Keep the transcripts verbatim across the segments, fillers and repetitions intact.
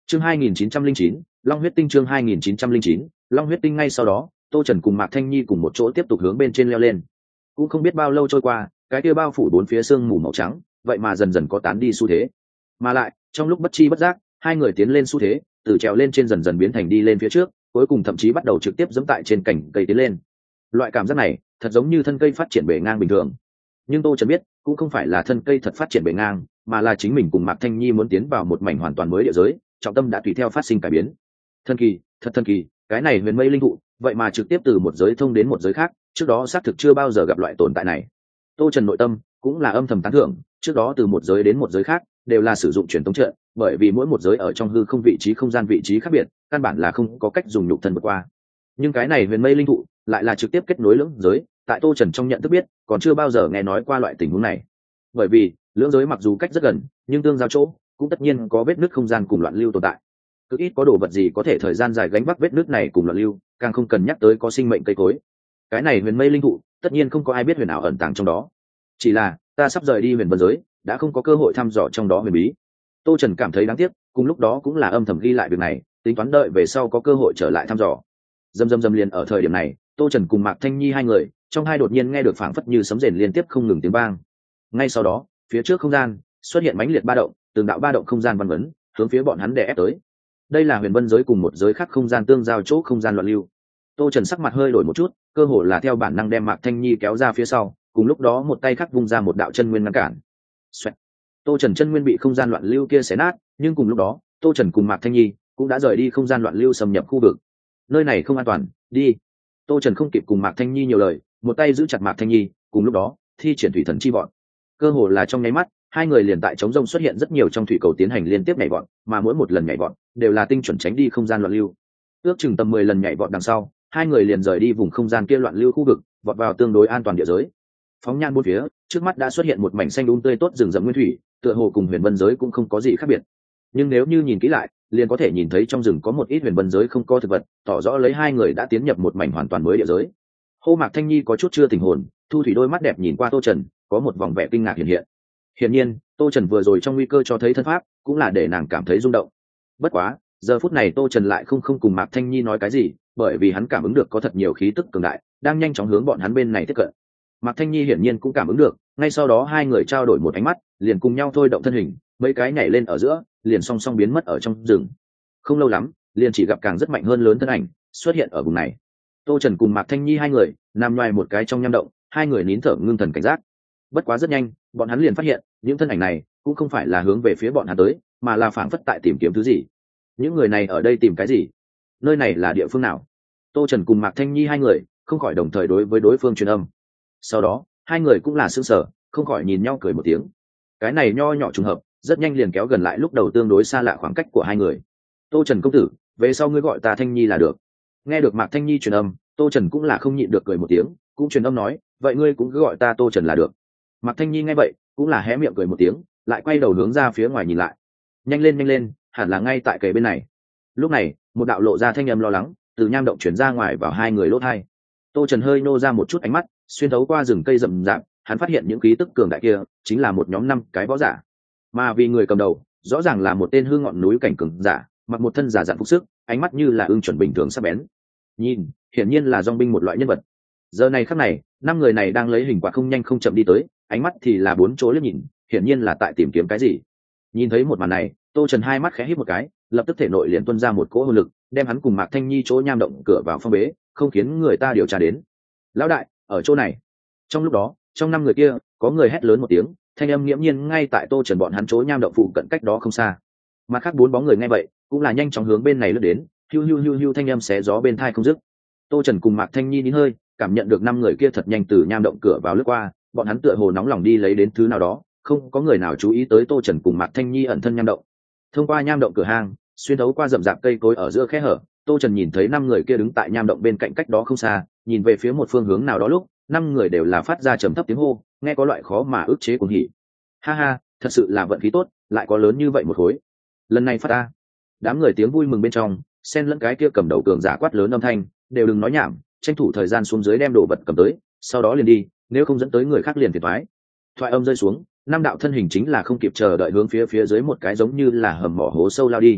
chương hai nghìn chín trăm linh chín, long huyết tinh chương hai nghìn chín trăm linh chín, long huyết tinh. Ngay sau đó tô trần cùng mạc thanh nhi cùng một chỗ tiếp tục hướng bên trên leo lên. Cũng không biết bao lâu trôi qua, cái kia bao phủ bốn phía sương mù màu trắng vậy mà dần dần có tán đi xu thế, mà lại trong lúc bất chi bất giác hai người tiến lên xu thế từ trèo lên trên dần dần biến thành đi lên phía trước, cuối cùng thậm chí bắt đầu trực tiếp giẫm tại trên cành cây tiến lên. Loại cảm giác này thật giống như thân cây phát triển bề ngang bình thường, nhưng tô trần biết cũng không phải là thân cây thật phát triển bề ngang, mà là chính mình cùng mạc thanh nhi muốn tiến vào một mảnh hoàn toàn mới địa giới, trọng tâm đã tùy theo phát sinh cải biến. Thần kỳ, thật thần kỳ, cái này huyền mây linh thụ vậy mà trực tiếp từ một giới thông đến một giới khác, trước đó xác thực chưa bao giờ gặp loại tồn tại này. Tô trần nội tâm cũng là âm thầm tán thưởng, trước đó từ một giới đến một giới khác đều là sử dụng truyền tống trận, bởi vì mỗi một giới ở trong hư không vị trí không gian vị trí khác biệt, căn bản là không có cách dùng nhục thân vượt qua. Nhưng cái này huyền mây linh thụ lại là trực tiếp kết nối lưỡng giới, tại tô trần trong nhận thức biết còn chưa bao giờ nghe nói qua loại tình huống này. Bởi vì lưỡng giới mặc dù cách rất gần, nhưng tương giao chỗ cũng tất nhiên có vết nứt không gian cùng loạn lưu tồn tại. Cực ít có đồ vật gì có thể thời gian dài gánh vác vết nứt này cùng loạn lưu, càng không cần nhắc tới có sinh mệnh cây cối. Cái này huyền mây linh thụ tất nhiên không có ai biết huyền ảo ẩn tàng trong đó. Chỉ là ta sắp rời đi huyền vân giới, đã không có cơ hội thăm dò trong đó huyền bí. Tô trần cảm thấy đáng tiếc, cùng lúc đó cũng là âm thầm ghi lại việc này, tính toán đợi về sau có cơ hội trở lại thăm dò. Dầm dầm dầm liền ở thời điểm này, tô trần cùng mạc thanh nhi hai người trong hai đột nhiên nghe được phảng phất như sấm rền liên tiếp không ngừng tiếng vang. Ngay sau đó phía trước không gian xuất hiện mãnh liệt ba động, từng đạo ba động không gian văn vấn hướng phía bọn hắn đè ép tới. Đây là huyền vân giới cùng một giới khác không gian tương giao chỗ không gian loạn lưu. Tô trần sắc mặt hơi đổi một chút, cơ hồ là theo bản năng đem mạc thanh nhi kéo ra phía sau, cùng lúc đó một tay khác vung ra một đạo chân nguyên ngăn cản. Xoẹt. Tô trần chân nguyên bị không gian loạn lưu kia xé nát, nhưng cùng lúc đó tô trần cùng mạc thanh nhi cũng đã rời đi không gian loạn lưu xâm nhập khu vực. Nơi này không an toàn, đi. Tô trần không kịp cùng mạc thanh nhi nhiều lời, một tay giữ chặt mạc thanh nhi, cùng lúc đó thi triển thủy thần chi bọn. Cơ hồ là trong nháy mắt, hai người liền tại trống rông xuất hiện rất nhiều trong thủy cầu tiến hành liên tiếp nhảy vọt, mà mỗi một lần nhảy vọt đều là tinh chuẩn tránh đi không gian loạn lưu. Ước chừng tầm mười lần nhảy vọt đằng sau, hai người liền rời đi vùng không gian kia loạn lưu khu vực, vọt vào tương đối an toàn địa giới. Phóng nhan bốn phía, trước mắt đã xuất hiện một mảnh xanh um tươi tốt rừng rậm nguyên thủy, tựa hồ cùng huyền vân giới cũng không có gì khác biệt. Nhưng nếu như nhìn kỹ lại, liền có thể nhìn thấy trong rừng có một ít huyền vân giới không có thực vật, tỏ rõ lấy hai người đã tiến nhập một mảnh hoàn toàn mới địa giới. Hô Mạc Thanh Nhi có chút chưa tỉnh hồn, thu thủy đôi mắt đẹp nhìn qua Tô Trần, có một vòng vẻ kinh ngạc hiện hiện. Hiển nhiên, Tô Trần vừa rồi trong nguy cơ cho thấy thân pháp, cũng là để nàng cảm thấy rung động. Bất quá, giờ phút này Tô Trần lại không không cùng Mạc Thanh Nhi nói cái gì, bởi vì hắn cảm ứng được có thật nhiều khí tức cường đại đang nhanh chóng hướng bọn hắn bên này tiếp cận. Mạc Thanh Nhi hiển nhiên cũng cảm ứng được, ngay sau đó hai người trao đổi một ánh mắt, liền cùng nhau thôi động thân hình, mấy cái nhảy lên ở giữa, liền song song biến mất ở trong rừng. Không lâu lắm, liền chỉ gặp càng rất mạnh hơn lớn thân ảnh xuất hiện ở vùng này. Tô Trần cùng Mạc Thanh Nhi hai người nằm ngoài một cái trong nham động, hai người nín thở ngưng thần cảnh giác. Bất quá rất nhanh, bọn hắn liền phát hiện, những thân ảnh này cũng không phải là hướng về phía bọn hắn tới, mà là phảng phất tại tìm kiếm thứ gì. Những người này ở đây tìm cái gì? Nơi này là địa phương nào? Tô Trần cùng Mạc Thanh Nhi hai người không khỏi đồng thời đối với đối phương truyền âm. Sau đó, hai người cũng là sững sờ, không khỏi nhìn nhau cười một tiếng. Cái này nho nhỏ trùng hợp, rất nhanh liền kéo gần lại lúc đầu tương đối xa lạ khoảng cách của hai người. Tô Trần công tử, về sau ngươi gọi ta Thanh Nhi là được. Nghe được Mạc Thanh Nhi truyền âm, Tô Trần cũng là không nhịn được cười một tiếng, cũng truyền âm nói, vậy ngươi cũng cứ gọi ta Tô Trần là được. Mạc Thanh Nhi nghe vậy, cũng là hé miệng cười một tiếng, lại quay đầu hướng ra phía ngoài nhìn lại. Nhanh lên nhanh lên, hẳn là ngay tại kề bên này. Lúc này, một đạo lộ ra thanh âm lo lắng từ nham động chuyển ra ngoài vào hai người lỗ tai. Tô Trần hơi nô ra một chút ánh mắt, xuyên thấu qua rừng cây rậm rạp, hắn phát hiện những khí tức cường đại kia chính là một nhóm năm cái võ giả, mà vì người cầm đầu rõ ràng là một tên hư ngọn núi cảnh cường giả, mặc một thân giả dạng phục sức, ánh mắt như là ưng chuẩn bình thường sắc bén. Nhìn, hiển nhiên là dòng binh một loại nhân vật. Giờ này khắc này, năm người này đang lấy hình quạt không nhanh không chậm đi tới, ánh mắt thì là bốn chỗ liếc nhìn, hiển nhiên là tại tìm kiếm cái gì. Nhìn thấy một màn này, Tô Trần hai mắt khẽ híp một cái, lập tức thể nội liền tuôn ra một cỗ hồn lực, đem hắn cùng Mạc Thanh Nhi chỗ nham động cửa vào phong bế, không khiến người ta điều tra đến. Lão đại, ở chỗ này. Trong lúc đó, trong năm người kia, có người hét lớn một tiếng, thanh âm nghiễm nhiên ngay tại Tô Trần bọn hắn chỗ nham động phụ cận cách đó không xa. Mà khác bốn bóng người nghe vậy, cũng là nhanh chóng hướng bên này lướt đến, hiu hiu hiu hiu thanh âm xé gió bên tai không dứt. Tô Trần cùng Mạc Thanh Nhi nín hơi, cảm nhận được năm người kia thật nhanh từ nham động cửa vào lướt qua, bọn hắn tựa hồ nóng lòng đi lấy đến thứ nào đó, không có người nào chú ý tới Tô Trần cùng Mạc Thanh Nhi ẩn thân nham động. Thông qua nham động cửa hang, xuyên thấu qua rậm rạp cây cối ở giữa khe hở, Tô Trần nhìn thấy năm người kia đứng tại nham động bên cạnh cách đó không xa, nhìn về phía một phương hướng nào đó lúc, năm người đều là phát ra trầm thấp tiếng hô, nghe có loại khó mà ức chế cuồng hỉ. Ha ha, thật sự là vận khí tốt, lại có lớn như vậy một khối. Lần này phát ta. Đám người tiếng vui mừng bên trong, xen lẫn cái kia cầm đầu cường giả quát lớn âm thanh, đều đừng nói nhảm, tranh thủ thời gian xuống dưới đem đồ vật cầm tới, sau đó liền đi, nếu không dẫn tới người khác liền phiền toái. Thoại âm rơi xuống, năm đạo thân hình chính là không kịp chờ đợi hướng phía phía dưới một cái giống như là hầm mỏ hố sâu lao đi.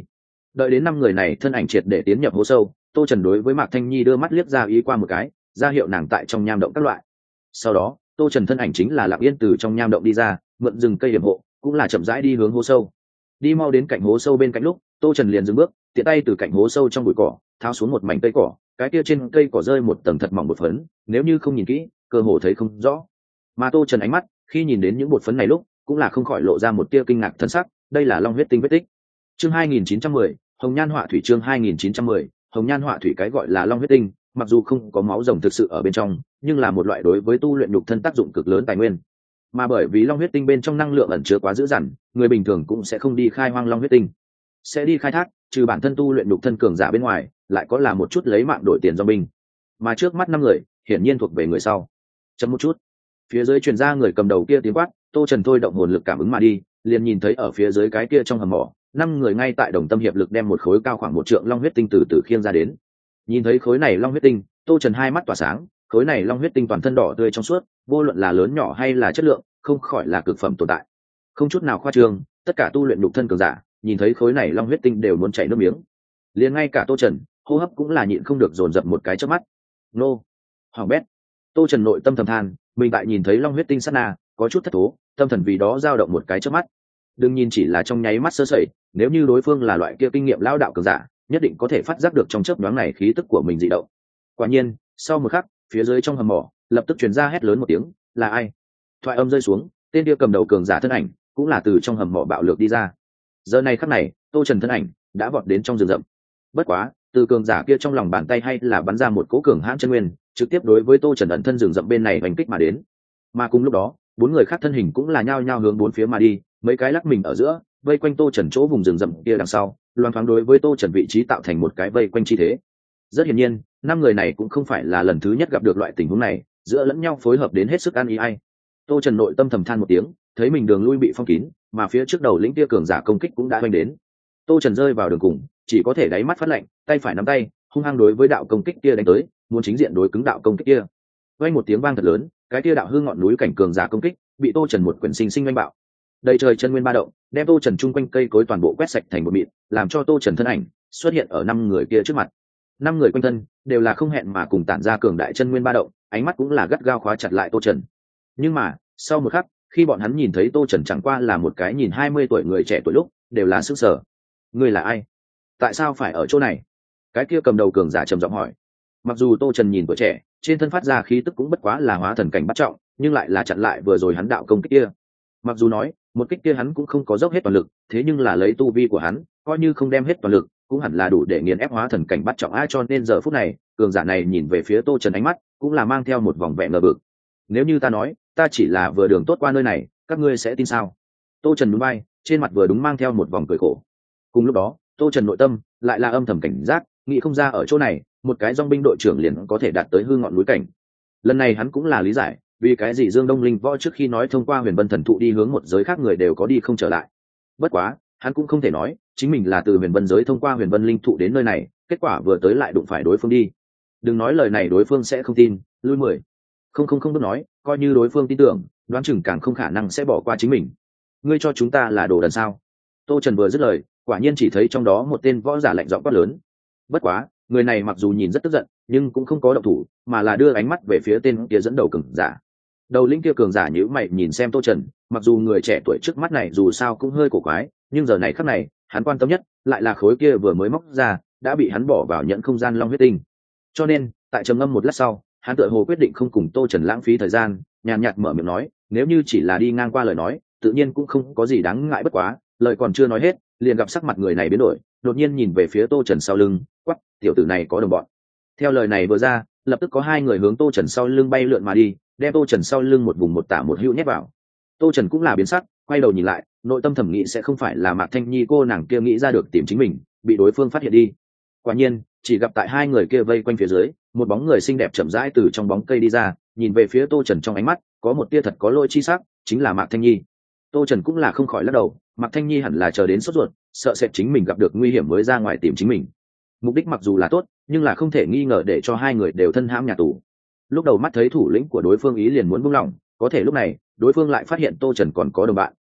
Đợi đến năm người này thân ảnh triệt để tiến nhập hố sâu, tô trần đối với mạc thanh nhi đưa mắt liếc ra ý qua một cái, ra hiệu nàng tại trong nham động các loại. Sau đó tô trần thân ảnh chính là lặng yên từ trong nham động đi ra, mượn rừng cây hiểm hộ, cũng là chậm rãi đi hướng hố sâu. Đi mau đến cạnh hố sâu bên cạnh lúc, tô trần liền dừng bước, tiện tay từ cạnh hố sâu trong bụi cỏ tháo xuống một mảnh cây cỏ. Cái kia trên cây cỏ rơi một tầng thật mỏng bột phấn, nếu như không nhìn kỹ cơ hồ thấy không rõ. Mà tô trần ánh mắt khi nhìn đến những bột phấn này lúc, cũng là không khỏi lộ ra một tia kinh ngạc thân sắc. Đây là long huyết tinh vết tích. Chương hai nghìn chín trăm mười, hồng nhan họa thủy. Chương hai nghìn chín trăm mười, hồng nhan họa thủy. Cái gọi là long huyết tinh, mặc dù không có máu rồng thực sự ở bên trong, nhưng là một loại đối với tu luyện nhục thân tác dụng cực lớn tài nguyên. Mà bởi vì long huyết tinh bên trong năng lượng ẩn chứa quá dữ dằn, người bình thường cũng sẽ không đi khai hoang long huyết tinh. Sẽ đi khai thác, trừ bản thân tu luyện nhục thân cường giả bên ngoài, lại có là một chút lấy mạng đổi tiền do binh. Mà trước mắt năm người, hiển nhiên thuộc về người sau. Chậm một chút, phía dưới truyền ra người cầm đầu kia tiếng quát, tô trần thôi động hồn lực cảm ứng mà đi, liền nhìn thấy ở phía dưới cái kia trong hầm mỏ, năm người ngay tại đồng tâm hiệp lực đem một khối cao khoảng một trượng long huyết tinh từ từ khiêng ra đến. Nhìn thấy khối này long huyết tinh, tô trần hai mắt tỏa sáng. Khối này long huyết tinh toàn thân đỏ tươi trong suốt, vô luận là lớn nhỏ hay là chất lượng, không khỏi là cực phẩm tồn tại. Không chút nào khoa trương, tất cả tu luyện nhục thân cường giả nhìn thấy khối này long huyết tinh đều muốn chảy nước miếng. Liền ngay cả tô trần hô hấp cũng là nhịn không được dồn dập một cái chớp mắt. Nô, hoàng bét. Tô trần nội tâm thầm than, mình tại nhìn thấy long huyết tinh sát na có chút thất thố, tâm thần vì đó dao động một cái chớp mắt. Đừng nhìn chỉ là trong nháy mắt sơ sẩy, nếu như đối phương là loại kia kinh nghiệm lao đạo cường giả, nhất định có thể phát giác được trong chớp nhoáng này khí tức của mình dị động. Quả nhiên, sau một khắc, phía dưới trong hầm mỏ lập tức truyền ra hét lớn một tiếng, là ai? Thoại âm rơi xuống, tên kia cầm đầu cường giả thân ảnh cũng là từ trong hầm mỏ bạo lược đi ra. Giờ này khắc này, tô trần thân ảnh đã vọt đến trong rừng rậm. Bất quá, từ cường giả kia trong lòng bàn tay hay là bắn ra một cỗ cường hãn chân nguyên, trực tiếp đối với tô trần ẩn thân rừng rậm bên này hành kích mà đến. Mà cùng lúc đó, bốn người khác thân hình cũng là nhao nhao hướng bốn phía mà đi, mấy cái lắc mình ở giữa, vây quanh tô trần chỗ vùng rừng rậm kia đằng sau, loan thoáng đối với tô trần vị trí tạo thành một cái vây quanh chi thế. Rất hiển nhiên, năm người này cũng không phải là lần thứ nhất gặp được loại tình huống này, giữa lẫn nhau phối hợp đến hết sức ăn ý ai. Tô trần nội tâm thầm than một tiếng, thấy mình đường lui bị phong kín, mà phía trước đầu lĩnh kia cường giả công kích cũng đã oanh đến. Tô trần rơi vào đường cùng, chỉ có thể đáy mắt phát lạnh, tay phải nắm tay hung hăng đối với đạo công kích kia đánh tới, muốn chính diện đối cứng đạo công kích kia. Oanh một tiếng vang thật lớn, cái kia đạo hư ngọn núi cảnh cường giả công kích bị tô trần một quyển sinh sinh oanh bạo. Đầy trời chân nguyên ba động, đem tô trần chung quanh cây cối toàn bộ quét sạch thành một mịn, làm cho tô trần thân ảnh xuất hiện ở năm người kia trước mặt. Năm người quanh thân đều là không hẹn mà cùng tản ra cường đại chân nguyên ba động, ánh mắt cũng là gắt gao khóa chặt lại tô trần. Nhưng mà sau một khắc, khi bọn hắn nhìn thấy tô trần chẳng qua là một cái nhìn hai mươi tuổi người trẻ tuổi lúc, đều là sức sở. Ngươi là ai? Tại sao phải ở chỗ này? Cái kia cầm đầu cường giả trầm giọng hỏi. Mặc dù tô trần nhìn tuổi trẻ, trên thân phát ra khí tức cũng bất quá là hóa thần cảnh bắt trọng, nhưng lại là chặn lại vừa rồi hắn đạo công kích kia. Mặc dù nói một kích kia hắn cũng không có dốc hết toàn lực, thế nhưng là lấy tu vi của hắn, coi như không đem hết toàn lực cũng hẳn là đủ để nghiền ép hóa thần cảnh bắt trọng. Ai cho nên giờ phút này cường giả này nhìn về phía tô trần ánh mắt cũng là mang theo một vòng vẻ ngờ vực. Nếu như ta nói ta chỉ là vừa đường tốt qua nơi này, các ngươi sẽ tin sao? Tô trần núi bay, trên mặt vừa đúng mang theo một vòng cười khổ. Cùng lúc đó tô trần nội tâm lại là âm thầm cảnh giác, nghĩ không ra ở chỗ này một cái dong binh đội trưởng liền có thể đạt tới hư ngọn núi cảnh. Lần này hắn cũng là lý giải vì cái gì Dương Đông Linh Võ trước khi nói thông qua huyền vân thần thụ đi hướng một giới khác người đều có đi không trở lại. Bất quá hắn cũng không thể nói chính mình là từ huyền vân giới thông qua huyền vân linh thụ đến nơi này, kết quả vừa tới lại đụng phải đối phương đi. Đừng nói lời này đối phương sẽ không tin, lui mười không không không biết nói, coi như đối phương tin tưởng, đoán chừng càng không khả năng sẽ bỏ qua chính mình. Ngươi cho chúng ta là đồ đần sao? Tô Trần vừa dứt lời, quả nhiên chỉ thấy trong đó một tên võ giả lạnh giọng quát lớn. Bất quá người này mặc dù nhìn rất tức giận, nhưng cũng không có động thủ, mà là đưa ánh mắt về phía tên kia dẫn đầu cường giả. Đầu lĩnh kia cường giả nhíu mày nhìn xem Tô Trần, mặc dù người trẻ tuổi trước mắt này dù sao cũng hơi cổ quái, nhưng giờ này khắc này hắn quan tâm nhất lại là khối kia vừa mới móc ra đã bị hắn bỏ vào nhận không gian long huyết tinh. Cho nên tại trầm ngâm một lát sau, hắn tựa hồ quyết định không cùng Tô Trần lãng phí thời gian, nhàn nhạt mở miệng nói, nếu như chỉ là đi ngang qua lời nói tự nhiên cũng không có gì đáng ngại. Bất quá lời còn chưa nói hết, liền gặp sắc mặt người này biến đổi, đột nhiên nhìn về phía Tô Trần sau lưng, quắc, tiểu tử này có đồng bọn. Theo lời này vừa ra, lập tức có hai người hướng Tô Trần sau lưng bay lượn mà đi, đem Tô Trần sau lưng một vùng một tả một hữu nhét vào. Tô Trần cũng là biến sắc, quay đầu nhìn lại, nội tâm thẩm nghĩ sẽ không phải là Mạc Thanh Nhi cô nàng kia nghĩ ra được tìm chính mình, bị đối phương phát hiện đi. Quả nhiên, chỉ gặp tại hai người kia vây quanh phía dưới, một bóng người xinh đẹp chậm rãi từ trong bóng cây đi ra, nhìn về phía Tô Trần trong ánh mắt có một tia thật có lỗi chi sắc, chính là Mạc Thanh Nhi. Tô Trần cũng là không khỏi lắc đầu, Mạc Thanh Nhi hẳn là chờ đến sốt ruột, sợ sệt chính mình gặp được nguy hiểm mới ra ngoài tìm chính mình. Mục đích mặc dù là tốt, nhưng là không thể nghi ngờ để cho hai người đều thân hãm nhà tù. Lúc đầu mắt thấy thủ lĩnh của đối phương ý liền muốn buông lỏng, có thể lúc này đối phương lại phát hiện Tô Trần còn có đồng bạn,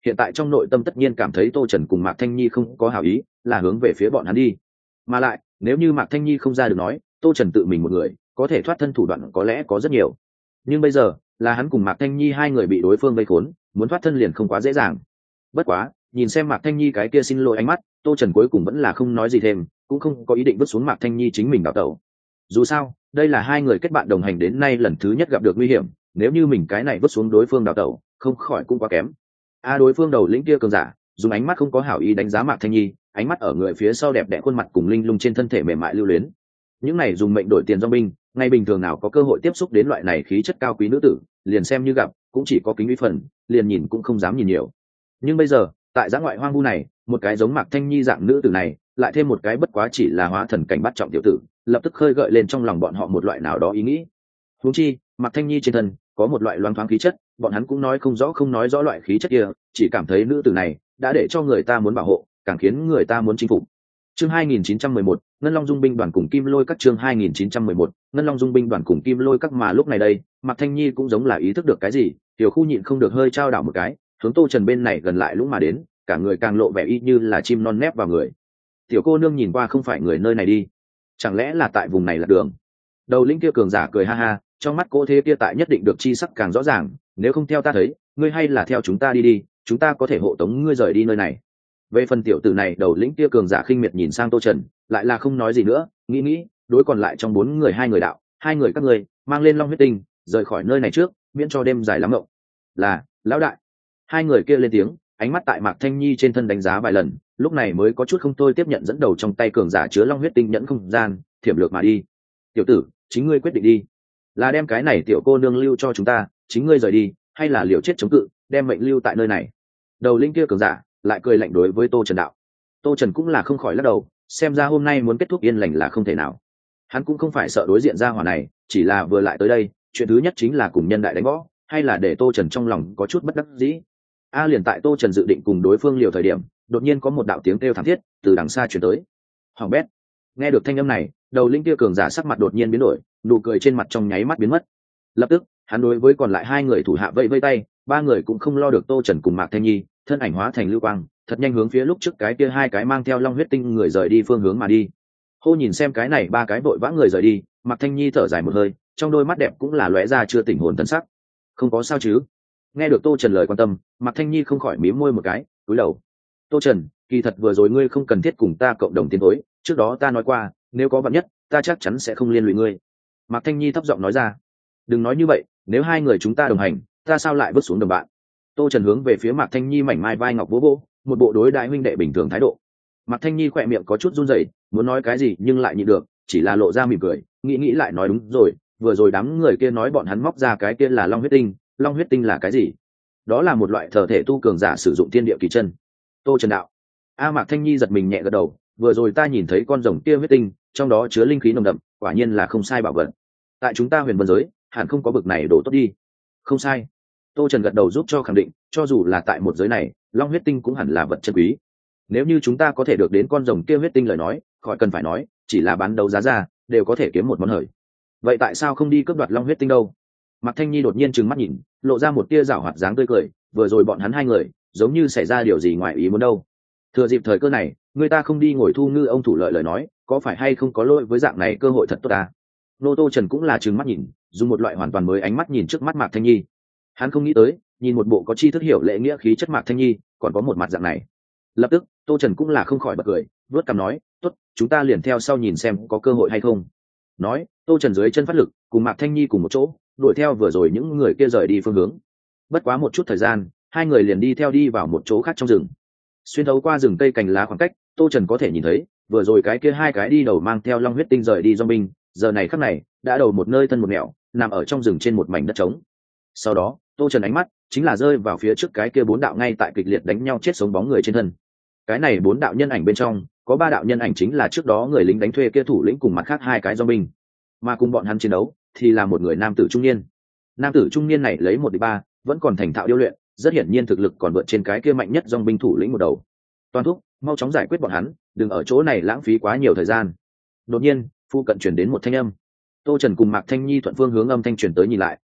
hiện tại trong nội tâm tất nhiên cảm thấy tô trần cùng mạc thanh nhi không có hảo ý, là hướng về phía bọn hắn đi. Mà lại nếu như mạc thanh nhi không ra được nói, tô trần tự mình một người có thể thoát thân thủ đoạn có lẽ có rất nhiều, nhưng bây giờ là hắn cùng mạc thanh nhi hai người bị đối phương vây khốn, muốn thoát thân liền không quá dễ dàng. Bất quá nhìn xem mạc thanh nhi cái kia xin lỗi ánh mắt, tô trần cuối cùng vẫn là không nói gì thêm, cũng không có ý định vứt xuống mạc thanh nhi chính mình đào tẩu. Dù sao đây là hai người kết bạn đồng hành đến nay lần thứ nhất gặp được nguy hiểm, nếu như mình cái này vứt xuống đối phương đào tẩu, không khỏi cũng quá kém. A à, đối phương đầu lĩnh kia cường giả dùng ánh mắt không có hảo ý đánh giá mạc thanh nhi, ánh mắt ở người phía sau đẹp đẽ khuôn mặt cùng linh lung trên thân thể mềm mại lưu luyến. Những này dùng mệnh đổi tiền do binh, ngay bình thường nào có cơ hội tiếp xúc đến loại này khí chất cao quý nữ tử, liền xem như gặp cũng chỉ có kính uy phần, liền nhìn cũng không dám nhìn nhiều. Nhưng bây giờ tại giã ngoại hoang vu này, một cái giống mạc thanh nhi dạng nữ tử này lại thêm một cái bất quá chỉ là hóa thần cảnh bắt trọng tiểu tử, lập tức khơi gợi lên trong lòng bọn họ một loại nào đó ý nghĩ. Huống chi mạc thanh nhi trên thân có một loại loáng thoáng khí chất, bọn hắn cũng nói không rõ không nói rõ loại khí chất kia, chỉ cảm thấy nữ tử này đã để cho người ta muốn bảo hộ, càng khiến người ta muốn chinh phục. Chương hai nghìn chín trăm mười một, Ngân Long Dung binh đoàn cùng Kim Lôi các. Chương hai nghìn chín trăm mười một, Ngân Long Dung binh đoàn cùng Kim Lôi các. Mà lúc này đây, Mạc Thanh Nhi cũng giống là ý thức được cái gì, tiểu khu nhịn không được hơi trao đảo một cái, hướng Tô Trần bên này gần lại lũng mà đến, cả người càng lộ vẻ y như là chim non nép vào người. Tiểu cô nương nhìn qua không phải người nơi này đi, chẳng lẽ là tại vùng này là đường? Đầu lĩnh kia cường giả cười ha ha, trong mắt cô thế kia tại nhất định được chi sắc càng rõ ràng, nếu không theo ta thấy, ngươi hay là theo chúng ta đi đi, chúng ta có thể hộ tống ngươi rời đi nơi này. Về phần tiểu tử này, đầu lĩnh kia cường giả khinh miệt nhìn sang Tô Trần, lại là không nói gì nữa, nghĩ nghĩ đối còn lại trong bốn người hai người đạo, hai người các ngươi mang lên long huyết tinh rời khỏi nơi này trước, miễn cho đêm dài lắm ngộng. Là lão đại. Hai người kia lên tiếng, ánh mắt tại Mạc Thanh Nhi trên thân đánh giá vài lần, lúc này mới có chút không thôi tiếp nhận dẫn đầu trong tay cường giả chứa long huyết tinh nhẫn không gian, thiểm lược mà đi. Tiểu tử, chính ngươi quyết định đi, là đem cái này tiểu cô nương lưu cho chúng ta, chính ngươi rời đi, hay là liều chết chống cự, đem mệnh lưu tại nơi này. Đầu lĩnh kia cường giả lại cười lạnh đối với Tô Trần đạo. Tô Trần cũng là không khỏi lắc đầu, xem ra hôm nay muốn kết thúc yên lành là không thể nào. Hắn cũng không phải sợ đối diện ra hỏa này, chỉ là vừa lại tới đây, chuyện thứ nhất chính là cùng nhân đại đánh võ, hay là để Tô Trần trong lòng có chút bất đắc dĩ. A liền tại Tô Trần dự định cùng đối phương liều thời điểm, đột nhiên có một đạo tiếng kêu thảm thiết từ đằng xa truyền tới. Hoàng bét. Nghe được thanh âm này, đầu linh kia cường giả sắc mặt đột nhiên biến đổi, nụ cười trên mặt trong nháy mắt biến mất. Lập tức hắn đối với còn lại hai người thủ hạ vẫy vẫy tay, ba người cũng không lo được Tô Trần cùng Mạc Thanh Nhi, thân ảnh hóa thành lưu quang, thật nhanh hướng phía lúc trước cái kia hai cái mang theo long huyết tinh người rời đi phương hướng mà đi. Hô nhìn xem cái này ba cái vội vã người rời đi, Mạc Thanh Nhi thở dài một hơi, trong đôi mắt đẹp cũng là lóe ra chưa tỉnh hồn tân sắc. Không có sao chứ? Nghe được Tô Trần lời quan tâm, Mạc Thanh Nhi không khỏi mím môi một cái, cúi đầu. Tô Trần, kỳ thật vừa rồi ngươi không cần thiết cùng ta cộng đồng tiến thối, trước đó ta nói qua, nếu có vạn nhất, ta chắc chắn sẽ không liên lụy ngươi. Mạc Thanh Nhi thấp giọng nói ra. Đừng nói như vậy, nếu hai người chúng ta đồng hành, ta sao lại vứt xuống đồng bạn? Tô Trần hướng về phía Mạc Thanh Nhi mảnh mai vai ngọc vỗ vỗ, một bộ đối đại huynh đệ bình thường thái độ. Mạc Thanh Nhi khỏe miệng có chút run rẩy, muốn nói cái gì nhưng lại nhịn được, chỉ là lộ ra mỉm cười, nghĩ nghĩ lại nói đúng rồi, vừa rồi đám người kia nói bọn hắn móc ra cái kia là long huyết tinh, long huyết tinh là cái gì? Đó là một loại thờ thể tu cường giả sử dụng thiên địa kỳ chân. Tô Trần đạo. A Mạc Thanh Nhi giật mình nhẹ gật đầu, vừa rồi ta nhìn thấy con rồng kia huyết tinh, trong đó chứa linh khí nồng đậm, quả nhiên là không sai bảo vật. Tại chúng ta Huyền Vân giới, hẳn không có bực này đồ tốt đi. Không sai. Tô Trần gật đầu giúp cho khẳng định, cho dù là tại một giới này, long huyết tinh cũng hẳn là vật chân quý. Nếu như chúng ta có thể được đến con rồng kia huyết tinh lời nói, khỏi cần phải nói, chỉ là bán đấu giá ra, đều có thể kiếm một món hời. Vậy tại sao không đi cướp đoạt long huyết tinh đâu? Mạc Thanh Nhi đột nhiên trừng mắt nhìn, lộ ra một tia giảo hoạt dáng tươi cười, vừa rồi bọn hắn hai người, giống như xảy ra điều gì ngoài ý muốn đâu. Thừa dịp thời cơ này, người ta không đi ngồi thu ngư ông thủ lợi lời nói, có phải hay không có lỗi với dạng này cơ hội thật tốt ta? Nô Tô Trần cũng là trừng mắt nhìn, dùng một loại hoàn toàn mới ánh mắt nhìn trước mắt Mạc Thanh Nhi. Hắn không nghĩ tới, nhìn một bộ có chi thức hiểu lễ nghĩa khí chất Mạc Thanh Nhi, còn có một mặt dạng này. Lập tức, Tô Trần cũng là không khỏi bật cười, vuốt cằm nói, tốt, chúng ta liền theo sau nhìn xem có cơ hội hay không. Nói, Tô Trần dưới chân phát lực, cùng Mạc Thanh Nhi cùng một chỗ, đuổi theo vừa rồi những người kia rời đi phương hướng. Bất quá một chút thời gian, hai người liền đi theo đi vào một chỗ khác trong rừng. Xuyên thấu qua rừng cây cành lá khoảng cách, Tô Trần có thể nhìn thấy, vừa rồi cái kia hai cái đi đầu mang theo long huyết tinh rời đi do binh, giờ này khắc này, đã đầu một nơi thân một nẻo, nằm ở trong rừng trên một mảnh đất trống. Sau đó, Tô Trần ánh mắt chính là rơi vào phía trước cái kia bốn đạo ngay tại kịch liệt đánh nhau chết sống bóng người trên thân. Cái này bốn đạo nhân ảnh bên trong, có ba đạo nhân ảnh chính là trước đó người lính đánh thuê kia thủ lĩnh cùng mặt khác hai cái do binh, mà cùng bọn hắn chiến đấu thì là một người nam tử trung niên. Nam tử trung niên này lấy một địch ba, vẫn còn thành thạo điêu luyện, rất hiển nhiên thực lực còn vượt trên cái kia mạnh nhất dòng binh thủ lĩnh một đầu. Toàn thúc, mau chóng giải quyết bọn hắn, đừng ở chỗ này lãng phí quá nhiều thời gian. Đột nhiên, phu cận truyền đến một thanh âm. Tô Trần cùng Mạc Thanh Nhi thuận phương hướng âm thanh truyền tới nhìn lại,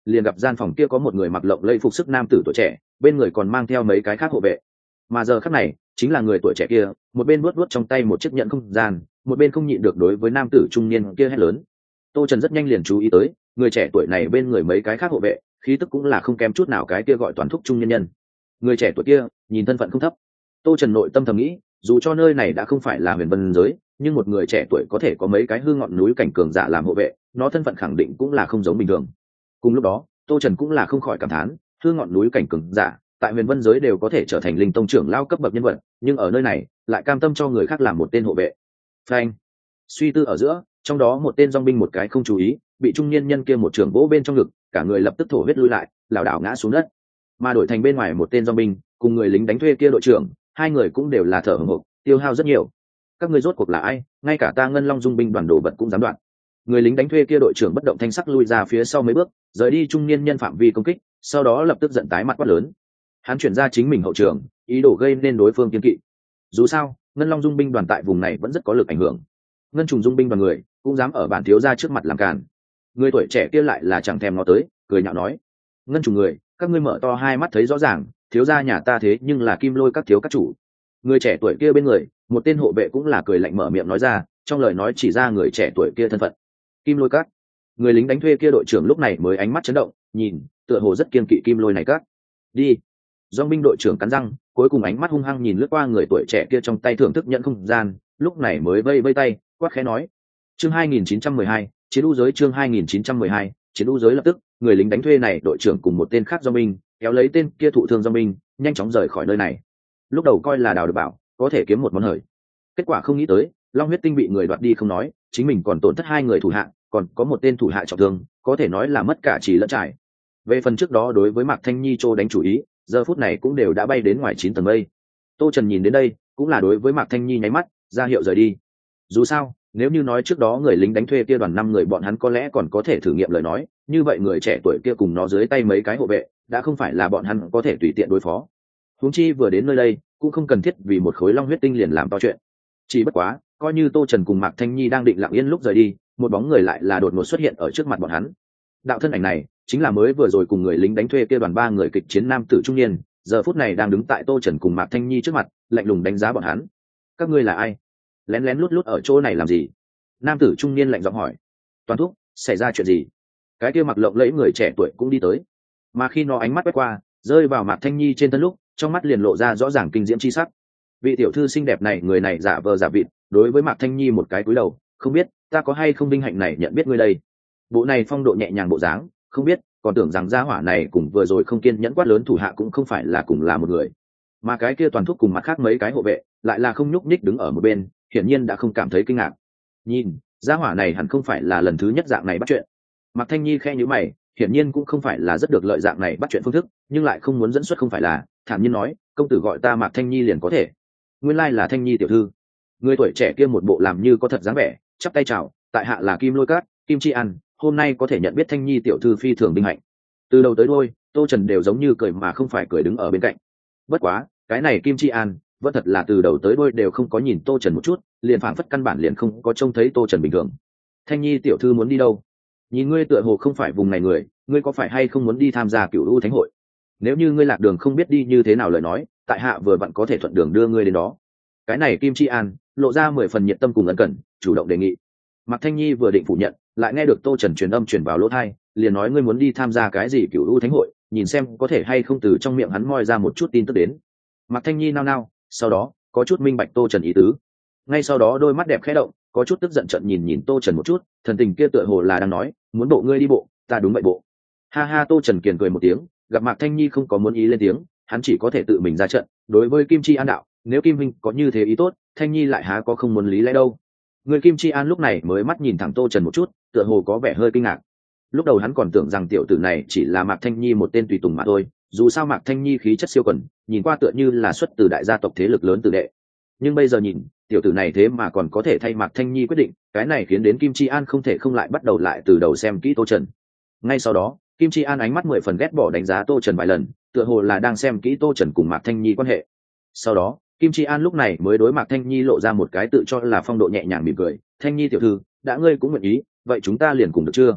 liền gặp gian phòng kia có một người mặc lộng lẫy phục sức nam tử tuổi trẻ, bên người còn mang theo mấy cái khác hộ vệ. Mà giờ khắc này chính là người tuổi trẻ kia, một bên luốt luốt trong tay một chiếc nhẫn không gian, một bên không nhịn được đối với nam tử trung niên kia hét lớn. Tô Trần rất nhanh liền chú ý tới, người trẻ tuổi này bên người mấy cái khác hộ vệ, khí tức cũng là không kém chút nào cái kia gọi Toàn Thúc trung nhân nhân. Người trẻ tuổi kia, nhìn thân phận không thấp. Tô Trần nội tâm thầm nghĩ, dù cho nơi này đã không phải là huyền vân giới, nhưng một người trẻ tuổi có thể có mấy cái hư ngọn núi cảnh cường giả làm hộ vệ, nó thân phận khẳng định cũng là không giống bình thường. Cùng lúc đó, Tô Trần cũng là không khỏi cảm thán, hư ngọn núi cảnh cường giả, tại huyền vân giới đều có thể trở thành linh tông trưởng lao cấp bậc nhân vật, nhưng ở nơi này lại cam tâm cho người khác làm một tên hộ vệ. Phanh. Suy tư ở giữa, trong đó một tên dòng binh một cái không chú ý, bị trung niên nhân kia một trường vỗ bên trong ngực, cả người lập tức thổ huyết lui lại, lảo đảo ngã xuống đất. Mà đổi thành bên ngoài một tên dòng binh, cùng người lính đánh thuê kia đội trưởng, hai người cũng đều là thở hổn hộc, tiêu hao rất nhiều. Các ngươi rốt cuộc là ai? Ngay cả ta Ngân Long Dung binh đoàn đồ vật cũng dám đoạn. Người lính đánh thuê kia đội trưởng bất động thanh sắc lui ra phía sau mấy bước, rời đi trung niên nhân phạm vi công kích, sau đó lập tức giận tái mặt quát lớn. Hắn chuyển ra chính mình hậu trường, ý đồ gây nên đối phương kiên kỵ. Dù sao, Ngân Long Dung binh đoàn tại vùng này vẫn rất có lực ảnh hưởng. Ngân Trùng Dung binh đoàn người cũng dám ở bản thiếu gia trước mặt làm càn. Người tuổi trẻ kia lại là chẳng thèm ngó tới, cười nhạo nói: Ngân Trùng người, các ngươi mở to hai mắt thấy rõ ràng, thiếu gia nhà ta thế nhưng là Kim Lôi các thiếu các chủ. Người trẻ tuổi kia bên người, một tên hộ vệ cũng là cười lạnh mở miệng nói ra, trong lời nói chỉ ra người trẻ tuổi kia thân phận. Kim Lôi các. Người lính đánh thuê kia đội trưởng lúc này mới ánh mắt chấn động, nhìn, tựa hồ rất kiên kỵ Kim Lôi này các. Đi. Dòng binh đội trưởng cắn răng, cuối cùng ánh mắt hung hăng nhìn lướt qua người tuổi trẻ kia trong tay thưởng thức nhận không gian, lúc này mới vây vây tay, quát khẽ nói: chương hai nghìn chín trăm mười hai, chiến u giới. Chương hai nghìn chín trăm mười hai, chiến u giới. Lập tức, người lính đánh thuê này đội trưởng cùng một tên khác dòng binh kéo lấy tên kia thụ thương dòng binh, nhanh chóng rời khỏi nơi này. Lúc đầu coi là đào được bảo, có thể kiếm một món hời, kết quả không nghĩ tới, Long huyết tinh bị người đoạt đi không nói, chính mình còn tổn thất hai người thủ hạ, còn có một tên thủ hạ trọng thương, có thể nói là mất cả trì lẫn trải. Về phần trước đó đối với Mạc Thanh Nhi Trô đánh chủ ý, giờ phút này cũng đều đã bay đến ngoài chín tầng mây. Tô Trần nhìn đến đây, cũng là đối với Mạc Thanh Nhi nháy mắt, ra hiệu rời đi. Dù sao, nếu như nói trước đó người lính đánh thuê kia đoàn năm người bọn hắn có lẽ còn có thể thử nghiệm lời nói, như vậy người trẻ tuổi kia cùng nó dưới tay mấy cái hộ vệ, đã không phải là bọn hắn có thể tùy tiện đối phó. Huống chi vừa đến nơi đây, cũng không cần thiết vì một khối long huyết tinh liền làm to chuyện. Chỉ bất quá, coi như Tô Trần cùng Mạc Thanh Nhi đang định lặng yên lúc rời đi, một bóng người lại là đột ngột xuất hiện ở trước mặt bọn hắn. Đạo thân ảnh này chính là mới vừa rồi cùng người lính đánh thuê kia đoàn ba người kịch chiến nam tử trung niên, giờ phút này đang đứng tại Tô Trần cùng Mạc Thanh Nhi trước mặt, lạnh lùng đánh giá bọn hắn. Các ngươi là ai? Lén lén lút lút ở chỗ này làm gì? Nam tử trung niên lạnh giọng hỏi. Toàn Thúc, xảy ra chuyện gì? Cái kia mặc lộng lẫy người trẻ tuổi cũng đi tới, mà khi nó ánh mắt quét qua, rơi vào Mạc Thanh Nhi trên thân lúc, trong mắt liền lộ ra rõ ràng kinh diễm chi sắc. Vị tiểu thư xinh đẹp này, người này giả vờ giả vịt, đối với Mạc Thanh Nhi một cái cúi đầu, không biết ta có hay không vinh hạnh này nhận biết ngươi đây. Bộ này phong độ nhẹ nhàng bộ dáng, không biết còn tưởng rằng gia hỏa này cùng vừa rồi không kiên nhẫn quát lớn thủ hạ cũng không phải là cùng là một người. Mà cái kia Toàn Thúc cùng mặt khác mấy cái hộ vệ lại là không nhúc nhích đứng ở một bên, hiển nhiên đã không cảm thấy kinh ngạc. Nhìn, gia hỏa này hẳn không phải là lần thứ nhất dạng này bắt chuyện. Mạc Thanh Nhi khẽ nhíu mày, hiển nhiên cũng không phải là rất được lợi dạng này bắt chuyện phương thức, nhưng lại không muốn dẫn xuất không phải là, thản nhiên nói, công tử gọi ta Mạc Thanh Nhi liền có thể. Nguyên lai là Thanh Nhi tiểu thư. Người tuổi trẻ kia một bộ làm như có thật dáng vẻ, chắp tay chào, tại hạ là Kim Lôi Cát, Kim Chi An, hôm nay có thể nhận biết Thanh Nhi tiểu thư phi thường vinh hạnh. Từ đầu tới đuôi, Tô Trần đều giống như cười mà không phải cười đứng ở bên cạnh. Bất quá, cái này Kim Chi An, vẫn thật là từ đầu tới đuôi đều không có nhìn Tô Trần một chút, liền phảng phất căn bản liền không có trông thấy Tô Trần bình thường. Thanh Nhi tiểu thư muốn đi đâu? Nhìn ngươi tựa hồ không phải vùng này người, ngươi có phải hay không muốn đi tham gia Cửu U Thánh hội? Nếu như ngươi lạc đường không biết đi như thế nào lời nói, tại hạ vừa vặn có thể thuận đường đưa ngươi đến đó. Cái này Kim Chi An lộ ra mười phần nhiệt tâm cùng ân cần, chủ động đề nghị. Mạc Thanh Nhi vừa định phủ nhận, lại nghe được Tô Trần truyền âm truyền vào lỗ tai, liền nói ngươi muốn đi tham gia cái gì Cửu U Thánh hội, nhìn xem có thể hay không từ trong miệng hắn moi ra một chút tin tức đến. Mạc Thanh Nhi nao nao, sau đó có chút minh bạch Tô Trần ý tứ. Ngay sau đó đôi mắt đẹp khẽ động, có chút tức giận trận nhìn nhìn Tô Trần một chút, thần tình kia tựa hồ là đang nói, muốn bộ ngươi đi bộ, ta đúng vậy bộ. Ha ha, Tô Trần kiền cười một tiếng, gặp Mạc Thanh Nhi không có muốn ý lên tiếng, hắn chỉ có thể tự mình ra trận. Đối với Kim Chi An đạo, nếu Kim Minh có như thế ý tốt, Thanh Nhi lại há có không muốn lý lẽ đâu. Người Kim Chi An lúc này mới mắt nhìn thẳng Tô Trần một chút, tựa hồ có vẻ hơi kinh ngạc. Lúc đầu hắn còn tưởng rằng tiểu tử này chỉ là Mạc Thanh Nhi một tên tùy tùng mà thôi, dù sao Mạc Thanh Nhi khí chất siêu quần, nhìn qua tựa như là xuất từ đại gia tộc thế lực lớn tử đệ. Nhưng bây giờ nhìn, tiểu tử này thế mà còn có thể thay Mạc Thanh Nhi quyết định, cái này khiến đến Kim Chi An không thể không lại bắt đầu lại từ đầu xem kỹ Tô Trần. Ngay sau đó, Kim Chi An ánh mắt mười phần ghét bỏ đánh giá Tô Trần vài lần, tựa hồ là đang xem kỹ Tô Trần cùng Mạc Thanh Nhi quan hệ. Sau đó, Kim Chi An lúc này mới đối Mạc Thanh Nhi lộ ra một cái tự cho là phong độ nhẹ nhàng mỉm cười, "Thanh Nhi tiểu thư, đã ngươi cũng nguyện ý, vậy chúng ta liền cùng được chưa?"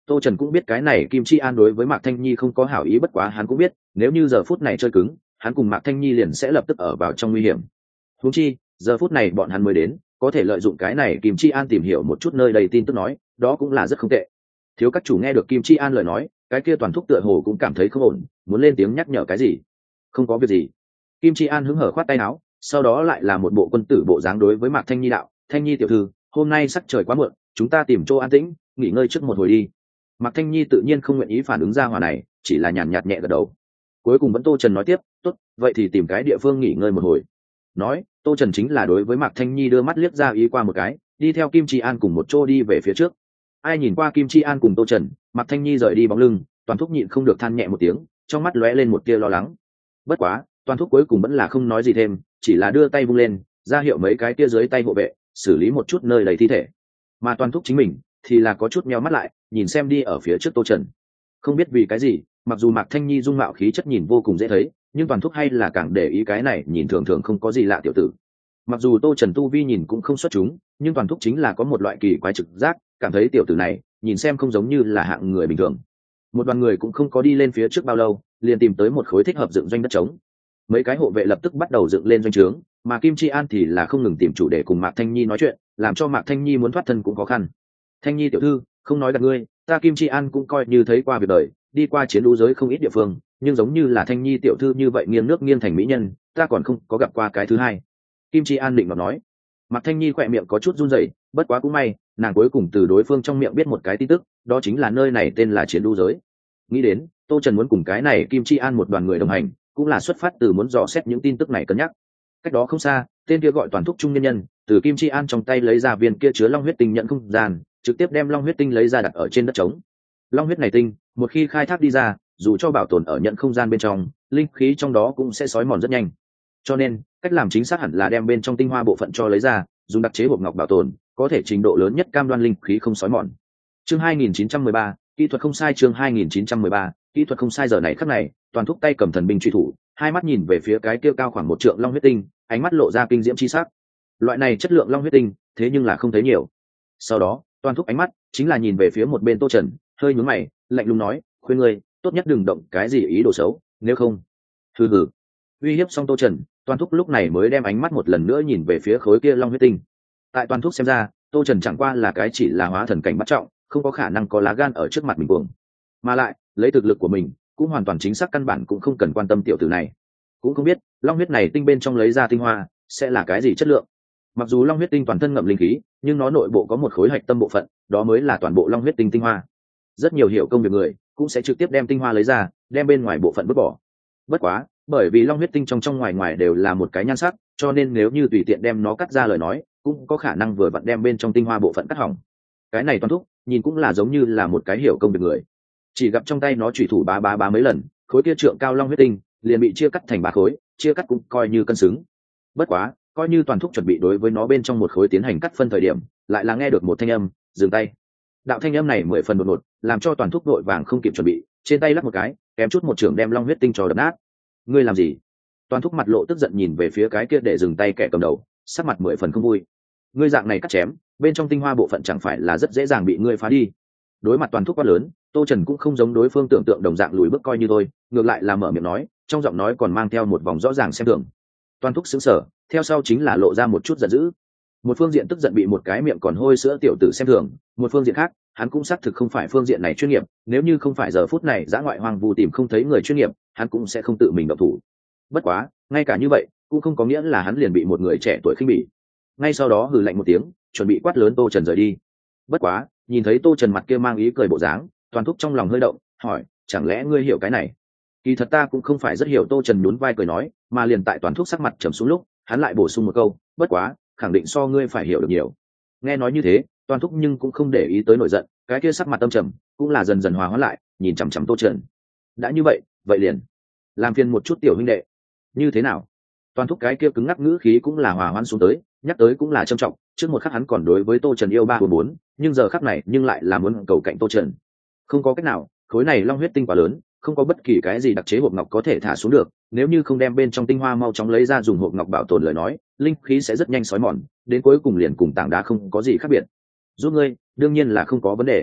Tô Trần cũng biết cái này Kim Chi An đối với Mạc Thanh Nhi không có hảo ý, bất quá hắn cũng biết nếu như giờ phút này chơi cứng, hắn cùng Mạc Thanh Nhi liền sẽ lập tức ở vào trong nguy hiểm. Huống chi giờ phút này bọn hắn mới đến, có thể lợi dụng cái này Kim Chi An tìm hiểu một chút nơi đầy tin tức nói, đó cũng là rất không tệ. Thiếu các chủ nghe được Kim Chi An lời nói, cái kia toàn thúc tựa hồ cũng cảm thấy không ổn, muốn lên tiếng nhắc nhở cái gì. Không có việc gì. Kim Chi An hứng hở khoát tay áo, sau đó lại là một bộ quân tử bộ dáng đối với Mạc Thanh Nhi đạo: Thanh Nhi tiểu thư, hôm nay sắc trời quá muộn, chúng ta tìm chỗ an tĩnh nghỉ ngơi trước một hồi đi. Mạc Thanh Nhi tự nhiên không nguyện ý phản ứng ra hòa này, chỉ là nhàn nhạt nhẹ gật đầu. Cuối cùng vẫn Tô Trần nói tiếp: tốt, vậy thì tìm cái địa phương nghỉ ngơi một hồi. Nói, Tô Trần chính là đối với Mạc Thanh Nhi đưa mắt liếc ra ý qua một cái, đi theo Kim Chi An cùng một chỗ đi về phía trước. Ai nhìn qua Kim Chi An cùng Tô Trần, Mạc Thanh Nhi rời đi bóng lưng, toàn thúc nhịn không được than nhẹ một tiếng, trong mắt lóe lên một tia lo lắng. Bất quá toàn thúc cuối cùng vẫn là không nói gì thêm, chỉ là đưa tay vung lên ra hiệu mấy cái tia dưới tay hộ vệ xử lý một chút nơi đầy thi thể, mà toàn thúc chính mình thì là có chút meo mắt lại nhìn xem đi ở phía trước Tô Trần. Không biết vì cái gì, mặc dù Mạc Thanh Nhi dung mạo khí chất nhìn vô cùng dễ thấy, nhưng toàn thúc hay là càng để ý cái này nhìn thường thường không có gì lạ tiểu tử. Mặc dù Tô Trần tu vi nhìn cũng không xuất chúng, nhưng toàn thúc chính là có một loại kỳ quái trực giác, cảm thấy tiểu tử này nhìn xem không giống như là hạng người bình thường. Một đoàn người cũng không có đi lên phía trước bao lâu, liền tìm tới một khối thích hợp dựng doanh đất trống. Mấy cái hộ vệ lập tức bắt đầu dựng lên doanh trướng, mà Kim Chi An thì là không ngừng tìm chủ đề cùng Mạc Thanh Nhi nói chuyện, làm cho Mạc Thanh Nhi muốn thoát thân cũng khó khăn. Thanh Nhi tiểu thư, không nói gạt ngươi, ta Kim Chi An cũng coi như thấy qua việc đời, đi qua chiến lũ giới không ít địa phương, nhưng giống như là Thanh Nhi tiểu thư như vậy nghiêng nước nghiêng thành mỹ nhân, ta còn không có gặp qua cái thứ hai. Kim Chi An định mà nói. Mạc Thanh Nhi khỏe miệng có chút run rẩy, bất quá cũng may, nàng cuối cùng từ đối phương trong miệng biết một cái tin tức, đó chính là nơi này tên là chiến lũ giới. Nghĩ đến, Tô Trần muốn cùng cái này Kim Chi An một đoàn người đồng hành, cũng là xuất phát từ muốn dò xét những tin tức này cân nhắc. Cách đó không xa, tên kia gọi toàn thúc trung nhân nhân, từ Kim Chi An trong tay lấy ra viên kia chứa long huyết tinh nhận không gian, trực tiếp đem long huyết tinh lấy ra đặt ở trên đất trống. Long huyết này tinh, một khi khai thác đi ra, dù cho bảo tồn ở nhận không gian bên trong, linh khí trong đó cũng sẽ xói mòn rất nhanh. Cho nên, cách làm chính xác hẳn là đem bên trong tinh hoa bộ phận cho lấy ra, dùng đặc chế hộp ngọc bảo tồn, có thể trình độ lớn nhất cam đoan linh khí không xói mòn. Chương hai nghìn chín trăm mười ba, kỹ thuật không sai. Chương hai nghìn chín trăm mười ba, kỹ thuật không sai. Giờ này khắc này, toàn thúc tay cầm thần binh truy thủ, hai mắt nhìn về phía cái kia cao khoảng một trượng long huyết tinh, ánh mắt lộ ra kinh diễm chi sắc. Loại này chất lượng long huyết tinh, thế nhưng là không thấy nhiều. Sau đó, toàn thúc ánh mắt chính là nhìn về phía một bên Tô Trần, hơi nhướng mày, lạnh lùng nói: khuyên ngươi tốt nhất đừng động cái gì ý đồ xấu, nếu không. Hừ hừ. Uy hiếp xong Tô Trần, toàn thúc lúc này mới đem ánh mắt một lần nữa nhìn về phía khối kia long huyết tinh. Tại toàn thúc xem ra, Tô Trần chẳng qua là cái chỉ là hóa thần cảnh bắt trọng, không có khả năng có lá gan ở trước mặt mình cuồng. Mà lại, lấy thực lực của mình, cũng hoàn toàn chính xác căn bản cũng không cần quan tâm tiểu tử này. Cũng không biết, long huyết này tinh bên trong lấy ra tinh hoa sẽ là cái gì chất lượng. Mặc dù long huyết tinh toàn thân ngậm linh khí, nhưng nó nội bộ có một khối hạch tâm bộ phận, đó mới là toàn bộ long huyết tinh tinh hoa. Rất nhiều hiểu công việc người cũng sẽ trực tiếp đem tinh hoa lấy ra, đem bên ngoài bộ phận vứt bỏ. Bất quá, bởi vì long huyết tinh trong trong ngoài ngoài đều là một cái nhan sắc, cho nên nếu như tùy tiện đem nó cắt ra lời nói, cũng có khả năng vừa vặn đem bên trong tinh hoa bộ phận cắt hỏng. Cái này toàn thúc nhìn cũng là giống như là một cái hiểu công việc người. Chỉ gặp trong tay nó chủy thủ bá bá bá mấy lần, khối kia trượng cao long huyết tinh liền bị chia cắt thành ba khối, chia cắt cũng coi như cân xứng. Bất quá, coi như toàn thúc chuẩn bị đối với nó bên trong một khối tiến hành cắt phân thời điểm, lại là nghe được một thanh âm: dừng tay. Đạo thanh âm này mười phần đột ngột, làm cho toàn thúc đội vàng không kịp chuẩn bị, trên tay lắc một cái, kém chút một trường đem long huyết tinh cho đập nát. Ngươi làm gì? Toàn thúc mặt lộ tức giận nhìn về phía cái kia để dừng tay kẻ cầm đầu, sắc mặt mười phần không vui. Ngươi dạng này cắt chém, bên trong tinh hoa bộ phận chẳng phải là rất dễ dàng bị ngươi phá đi. Đối mặt toàn thúc quá lớn, Tô Trần cũng không giống đối phương tưởng tượng đồng dạng lùi bước coi như tôi, ngược lại là mở miệng nói, trong giọng nói còn mang theo một vòng rõ ràng xem thường. Toàn thúc sững sờ, theo sau chính là lộ ra một chút giận dữ. Một phương diện tức giận bị một cái miệng còn hôi sữa tiểu tử xem thường, một phương diện khác, hắn cũng xác thực không phải phương diện này chuyên nghiệp, nếu như không phải giờ phút này dã ngoại hoang vu tìm không thấy người chuyên nghiệp, hắn cũng sẽ không tự mình động thủ. Bất quá, ngay cả như vậy, cũng không có nghĩa là hắn liền bị một người trẻ tuổi khinh bỉ. Ngay sau đó hừ lạnh một tiếng, chuẩn bị quát lớn Tô Trần rời đi. Bất quá, nhìn thấy Tô Trần mặt kia mang ý cười bộ dáng, toàn thúc trong lòng hơi động, hỏi: chẳng lẽ ngươi hiểu cái này? Kỳ thật ta cũng không phải rất hiểu. Tô Trần nhún vai cười nói, mà liền tại toàn thúc sắc mặt trầm xuống lúc, hắn lại bổ sung một câu: bất quá, khẳng định so ngươi phải hiểu được nhiều. Nghe nói như thế, toàn thúc nhưng cũng không để ý tới nổi giận, cái kia sắc mặt tâm trầm cũng là dần dần hòa hóa lại, nhìn chằm chằm Tô Trần. đã như vậy, vậy liền làm phiền một chút tiểu huynh đệ. Như thế nào? Toàn thúc cái kia cứng ngắc ngữ khí cũng là hòa hoãn xuống tới, nhắc tới cũng là trân trọng. Trước một khắc hắn còn đối với Tô Trần yêu ba bốn bốn, nhưng giờ khắc này nhưng lại là muốn cầu cạnh Tô Trần. Không có cách nào, khối này long huyết tinh quá lớn, không có bất kỳ cái gì đặc chế hộp ngọc có thể thả xuống được. Nếu như không đem bên trong tinh hoa mau chóng lấy ra dùng hộp ngọc bảo tồn lời nói, linh khí sẽ rất nhanh xói mòn, đến cuối cùng liền cùng tảng đá không có gì khác biệt. Giúp ngươi, đương nhiên là không có vấn đề.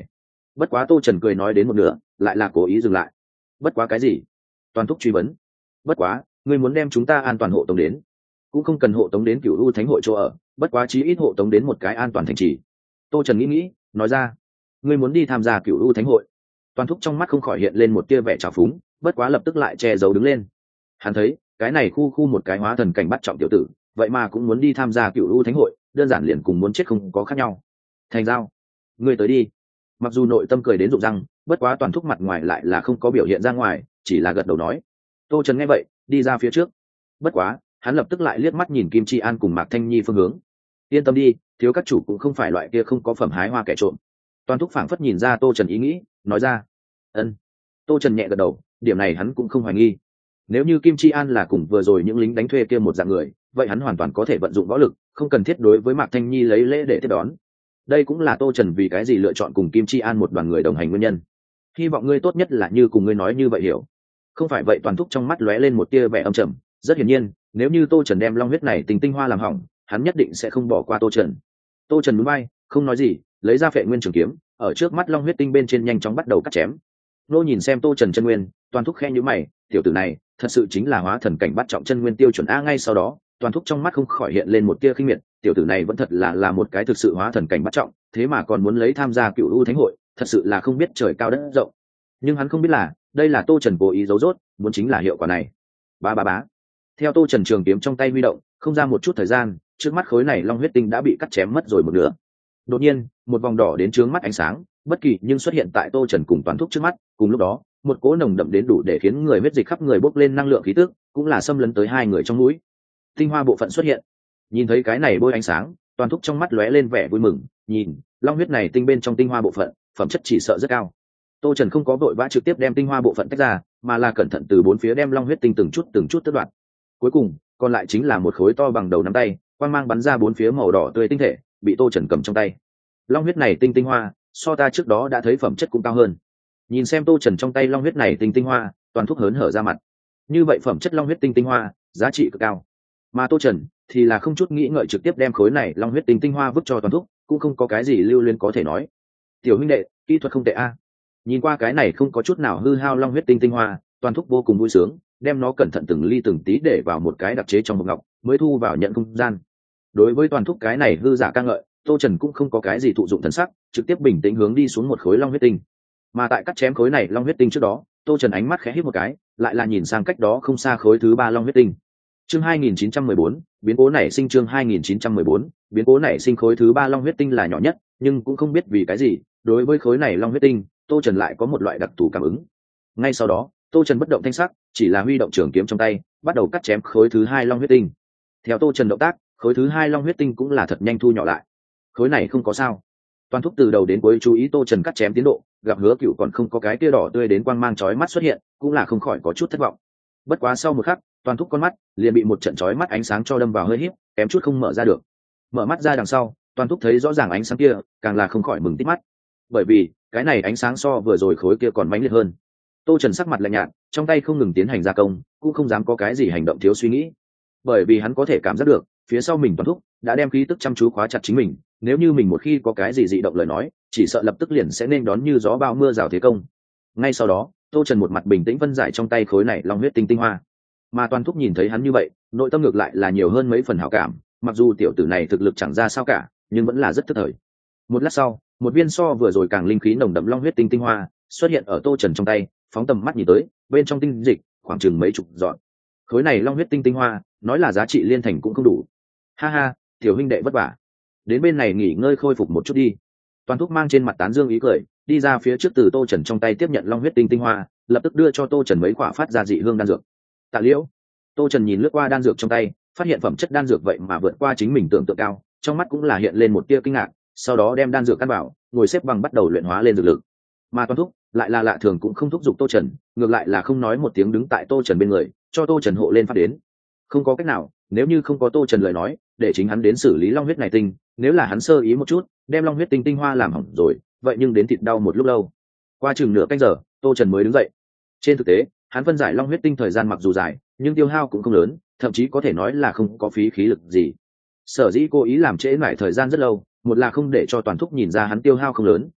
Bất quá Tô Trần cười nói đến một nửa lại là cố ý dừng lại. Bất quá cái gì? Toàn thúc truy vấn. Bất quá ngươi muốn đem chúng ta an toàn hộ tống đến, cũng không cần hộ tống đến Cửu U Thánh hội chỗ ở, bất quá chí ít hộ tống đến một cái an toàn thành trì. Tô Trần nghĩ nghĩ nói ra. Ngươi muốn đi tham gia Cửu U Thánh hội? Toàn thúc trong mắt không khỏi hiện lên một tia vẻ trào phúng, bất quá lập tức lại che giấu đứng lên. Hắn thấy cái này khu khu một cái hóa thần cảnh bắt trọng tiểu tử vậy mà cũng muốn đi tham gia Cửu U Thánh hội, đơn giản liền cùng muốn chết không có khác nhau. Thành giao, ngươi tới đi. Mặc dù nội tâm cười đến rụng răng, bất quá Toàn thúc mặt ngoài lại là không có biểu hiện ra ngoài, chỉ là gật đầu nói. Tô Trần nghe vậy đi ra phía trước. Bất quá hắn lập tức lại liếc mắt nhìn Kim Chi An cùng Mạc Thanh Nhi phương hướng. Yên tâm đi, thiếu các chủ cũng không phải loại kia không có phẩm hái hoa kẻ trộm. Toàn thúc phảng phất nhìn ra Tô Trần ý nghĩ nói ra. Ân. Tô Trần nhẹ gật đầu, điểm này hắn cũng không hoài nghi. Nếu như Kim Chi An là cùng vừa rồi những lính đánh thuê kia một dạng người, vậy hắn hoàn toàn có thể vận dụng võ lực, không cần thiết đối với Mạc Thanh Nhi lấy lễ để tiếp đón. Đây cũng là Tô Trần vì cái gì lựa chọn cùng Kim Chi An một đoàn người đồng hành nguyên nhân. Hy vọng ngươi tốt nhất là như cùng ngươi nói như vậy hiểu. Không phải vậy Toàn thúc trong mắt lóe lên một tia vẻ âm trầm, rất hiển nhiên, nếu như Tô Trần đem long huyết này tình tinh hoa làm hỏng, hắn nhất định sẽ không bỏ qua Tô Trần. Tô Trần núi bay, không nói gì, lấy ra Phệ Nguyên Trường kiếm, ở trước mắt long huyết tinh bên trên nhanh chóng bắt đầu cắt chém. Nô nhìn xem Tô Trần chân nguyên, Toàn thúc khe nhíu mày, tiểu tử này, thật sự chính là hóa thần cảnh bắt trọng chân nguyên tiêu chuẩn a. Ngay sau đó, Toàn thúc trong mắt không khỏi hiện lên một tia khinh miệt, tiểu tử này vẫn thật là là một cái thực sự hóa thần cảnh bắt trọng, thế mà còn muốn lấy tham gia Cửu U Thánh hội, thật sự là không biết trời cao đất rộng. Nhưng hắn không biết là, đây là Tô Trần cố ý giấu giốt, muốn chính là hiệu quả này. Ba ba bá. Theo Tô Trần trường kiếm trong tay huy động, không ra một chút thời gian, trước mắt khối này long huyết tinh đã bị cắt chém mất rồi một nửa. Đột nhiên, một vòng đỏ đến trướng mắt ánh sáng, bất kỳ nhưng xuất hiện tại Tô Trần cùng Toàn thúc trước mắt, cùng lúc đó, một cỗ nồng đậm đến đủ để khiến người huyết dịch khắp người bốc lên năng lượng khí tức, cũng là xâm lấn tới hai người trong mũi. Tinh hoa bộ phận xuất hiện. Nhìn thấy cái này bôi ánh sáng, Toàn thúc trong mắt lóe lên vẻ vui mừng, nhìn, long huyết này tinh bên trong tinh hoa bộ phận, phẩm chất chỉ sợ rất cao. Tô Trần không có vội vã trực tiếp đem tinh hoa bộ phận tách ra, mà là cẩn thận từ bốn phía đem long huyết tinh từng chút từng chút tước đoạt. Cuối cùng, còn lại chính là một khối to bằng đầu nắm tay, quang mang bắn ra bốn phía màu đỏ tươi tinh thể, bị Tô Trần cầm trong tay. Long huyết này tinh tinh hoa, so ta trước đó đã thấy phẩm chất cũng cao hơn. Nhìn xem Tô Trần trong tay long huyết này tinh tinh hoa, Toàn thúc hớn hở ra mặt. Như vậy phẩm chất long huyết tinh tinh hoa, giá trị cực cao. Mà Tô Trần thì là không chút nghĩ ngợi trực tiếp đem khối này long huyết tinh tinh hoa vứt cho Toàn thúc, cũng không có cái gì lưu luyến có thể nói. Tiểu huynh đệ, kỹ thuật không tệ a. Nhìn qua cái này không có chút nào hư hao long huyết tinh tinh hoa, Toàn thúc vô cùng vui sướng, đem nó cẩn thận từng ly từng tí để vào một cái đặc chế trong hộp ngọc, mới thu vào nhận không gian. Đối với Toàn thúc cái này hư giả ca ngợi, Tô Trần cũng không có cái gì thụ dụng thần sắc, trực tiếp bình tĩnh hướng đi xuống một khối long huyết tinh. Mà tại cắt chém khối này long huyết tinh trước đó, Tô Trần ánh mắt khẽ híp một cái, lại là nhìn sang cách đó không xa khối thứ ba long huyết tinh. Chương hai nghìn chín trăm mười bốn, biến cố nảy sinh chương hai nghìn chín trăm mười bốn, biến cố nảy sinh khối thứ ba long huyết tinh là nhỏ nhất, nhưng cũng không biết vì cái gì, đối với khối này long huyết tinh, Tô Trần lại có một loại đặc thù cảm ứng. Ngay sau đó, Tô Trần bất động thanh sắc, chỉ là huy động trường kiếm trong tay, bắt đầu cắt chém khối thứ hai long huyết tinh. Theo Tô Trần động tác, khối thứ hai long huyết tinh cũng là thật nhanh thu nhỏ lại. Khối này không có sao. Toàn thúc từ đầu đến cuối chú ý Tô Trần cắt chém tiến độ, gặp Hứa Cửu còn không có cái tia đỏ tươi đến quang mang chói mắt xuất hiện, cũng là không khỏi có chút thất vọng. Bất quá sau một khắc, Toàn thúc con mắt liền bị một trận chói mắt ánh sáng cho đâm vào hơi híp, kém chút không mở ra được. Mở mắt ra đằng sau, Toàn thúc thấy rõ ràng ánh sáng kia, càng là không khỏi mừng tít mắt. Bởi vì, cái này ánh sáng so vừa rồi khối kia còn mãnh liệt hơn. Tô Trần sắc mặt lạnh nhạt, trong tay không ngừng tiến hành gia công, cũng không dám có cái gì hành động thiếu suy nghĩ. Bởi vì hắn có thể cảm giác được, phía sau mình Toàn thúc đã đem khí tức chăm chú khóa chặt chính mình, nếu như mình một khi có cái gì dị động lời nói, chỉ sợ lập tức liền sẽ nên đón như gió bão mưa rào thế công. Ngay sau đó, Tô Trần một mặt bình tĩnh phân giải trong tay khối này long huyết tinh tinh hoa. Mà Toàn thúc nhìn thấy hắn như vậy, nội tâm ngược lại là nhiều hơn mấy phần hảo cảm, mặc dù tiểu tử này thực lực chẳng ra sao cả, nhưng vẫn là rất tức thời. Một lát sau, một viên so vừa rồi càng linh khí nồng đậm long huyết tinh tinh hoa xuất hiện ở Tô Trần trong tay, phóng tầm mắt nhìn tới, bên trong tinh dịch khoảng chừng mấy chục dọn. Khối này long huyết tinh tinh hoa, nói là giá trị liên thành cũng không đủ. Ha ha, tiểu huynh đệ vất vả, đến bên này nghỉ ngơi khôi phục một chút đi. Toàn thúc mang trên mặt tán dương ý cười, đi ra phía trước từ Tô Trần trong tay tiếp nhận long huyết tinh tinh hoa, lập tức đưa cho Tô Trần mấy quả phát ra dị hương đan dược. Tạ Liễu. Tô Trần nhìn lướt qua đan dược trong tay, phát hiện phẩm chất đan dược vậy mà vượt qua chính mình tưởng tượng cao, trong mắt cũng là hiện lên một tia kinh ngạc, sau đó đem đan dược căn vào, ngồi xếp bằng bắt đầu luyện hóa lên dược lực. Mà Toàn thúc lại là lạ thường cũng không thúc giục Tô Trần, ngược lại là không nói một tiếng đứng tại Tô Trần bên người, cho Tô Trần hộ lên phát đến. Không có cách nào, nếu như không có Tô Trần lời nói, để chính hắn đến xử lý long huyết này tinh, nếu là hắn sơ ý một chút, đem long huyết tinh tinh hoa làm hỏng rồi, vậy nhưng đến thịt đau một lúc lâu. Qua chừng nửa canh giờ, Tô Trần mới đứng dậy. Trên thực tế, hắn phân giải long huyết tinh thời gian mặc dù dài, nhưng tiêu hao cũng không lớn, thậm chí có thể nói là không có phí khí lực gì. Sở dĩ cố ý làm trễ lại thời gian rất lâu, một là không để cho Toàn thúc nhìn ra hắn tiêu hao không lớn,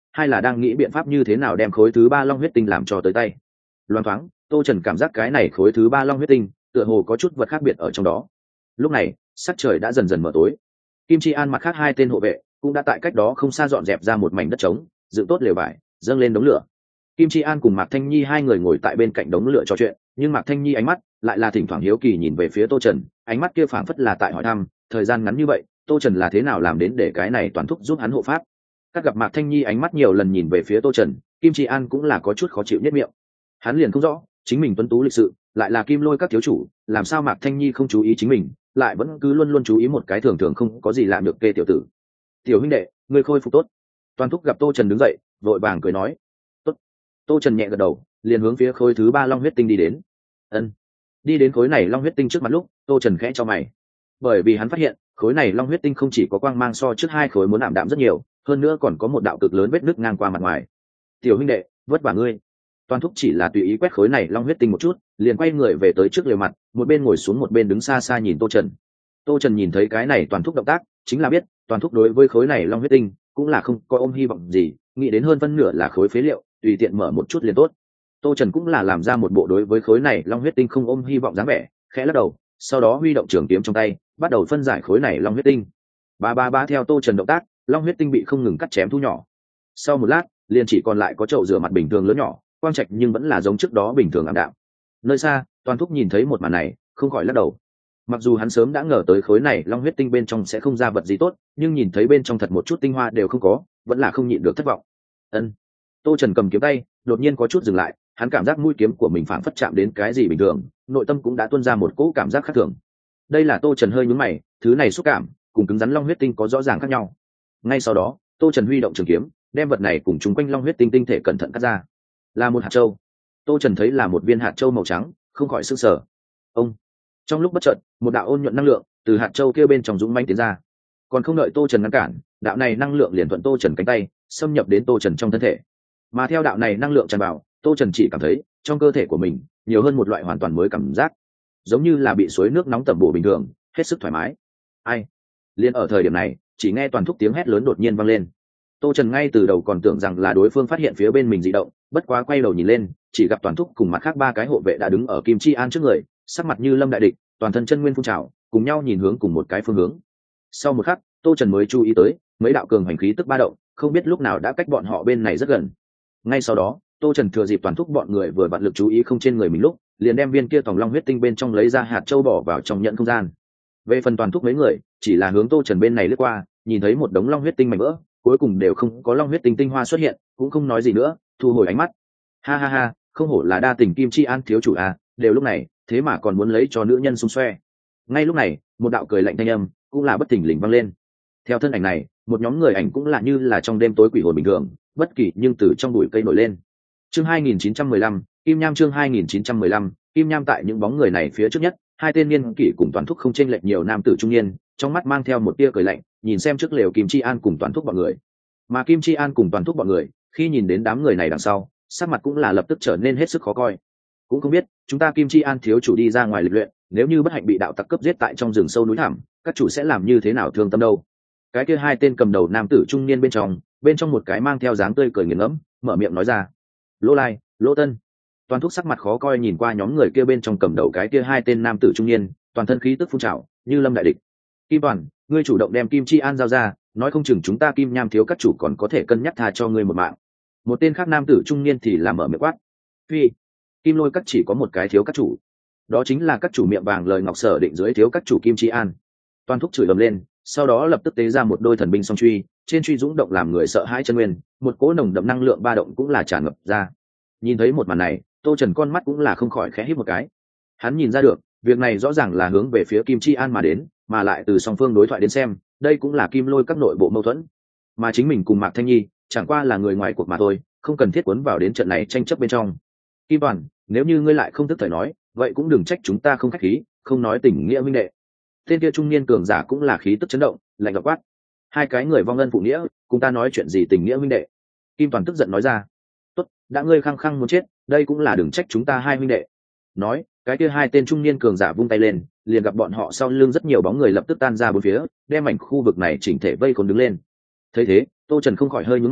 hai là đang nghĩ biện pháp như thế nào đem khối thứ ba long huyết tinh làm cho tới tay. Loan thoáng tô trần cảm giác cái này khối thứ ba long huyết tinh tựa hồ có chút vật khác biệt ở trong đó. Lúc này sắc trời đã dần dần mở tối, kim chi an mặt khác hai tên hộ vệ cũng đã tại cách đó không xa dọn dẹp ra một mảnh đất trống, dựng tốt lều vải, dâng lên đống lửa. Kim chi an cùng mạc thanh nhi hai người ngồi tại bên cạnh đống lửa trò chuyện, nhưng mạc thanh nhi ánh mắt lại là thỉnh thoảng hiếu kỳ nhìn về phía tô trần, ánh mắt kia phảng phất là tại hỏi thăm thời gian ngắn như vậy tô trần là thế nào làm đến để cái này toàn thúc giúp hắn hộ pháp. Các gặp mạc thanh nhi ánh mắt nhiều lần nhìn về phía tô trần, kim chi an cũng là có chút khó chịu nhất miệng. Hắn liền không rõ chính mình tuấn tú lịch sự lại là kim lôi các thiếu chủ, làm sao mạc thanh nhi không chú ý chính mình lại vẫn cứ luôn luôn chú ý một cái thường thường không có gì làm được kê tiểu tử. Tiểu huynh đệ, ngươi khôi phục tốt. Toàn thúc gặp tô trần đứng dậy vội vàng cười nói. Tốt. Tô trần nhẹ gật đầu liền hướng phía khối thứ ba long huyết tinh đi đến. Ân. Đi đến khối này long huyết tinh trước mặt lúc tô trần khẽ cho mày, bởi vì hắn phát hiện khối này long huyết tinh không chỉ có quang mang so trước hai khối muốn ảm đạm rất nhiều, hơn nữa còn có một đạo cực lớn vết nứt ngang qua mặt ngoài. Tiểu huynh đệ, vất vả ngươi. Toàn thúc chỉ là tùy ý quét khối này long huyết tinh một chút liền quay người về tới trước lều mặt, một bên ngồi xuống một bên đứng xa xa nhìn tô trần. Tô trần nhìn thấy cái này toàn thúc động tác chính là biết toàn thúc đối với khối này long huyết tinh cũng là không có ôm hy vọng gì, nghĩ đến hơn phân nửa là khối phế liệu, tùy tiện mở một chút liền tốt. Tô trần cũng là làm ra một bộ đối với khối này long huyết tinh không ôm hy vọng dáng vẻ, khẽ lắc đầu, sau đó huy động trường kiếm trong tay bắt đầu phân giải khối này long huyết tinh. Ba ba ba theo tô trần động tác long huyết tinh bị không ngừng cắt chém thu nhỏ, sau một lát liền chỉ còn lại có chậu rửa mặt bình thường lớn nhỏ, quang trạch nhưng vẫn là giống trước đó bình thường ảm đạm. Nơi xa toàn thúc nhìn thấy một màn này không khỏi lắc đầu. Mặc dù hắn sớm đã ngờ tới khối này long huyết tinh bên trong sẽ không ra vật gì tốt, nhưng nhìn thấy bên trong thật một chút tinh hoa đều không có, vẫn là không nhịn được thất vọng. Ân. Tô trần cầm kiếm tay đột nhiên có chút dừng lại, hắn cảm giác mũi kiếm của mình phảng phất chạm đến cái gì bình thường, nội tâm cũng đã tuôn ra một cỗ cảm giác khác thường. Đây là tô trần hơi nhún mày, thứ này xúc cảm cùng cứng rắn long huyết tinh có rõ ràng khác nhau. Ngay sau đó tô trần huy động trường kiếm đem vật này cùng chung quanh long huyết tinh tinh thể cẩn thận cắt ra. Là một hạt châu. Tô trần thấy là một viên hạt châu màu trắng không khỏi sững sờ. Ông. Trong lúc bất chợt một đạo ôn nhuận năng lượng từ hạt châu kia bên trong dũng mãnh tiến ra, còn không đợi tô trần ngăn cản, đạo này năng lượng liền thuận tô trần cánh tay xâm nhập đến tô trần trong thân thể. Mà theo đạo này năng lượng tràn vào, tô trần chỉ cảm thấy trong cơ thể của mình nhiều hơn một loại hoàn toàn mới cảm giác, giống như là bị suối nước nóng tẩm bổ bình thường, hết sức thoải mái. Ai? Liên ở thời điểm này chỉ nghe toàn thúc tiếng hét lớn đột nhiên vang lên. Tô trần ngay từ đầu còn tưởng rằng là đối phương phát hiện phía bên mình dị động, bất quá quay đầu nhìn lên chỉ gặp toàn thúc cùng mặt khác ba cái hộ vệ đã đứng ở kim chi an trước người, sắc mặt như lâm đại địch, toàn thân chân nguyên phun trào, cùng nhau nhìn hướng cùng một cái phương hướng. Sau một khắc tô trần mới chú ý tới mấy đạo cường hành khí tức ba động không biết lúc nào đã cách bọn họ bên này rất gần. Ngay sau đó tô trần thừa dịp toàn thúc bọn người vừa vặn lực chú ý không trên người mình lúc liền đem viên kia tòng long huyết tinh bên trong lấy ra hạt châu bỏ vào trong nhận không gian. Về phần toàn thúc mấy người chỉ là hướng tô trần bên này lướt qua, nhìn thấy một đống long huyết tinh mảnh vỡ cuối cùng đều không có long huyết tinh tinh hoa xuất hiện, cũng không nói gì nữa, thu hồi ánh mắt. Ha ha ha, không hổ là đa tình kim chi an thiếu chủ à, đều lúc này thế mà còn muốn lấy cho nữ nhân xung xoe. Ngay lúc này một đạo cười lạnh thanh âm cũng là bất thình lình vang lên. Theo thân ảnh này một nhóm người ảnh cũng là như là trong đêm tối quỷ hồn bình thường, bất kỳ nhưng từ trong bụi cây nổi lên. Chương hai nghìn chín trăm mười lăm, Kim Nham chương hai nghìn chín trăm mười lăm, Kim Nham tại những bóng người này phía trước nhất, hai tên niên kỷ cùng toàn thúc không chênh lệch nhiều nam tử trung niên, trong mắt mang theo một tia cười lạnh, nhìn xem trước lều Kim Chi An cùng toàn thúc bọn người. Mà Kim Chi An cùng toàn thúc bọn người, khi nhìn đến đám người này đằng sau, sắc mặt cũng là lập tức trở nên hết sức khó coi. Cũng không biết, chúng ta Kim Chi An thiếu chủ đi ra ngoài lịch luyện, nếu như bất hạnh bị đạo tặc cướp giết tại trong rừng sâu núi thẳm, các chủ sẽ làm như thế nào thương tâm đâu. Cái kia hai tên cầm đầu nam tử trung niên bên trong, bên trong một cái mang theo dáng tươi cười nghiền ngẫm, mở miệng nói ra. Lỗ Lai, Lỗ Tân. Toàn thúc sắc mặt khó coi nhìn qua nhóm người kia bên trong cầm đầu cái kia hai tên nam tử trung niên, toàn thân khí tức phun trào, như lâm đại địch. Kim Toàn, ngươi chủ động đem Kim Chi An giao ra, nói không chừng chúng ta Kim Nham thiếu các chủ còn có thể cân nhắc tha cho ngươi một mạng. Một tên khác nam tử trung niên thì làm mở miệng quát. Phi, Kim Lôi các chỉ có một cái thiếu các chủ, đó chính là các chủ miệng vàng lời ngọc sở định dưới thiếu các chủ Kim Chi An. Toàn thúc chửi ầm lên, sau đó lập tức tế ra một đôi thần binh song truy, trên truy dũng động làm người sợ hãi chân nguyên, một cỗ nồng đậm năng lượng ba động cũng là tràn ngập ra. Nhìn thấy một màn này, Tô Trần con mắt cũng là không khỏi khẽ híp một cái. Hắn nhìn ra được, việc này rõ ràng là hướng về phía Kim Chi An mà đến, mà lại từ song phương đối thoại đến xem, đây cũng là Kim Lôi các nội bộ mâu thuẫn. Mà chính mình cùng Mạc Thanh Nhi, chẳng qua là người ngoài cuộc mà thôi, không cần thiết cuốn vào đến trận này tranh chấp bên trong. Kim Toàn, nếu như ngươi lại không thức thời nói, vậy cũng đừng trách chúng ta không khách khí, không nói tình nghĩa huynh đệ. Tên kia trung niên cường giả cũng là khí tức chấn động, lạnh giọng quát. Hai cái người vong ân phụ nghĩa, cùng ta nói chuyện gì tình nghĩa huynh đệ? Kim Toàn tức giận nói ra. Tốt, đã ngươi khăng khăng muốn chết, đây cũng là đừng trách chúng ta hai huynh đệ. Nói, cái kia hai tên trung niên cường giả vung tay lên, liền gặp bọn họ sau lưng rất nhiều bóng người lập tức tan ra bốn phía, đem mảnh khu vực này chỉnh thể vây khốn đứng lên. Thấy thế, Tô Trần không khỏi hơi nhướng mày,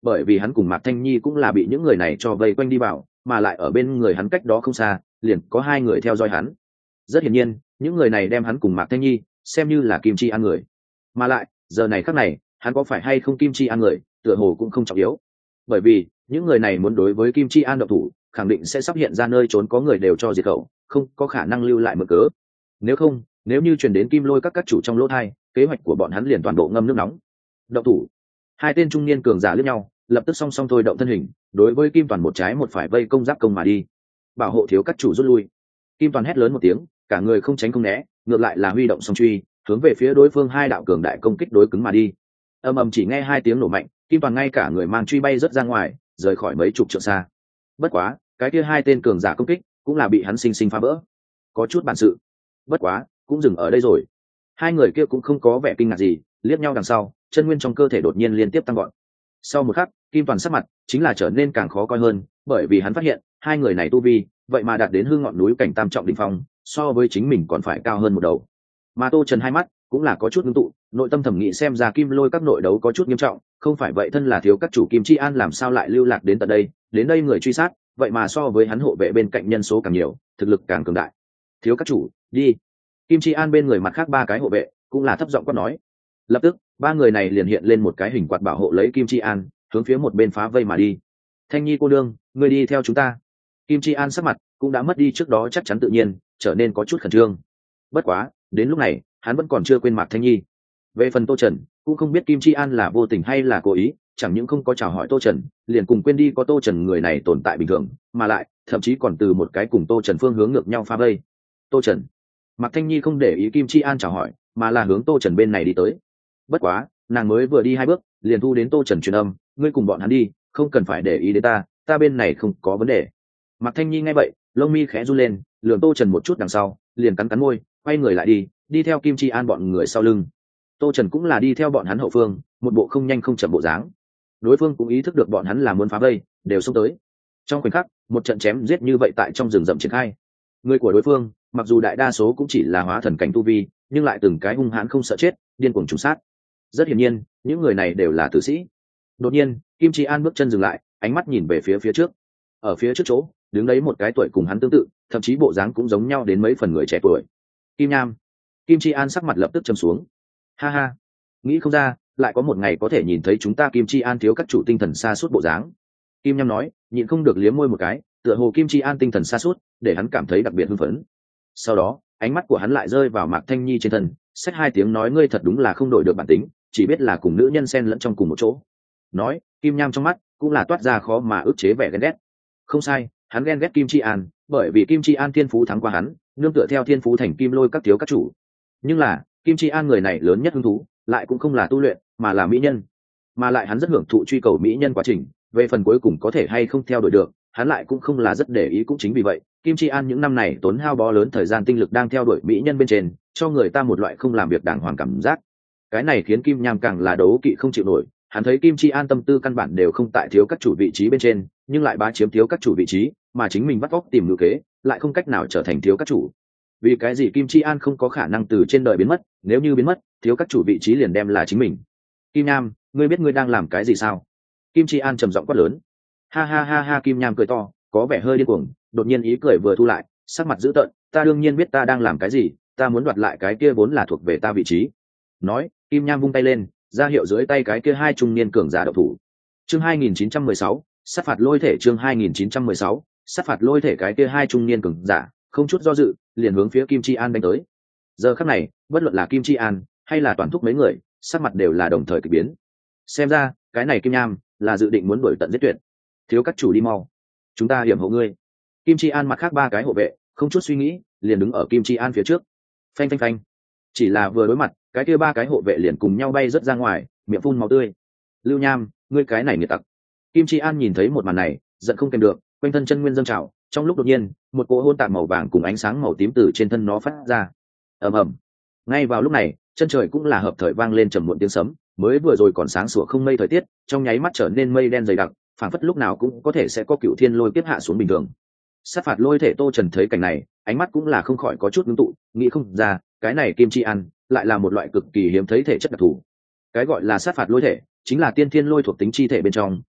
bởi vì hắn cùng Mạc Thanh Nhi cũng là bị những người này cho vây quanh đi vào, mà lại ở bên người hắn cách đó không xa liền có hai người theo dõi hắn. Rất hiển nhiên những người này đem hắn cùng Mạc Thanh Nhi xem như là kim chi ăn người, mà lại giờ này khắc này hắn có phải hay không kim chi ăn người tựa hồ cũng không trọng yếu, bởi vì những người này muốn đối với kim chi an động thủ khẳng định sẽ sắp hiện ra nơi trốn có người đều cho diệt khẩu, không có khả năng lưu lại mực cớ. Nếu không, nếu như truyền đến kim lôi các các chủ trong lỗ thai, kế hoạch của bọn hắn liền toàn bộ ngâm nước nóng. Động thủ. Hai tên trung niên cường giả liếc nhau, lập tức song song thôi động thân hình, đối với kim toàn một trái một phải vây công giáp công mà đi. Bảo hộ thiếu các chủ rút lui. Kim toàn hét lớn một tiếng, cả người không tránh không né, ngược lại là huy động song truy, hướng về phía đối phương hai đạo cường đại công kích đối cứng mà đi. Ầm ầm chỉ nghe hai tiếng nổ mạnh, kim toàn ngay cả người mang truy bay rất ra ngoài, rời khỏi mấy chục trượng xa. Bất quá, cái kia hai tên cường giả công kích cũng là bị hắn sinh sinh phá vỡ. Có chút bản sự. Bất quá, cũng dừng ở đây rồi. Hai người kia cũng không có vẻ kinh ngạc gì, liếc nhau đằng sau, chân nguyên trong cơ thể đột nhiên liên tiếp tăng gọn. Sau một khắc, kim toàn sắc mặt chính là trở nên càng khó coi hơn, bởi vì hắn phát hiện hai người này tu vi vậy mà đạt đến hương ngọn núi cảnh tam trọng đỉnh phong, so với chính mình còn phải cao hơn một đầu. Mà Tô Trần hai mắt cũng là có chút ngưng tụ, nội tâm thẩm nghĩ xem ra kim lôi các nội đấu có chút nghiêm trọng, không phải vậy thân là thiếu các chủ Kim Chi An làm sao lại lưu lạc đến tận đây, đến đây người truy sát, vậy mà so với hắn hộ vệ bên cạnh nhân số càng nhiều, thực lực càng cường đại. Thiếu các chủ, đi. Kim Chi An bên người mặt khác ba cái hộ vệ cũng là thấp giọng quát nói. Lập tức, ba người này liền hiện lên một cái hình quạt bảo hộ lấy Kim Chi An, hướng phía một bên phá vây mà đi. Thanh Nhi cô đương, ngươi đi theo chúng ta. Kim Chi An sắc mặt cũng đã mất đi trước đó chắc chắn tự nhiên, trở nên có chút khẩn trương. Bất quá, đến lúc này, hắn vẫn còn chưa quên Mạc Thanh Nhi. Về phần Tô Trần, cũng không biết Kim Chi An là vô tình hay là cố ý, chẳng những không có chào hỏi Tô Trần, liền cùng quên đi có Tô Trần người này tồn tại bình thường, mà lại, thậm chí còn từ một cái cùng Tô Trần phương hướng ngược nhau phá vây. Tô Trần. Mạc Thanh Nhi không để ý Kim Chi An chào hỏi, mà là hướng Tô Trần bên này đi tới. Bất quá, nàng mới vừa đi hai bước, liền thu đến Tô Trần truyền âm, ngươi cùng bọn hắn đi, không cần phải để ý đến ta, ta bên này không có vấn đề. Mạc Thanh Nhi nghe vậy, lông mi khẽ run lên, lườm Tô Trần một chút đằng sau, liền cắn cắn môi, quay người lại đi, đi theo Kim Chi An bọn người sau lưng. Tô Trần cũng là đi theo bọn hắn hậu phương, một bộ không nhanh không chậm bộ dáng. Đối phương cũng ý thức được bọn hắn là muốn phá vây, đều xông tới. Trong khoảnh khắc, một trận chém giết như vậy tại trong rừng rậm triển khai. Người của đối phương, mặc dù đại đa số cũng chỉ là hóa thần cảnh tu vi, nhưng lại từng cái hung hãn không sợ chết, điên cuồng trùng sát. Rất hiển nhiên, những người này đều là tử sĩ. Đột nhiên, Kim Chi An bước chân dừng lại, ánh mắt nhìn về phía phía trước. Ở phía trước chỗ, đứng đấy một cái tuổi cùng hắn tương tự, thậm chí bộ dáng cũng giống nhau đến mấy phần người trẻ tuổi. Kim Nham. Kim Chi An sắc mặt lập tức trầm xuống. Ha ha, nghĩ không ra, lại có một ngày có thể nhìn thấy chúng ta Kim Chi An thiếu các chủ tinh thần xa suốt bộ dáng. Kim Nham nói, nhịn không được liếm môi một cái, tựa hồ Kim Chi An tinh thần xa suốt, để hắn cảm thấy đặc biệt hưng phấn. Sau đó, ánh mắt của hắn lại rơi vào Mạc Thanh Nhi trên thân, xách hai tiếng nói ngươi thật đúng là không đổi được bản tính, chỉ biết là cùng nữ nhân xen lẫn trong cùng một chỗ. Nói, Kim Nham trong mắt cũng là toát ra khó mà ức chế vẻ ghen ghét. Không sai, hắn ghen ghét Kim Chi An, bởi vì Kim Chi An thiên phú thắng qua hắn, nương tựa theo thiên phú thành kim lôi các thiếu các chủ. Nhưng là, Kim Chi An người này lớn nhất hứng thú, lại cũng không là tu luyện, mà là mỹ nhân. Mà lại hắn rất hưởng thụ truy cầu mỹ nhân quá trình, về phần cuối cùng có thể hay không theo đuổi được, hắn lại cũng không là rất để ý. Cũng chính vì vậy, Kim Chi An những năm này tốn hao bó lớn thời gian tinh lực đang theo đuổi mỹ nhân bên trên, cho người ta một loại không làm việc đàng hoàng cảm giác. Cái này khiến Kim Nham càng là đấu kỵ không chịu nổi, hắn thấy Kim Chi An tâm tư căn bản đều không tại thiếu các chủ vị trí bên trên, nhưng lại bá chiếm thiếu các chủ vị trí, mà chính mình bắt vóc tìm ngữ kế, lại không cách nào trở thành thiếu các chủ. Vì cái gì Kim Chi An không có khả năng từ trên đời biến mất, nếu như biến mất, thiếu các chủ vị trí liền đem là chính mình. Kim Nham, ngươi biết ngươi đang làm cái gì sao? Kim Chi An trầm giọng quát lớn. Ha ha ha ha, Kim Nham cười to, có vẻ hơi điên cuồng, đột nhiên ý cười vừa thu lại, sắc mặt dữ tợn, ta đương nhiên biết ta đang làm cái gì, ta muốn đoạt lại cái kia vốn là thuộc về ta vị trí. Nói, Kim Nham vung tay lên, ra hiệu dưới tay cái kia hai trung niên cường giả độc thủ. Chương hai nghìn chín trăm mười sáu, sát phạt lôi thể. Chương hai nghìn chín trăm mười sáu, sát phạt lôi thể. Cái kia hai trung niên cường giả không chút do dự, liền hướng phía Kim Chi An đánh tới. Giờ khắc này, bất luận là Kim Chi An hay là toàn thúc mấy người, sắc mặt đều là đồng thời kỳ biến. Xem ra, cái này Kim Nham là dự định muốn đuổi tận giết tuyệt. Thiếu các chủ đi mau, chúng ta hiểm hộ ngươi. Kim Chi An mặt khác ba cái hộ vệ, không chút suy nghĩ, liền đứng ở Kim Chi An phía trước. Phanh phanh phanh. Chỉ là vừa đối mặt, cái kia ba cái hộ vệ liền cùng nhau bay rất ra ngoài, miệng phun máu tươi. Lưu Nham, ngươi cái này nghiệt tặc. Kim Chi An nhìn thấy một màn này, giận không kèm được, quanh thân chân nguyên dâng trào, trong lúc đột nhiên, một cỗ hôn tạp màu vàng cùng ánh sáng màu tím từ trên thân nó phát ra. Ầm ầm. Ngay vào lúc này, chân trời cũng là hợp thời vang lên trầm muộn tiếng sấm, mới vừa rồi còn sáng sủa không mây thời tiết, trong nháy mắt trở nên mây đen dày đặc, phảng phất lúc nào cũng có thể sẽ có cựu thiên lôi kiếp hạ xuống bình thường. Sát phạt lôi thể Tô Trần thấy cảnh này, ánh mắt cũng là không khỏi có chút ngưng tụ, nghĩ không ra, cái này Kim Chi An lại là một loại cực kỳ hiếm thấy thể chất đặc thù. Cái gọi là sát phạt lôi thể, chính là tiên thiên lôi thuộc tính chi thể bên trong,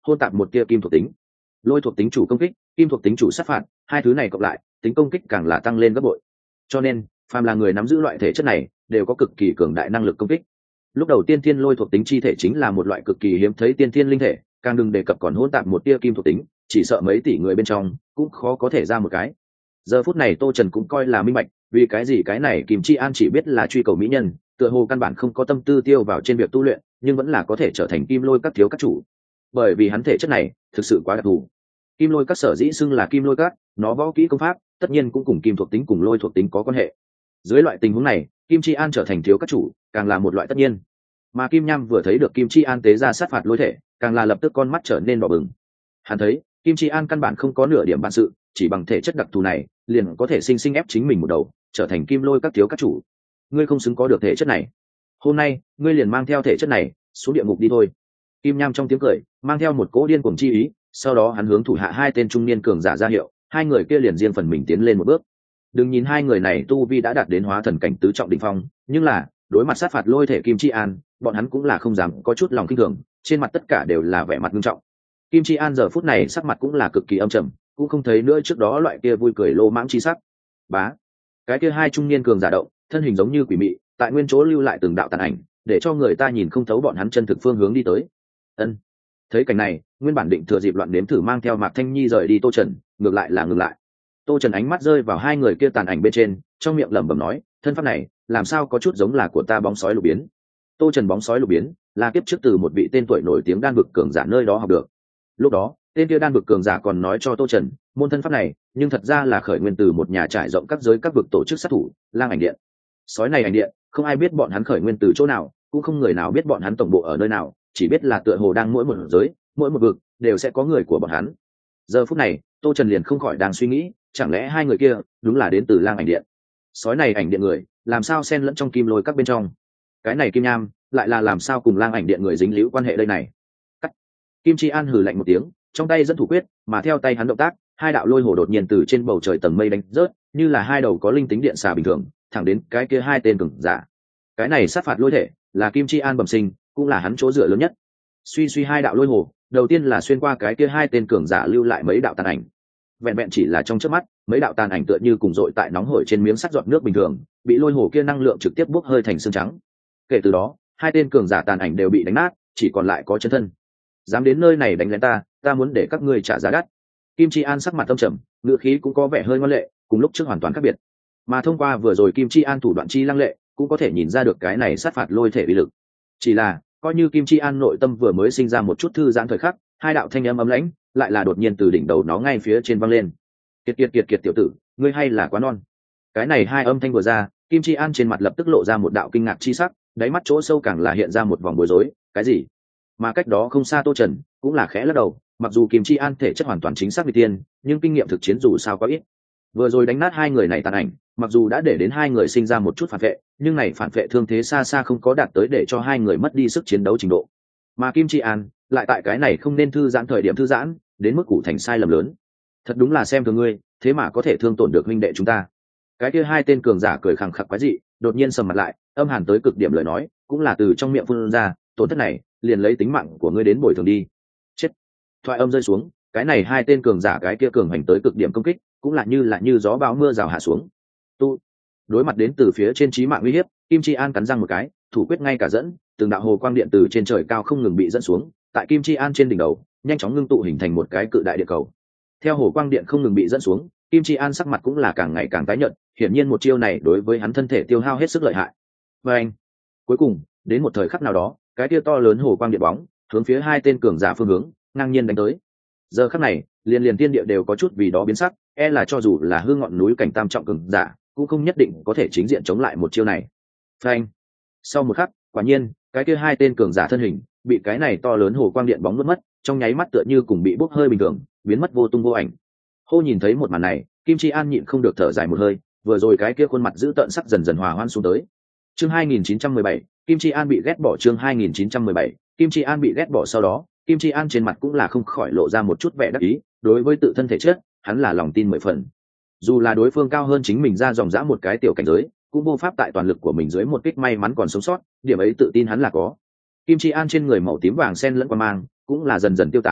hôn tạp một tia kim thuộc tính. Lôi thuộc tính chủ công kích, kim thuộc tính chủ sát phạt, hai thứ này cộng lại tính công kích càng là tăng lên gấp bội. Cho nên phàm là người nắm giữ loại thể chất này đều có cực kỳ cường đại năng lực công kích. Lúc đầu tiên thiên lôi thuộc tính chi thể chính là một loại cực kỳ hiếm thấy tiên thiên linh thể, càng đừng đề cập còn hỗn tạp một tia kim thuộc tính, chỉ sợ mấy tỷ người bên trong cũng khó có thể ra một cái. Giờ phút này Tô Trần cũng coi là minh bạch, vì cái gì cái này Kim Chi An chỉ biết là truy cầu mỹ nhân, tựa hồ căn bản không có tâm tư tiêu vào trên việc tu luyện, nhưng vẫn là có thể trở thành kim lôi các thiếu các chủ. Bởi vì hắn thể chất này thực sự quá đặc thù. Kim lôi các sở dĩ xưng là kim lôi các, nó võ kỹ công pháp tất nhiên cũng cùng kim thuộc tính cùng lôi thuộc tính có quan hệ. Dưới loại tình huống này, Kim Chi An trở thành thiếu các chủ càng là một loại tất nhiên. Mà Kim Nham vừa thấy được Kim Chi An tế ra sát phạt lôi thể, càng là lập tức con mắt trở nên đỏ bừng. Hắn thấy Kim Chi An căn bản không có nửa điểm bản sự, chỉ bằng thể chất đặc thù này liền có thể sinh sinh ép chính mình một đầu trở thành kim lôi các thiếu các chủ. Ngươi không xứng có được thể chất này, hôm nay ngươi liền mang theo thể chất này xuống địa ngục đi thôi. Kim Nham trong tiếng cười mang theo một cỗ điên cuồng chi ý, sau đó hắn hướng thủ hạ hai tên trung niên cường giả ra hiệu, hai người kia liền riêng phần mình tiến lên một bước. Đừng nhìn hai người này tu vi đã đạt đến hóa thần cảnh tứ trọng đỉnh phong, nhưng là đối mặt sát phạt lôi thể Kim Chi An, bọn hắn cũng là không dám có chút lòng kinh thường, trên mặt tất cả đều là vẻ mặt nghiêm trọng. Kim Chi An giờ phút này sắc mặt cũng là cực kỳ âm trầm, cũng không thấy nữa trước đó loại kia vui cười lô mãng chi sắc. Bá, cái kia hai trung niên cường giả động, thân hình giống như quỷ mị, tại nguyên chỗ lưu lại từng đạo tàn ảnh, để cho người ta nhìn không thấu bọn hắn chân thực phương hướng đi tới. Ân. Thấy cảnh này, nguyên bản định thừa dịp loạn nếm thử mang theo Mạc Thanh Nhi rời đi Tô Trần, ngược lại là ngừng lại. Tô Trần ánh mắt rơi vào hai người kia tàn ảnh bên trên, trong miệng lẩm bẩm nói, thân pháp này, làm sao có chút giống là của ta bóng sói lục biến. Tô Trần bóng sói lục biến, là kiếp trước từ một vị tên tuổi nổi tiếng đan vực cường giả nơi đó học được. Lúc đó, tên kia đan vực cường giả còn nói cho Tô Trần, môn thân pháp này, nhưng thật ra là khởi nguyên từ một nhà trải rộng các giới các vực tổ chức sát thủ, Lang Ảnh Điện. Sói này ảnh điện, không ai biết bọn hắn khởi nguyên từ chỗ nào, cũng không người nào biết bọn hắn tổng bộ ở nơi nào, chỉ biết là tựa hồ đang mỗi một giới, mỗi một vực đều sẽ có người của bọn hắn. Giờ phút này, Tô Trần liền không khỏi đang suy nghĩ, chẳng lẽ hai người kia đúng là đến từ Lang Ảnh Điện? Sói này ảnh điện người, làm sao xen lẫn trong kim lôi các bên trong? Cái này Kim Nham, lại là làm sao cùng Lang Ảnh Điện người dính líu quan hệ đây này? Cắt. Kim Chi An hừ lạnh một tiếng, trong tay dẫn thủ quyết, mà theo tay hắn động tác, hai đạo lôi hồ đột nhiên từ trên bầu trời tầng mây đánh rớt, như là hai đầu có linh tính điện xà bình thường, thẳng đến cái kia hai tên cường giả. Cái này sát phạt lôi thể, là Kim Chi An bẩm sinh, cũng là hắn chỗ dựa lớn nhất. Suy suy hai đạo lôi hồ, đầu tiên là xuyên qua cái kia hai tên cường giả lưu lại mấy đạo tàn ảnh. Vẹn vẹn chỉ là trong chớp mắt, mấy đạo tàn ảnh tựa như cùng dội tại nóng hổi trên miếng sắt giọt nước bình thường, bị lôi hồ kia năng lượng trực tiếp bốc hơi thành xương trắng. Kể từ đó, hai tên cường giả tàn ảnh đều bị đánh nát, chỉ còn lại có chân thân. Dám đến nơi này đánh lén ta, ta muốn để các ngươi trả giá đắt. Kim Chi An sắc mặt âm trầm, ngữ khí cũng có vẻ hơi ngoan lệ, cùng lúc trước hoàn toàn khác biệt. Mà thông qua vừa rồi Kim Chi An thủ đoạn chi lăng lệ, cũng có thể nhìn ra được cái này sát phạt lôi thể uy lực. Chỉ là, coi như Kim Chi An nội tâm vừa mới sinh ra một chút thư giãn thời khắc, hai đạo thanh âm ấm lãnh lại là đột nhiên từ đỉnh đầu nó ngay phía trên vang lên. Kiệt kiệt kiệt kiệt tiểu tử, ngươi hay là quá non. Cái này hai âm thanh vừa ra, Kim Chi An trên mặt lập tức lộ ra một đạo kinh ngạc chi sắc, đáy mắt chỗ sâu càng là hiện ra một vòng bối rối, cái gì? Mà cách đó không xa Tô Trần cũng là khẽ lắc đầu, mặc dù Kim Chi An thể chất hoàn toàn chính xác vì tiên, nhưng kinh nghiệm thực chiến dù sao có ít. Vừa rồi đánh nát hai người này tàn ảnh, mặc dù đã để đến hai người sinh ra một chút phản vệ, nhưng này phản vệ thương thế xa xa không có đạt tới để cho hai người mất đi sức chiến đấu trình độ. Mà Kim Chi An lại tại cái này không nên thư giãn thời điểm thư giãn, đến mức cụ thành sai lầm lớn. Thật đúng là xem thường ngươi, thế mà có thể thương tổn được huynh đệ chúng ta. Cái kia hai tên cường giả cười khẳng khặc quái dị, đột nhiên sầm mặt lại, âm hàn tới cực điểm lời nói, cũng là từ trong miệng phun ra, tổn thất này, liền lấy tính mạng của ngươi đến bồi thường đi. Chết. Thoại âm rơi xuống, cái này hai tên cường giả cái kia cường hành tới cực điểm công kích, cũng là như là như gió bão mưa rào hạ xuống. Tu. Đối mặt đến từ phía trên chí mạng uy hiếp, Kim Chi An cắn răng một cái, thủ quyết ngay cả dẫn, từng đạo hồ quang điện từ trên trời cao không ngừng bị dẫn xuống, tại Kim Chi An trên đỉnh đầu, nhanh chóng ngưng tụ hình thành một cái cự đại địa cầu. Theo hồ quang điện không ngừng bị dẫn xuống, Kim Chi An sắc mặt cũng là càng ngày càng tái nhợt, hiển nhiên một chiêu này đối với hắn thân thể tiêu hao hết sức lợi hại. Và anh, cuối cùng, đến một thời khắc nào đó, cái kia to lớn hồ quang điện bóng, hướng phía hai tên cường giả phương hướng, ngang nhiên đánh tới. Giờ khắc này, liền liền tiên địa đều có chút vì đó biến sắc, e là cho dù là hương ngọn núi cảnh tam trọng cường giả, cũng không nhất định có thể chính diện chống lại một chiêu này. Phanh. Sau một khắc, quả nhiên, cái kia hai tên cường giả thân hình, bị cái này to lớn hồ quang điện bóng nuốt mất, trong nháy mắt tựa như cùng bị bốc hơi bình thường, biến mất vô tung vô ảnh. Hô nhìn thấy một màn này, Kim Chi An nhịn không được thở dài một hơi, vừa rồi cái kia khuôn mặt dữ tợn sắc dần dần hòa hoãn xuống tới. Chương hai nghìn chín trăm mười bảy, Kim Chi An bị ghét bỏ. Chương hai nghìn chín trăm mười bảy, Kim Chi An bị ghét bỏ. Sau đó, Kim Chi An trên mặt cũng là không khỏi lộ ra một chút vẻ đắc ý, đối với tự thân thể chất, hắn là lòng tin mười phần. Dù là đối phương cao hơn chính mình ra dòng dã một cái tiểu cảnh giới, cũng vô pháp tại toàn lực của mình dưới một kích may mắn còn sống sót, điểm ấy tự tin hắn là có. Kim Chi An trên người màu tím vàng xen lẫn qua mang, cũng là dần dần tiêu tán,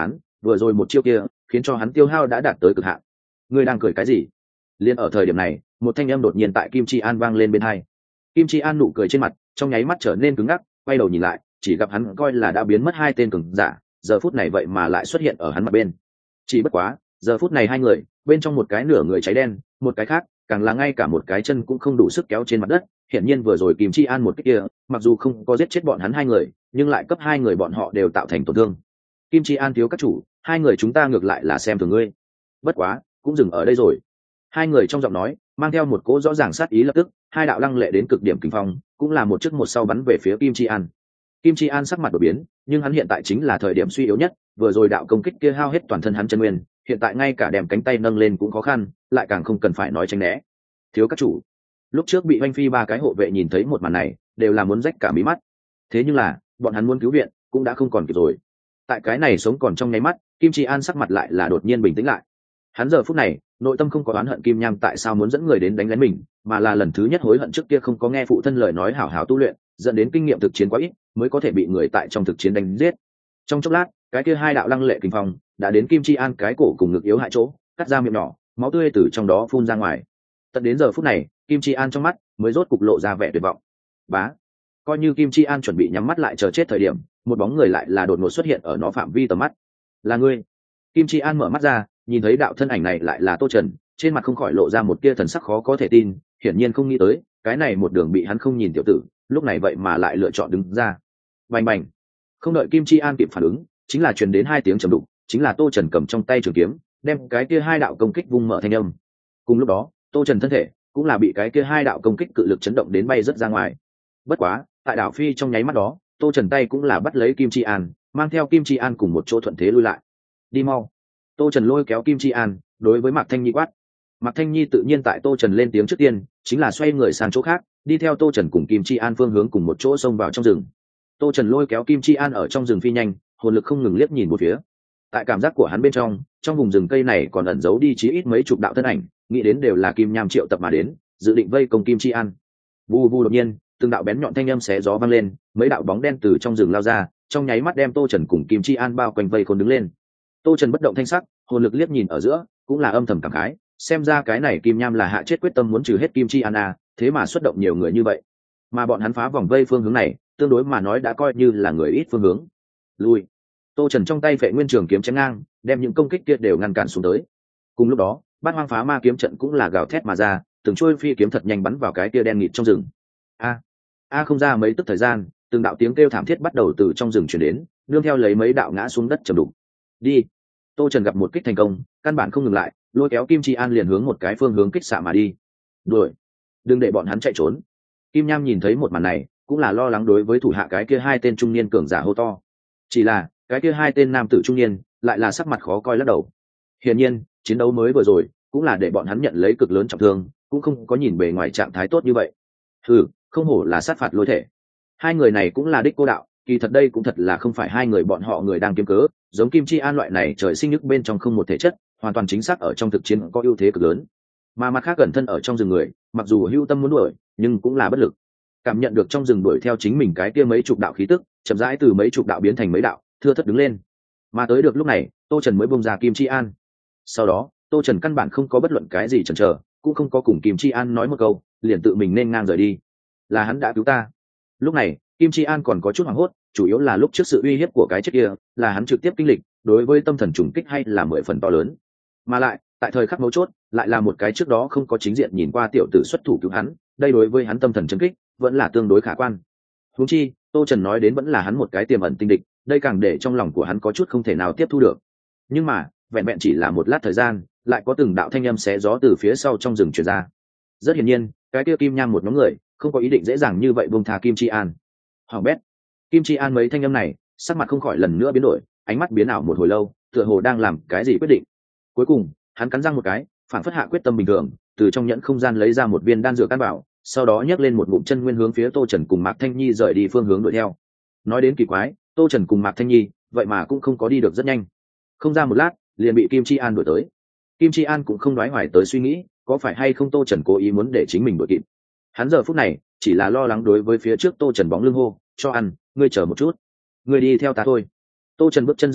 vừa rồi một chiêu kia khiến cho hắn tiêu hao đã đạt tới cực hạn. Ngươi đang cười cái gì? Liên ở thời điểm này, một thanh âm đột nhiên tại Kim Chi An vang lên bên hai. Kim Chi An nụ cười trên mặt trong nháy mắt trở nên cứng ngắc, quay đầu nhìn lại, chỉ gặp hắn coi là đã biến mất hai tên cường giả, giờ phút này vậy mà lại xuất hiện ở hắn mặt bên. Chỉ bất quá, giờ phút này hai người, bên trong một cái nửa người cháy đen, một cái khác, càng là ngay cả một cái chân cũng không đủ sức kéo trên mặt đất. Hiển nhiên vừa rồi Kim Chi An một cái kia, mặc dù không có giết chết bọn hắn hai người, nhưng lại cấp hai người bọn họ đều tạo thành tổn thương. Kim Chi An thiếu các chủ, hai người chúng ta ngược lại là xem thường ngươi. Bất quá, cũng dừng ở đây rồi. Hai người trong giọng nói mang theo một cỗ rõ ràng sát ý, lập tức hai đạo lăng lệ đến cực điểm kinh phong cũng là một trước một sau bắn về phía Kim Chi An. Kim Chi An sắc mặt đổi biến, nhưng hắn hiện tại chính là thời điểm suy yếu nhất, vừa rồi đạo công kích kia hao hết toàn thân hắn chân nguyên, hiện tại ngay cả đem cánh tay nâng lên cũng khó khăn, lại càng không cần phải nói tránh né. Thiếu các chủ, lúc trước bị oanh phi ba cái hộ vệ nhìn thấy một màn này, đều là muốn rách cả mí mắt. Thế nhưng là, bọn hắn muốn cứu viện, cũng đã không còn kịp rồi. Tại cái này sống còn trong nháy mắt, Kim Chi An sắc mặt lại là đột nhiên bình tĩnh lại. Hắn giờ phút này, nội tâm không có oán hận Kim Nham tại sao muốn dẫn người đến đánh lén mình, mà là lần thứ nhất hối hận trước kia không có nghe phụ thân lời nói hảo hảo tu luyện, dẫn đến kinh nghiệm thực chiến quá ít, mới có thể bị người tại trong thực chiến đánh giết. Trong chốc lát, cái kia hai đạo lăng lệ kinh phong đã đến Kim Chi An cái cổ cùng ngực yếu hại chỗ, cắt ra miệng nhỏ, máu tươi từ trong đó phun ra ngoài. Tận đến giờ phút này, Kim Chi An trong mắt mới rốt cục lộ ra vẻ tuyệt vọng. Bá, coi như Kim Chi An chuẩn bị nhắm mắt lại chờ chết thời điểm, một bóng người lại là đột ngột xuất hiện ở nó phạm vi tầm mắt. Là ngươi? Kim Chi An mở mắt ra, nhìn thấy đạo thân ảnh này lại là Tô Trần, trên mặt không khỏi lộ ra một tia thần sắc khó có thể tin, hiển nhiên không nghĩ tới cái này một đường bị hắn không nhìn tiểu tử, lúc này vậy mà lại lựa chọn đứng ra. Bành bành, không đợi Kim Chi An kịp phản ứng, chính là truyền đến hai tiếng trầm đục, chính là Tô Trần cầm trong tay trường kiếm, đem cái kia hai đạo công kích vung mở thanh âm. Cùng lúc đó, Tô Trần thân thể cũng là bị cái kia hai đạo công kích cự lực chấn động đến bay rất ra ngoài. Bất quá, tại đảo phi trong nháy mắt đó, Tô Trần tay cũng là bắt lấy Kim Chi An, mang theo Kim Chi An cùng một chỗ thuận thế lui lại. Đi mau! Tô Trần lôi kéo Kim Chi An, đối với Mạc Thanh Nhi quát. Mạc Thanh Nhi tự nhiên tại Tô Trần lên tiếng trước tiên, chính là xoay người sang chỗ khác, đi theo Tô Trần cùng Kim Chi An phương hướng cùng một chỗ xông vào trong rừng. Tô Trần lôi kéo Kim Chi An ở trong rừng phi nhanh, hồn lực không ngừng liếc nhìn một phía. Tại cảm giác của hắn bên trong, trong vùng rừng cây này còn ẩn giấu đi chí ít mấy chục đạo thân ảnh, nghĩ đến đều là Kim Nham triệu tập mà đến, dự định vây công Kim Chi An. Vù vù đột nhiên, từng đạo bén nhọn thanh âm xé gió vang lên, mấy đạo bóng đen từ trong rừng lao ra, trong nháy mắt đem Tô Trần cùng Kim Chi An bao quanh vây khốn đứng lên. Tô Trần bất động thanh sắc, hồn lực liếc nhìn ở giữa, cũng là âm thầm cảm khái, xem ra cái này Kim Nham là hạ chết quyết tâm muốn trừ hết Kim Chi An à, thế mà xuất động nhiều người như vậy. Mà bọn hắn phá vòng vây phương hướng này, tương đối mà nói đã coi như là người ít phương hướng. Lui. Tô Trần trong tay Phệ Nguyên Trường kiếm chém ngang, đem những công kích kia đều ngăn cản xuống tới. Cùng lúc đó, Bát Hoang Phá Ma kiếm trận cũng là gào thét mà ra, từng trôi phi kiếm thật nhanh bắn vào cái kia đen nghịt trong rừng. A, a không ra mấy tức thời gian, từng đạo tiếng kêu thảm thiết bắt đầu từ trong rừng truyền đến, nương theo lấy mấy đạo ngã xuống đất trầm đục. Đi. Tô Trần gặp một kích thành công, căn bản không ngừng lại, lôi kéo Kim Chi An liền hướng một cái phương hướng kích xạ mà đi. Đuổi, đừng để bọn hắn chạy trốn. Kim Nham nhìn thấy một màn này, cũng là lo lắng đối với thủ hạ cái kia hai tên trung niên cường giả hô to. Chỉ là, cái kia hai tên nam tử trung niên lại là sắc mặt khó coi lắc đầu. Hiển nhiên, chiến đấu mới vừa rồi cũng là để bọn hắn nhận lấy cực lớn trọng thương, cũng không có nhìn bề ngoài trạng thái tốt như vậy. Ừ, không hổ là sát phạt lôi thể. Hai người này cũng là đích cô đạo, kỳ thật đây cũng thật là không phải hai người bọn họ người đang kiếm cớ, giống Kim Chi An loại này trời sinh nhức bên trong không một thể chất, hoàn toàn chính xác ở trong thực chiến có ưu thế cực lớn. Mà mặt khác gần thân ở trong rừng người, mặc dù hưu tâm muốn đuổi, nhưng cũng là bất lực. Cảm nhận được trong rừng đuổi theo chính mình cái kia mấy chục đạo khí tức, chậm rãi từ mấy chục đạo biến thành mấy đạo, thưa thất đứng lên. Mà tới được lúc này, Tô Trần mới buông ra Kim Chi An. Sau đó, Tô Trần căn bản không có bất luận cái gì chần chờ, cũng không có cùng Kim Chi An nói một câu, liền tự mình nên ngang rời đi. Là hắn đã cứu ta. Lúc này, Kim Chi An còn có chút hoảng hốt, chủ yếu là lúc trước sự uy hiếp của cái chết kia, là hắn trực tiếp kinh lịch, đối với tâm thần trùng kích hay là mười phần to lớn. Mà lại, tại thời khắc mấu chốt, lại là một cái trước đó không có chính diện nhìn qua tiểu tử xuất thủ cứu hắn, đây đối với hắn tâm thần chấn kích, vẫn là tương đối khả quan. Huống chi, Tô Trần nói đến vẫn là hắn một cái tiềm ẩn tinh địch, đây càng để trong lòng của hắn có chút không thể nào tiếp thu được. Nhưng mà, vẹn vẹn chỉ là một lát thời gian, lại có từng đạo thanh âm xé gió từ phía sau trong rừng truyền ra. Rất hiển nhiên, cái kia Kim Nham một nhóm người, không có ý định dễ dàng như vậy buông tha Kim Chi An. Hoàng bét. Kim Chi An mấy thanh âm này, sắc mặt không khỏi lần nữa biến đổi, ánh mắt biến ảo một hồi lâu, tựa hồ đang làm cái gì quyết định. Cuối cùng, hắn cắn răng một cái, phản phất hạ quyết tâm bình thường, từ trong nhẫn không gian lấy ra một viên đan dược căn bảo, sau đó nhấc lên một ngụm chân nguyên hướng phía Tô Trần cùng Mạc Thanh Nhi rời đi phương hướng đuổi theo. Nói đến kỳ quái, Tô Trần cùng Mạc Thanh Nhi, vậy mà cũng không có đi được rất nhanh. Không ra một lát, liền bị Kim Chi An đuổi tới. Kim Chi An cũng không đoái hoài tới suy nghĩ, có phải hay không Tô Trần cố ý muốn để chính mình đuổi kịp. Hắn giờ phút này, chỉ là lo lắng đối với phía trước Tô Trần bóng lưng hô, cho ăn, ngươi chờ một chút. Ngươi đi theo ta thôi. Tô Trần bước chân dừng lại,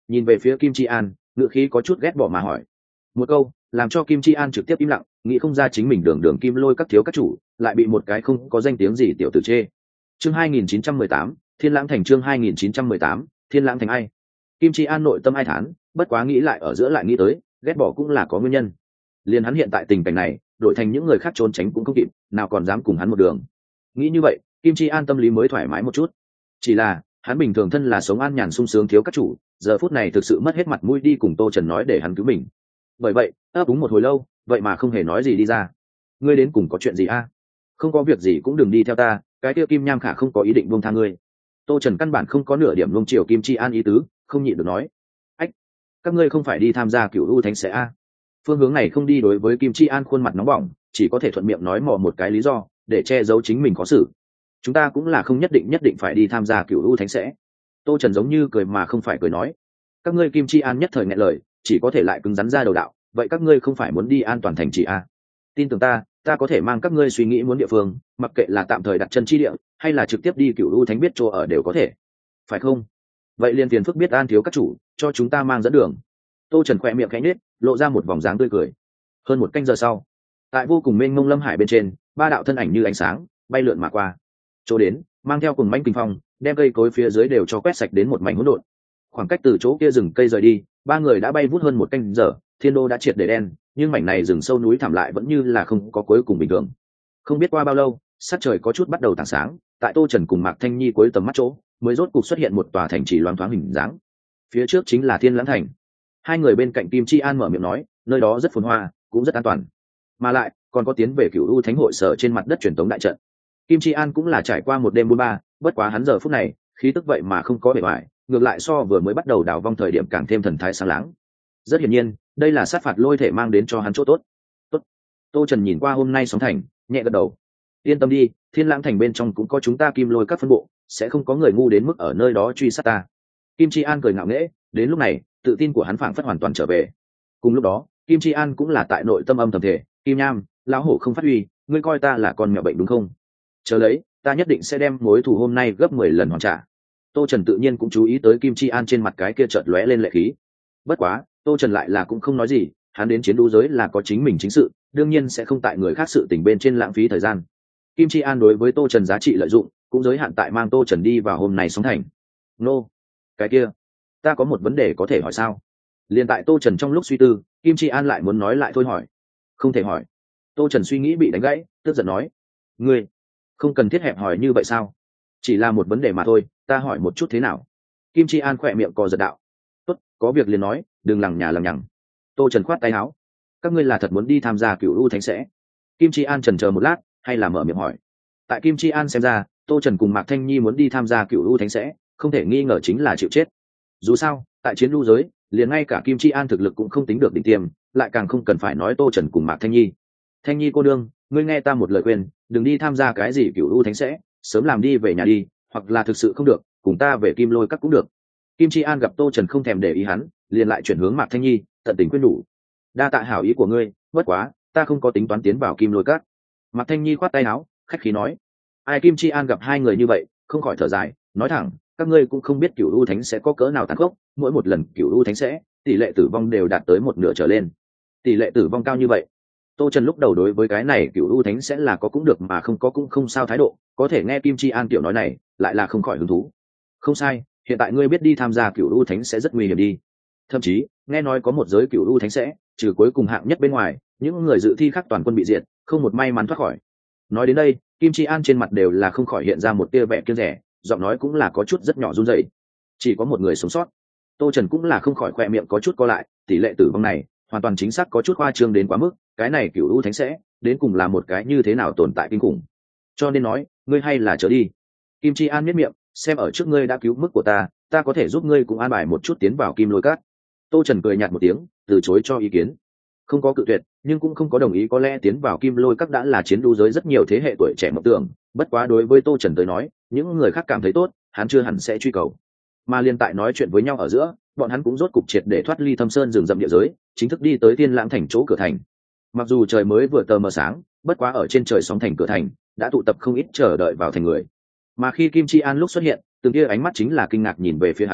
nhìn về phía Kim Chi An, ngữ khí có chút ghét bỏ mà hỏi một câu, làm cho Kim Chi An trực tiếp im lặng, nghĩ không ra chính mình đường đường kim lôi các thiếu các chủ lại bị một cái không có danh tiếng gì tiểu tử chê. Chương hai nghìn chín trăm mười tám, Thiên Lãng Thành. Chương hai nghìn chín trăm mười tám, Thiên Lãng Thành ai? Kim Chi An nội tâm ai thán, bất quá nghĩ lại ở giữa lại nghĩ tới, ghét bỏ cũng là có nguyên nhân. Liên hắn hiện tại tình cảnh này, đổi thành những người khác trốn tránh cũng không kịp, nào còn dám cùng hắn một đường. Nghĩ như vậy, Kim Chi An tâm lý mới thoải mái một chút. Chỉ là, hắn bình thường thân là sống an nhàn sung sướng thiếu các chủ, giờ phút này thực sự mất hết mặt mũi đi cùng Tô Trần nói để hắn cứu mình. Bởi vậy, ấp úng một hồi lâu, vậy mà không hề nói gì đi ra. Ngươi đến cùng có chuyện gì a? Không có việc gì cũng đừng đi theo ta, cái kia Kim Nham Khả không có ý định buông tha ngươi. Tô Trần căn bản không có nửa điểm luông chiều Kim Chi An ý tứ, không nhịn được nói: "Ách, các ngươi không phải đi tham gia Cửu U Thánh sẽ a?" Phương hướng này không đi đối với Kim Chi An khuôn mặt nóng bỏng, chỉ có thể thuận miệng nói mò một cái lý do, để che giấu chính mình có xử. Chúng ta cũng là không nhất định nhất định phải đi tham gia Cửu U Thánh sẽ. Tô Trần giống như cười mà không phải cười nói: "Các ngươi Kim Chi An nhất thời nghẹn lời, chỉ có thể lại cứng rắn ra đầu đạo, vậy các ngươi không phải muốn đi an toàn thành trì a? Tin tưởng ta, ta có thể mang các ngươi suy nghĩ muốn địa phương, mặc kệ là tạm thời đặt chân chi địa, hay là trực tiếp đi Cửu U Thánh biết chỗ ở đều có thể. Phải không? Vậy liền phiền phức biết an thiếu các chủ, cho chúng ta mang dẫn đường." Tô Trần khẽ miệng khẽ nhếch, lộ ra một vòng dáng tươi cười. Hơn một canh giờ sau, tại vô cùng mênh mông lâm hải bên trên, ba đạo thân ảnh như ánh sáng bay lượn mà qua. Chỗ đến, mang theo cùng mãnh kinh phong, đem cây cối phía dưới đều cho quét sạch đến một mảnh hỗn độn. Khoảng cách từ chỗ kia rừng cây rời đi, ba người đã bay vút hơn một canh giờ, thiên đô đã triệt để đen, nhưng mảnh này rừng sâu núi thẳm lại vẫn như là không có cuối cùng bình thường. Không biết qua bao lâu, sắc trời có chút bắt đầu tảng sáng, tại Tô Trần cùng Mạc Thanh Nhi cuối tầm mắt chỗ, mới rốt cục xuất hiện một tòa thành trì loáng thoáng hình dáng. Phía trước chính là Thiên Lãng Thành. Hai người bên cạnh Kim Chi An mở miệng nói, nơi đó rất phồn hoa, cũng rất an toàn, mà lại còn có tiến về Cửu U Thánh hội sở trên mặt đất truyền tống đại trận. Kim Chi An cũng là trải qua một đêm buôn ba, bất quá hắn giờ phút này khí tức vậy mà không có bề ngoài, ngược lại so vừa mới bắt đầu đào vong thời điểm càng thêm thần thái sáng láng. Rất hiển nhiên, đây là sát phạt lôi thể mang đến cho hắn chỗ tốt. Tốt. Tô Trần nhìn qua hôm nay sóng thành, nhẹ gật đầu. Yên tâm đi, Thiên Lãng Thành bên trong cũng có chúng ta Kim Lôi các phân bộ, sẽ không có người ngu đến mức ở nơi đó truy sát ta. Kim Chi An cười ngạo nghễ, đến lúc này, tự tin của hắn phảng phất hoàn toàn trở về. Cùng lúc đó, Kim Chi An cũng là tại nội tâm âm thầm thể, Kim Nham, lão hổ không phát huy, ngươi coi ta là con mèo bệnh đúng không? Chờ lấy, ta nhất định sẽ đem mối thù hôm nay gấp mười lần hoàn trả. Tô Trần tự nhiên cũng chú ý tới Kim Chi An trên mặt cái kia chợt lóe lên lệ khí. Bất quá, Tô Trần lại là cũng không nói gì, hắn đến chiến đấu giới là có chính mình chính sự, đương nhiên sẽ không tại người khác sự tình bên trên lãng phí thời gian. Kim Chi An đối với Tô Trần giá trị lợi dụng, cũng giới hạn tại mang Tô Trần đi vào hôm nay sóng thành. Nô, cái kia, ta có một vấn đề có thể hỏi sao? Liên tại Tô Trần trong lúc suy tư, Kim Chi An lại muốn nói lại thôi hỏi. Không thể hỏi. Tô Trần suy nghĩ bị đánh gãy, tức giận nói, ngươi không cần thiết hẹp hỏi như vậy sao? Chỉ là một vấn đề mà thôi, ta hỏi một chút thế nào? Kim Chi An khỏe miệng co giật đạo. Tốt, có việc liền nói, đừng lằng nhà lằng nhằng. Tô Trần khoát tay áo. Các ngươi là thật muốn đi tham gia Cửu U Thánh sẽ? Kim Chi An chần chờ một lát, hay là mở miệng hỏi. Tại Kim Chi An xem ra, Tô Trần cùng Mạc Thanh Nhi muốn đi tham gia Cửu U Thánh sẽ, không thể nghi ngờ chính là chịu chết. Dù sao, tại chiến lưu giới, liền ngay cả Kim Chi An thực lực cũng không tính được đỉnh tiêm, lại càng không cần phải nói Tô Trần cùng Mạc Thanh Nhi. Thanh Nhi cô đương, ngươi nghe ta một lời khuyên, đừng đi tham gia cái gì Cửu U Thánh sẽ, sớm làm đi về nhà đi, hoặc là thực sự không được, cùng ta về Kim Lôi các cũng được. Kim Chi An gặp Tô Trần không thèm để ý hắn, liền lại chuyển hướng Mạc Thanh Nhi, tận tình khuyên nhủ. Đa tạ hảo ý của ngươi, bất quá, ta không có tính toán tiến vào Kim Lôi các. Mạc Thanh Nhi khoát tay áo, khách khí nói. Ai Kim Chi An gặp hai người như vậy, không khỏi thở dài, nói thẳng, các ngươi cũng không biết Cửu U Thánh sẽ có cỡ nào tàn khốc, mỗi một lần Cửu U Thánh sẽ, tỷ lệ tử vong đều đạt tới một nửa trở lên. Tỷ lệ tử vong cao như vậy, Tô Trần lúc đầu đối với cái này Cửu U Thánh sẽ là có cũng được mà không có cũng không sao thái độ, có thể nghe Kim Chi An tiểu nói này, lại là không khỏi hứng thú. Không sai, hiện tại ngươi biết đi tham gia Cửu U Thánh sẽ rất nguy hiểm đi. Thậm chí, nghe nói có một giới Cửu U Thánh sẽ, trừ cuối cùng hạng nhất bên ngoài, những người dự thi khác toàn quân bị diệt, không một may mắn thoát khỏi. Nói đến đây, Kim Chi An trên mặt đều là không khỏi hiện ra một tia vẻ kiêng dè, giọng nói cũng là có chút rất nhỏ run rẩy. Chỉ có một người sống sót. Tô Trần cũng là không khỏi khỏe miệng có chút co lại, tỷ lệ tử vong này, hoàn toàn chính xác có chút khoa trương đến quá mức, cái này Cửu U Thánh sẽ, đến cùng là một cái như thế nào tồn tại kinh khủng. Cho nên nói, ngươi hay là trở đi. Kim Chi An miết miệng, xem ở trước ngươi đã cứu mức của ta, ta có thể giúp ngươi cũng an bài một chút tiến vào Kim Lôi Các. Tô Trần cười nhạt một tiếng, từ chối cho ý kiến. Không có cự tuyệt, nhưng cũng không có đồng ý, có lẽ tiến vào Kim Lôi Các đã là chiến đấu giới rất nhiều thế hệ tuổi trẻ mộng tưởng, bất quá đối với Tô Trần tới nói, những người khác cảm thấy tốt, hắn chưa hẳn sẽ truy cầu. Mà liên tại nói chuyện với nhau ở giữa, bọn hắn cũng rốt cục triệt để thoát ly Thâm Sơn rừng rậm địa giới, chính thức đi tới Thiên Lãng Thành chỗ cửa thành. Mặc dù trời mới vừa tờ mờ sáng, bất quá ở trên trời sóng thành cửa thành đã tụ tập không ít chờ đợi vào thành người. Mà khi Kim Chi An lúc xuất hiện, từng kia ánh mắt chính là kinh ngạc nhìn về phía hắn,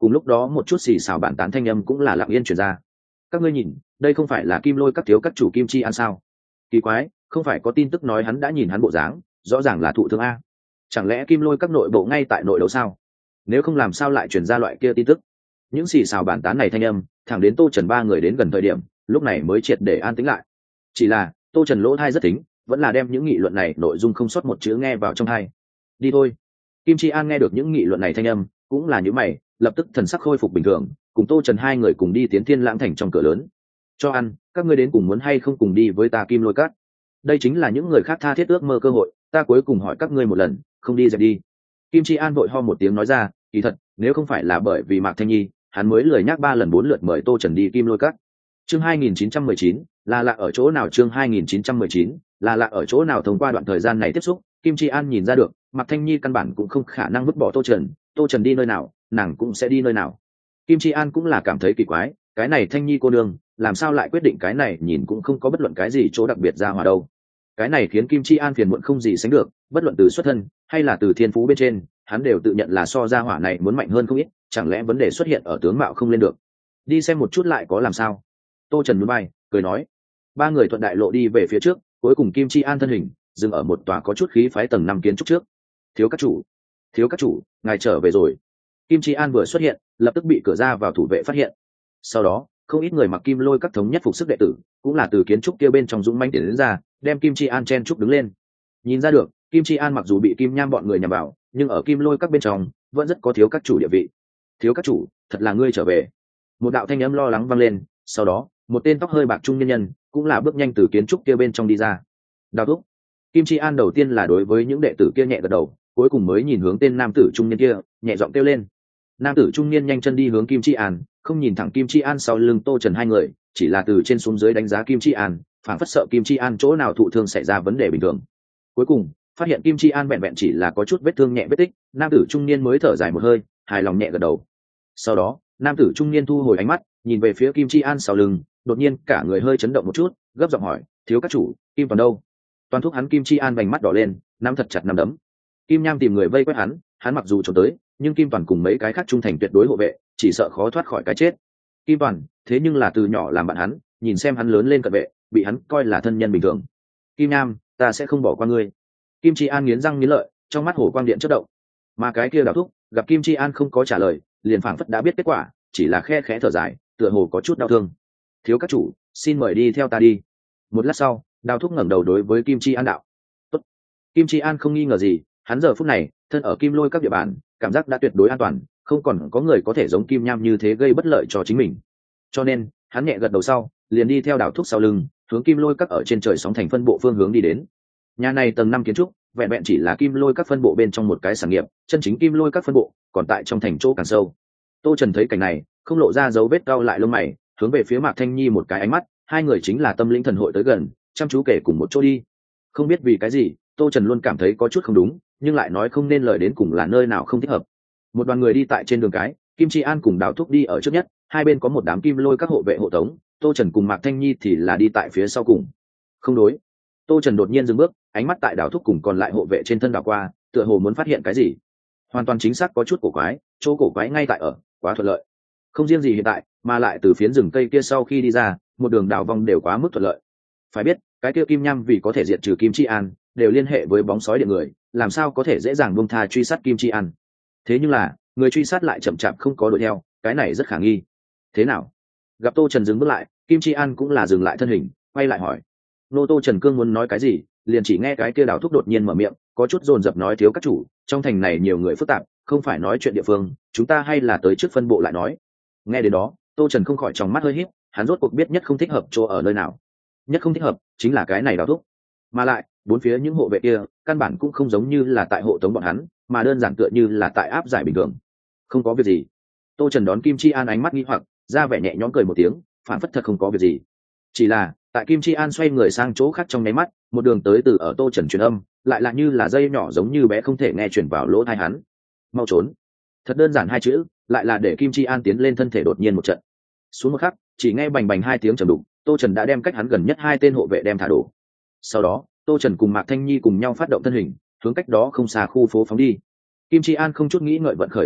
cùng lúc đó một chút xì xào bản tán thanh âm cũng là lặng yên chuyển ra. Các ngươi nhìn, đây không phải là Kim Lôi các thiếu các chủ Kim Chi An sao? Kỳ quái, không phải có tin tức nói hắn đã nhìn hắn bộ dáng, rõ ràng là thụ thương a. Chẳng lẽ Kim Lôi các nội bộ ngay tại nội đấu sao? Nếu không làm sao lại truyền ra loại kia tin tức? Những xì xào bản tán này thanh âm, thẳng đến Tô Trần ba người đến gần thời điểm, lúc này mới triệt để an tĩnh lại. Chỉ là Tô Trần lỗ thai rất tính, vẫn là đem những nghị luận này nội dung không sót một chữ nghe vào trong tai. Đi thôi. Kim Chi An nghe được những nghị luận này thanh âm, cũng là những mày, lập tức thần sắc khôi phục bình thường, cùng Tô Trần hai người cùng đi tiến Thiên Lãng thành trong cửa lớn. Cho ăn, các ngươi đến cùng muốn hay không cùng đi với ta Kim Lôi các? Đây chính là những người khác tha thiết ước mơ cơ hội, ta cuối cùng hỏi các ngươi một lần, không đi dẹp đi. Kim Chi An vội ho một tiếng nói ra, kỳ thật, nếu không phải là bởi vì Mạc Thanh Nhi, hắn mới lười nhắc ba lần bốn lượt mời Tô Trần đi Kim Lôi các. Chương hai nghìn chín trăm mười chín, là lạ ở chỗ nào? Chương hai nghìn chín trăm mười chín, là lạ ở chỗ nào? Thông qua đoạn thời gian này tiếp xúc, Kim Chi An nhìn ra được, Mạc Thanh Nhi căn bản cũng không khả năng vứt bỏ Tô Trần, Tô Trần đi nơi nào, nàng cũng sẽ đi nơi nào. Kim Chi An cũng là cảm thấy kỳ quái, cái này Thanh Nhi cô nương, làm sao lại quyết định cái này nhìn cũng không có bất luận cái gì chỗ đặc biệt ra hòa đâu. Cái này khiến Kim Chi An phiền muộn không gì sánh được, bất luận từ xuất thân hay là từ thiên phú bên trên, hắn đều tự nhận là so ra hỏa này muốn mạnh hơn không ít, chẳng lẽ vấn đề xuất hiện ở tướng mạo không lên được. Đi xem một chút lại có làm sao. Tô Trần nhún vai, cười nói. Ba người thuận đại lộ đi về phía trước, cuối cùng Kim Chi An thân hình dừng ở một tòa có chút khí phái tầng năm kiến trúc trước. Thiếu các chủ, thiếu các chủ, ngài trở về rồi. Kim Chi An vừa xuất hiện, lập tức bị cửa ra vào thủ vệ phát hiện. Sau đó, không ít người mặc Kim Lôi các thống nhất phục sức đệ tử, cũng là từ kiến trúc kia bên trong dũng mãnh tiến đến ra, đem Kim Chi An chen trúc đứng lên. Nhìn ra được, Kim Chi An mặc dù bị Kim Nham bọn người nhằm vào, nhưng ở Kim Lôi các bên trong vẫn rất có thiếu các chủ địa vị. Thiếu các chủ, thật là ngươi trở về. Một đạo thanh âm lo lắng vang lên, sau đó, một tên tóc hơi bạc trung nhân nhân, cũng là bước nhanh từ kiến trúc kia bên trong đi ra. Đào thúc. Kim Chi An đầu tiên là đối với những đệ tử kia nhẹ gật đầu, cuối cùng mới nhìn hướng tên nam tử trung niên kia, nhẹ giọng kêu lên. Nam tử trung niên nhanh chân đi hướng Kim Chi An, không nhìn thẳng Kim Chi An sau lưng Tô Trần hai người, chỉ là từ trên xuống dưới đánh giá Kim Chi An, phảng phất sợ Kim Chi An chỗ nào thụ thương xảy ra vấn đề bình thường. Cuối cùng, phát hiện Kim Chi An vẹn vẹn chỉ là có chút vết thương nhẹ vết tích, nam tử trung niên mới thở dài một hơi, hài lòng nhẹ gật đầu. Sau đó, nam tử trung niên thu hồi ánh mắt, nhìn về phía Kim Chi An sau lưng, đột nhiên cả người hơi chấn động một chút, gấp giọng hỏi, thiếu các chủ, Kim Toàn đâu? Toàn thúc hắn Kim Chi An vành mắt đỏ lên, nắm thật chặt nắm đấm. Kim Nham tìm người vây quét hắn, hắn mặc dù trốn tới, nhưng Kim Toàn cùng mấy cái khác trung thành tuyệt đối hộ vệ, chỉ sợ khó thoát khỏi cái chết. Kim Toàn, thế nhưng là từ nhỏ làm bạn hắn, nhìn xem hắn lớn lên cận vệ, bị hắn coi là thân nhân bình thường. Kim Nham, ta sẽ không bỏ qua ngươi. Kim Chi An nghiến răng nghiến lợi, trong mắt hổ quang điện chớp động. Mà cái kia Đào thúc, gặp Kim Chi An không có trả lời, liền phảng phất đã biết kết quả, chỉ là khe khẽ thở dài, tựa hồ có chút đau thương. Thiếu các chủ, xin mời đi theo ta đi. Một lát sau, Đào thúc ngẩng đầu đối với Kim Chi An đạo. Tốt. Kim Chi An không nghi ngờ gì, hắn giờ phút này, thân ở Kim Lôi các địa bàn, cảm giác đã tuyệt đối an toàn, không còn có người có thể giống Kim Nham như thế gây bất lợi cho chính mình. Cho nên, hắn nhẹ gật đầu sau, liền đi theo Đào thúc sau lưng, hướng Kim Lôi các ở trên trời sóng thành phân bộ phương hướng đi đến. Nhà này tầng năm kiến trúc, vẹn vẹn chỉ là Kim Lôi các phân bộ bên trong một cái sản nghiệp, chân chính Kim Lôi các phân bộ còn tại trong thành chỗ càng sâu. Tô Trần thấy cảnh này, không lộ ra dấu vết cau lại lông mày, hướng về phía Mạc Thanh Nhi một cái ánh mắt, hai người chính là tâm linh thần hội tới gần, chăm chú kể cùng một chỗ đi. Không biết vì cái gì, Tô Trần luôn cảm thấy có chút không đúng, nhưng lại nói không nên lời đến cùng là nơi nào không thích hợp. Một đoàn người đi tại trên đường cái, Kim Chi An cùng Đào thúc đi ở trước nhất, hai bên có một đám Kim Lôi các hộ vệ hộ tống, Tô Trần cùng Mạc Thanh Nhi thì là đi tại phía sau cùng. Không đối. Tô Trần đột nhiên dừng bước, ánh mắt tại Đào thúc cùng còn lại hộ vệ trên thân đảo qua, tựa hồ muốn phát hiện cái gì. Hoàn toàn chính xác có chút cổ quái, chỗ cổ quái ngay tại ở, quá thuận lợi. Không riêng gì hiện tại, mà lại từ phiến rừng cây kia sau khi đi ra, một đường đào vong đều quá mức thuận lợi. Phải biết, cái kia Kim Nham vì có thể diệt trừ Kim Chi An, đều liên hệ với bóng sói điện người, làm sao có thể dễ dàng buông tha truy sát Kim Chi An. Thế nhưng là, người truy sát lại chậm chạp không có đuổi theo, cái này rất khả nghi. Thế nào? Gặp Tô Trần dừng bước lại, Kim Chi An cũng là dừng lại thân hình, quay lại hỏi. Nô Tô Trần Cương muốn nói cái gì, liền chỉ nghe cái kia Đào thúc đột nhiên mở miệng, có chút dồn dập nói thiếu các chủ, trong thành này nhiều người phức tạp, không phải nói chuyện địa phương, chúng ta hay là tới trước phân bộ lại nói. Nghe đến đó, Tô Trần không khỏi tròng mắt hơi híp, hắn rốt cuộc biết nhất không thích hợp chỗ ở nơi nào. Nhất không thích hợp chính là cái này Đào thúc. Mà lại, bốn phía những hộ vệ kia, căn bản cũng không giống như là tại hộ tống bọn hắn, mà đơn giản tựa như là tại áp giải bình thường. Không có việc gì. Tô Trần đón Kim Chi An ánh mắt nghi hoặc, ra vẻ nhẹ nhõm cười một tiếng, phản phất thật không có việc gì. Chỉ là, tại Kim Chi An xoay người sang chỗ khác trong nháy mắt, một đường tới từ ở Tô Trần truyền âm, lại là như là dây nhỏ giống như bé không thể nghe truyền vào lỗ tai hắn. Mau trốn. Thật đơn giản hai chữ, lại là để Kim Chi An tiến lên thân thể đột nhiên một trận. Xuống một khắc, chỉ nghe bành bành hai tiếng trầm đục, Tô Trần đã đem cách hắn gần nhất hai tên hộ vệ đem thả đổ. Sau đó, Tô Trần cùng Mạc Thanh Nhi cùng nhau phát động thân hình, hướng cách đó không xa khu phố phóng đi. Kim Chi An không chút nghĩ ngợi vận khởi thân pháp,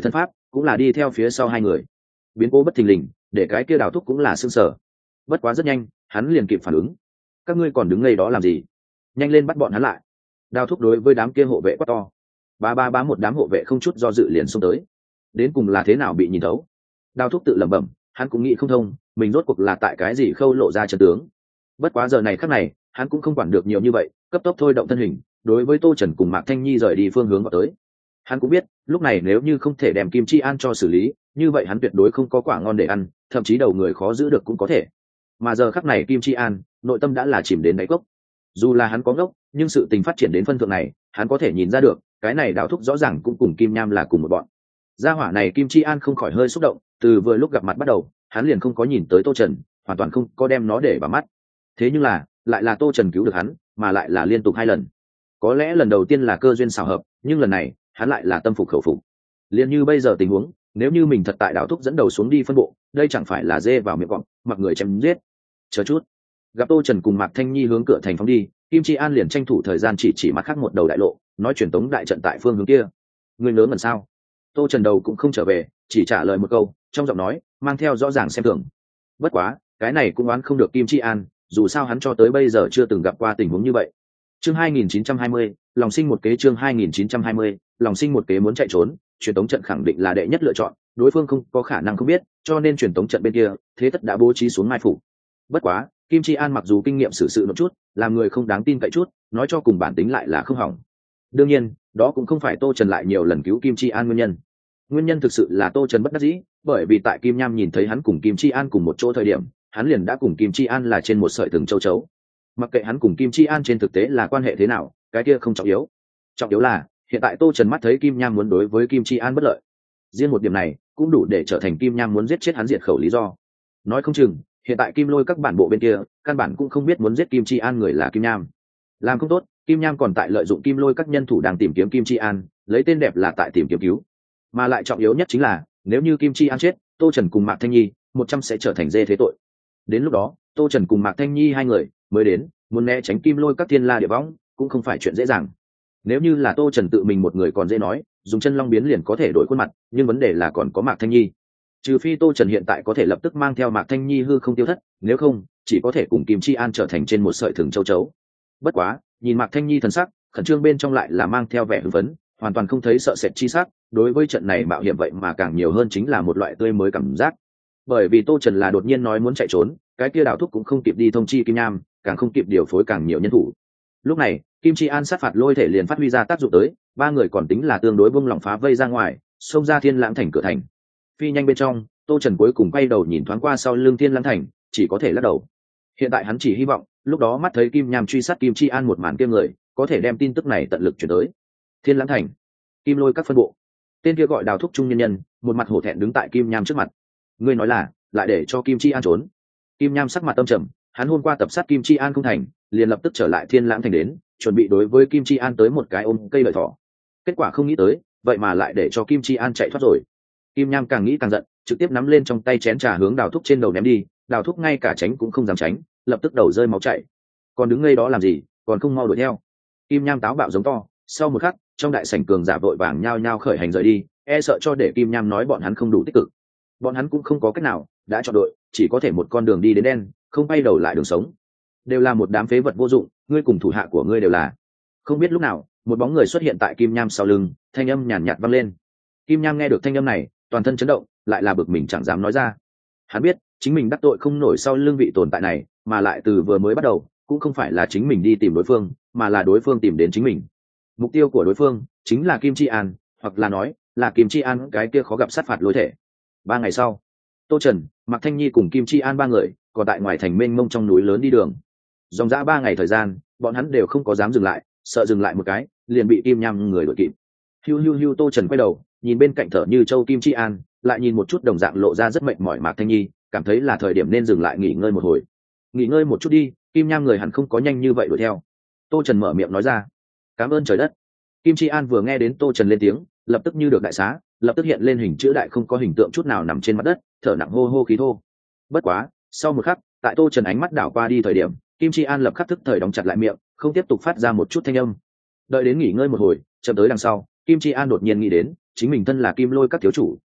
cũng là đi theo phía sau hai người. Biến cố bất thình lình để cái kia đào thúc cũng là sưng sở. Bất quá rất nhanh hắn liền kịp phản ứng. Các ngươi còn đứng ngây đó làm gì, nhanh lên bắt bọn hắn lại. Đào thúc đối với đám kia hộ vệ quát to. Ba ba bá một đám hộ vệ không chút do dự liền xông tới. Đến cùng là thế nào bị nhìn thấu? Đào thúc tự lẩm bẩm, hắn cũng nghĩ không thông mình rốt cuộc là tại cái gì khâu lộ ra chân tướng. Bất quá giờ này khắc này hắn cũng không quản được nhiều như vậy, cấp tốc thôi động thân hình đối với Tô Trần cùng Mạc Thanh Nhi rời đi phương hướng vào tới. Hắn cũng biết lúc này nếu như không thể đem Kim Chi An cho xử lý, như vậy hắn tuyệt đối không có quả ngon để ăn, thậm chí đầu người khó giữ được cũng có thể. Mà giờ khắc này Kim Chi An nội tâm đã là chìm đến đáy cốc. Dù là hắn có ngốc, nhưng sự tình phát triển đến phân thượng này hắn có thể nhìn ra được cái này Đào thúc rõ ràng cũng cùng Kim Nham là cùng một bọn. Gia hỏa này Kim Chi An không khỏi hơi xúc động, từ vừa lúc gặp mặt bắt đầu hắn liền không có nhìn tới Tô Trần, hoàn toàn không có đem nó để vào mắt. Thế nhưng là lại là Tô Trần cứu được hắn, mà lại là liên tục hai lần. Có lẽ lần đầu tiên là cơ duyên xảo hợp, nhưng lần này hắn lại là tâm phục khẩu phục. Liền như bây giờ tình huống, nếu như mình thật tại Đào thúc dẫn đầu xuống đi phân bộ, đây chẳng phải là dê vào miệng cọp, mặc người chém giết. Chờ chút. Gặp Tô Trần cùng Mạc Thanh Nhi hướng cửa thành phóng đi, Kim Chi An liền tranh thủ thời gian chỉ chỉ mặt khác một đầu đại lộ, nói truyền tống đại trận tại phương hướng kia. Người lớn lần sao? Tô Trần đầu cũng không trở về, chỉ trả lời một câu, trong giọng nói mang theo rõ ràng xem thường. Bất quá cái này cũng oán không được Kim Chi An, dù sao hắn cho tới bây giờ chưa từng gặp qua tình huống như vậy. Chương hai nghìn chín trăm hai mươi, lòng sinh một kế. Chương hai nghìn chín trăm hai mươi, lòng sinh một kế. Muốn chạy trốn, truyền tống trận khẳng định là đệ nhất lựa chọn, đối phương không có khả năng không biết, cho nên truyền tống trận bên kia thế tất đã bố trí xuống mai phục. Bất quá Kim Chi An mặc dù kinh nghiệm xử sự một chút, làm người không đáng tin cậy chút, nói cho cùng bản tính lại là không hỏng. Đương nhiên đó cũng không phải Tô Trần lại nhiều lần cứu Kim Chi An nguyên nhân. Nguyên nhân thực sự là Tô Trần bất đắc dĩ, bởi vì tại Kim Nham nhìn thấy hắn cùng Kim Chi An cùng một chỗ thời điểm, hắn liền đã cùng Kim Chi An là trên một sợi thừng châu chấu. Mặc kệ hắn cùng Kim Chi An trên thực tế là quan hệ thế nào, cái kia không trọng yếu. Trọng yếu là hiện tại Tô Trần mắt thấy Kim Nham muốn đối với Kim Chi An bất lợi. Riêng một điểm này cũng đủ để trở thành Kim Nham muốn giết chết hắn diệt khẩu lý do. Nói không chừng hiện tại Kim Lôi các bản bộ bên kia căn bản cũng không biết muốn giết Kim Chi An người là Kim Nham. Làm không tốt Kim Nham còn tại lợi dụng Kim Lôi các nhân thủ đang tìm kiếm Kim Chi An, lấy tên đẹp là tại tìm kiếm cứu. Mà lại trọng yếu nhất chính là nếu như Kim Chi An chết, Tô Trần cùng Mạc Thanh Nhi một trăm sẽ trở thành dê thế tội. Đến lúc đó Tô Trần cùng Mạc Thanh Nhi hai người mới đến, muốn né tránh Kim Lôi các thiên la địa võng cũng không phải chuyện dễ dàng. Nếu như là Tô Trần tự mình một người còn dễ nói, dùng chân long biến liền có thể đổi khuôn mặt, nhưng vấn đề là còn có Mạc Thanh Nhi. Trừ phi Tô Trần hiện tại có thể lập tức mang theo Mạc Thanh Nhi hư không tiêu thất, nếu không chỉ có thể cùng Kim Chi An trở thành trên một sợi thừng châu chấu. Bất quá nhìn Mạc Thanh Nhi thần sắc khẩn trương bên trong lại là mang theo vẻ hưng phấn, hoàn toàn không thấy sợ sệt chi sắc. Đối với trận này mạo hiểm vậy mà càng nhiều hơn chính là một loại tươi mới cảm giác. Bởi vì Tô Trần là đột nhiên nói muốn chạy trốn, cái kia Đào thúc cũng không kịp đi thông chi Kim Nham, càng không kịp điều phối càng nhiều nhân thủ. Lúc này Kim Chi An sát phạt lôi thể liền phát huy ra tác dụng tới, ba người còn tính là tương đối buông lỏng phá vây ra ngoài, xông ra Thiên Lãng thành cửa thành. Phi nhanh bên trong, Tô Trần cuối cùng quay đầu nhìn thoáng qua sau lưng Thiên Lãng thành, chỉ có thể lắc đầu. Hiện tại hắn chỉ hy vọng lúc đó mắt thấy Kim Nham truy sát Kim Chi An một màn kia người có thể đem tin tức này tận lực chuyển tới Thiên Lãng thành. Kim Lôi các phân bộ, tên kia gọi Đào thúc trung nhân nhân một mặt hổ thẹn đứng tại Kim Nham trước mặt. Ngươi nói là lại để cho Kim Chi An trốn? Kim Nham sắc mặt tâm trầm, hắn hôm qua tập sát Kim Chi An không thành, liền lập tức trở lại Thiên Lãng thành đến, chuẩn bị đối với Kim Chi An tới một cái ôm cây lợi thỏ. Kết quả không nghĩ tới vậy mà lại để cho Kim Chi An chạy thoát rồi. Kim Nham càng nghĩ càng giận, trực tiếp nắm lên trong tay chén trà hướng Đào thúc trên đầu ném đi. Đào thúc ngay cả tránh cũng không dám tránh, lập tức đầu rơi máu chảy. Còn đứng ngây đó làm gì, còn không mau đuổi theo. Kim Nham táo bạo giống to. Sau một khắc trong đại sảnh cường giả vội vàng nhao nhao khởi hành rời đi, e sợ cho để Kim Nham nói bọn hắn không đủ tích cực. Bọn hắn cũng không có cách nào, đã chọn đội chỉ có thể một con đường đi đến đen, không bay đầu lại đường sống. Đều là một đám phế vật vô dụng, ngươi cùng thủ hạ của ngươi đều là. Không biết lúc nào một bóng người xuất hiện tại Kim Nham sau lưng, thanh âm nhàn nhạt vang lên. Kim Nham nghe được thanh âm này toàn thân chấn động, lại là bực mình chẳng dám nói ra. Hắn biết chính mình đắc tội không nổi sau lưng vị tồn tại này, mà lại từ vừa mới bắt đầu cũng không phải là chính mình đi tìm đối phương, mà là đối phương tìm đến chính mình. Mục tiêu của đối phương chính là Kim Chi An, hoặc là nói là Kim Chi An cái kia khó gặp sát phạt lôi thể. Ba ngày sau, Tô Trần, Mạc Thanh Nhi cùng Kim Chi An ba người còn tại ngoài thành mênh mông trong núi lớn đi đường. Dòng dã ba ngày thời gian, bọn hắn đều không có dám dừng lại, sợ dừng lại một cái liền bị Kim Nham người đuổi kịp. Hiu hiu hiu. Tô Trần quay đầu nhìn bên cạnh thở như châu Kim Chi An, lại nhìn một chút đồng dạng lộ ra rất mệt mỏi Mạc Thanh Nhi, cảm thấy là thời điểm nên dừng lại nghỉ ngơi một hồi. Nghỉ ngơi một chút đi, Kim Nham người hẳn không có nhanh như vậy đuổi theo. Tô Trần mở miệng nói ra. Cảm ơn trời đất. Kim Chi An vừa nghe đến Tô Trần lên tiếng, lập tức như được đại xá, lập tức hiện lên hình chữ đại không có hình tượng chút nào nằm trên mặt đất, thở nặng hô hô khí thô. Bất quá sau một khắc, tại Tô Trần ánh mắt đảo qua đi thời điểm, Kim Chi An lập khắc tức thời đóng chặt lại miệng, không tiếp tục phát ra một chút thanh âm. Đợi đến nghỉ ngơi một hồi, chậm tới đằng sau, Kim Chi An đột nhiên nghĩ đến chính mình thân là Kim Lôi các thiếu chủ,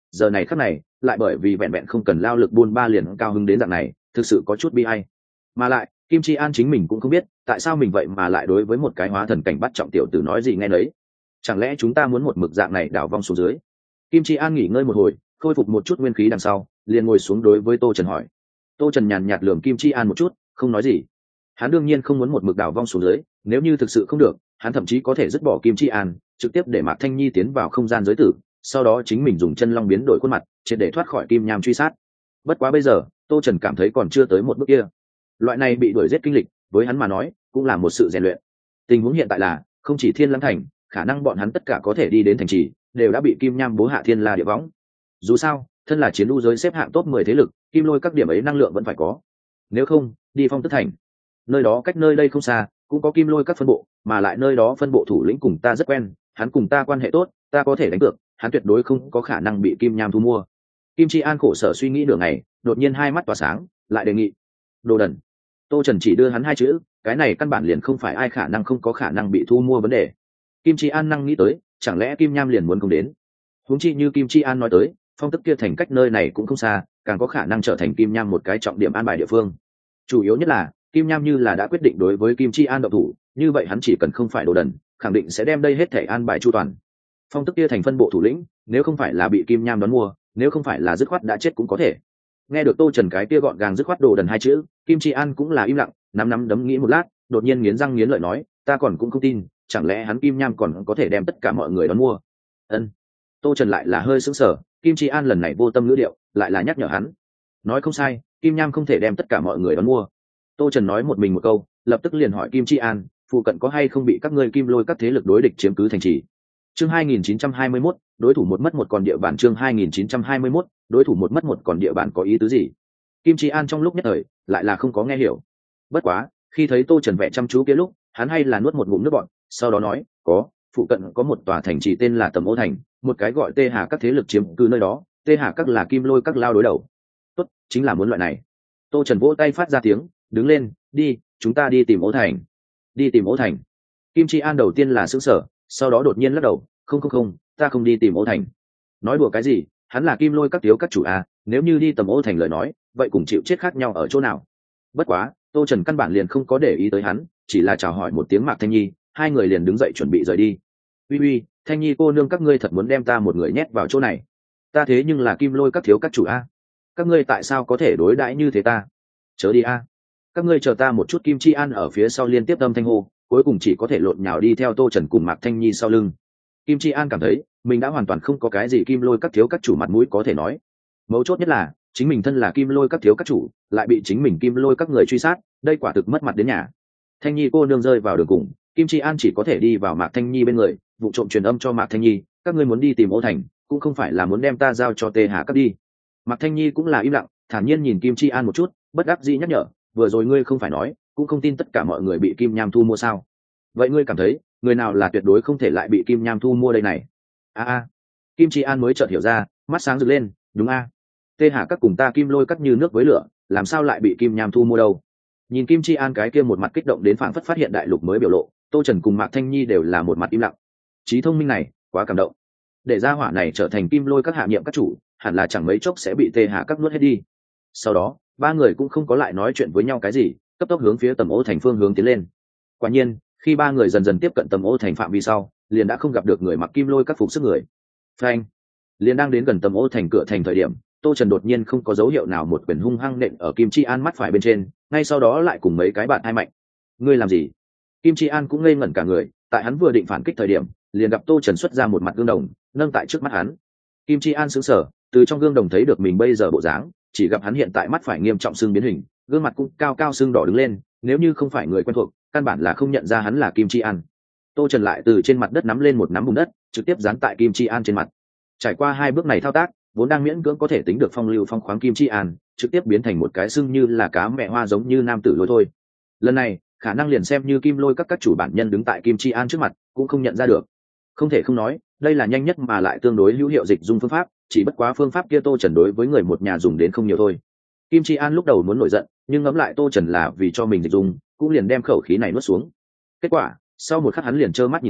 giờ này khắc này lại bởi vì vẹn vẹn không cần lao lực buôn ba liền cao hứng đến dạng này, thực sự có chút bi ai. Mà lại Kim Chi An chính mình cũng không biết tại sao mình vậy mà lại đối với một cái hóa thần cảnh bắt trọng tiểu tử nói gì nghe nấy. Chẳng lẽ chúng ta muốn một mực dạng này đảo vong xuống dưới? Kim Chi An nghỉ ngơi một hồi, khôi phục một chút nguyên khí đằng sau, liền ngồi xuống đối với Tô Trần hỏi. Tô Trần nhàn nhạt lườm Kim Chi An một chút, không nói gì. Hắn đương nhiên không muốn một mực đảo vong xuống dưới, nếu như thực sự không được, hắn thậm chí có thể dứt bỏ Kim Chi An, trực tiếp để Mạc Thanh Nhi tiến vào không gian giới tử, sau đó chính mình dùng chân long biến đổi khuôn mặt, triệt để thoát khỏi Kim Nham truy sát. Bất quá bây giờ, Tô Trần cảm thấy còn chưa tới một bước kia. Loại này bị đuổi giết kinh lịch, với hắn mà nói, cũng là một sự rèn luyện. Tình huống hiện tại là, không chỉ Thiên Lãng Thành, khả năng bọn hắn tất cả có thể đi đến thành trì, đều đã bị Kim Nham bố hạ thiên la địa võng. Dù sao, thân là chiến đu giới xếp hạng top mười thế lực, Kim Lôi các điểm ấy năng lượng vẫn phải có. Nếu không, đi Phong Tức Thành. Nơi đó cách nơi đây không xa, cũng có Kim Lôi các phân bộ, mà lại nơi đó phân bộ thủ lĩnh cùng ta rất quen, hắn cùng ta quan hệ tốt, ta có thể đánh cược, hắn tuyệt đối không có khả năng bị Kim Nham thu mua. Kim Chi An khổ sở suy nghĩ nửa ngày, đột nhiên hai mắt tỏa sáng, lại đề nghị: "Đồ đần." Tô Trần chỉ đưa hắn hai chữ, cái này căn bản liền không phải ai khả năng không có khả năng bị thu mua vấn đề. Kim Chi An năng nghĩ tới, chẳng lẽ Kim Nham liền muốn không đến? Huống chi như Kim Chi An nói tới, Phong Tức kia thành cách nơi này cũng không xa, càng có khả năng trở thành Kim Nham một cái trọng điểm an bài địa phương. Chủ yếu nhất là, Kim Nham như là đã quyết định đối với Kim Chi An động thủ, như vậy hắn chỉ cần không phải đồ đần, khẳng định sẽ đem đây hết thể an bài chu toàn. Phong Tức kia thành phân bộ thủ lĩnh, nếu không phải là bị Kim Nham đón mua, nếu không phải là dứt khoát đã chết cũng có thể. Nghe được Tô Trần cái kia gọn gàng dứt khoát đồ đần hai chữ, Kim Chi An cũng là im lặng, nắm nắm đấm nghĩ một lát, đột nhiên nghiến răng nghiến lợi nói, ta còn cũng không tin, chẳng lẽ hắn Kim Nham còn có thể đem tất cả mọi người đón mua? Ân. Tô Trần lại là hơi sững sờ, Kim Chi An lần này vô tâm ngữ điệu, lại là nhắc nhở hắn. Nói không sai, Kim Nham không thể đem tất cả mọi người đón mua. Tô Trần nói một mình một câu, lập tức liền hỏi Kim Chi An, phụ cận có hay không bị các ngươi Kim Lôi các thế lực đối địch chiếm cứ thành trì? Chương hai nghìn chín trăm hai mươi mốt, đối thủ một mất một còn địa bàn. Chương hai nghìn chín trăm hai mươi mốt, đối thủ một mất một còn địa bàn có ý tứ gì? Kim Chi An trong lúc nhất thời lại là không có nghe hiểu. Bất quá, khi thấy Tô Trần vẻ chăm chú kia lúc, hắn hay là nuốt một ngụm nước bọt, sau đó nói, có, phụ cận có một tòa thành trì tên là Tầm Ô Thành, một cái gọi Tê Hà các thế lực chiếm cứ nơi đó, Tê Hà các là Kim Lôi các lao đối đầu. Tốt, chính là muốn loại này. Tô Trần vỗ tay phát ra tiếng, đứng lên, đi, chúng ta đi tìm Ô Thành. Đi tìm Ô Thành. Kim Chi An đầu tiên là sững sờ, sau đó đột nhiên lắc đầu, không không không, ta không đi tìm Ô Thành. Nói đùa cái gì, hắn là Kim Lôi các thiếu các chủ à, nếu như đi Tầm Ô Thành lời nói, vậy cùng chịu chết khác nhau ở chỗ nào? Bất quá, Tô Trần căn bản liền không có để ý tới hắn, chỉ là chào hỏi một tiếng Mạc Thanh Nhi, hai người liền đứng dậy chuẩn bị rời đi. Uy uy, Thanh Nhi cô nương, các ngươi thật muốn đem ta một người nhét vào chỗ này? Ta thế nhưng là Kim Lôi các thiếu các chủ a, các ngươi tại sao có thể đối đãi như thế ta? Chớ đi a, các ngươi chờ ta một chút. Kim Chi An ở phía sau liên tiếp âm thanh hô, cuối cùng chỉ có thể lộn nhào đi theo Tô Trần cùng Mạc Thanh Nhi sau lưng. Kim Chi An cảm thấy mình đã hoàn toàn không có cái gì Kim Lôi các thiếu các chủ mặt mũi có thể nói. Mấu chốt nhất là chính mình thân là Kim Lôi các thiếu các chủ, lại bị chính mình Kim Lôi các người truy sát, đây quả thực mất mặt đến nhà. Thanh Nhi cô nương rơi vào đường cùng, Kim Chi An chỉ có thể đi vào Mạc Thanh Nhi bên người, vụ trộm truyền âm cho Mạc Thanh Nhi, các ngươi muốn đi tìm Ô Thành, cũng không phải là muốn đem ta giao cho Tê Hà các đi. Mạc Thanh Nhi cũng là im lặng, thản nhiên nhìn Kim Chi An một chút, bất đắc dĩ nhắc nhở, vừa rồi ngươi không phải nói, cũng không tin tất cả mọi người bị Kim Nham thu mua sao? Vậy ngươi cảm thấy, người nào là tuyệt đối không thể lại bị Kim Nham thu mua đây này? A a. Kim Chi An mới chợt hiểu ra, mắt sáng rực lên, đúng a. Tê Hà các cùng ta Kim Lôi các như nước với lửa, làm sao lại bị Kim Nham thu mua đâu? Nhìn Kim Chi An cái kia một mặt kích động đến phảng phất phát hiện đại lục mới biểu lộ, Tô Trần cùng Mạc Thanh Nhi đều là một mặt im lặng. Trí thông minh này, quá cảm động. Để gia hỏa này trở thành Kim Lôi các hạ nhiệm các chủ, hẳn là chẳng mấy chốc sẽ bị Tê Hà các nuốt hết đi. Sau đó, ba người cũng không có lại nói chuyện với nhau cái gì, cấp tốc hướng phía Tầm Ô Thành phương hướng tiến lên. Quả nhiên, khi ba người dần dần tiếp cận Tầm Ô Thành phạm vi sau, liền đã không gặp được người mặc Kim Lôi các phục sức người. Phanh! Liền đang đến gần Tầm Ô Thành cửa thành thời điểm, Tô Trần đột nhiên không có dấu hiệu nào một quyền hung hăng nện ở Kim Chi An mắt phải bên trên, ngay sau đó lại cùng mấy cái bạn hai mạnh. Ngươi làm gì? Kim Chi An cũng ngây ngẩn cả người, tại hắn vừa định phản kích thời điểm, liền gặp Tô Trần xuất ra một mặt gương đồng, nâng tại trước mắt hắn. Kim Chi An sững sờ, từ trong gương đồng thấy được mình bây giờ bộ dáng, chỉ gặp hắn hiện tại mắt phải nghiêm trọng sưng biến hình, gương mặt cũng cao cao sưng đỏ đứng lên, nếu như không phải người quen thuộc, căn bản là không nhận ra hắn là Kim Chi An. Tô Trần lại từ trên mặt đất nắm lên một nắm bùn đất, trực tiếp dán tại Kim Chi An trên mặt. Trải qua hai bước này thao tác, vốn đang miễn cưỡng có thể tính được phong lưu phong khoáng Kim Chi An, trực tiếp biến thành một cái sưng như là cá mẹ hoa giống như nam tử lôi thôi. Lần này, khả năng liền xem như Kim Lôi các các chủ bản nhân đứng tại Kim Chi An trước mặt, cũng không nhận ra được. Không thể không nói, đây là nhanh nhất mà lại tương đối hữu hiệu dịch dung phương pháp, chỉ bất quá phương pháp kia Tô Trần đối với người một nhà dùng đến không nhiều thôi. Kim Chi An lúc đầu muốn nổi giận, nhưng ngẫm lại Tô Trần là vì cho mình dịch dung, cũng liền đem khẩu khí này nuốt xuống. Kết quả, sau một khắc hắn liền trơ mắt nhìn thấy,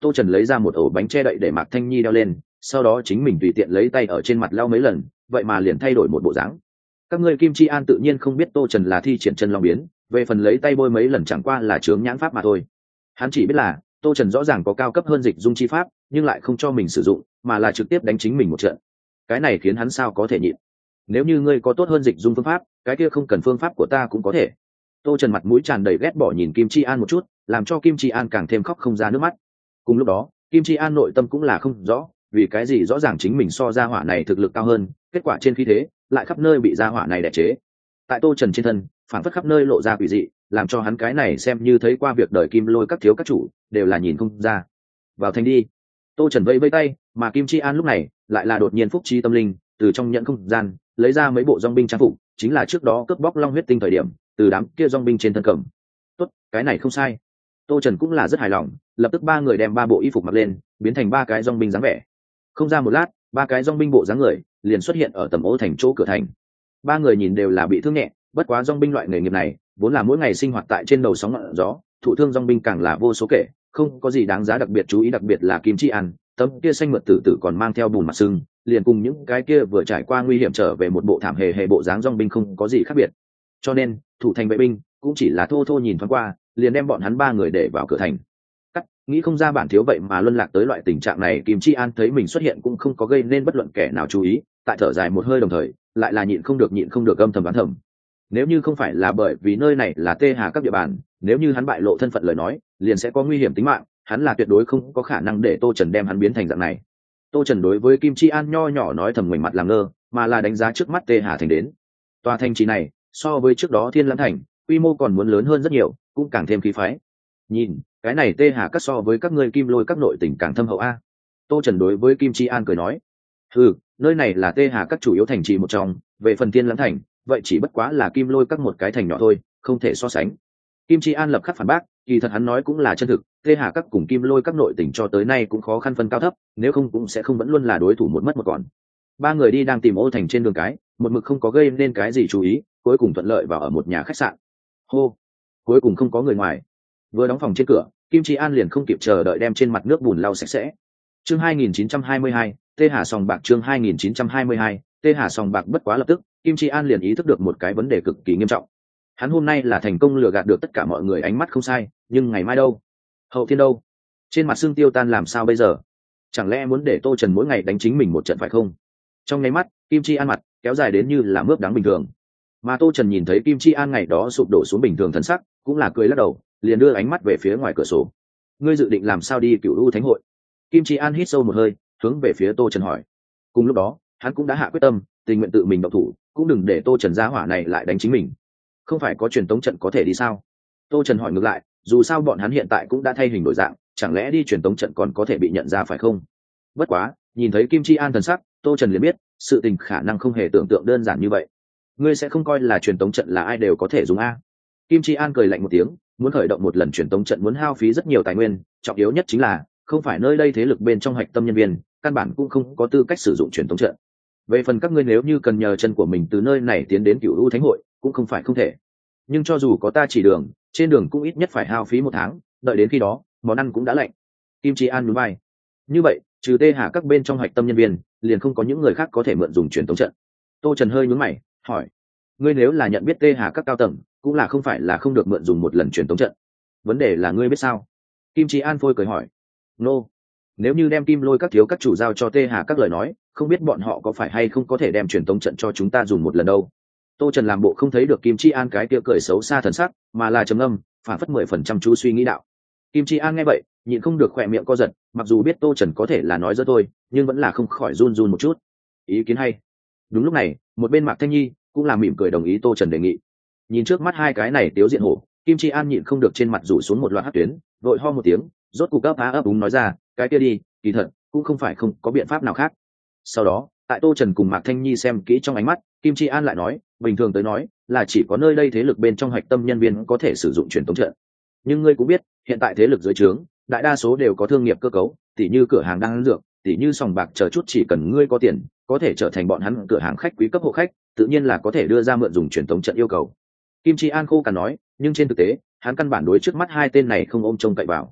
Tô Trần lấy ra một ổ bánh che đậy để Mạc Thanh Nhi đeo lên, sau đó chính mình tùy tiện lấy tay ở trên mặt lau mấy lần, vậy mà liền thay đổi một bộ dáng. Các ngươi Kim Chi An tự nhiên không biết Tô Trần là thi triển chân long biến, về phần lấy tay bôi mấy lần chẳng qua là chướng nhãn pháp mà thôi. Hắn chỉ biết là Tô Trần rõ ràng có cao cấp hơn dịch dung chi pháp, nhưng lại không cho mình sử dụng, mà là trực tiếp đánh chính mình một trận. Cái này khiến hắn sao có thể nhịn. Nếu như ngươi có tốt hơn dịch dung phương pháp, cái kia không cần phương pháp của ta cũng có thể. Tô Trần mặt mũi tràn đầy ghét bỏ nhìn Kim Chi An một chút, làm cho Kim Chi An càng thêm khóc không ra nước mắt. Cùng lúc đó, Kim Chi An nội tâm cũng là không rõ, vì cái gì rõ ràng chính mình so gia hỏa này thực lực cao hơn, kết quả trên khí thế lại khắp nơi bị gia hỏa này đè chế. Tại Tô Trần trên thân, phản phất khắp nơi lộ ra quỷ dị, làm cho hắn cái này xem như thấy qua việc đời Kim Lôi các thiếu các chủ, đều là nhìn không ra. Vào thành đi. Tô Trần vẫy vẫy tay, mà Kim Chi An lúc này lại là đột nhiên phúc trí tâm linh, từ trong nhận không gian lấy ra mấy bộ dòng binh trang phục, chính là trước đó cướp bóc Long huyết tinh thời điểm, từ đám kia dòng binh trên thân cầm. Tốt, cái này không sai. Tô Trần cũng là rất hài lòng, lập tức ba người đem ba bộ y phục mặc lên, biến thành ba cái dòng binh dáng vẻ. Không ra một lát, ba cái dòng binh bộ dáng người liền xuất hiện ở tầm ô thành chỗ cửa thành. Ba người nhìn đều là bị thương nhẹ, bất quá dòng binh loại nghề nghiệp này vốn là mỗi ngày sinh hoạt tại trên đầu sóng ngọn gió, thụ thương dòng binh càng là vô số kể, không có gì đáng giá đặc biệt chú ý, đặc biệt là Kim Chi An, tấm kia xanh mượt tử tử còn mang theo bùn mặt sưng, liền cùng những cái kia vừa trải qua nguy hiểm trở về một bộ thảm hề hề bộ dáng dòng binh không có gì khác biệt. Cho nên thủ thành vệ binh cũng chỉ là thô thô nhìn thoáng qua, liền đem bọn hắn ba người để vào cửa thành. Cắt, nghĩ không ra bản thiếu vậy mà luân lạc tới loại tình trạng này. Kim Chi An thấy mình xuất hiện cũng không có gây nên bất luận kẻ nào chú ý, tại thở dài một hơi đồng thời lại là nhịn không được nhịn không được âm thầm đoán thầm. Nếu như không phải là bởi vì nơi này là Tê Hà các địa bàn, nếu như hắn bại lộ thân phận lời nói, liền sẽ có nguy hiểm tính mạng, hắn là tuyệt đối không có khả năng để Tô Trần đem hắn biến thành dạng này. Tô Trần đối với Kim Chi An nho nhỏ nói thầm ngoảnh mặt làm ngơ, mà là đánh giá trước mắt Tê Hà thành đến. Tòa thành trì này so với trước đó Thiên Lãng thành quy mô còn muốn lớn hơn rất nhiều, cũng càng thêm khí phái. Nhìn cái này Tê Hà các so với các ngươi Kim Lôi các nội tỉnh càng thâm hậu a. Tô Trần đối với Kim Chi An cười nói, ừ, nơi này là Tê Hà các chủ yếu thành trì một trong, về phần Thiên Lãng thành vậy chỉ bất quá là Kim Lôi các một cái thành nhỏ thôi, không thể so sánh. Kim Chi An lập khắc phản bác, kỳ thật hắn nói cũng là chân thực, Tê Hà các cùng Kim Lôi các nội tỉnh cho tới nay cũng khó khăn phân cao thấp, nếu không cũng sẽ không vẫn luôn là đối thủ một mất một còn. Ba người đi đang tìm ô thành trên đường cái, một mực không có gây nên cái gì chú ý, cuối cùng thuận lợi vào ở một nhà khách sạn. Hô, cuối cùng không có người ngoài. Vừa đóng phòng trên cửa, Kim Chi An liền không kịp chờ đợi đem trên mặt nước bùn lau sạch sẽ. Chương hai nghìn chín trăm hai mươi hai, Tê Hà sòng bạc. Chương hai nghìn chín trăm hai mươi hai, Tê Hà sòng bạc. Bất quá lập tức, Kim Chi An liền ý thức được một cái vấn đề cực kỳ nghiêm trọng. Hắn hôm nay là thành công lừa gạt được tất cả mọi người, ánh mắt không sai, nhưng ngày mai đâu? Hậu thiên đâu? Trên mặt xương tiêu tan làm sao bây giờ? Chẳng lẽ muốn để Tô Trần mỗi ngày đánh chính mình một trận phải không? Trong nháy mắt, Kim Chi An mặt kéo dài đến như là mướp đắng bình thường. Mà Tô Trần nhìn thấy Kim Chi An ngày đó sụp đổ xuống bình thường thần sắc, cũng là cười lắc đầu, liền đưa ánh mắt về phía ngoài cửa sổ. Ngươi dự định làm sao đi Cửu U Thánh hội? Kim Chi An hít sâu một hơi, hướng về phía Tô Trần hỏi. Cùng lúc đó, hắn cũng đã hạ quyết tâm, tình nguyện tự mình động thủ, cũng đừng để Tô Trần gia hỏa này lại đánh chính mình. Không phải có truyền tống trận có thể đi sao? Tô Trần hỏi ngược lại, dù sao bọn hắn hiện tại cũng đã thay hình đổi dạng, chẳng lẽ đi truyền tống trận còn có thể bị nhận ra phải không? Bất quá, nhìn thấy Kim Chi An thần sắc, Tô Trần liền biết, sự tình khả năng không hề tưởng tượng đơn giản như vậy. Ngươi sẽ không coi là truyền tống trận là ai đều có thể dùng a? Kim Chi An cười lạnh một tiếng, muốn khởi động một lần truyền tống trận muốn hao phí rất nhiều tài nguyên, trọng yếu nhất chính là không phải nơi đây thế lực bên trong hạch tâm nhân viên, căn bản cũng không có tư cách sử dụng truyền tống trận. Về phần các ngươi nếu như cần nhờ chân của mình từ nơi này tiến đến Cửu U Thánh hội, cũng không phải không thể. Nhưng cho dù có ta chỉ đường, trên đường cũng ít nhất phải hao phí một tháng, đợi đến khi đó, món ăn cũng đã lạnh. Kim Chi An nhún vai. Như vậy, trừ Tê Hà các bên trong hạch tâm nhân viên, liền không có những người khác có thể mượn dùng truyền tống trận. Tô Trần hơi nhún mày, hỏi: ngươi nếu là nhận biết Tê Hà các cao tầng, cũng là không phải là không được mượn dùng một lần truyền tống trận. Vấn đề là ngươi biết sao? Kim Chi An phôi cười hỏi. Nô, nếu như đem Kim Lôi các thiếu các chủ giao cho Tê Hà các lời nói, không biết bọn họ có phải hay không có thể đem truyền tống trận cho chúng ta dùng một lần đâu. Tô Trần làm bộ không thấy được Kim Chi An cái kia cười xấu xa thần sắc, mà là trầm ngâm, phản phất mười phần trăm chú suy nghĩ đạo. Kim Chi An nghe vậy, nhịn không được khỏe miệng co giật, mặc dù biết Tô Trần có thể là nói dơ thôi, nhưng vẫn là không khỏi run run một chút. Ý kiến hay. Đúng lúc này, một bên Mạc Thanh Nhi cũng là mỉm cười đồng ý Tô Trần đề nghị. Nhìn trước mắt hai cái này tiếu diện hổ, Kim Chi An nhịn không được trên mặt rủ xuống một loạt hắc tuyến, vội ho một tiếng, rốt cục ấp á ấp úng nói ra, cái kia đi, kỳ thật cũng không phải không có biện pháp nào khác. Sau đó, tại Tô Trần cùng Mạc Thanh Nhi xem kỹ trong ánh mắt, Kim Chi An lại nói, bình thường tới nói là chỉ có nơi đây thế lực bên trong hạch tâm nhân viên có thể sử dụng truyền tống trận. Nhưng ngươi cũng biết, hiện tại thế lực dưới trướng, đại đa số đều có thương nghiệp cơ cấu, tỉ như cửa hàng đang dược, tỉ như sòng bạc chờ chút, chỉ cần ngươi có tiền, có thể trở thành bọn hắn cửa hàng khách quý cấp hộ khách, tự nhiên là có thể đưa ra mượn dùng truyền tống trận yêu cầu. Kim Chi An khô cằn nói, nhưng trên thực tế, hắn căn bản đối trước mắt hai tên này không ôm trông cậy vào.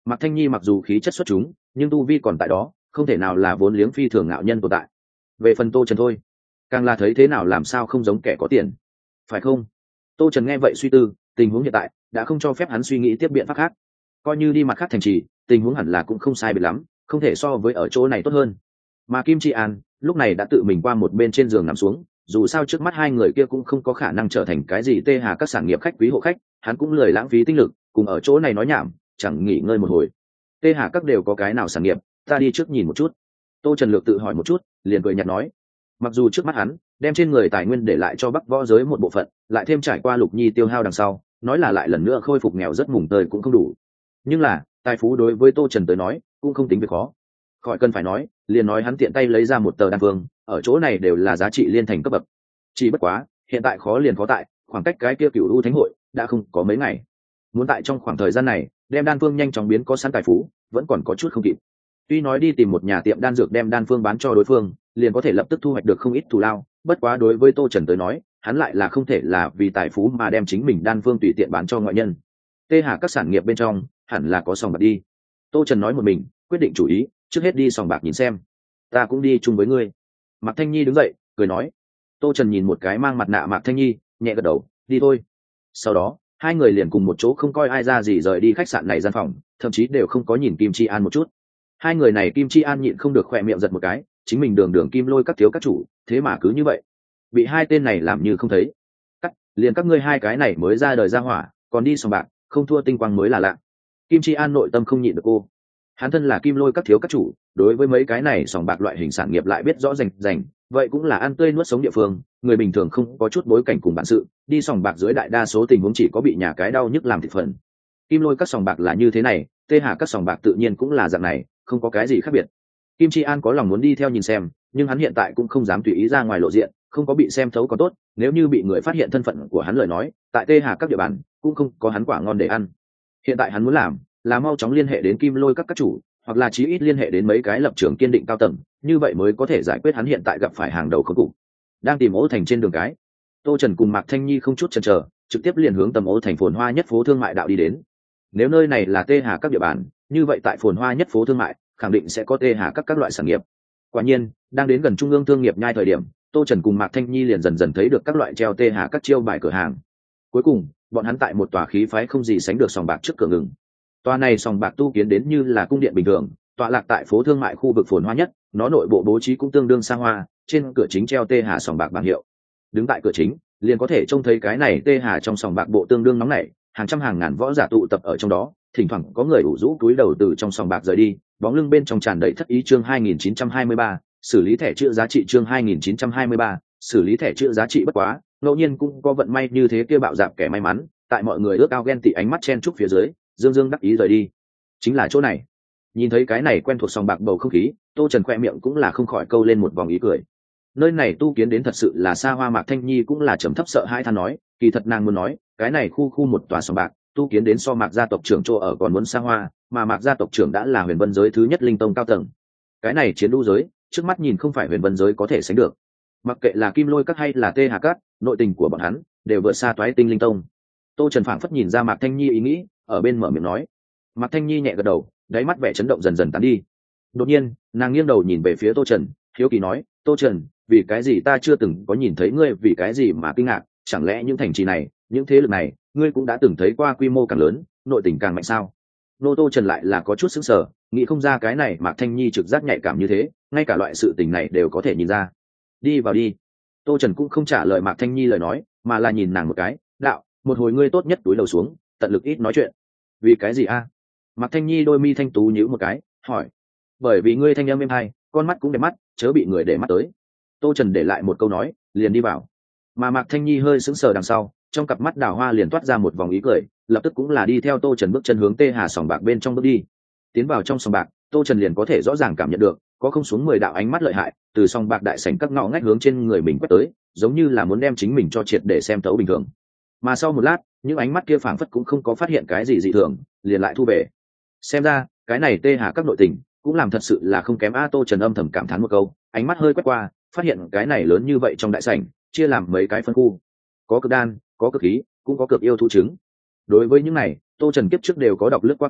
Mạc Thanh Nhi mặc dù khí chất xuất chúng, nhưng tu vi còn tại đó, không thể nào là vốn liếng phi thường ngạo nhân tồn tại. Về phần Tô Trần thôi, càng là thấy thế nào làm sao không giống kẻ có tiền, phải không? Tô Trần nghe vậy suy tư, tình huống hiện tại đã không cho phép hắn suy nghĩ tiếp biện pháp khác. Coi như đi mặt khác thành trì, tình huống hẳn là cũng không sai biệt lắm, không thể so với ở chỗ này tốt hơn. Mà Kim Chi An lúc này đã tự mình qua một bên trên giường nằm xuống, dù sao trước mắt hai người kia cũng không có khả năng trở thành cái gì tê hà các sản nghiệp khách quý hộ khách, hắn cũng lười lãng phí tinh lực cùng ở chỗ này nói nhảm, chẳng nghỉ ngơi một hồi. Tê hà các đều có cái nào sản nghiệp, ta đi trước nhìn một chút. Tô Trần Lược tự hỏi một chút, liền cười nhạt nói, mặc dù trước mắt hắn đem trên người tài nguyên để lại cho Bắc võ giới một bộ phận, lại thêm trải qua Lục Nhi tiêu hao đằng sau, nói là lại lần nữa khôi phục nghèo rất mùng tơi cũng không đủ. Nhưng là tài phú đối với Tô Trần tới nói cũng không tính việc khó. Khỏi cần phải nói, liền nói hắn tiện tay lấy ra một tờ đan phương, ở chỗ này đều là giá trị liên thành cấp bậc. Chỉ bất quá hiện tại khó liền khó tại khoảng cách cái kia Cửu U Thánh hội đã không có mấy ngày, muốn tại trong khoảng thời gian này đem đan phương nhanh chóng biến có sẵn tài phú vẫn còn có chút không kịp. Tuy nói đi tìm một nhà tiệm đan dược đem đan phương bán cho đối phương liền có thể lập tức thu hoạch được không ít thù lao, bất quá đối với Tô Trần tới nói hắn lại là không thể là vì tài phú mà đem chính mình đan phương tùy tiện bán cho ngoại nhân. Tê hà các sản nghiệp bên trong hẳn là có sòng bạc đi. Tô Trần nói một mình quyết định chủ ý, trước hết đi sòng bạc nhìn xem. Ta cũng đi chung với ngươi. Mạc Thanh Nhi đứng dậy cười nói. Tô Trần nhìn một cái mang mặt nạ Mạc Thanh Nhi, nhẹ gật đầu, đi thôi. Sau đó hai người liền cùng một chỗ không coi ai ra gì rời đi khách sạn này gian phòng, thậm chí đều không có nhìn Kim Chi An một chút. Hai người này Kim Chi An nhịn không được khỏe miệng giật một cái, chính mình đường đường kim lôi các thiếu các chủ, thế mà cứ như vậy bị hai tên này làm như không thấy. Cắt, liền các ngươi hai cái này mới ra đời ra hỏa, còn đi sòng bạc, không thua tinh quang mới là lạ. Kim Chi An nội tâm không nhịn được cô. Hắn thân là kim lôi các thiếu các chủ, đối với mấy cái này sòng bạc loại hình sản nghiệp lại biết rõ rành rành, vậy cũng là ăn tươi nuốt sống địa phương, người bình thường không có chút bối cảnh cùng bản sự, đi sòng bạc dưới đại đa số tình huống chỉ có bị nhà cái đau nhức làm thịt phần. Kim lôi các sòng bạc là như thế này, tê hà các sòng bạc tự nhiên cũng là dạng này, không có cái gì khác biệt. Kim Chi An có lòng muốn đi theo nhìn xem, nhưng hắn hiện tại cũng không dám tùy ý ra ngoài lộ diện, không có bị xem thấu có tốt, nếu như bị người phát hiện thân phận của hắn lời nói, tại tê hà các địa bàn cũng không có hắn quả ngon để ăn. Hiện tại hắn muốn làm là mau chóng liên hệ đến kim lôi các các chủ, hoặc là chí ít liên hệ đến mấy cái lập trường kiên định cao tầng, như vậy mới có thể giải quyết hắn hiện tại gặp phải hàng đầu khốn cục. Đang tìm Ô Thành trên đường cái, Tô Trần cùng Mạc Thanh Nhi không chút chần chờ, trực tiếp liền hướng tầm Ô Thành phồn hoa nhất phố thương mại đạo đi đến. Nếu nơi này là tê hà các địa bàn, như vậy tại phồn hoa nhất phố thương mại khẳng định sẽ có tê hà các các loại sản nghiệp. Quả nhiên, đang đến gần trung ương thương nghiệp nhai thời điểm, Tô Trần cùng Mạc Thanh Nhi liền dần dần thấy được các loại treo tê hà các chiêu bài cửa hàng. Cuối cùng, bọn hắn tại một tòa khí phái không gì sánh được sòng bạc trước cửa ngừng. Tòa này sòng bạc tu kiến đến như là cung điện bình thường, tọa lạc tại phố thương mại khu vực phồn hoa nhất, nó nội bộ bố trí cũng tương đương xa hoa, trên cửa chính treo tê hà sòng bạc bảng hiệu. Đứng tại cửa chính, liền có thể trông thấy cái này tê hà trong sòng bạc bộ tương đương nóng nảy, hàng trăm hàng ngàn võ giả tụ tập ở trong đó, thỉnh thoảng có người ủ rũ túi đầu từ trong sòng bạc rời đi, bóng lưng bên trong tràn đầy thất ý. Chương hai nghìn chín trăm hai mươi ba, xử lý thẻ chữa giá trị. Chương hai nghìn chín trăm hai mươi ba, xử lý thẻ chữa giá trị. Bất quá, ngẫu nhiên cũng có vận may như thế kia bạo dạn kẻ may mắn, tại mọi người ước ao ghen tị ánh mắt chen chúc phía dưới, dương dương đắc ý rời đi. Chính là chỗ này. Nhìn thấy cái này quen thuộc sòng bạc bầu không khí, Tô Trần khoe miệng cũng là không khỏi câu lên một vòng ý cười. Nơi này tu kiến đến thật sự là xa hoa. Mạc Thanh Nhi cũng là trầm thấp sợ hãi than nói, kỳ thật nàng muốn nói, cái này khu khu một tòa sòng bạc, tu kiến đến so Mạc gia tộc trưởng chỗ ở còn muốn xa hoa, mà Mạc gia tộc trưởng đã là huyền vân giới thứ nhất linh tông cao tầng. Cái này chiến đu giới, trước mắt nhìn không phải huyền vân giới có thể sánh được. Mặc kệ là kim lôi các hay là tê hà các, nội tình của bọn hắn đều vượt xa toái tinh linh tông. Tô Trần phảng phất nhìn ra Mạc Thanh Nhi ý nghĩ, ở bên mở miệng nói. Mạc Thanh Nhi nhẹ gật đầu, đáy mắt vẻ chấn động dần dần tán đi. Đột nhiên, nàng nghiêng đầu nhìn về phía Tô Trần, hiếu kỳ nói, Tô Trần, vì cái gì ta chưa từng có nhìn thấy ngươi, vì cái gì mà kinh ngạc, chẳng lẽ những thành trì này, những thế lực này, ngươi cũng đã từng thấy qua quy mô càng lớn, nội tình càng mạnh sao? Nô Tô Trần lại là có chút sững sờ, nghĩ không ra cái này Mạc Thanh Nhi trực giác nhạy cảm như thế, ngay cả loại sự tình này đều có thể nhìn ra. Đi vào đi. Tô Trần cũng không trả lời Mạc Thanh Nhi lời nói, mà là nhìn nàng một cái, đạo, một hồi ngươi tốt nhất túi đầu xuống, tận lực ít nói chuyện. Vì cái gì a? Mạc Thanh Nhi đôi mi thanh tú nhíu một cái, hỏi. Bởi vì ngươi thanh âm êm hay, con mắt cũng đẹp mắt, chớ bị người để mắt tới. Tô Trần để lại một câu nói, liền đi vào. Mà Mạc Thanh Nhi hơi sững sờ đằng sau, trong cặp mắt đào hoa liền toát ra một vòng ý cười, lập tức cũng là đi theo Tô Trần bước chân hướng tê hà sòng bạc bên trong bước đi. Tiến vào trong sòng bạc, Tô Trần liền có thể rõ ràng cảm nhận được có không xuống mười đạo ánh mắt lợi hại từ sòng bạc đại sảnh các ngõ ngách hướng trên người mình quét tới, giống như là muốn đem chính mình cho triệt để xem thấu bình thường. Mà sau một lát, những ánh mắt kia phảng phất cũng không có phát hiện cái gì dị thường, liền lại thu về. Xem ra cái này tê hà các nội tình cũng làm thật sự là không kém a. Tô Trần âm thầm cảm thán một câu, ánh mắt hơi quét qua, phát hiện cái này lớn như vậy trong đại sảnh chia làm mấy cái phân khu, có cực đan, có cực khí, cũng có cực yêu thú trứng. Đối với những này, Tô Trần kiếp trước đều có đọc lướt qua qua,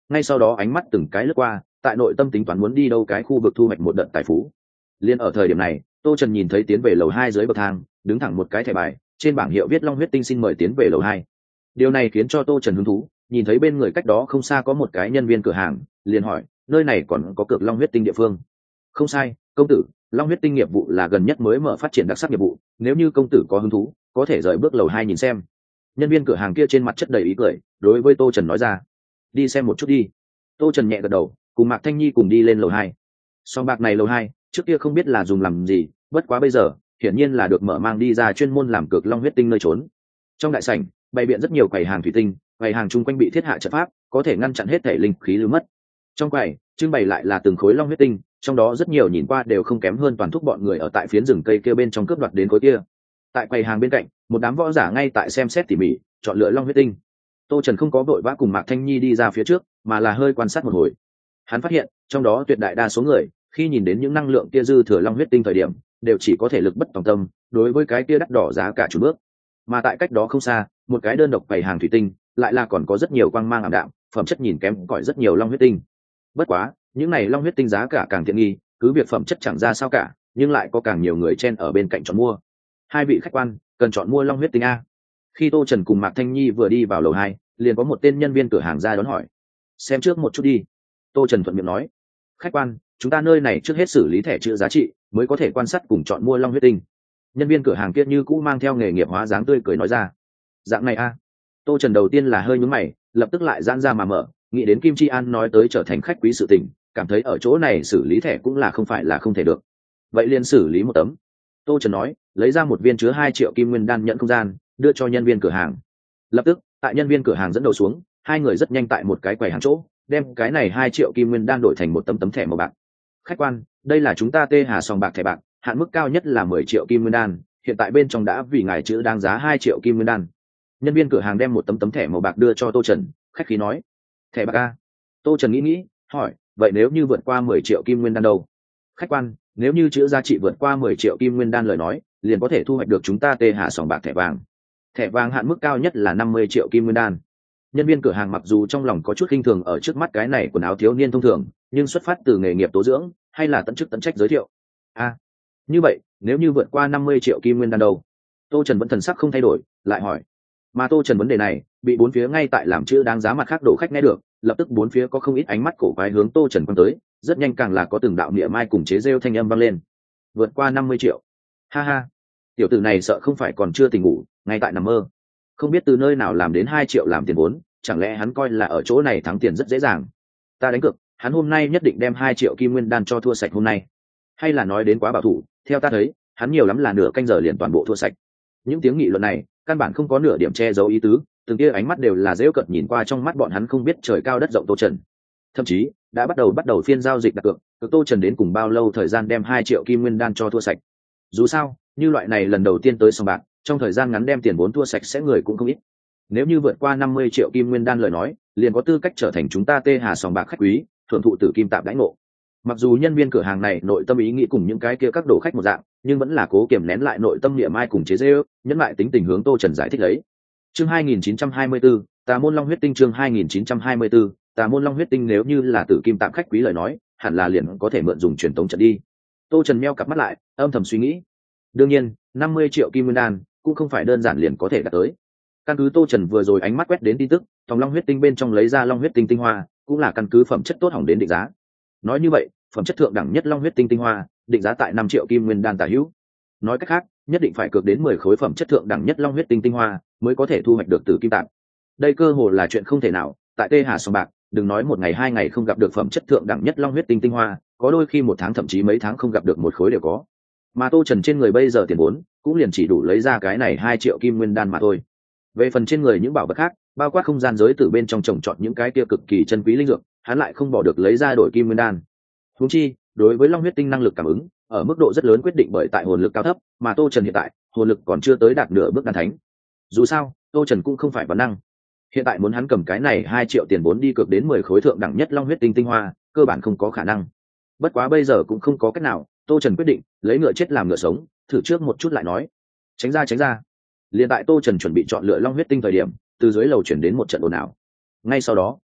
ngay sau đó ánh mắt từng cái lướt qua, tại nội tâm tính toán muốn đi đâu cái khu vực thu hoạch một đợt tài phú. Liên ở thời điểm này, tô trần nhìn thấy tiến về lầu hai dưới bậc thang đứng thẳng một cái thẻ bài, trên bảng hiệu viết long huyết tinh xin mời tiến về lầu hai. Điều này khiến cho tô trần hứng thú, nhìn thấy bên người cách đó không xa có một cái nhân viên cửa hàng, liền hỏi nơi này còn có cược long huyết tinh địa phương? Không sai, công tử, long huyết tinh nghiệp vụ là gần nhất mới mở phát triển đặc sắc nghiệp vụ, nếu như công tử có hứng thú có thể rời bước lầu hai nhìn xem. Nhân viên cửa hàng kia trên mặt chất đầy ý cười, đối với tô trần nói ra. Đi xem một chút đi. Tô trần nhẹ gật đầu, cùng mạc thanh nhi cùng đi lên lầu hai. Sòng bạc này lầu hai trước kia không biết là dùng làm gì, bất quá bây giờ hiển nhiên là được mở mang đi ra chuyên môn làm cược long huyết tinh nơi trốn. Trong đại sảnh bày biện rất nhiều quầy hàng thủy tinh, quầy hàng chung quanh bị thiết hạ trận pháp, có thể ngăn chặn hết thể linh khí lưu mất. Trong quầy trưng bày lại là từng khối long huyết tinh, trong đó rất nhiều nhìn qua đều không kém hơn toàn thúc bọn người ở tại phiến rừng cây kia bên trong cướp đoạt đến khối kia. Tại quầy hàng bên cạnh, một đám võ giả ngay tại xem xét tỉ mỉ chọn lựa long huyết tinh. Tô trần không có vội vã cùng mạc thanh nhi đi ra phía trước, mà là hơi quan sát một hồi. Hắn phát hiện trong đó tuyệt đại đa số người khi nhìn đến những năng lượng kia dư thừa long huyết tinh thời điểm đều chỉ có thể lực bất tòng tâm đối với cái kia đắt đỏ giá cả chủ bước. Mà tại cách đó không xa, một cái đơn độc quầy hàng thủy tinh lại là còn có rất nhiều quang mang ảm đạm, phẩm chất nhìn kém cỏi rất nhiều long huyết tinh. Bất quá những này long huyết tinh giá cả càng tiện nghi, cứ việc phẩm chất chẳng ra sao cả, nhưng lại có càng nhiều người chen ở bên cạnh chọn mua. Hai vị khách quan cần chọn mua long huyết tinh a? Khi tô trần cùng mạc thanh nhi vừa đi vào lầu hai, liền có một tên nhân viên cửa hàng ra đón hỏi. Xem trước một chút đi, tô trần thuận miệng nói. Khách quan, chúng ta nơi này trước hết xử lý thẻ chữ giá trị mới có thể quan sát cùng chọn mua long huyết tinh. Nhân viên cửa hàng kia như cũ mang theo nghề nghiệp hóa dáng tươi cười nói ra. Dạng này a? Tô trần đầu tiên là hơi nhướng mày, lập tức lại giãn ra mà mở, nghĩ đến Kim Chi An nói tới trở thành khách quý sự tình, cảm thấy ở chỗ này xử lý thẻ cũng là không phải là không thể được. Vậy liền xử lý một tấm. Tô trần nói, lấy ra một viên chứa hai triệu kim nguyên đan nhận không gian, đưa cho nhân viên cửa hàng. Lập tức tại nhân viên cửa hàng dẫn đầu xuống, hai người rất nhanh tại một cái quầy hàng chỗ đem cái này hai triệu kim nguyên đan đổi thành một tấm tấm thẻ màu bạc. Khách quan, đây là chúng ta Tê Hà sòng bạc thẻ bạc, hạn mức cao nhất là mười triệu kim nguyên đan, hiện tại bên trong đã vì ngài chữ đáng giá hai triệu kim nguyên đan. Nhân viên cửa hàng đem một tấm tấm thẻ màu bạc đưa cho tô trần, khách khí nói. Thẻ bạc a? Tô trần nghĩ nghĩ hỏi, vậy nếu như vượt qua mười triệu kim nguyên đan đâu? Khách quan, nếu như chữ giá trị vượt qua mười triệu kim nguyên đan lời nói, liền có thể thu hoạch được chúng ta Tê Hà sòng bạc thẻ vàng. Thẻ vàng hạn mức cao nhất là năm mươi triệu kim nguyên đan. Nhân viên cửa hàng mặc dù trong lòng có chút khinh thường ở trước mắt cái này quần áo thiếu niên thông thường, nhưng xuất phát từ nghề nghiệp tố dưỡng hay là tận chức tận trách giới thiệu. A, như vậy nếu như vượt qua năm mươi triệu kim nguyên đan đâu? Tô trần vẫn thần sắc không thay đổi, lại hỏi. Mà tô trần vấn đề này bị bốn phía ngay tại làm chữ đáng giá mặt khác đổ khách nghe được, lập tức bốn phía có không ít ánh mắt cổ quái hướng tô trần quan tới, rất nhanh càng là có từng đạo niệm mai cùng chế rêu thanh âm vang lên. Vượt qua năm mươi triệu? Ha ha, tiểu tử này sợ không phải còn chưa tỉnh ngủ, ngay tại nằm mơ. Không biết từ nơi nào làm đến hai triệu làm tiền vốn, chẳng lẽ hắn coi là ở chỗ này thắng tiền rất dễ dàng? Ta đánh cược hắn hôm nay nhất định đem hai triệu kim nguyên đan cho thua sạch hôm nay. Hay là nói đến quá bảo thủ, theo ta thấy hắn nhiều lắm là nửa canh giờ liền toàn bộ thua sạch. Những tiếng nghị luận này căn bản không có nửa điểm che giấu ý tứ, từng kia ánh mắt đều là dễu cợt nhìn qua trong mắt bọn hắn không biết trời cao đất rộng tô trần. Thậm chí đã bắt đầu bắt đầu phiên giao dịch đặt cược, cực tô trần đến cùng bao lâu thời gian đem hai triệu kim nguyên đan cho thua sạch. Dù sao như loại này lần đầu tiên tới sòng bạc, trong thời gian ngắn đem tiền vốn thua sạch sẽ người cũng không ít. Nếu như vượt qua năm mươi triệu kim nguyên đan lời nói, liền có tư cách trở thành chúng ta Tê Hà sòng bạc khách quý, thưởng thụ tử kim tạm đãi ngộ. Mặc dù nhân viên cửa hàng này nội tâm ý nghĩ cùng những cái kia các đồ khách một dạng, nhưng vẫn là cố kiềm nén lại nội tâm niệm ai cùng chế giễu, nhẫn lại tính tình hướng tô trần giải thích lấy. Chương hai nghìn chín trăm hai mươi tư, Tà môn long huyết tinh. Chương hai nghìn chín trăm hai mươi tư, Tà môn long huyết tinh. Nếu như là tử kim tạm khách quý lời nói, hẳn là liền có thể mượn dùng truyền tống trận đi. Tô trần meo cặp mắt lại, âm thầm suy nghĩ. Đương nhiên năm mươi triệu kim nguyên đan cũng không phải đơn giản liền có thể đạt tới. Căn cứ tô trần vừa rồi ánh mắt quét đến tin tức, thòng long huyết tinh bên trong lấy ra long huyết tinh tinh hoa cũng là căn cứ phẩm chất tốt hỏng đến định giá. Nói như vậy phẩm chất thượng đẳng nhất long huyết tinh tinh hoa định giá tại năm triệu kim nguyên đan tả hữu. Nói cách khác nhất định phải cược đến mười khối phẩm chất thượng đẳng nhất long huyết tinh tinh hoa mới có thể thu hoạch được từ kim tạm. Đây cơ hồ là chuyện không thể nào. Tại Tê Hà sòng bạc đừng nói một ngày hai ngày không gặp được phẩm chất thượng đẳng nhất long huyết tinh tinh hoa, có đôi khi một tháng thậm chí mấy tháng không gặp được một khối đều có. Mà tô trần trên người bây giờ tiền vốn cũng liền chỉ đủ lấy ra cái này hai triệu kim nguyên đan mà thôi. Về phần trên người những bảo vật khác, bao quát không gian giới từ bên trong trồng trọt những cái kia cực kỳ chân quý linh dược, hắn lại không bỏ được lấy ra đổi kim nguyên đan. Huống chi đối với long huyết tinh năng lực cảm ứng ở mức độ rất lớn quyết định bởi tại hồn lực cao thấp, mà tô trần hiện tại hồn lực còn chưa tới đạt nửa bước đan thánh. Dù sao tô trần cũng không phải văn năng, hiện tại muốn hắn cầm cái này hai triệu tiền vốn đi cược đến mười khối thượng đẳng nhất long huyết tinh tinh hoa cơ bản không có khả năng. Bất quá bây giờ cũng không có cách nào, tô trần quyết định lấy ngựa chết làm ngựa sống, thử trước một chút lại nói. Tránh ra tránh ra. Liền tại tô trần chuẩn bị chọn lựa long huyết tinh thời điểm, từ dưới lầu chuyển đến một trận ồn ào. Ngay sau đó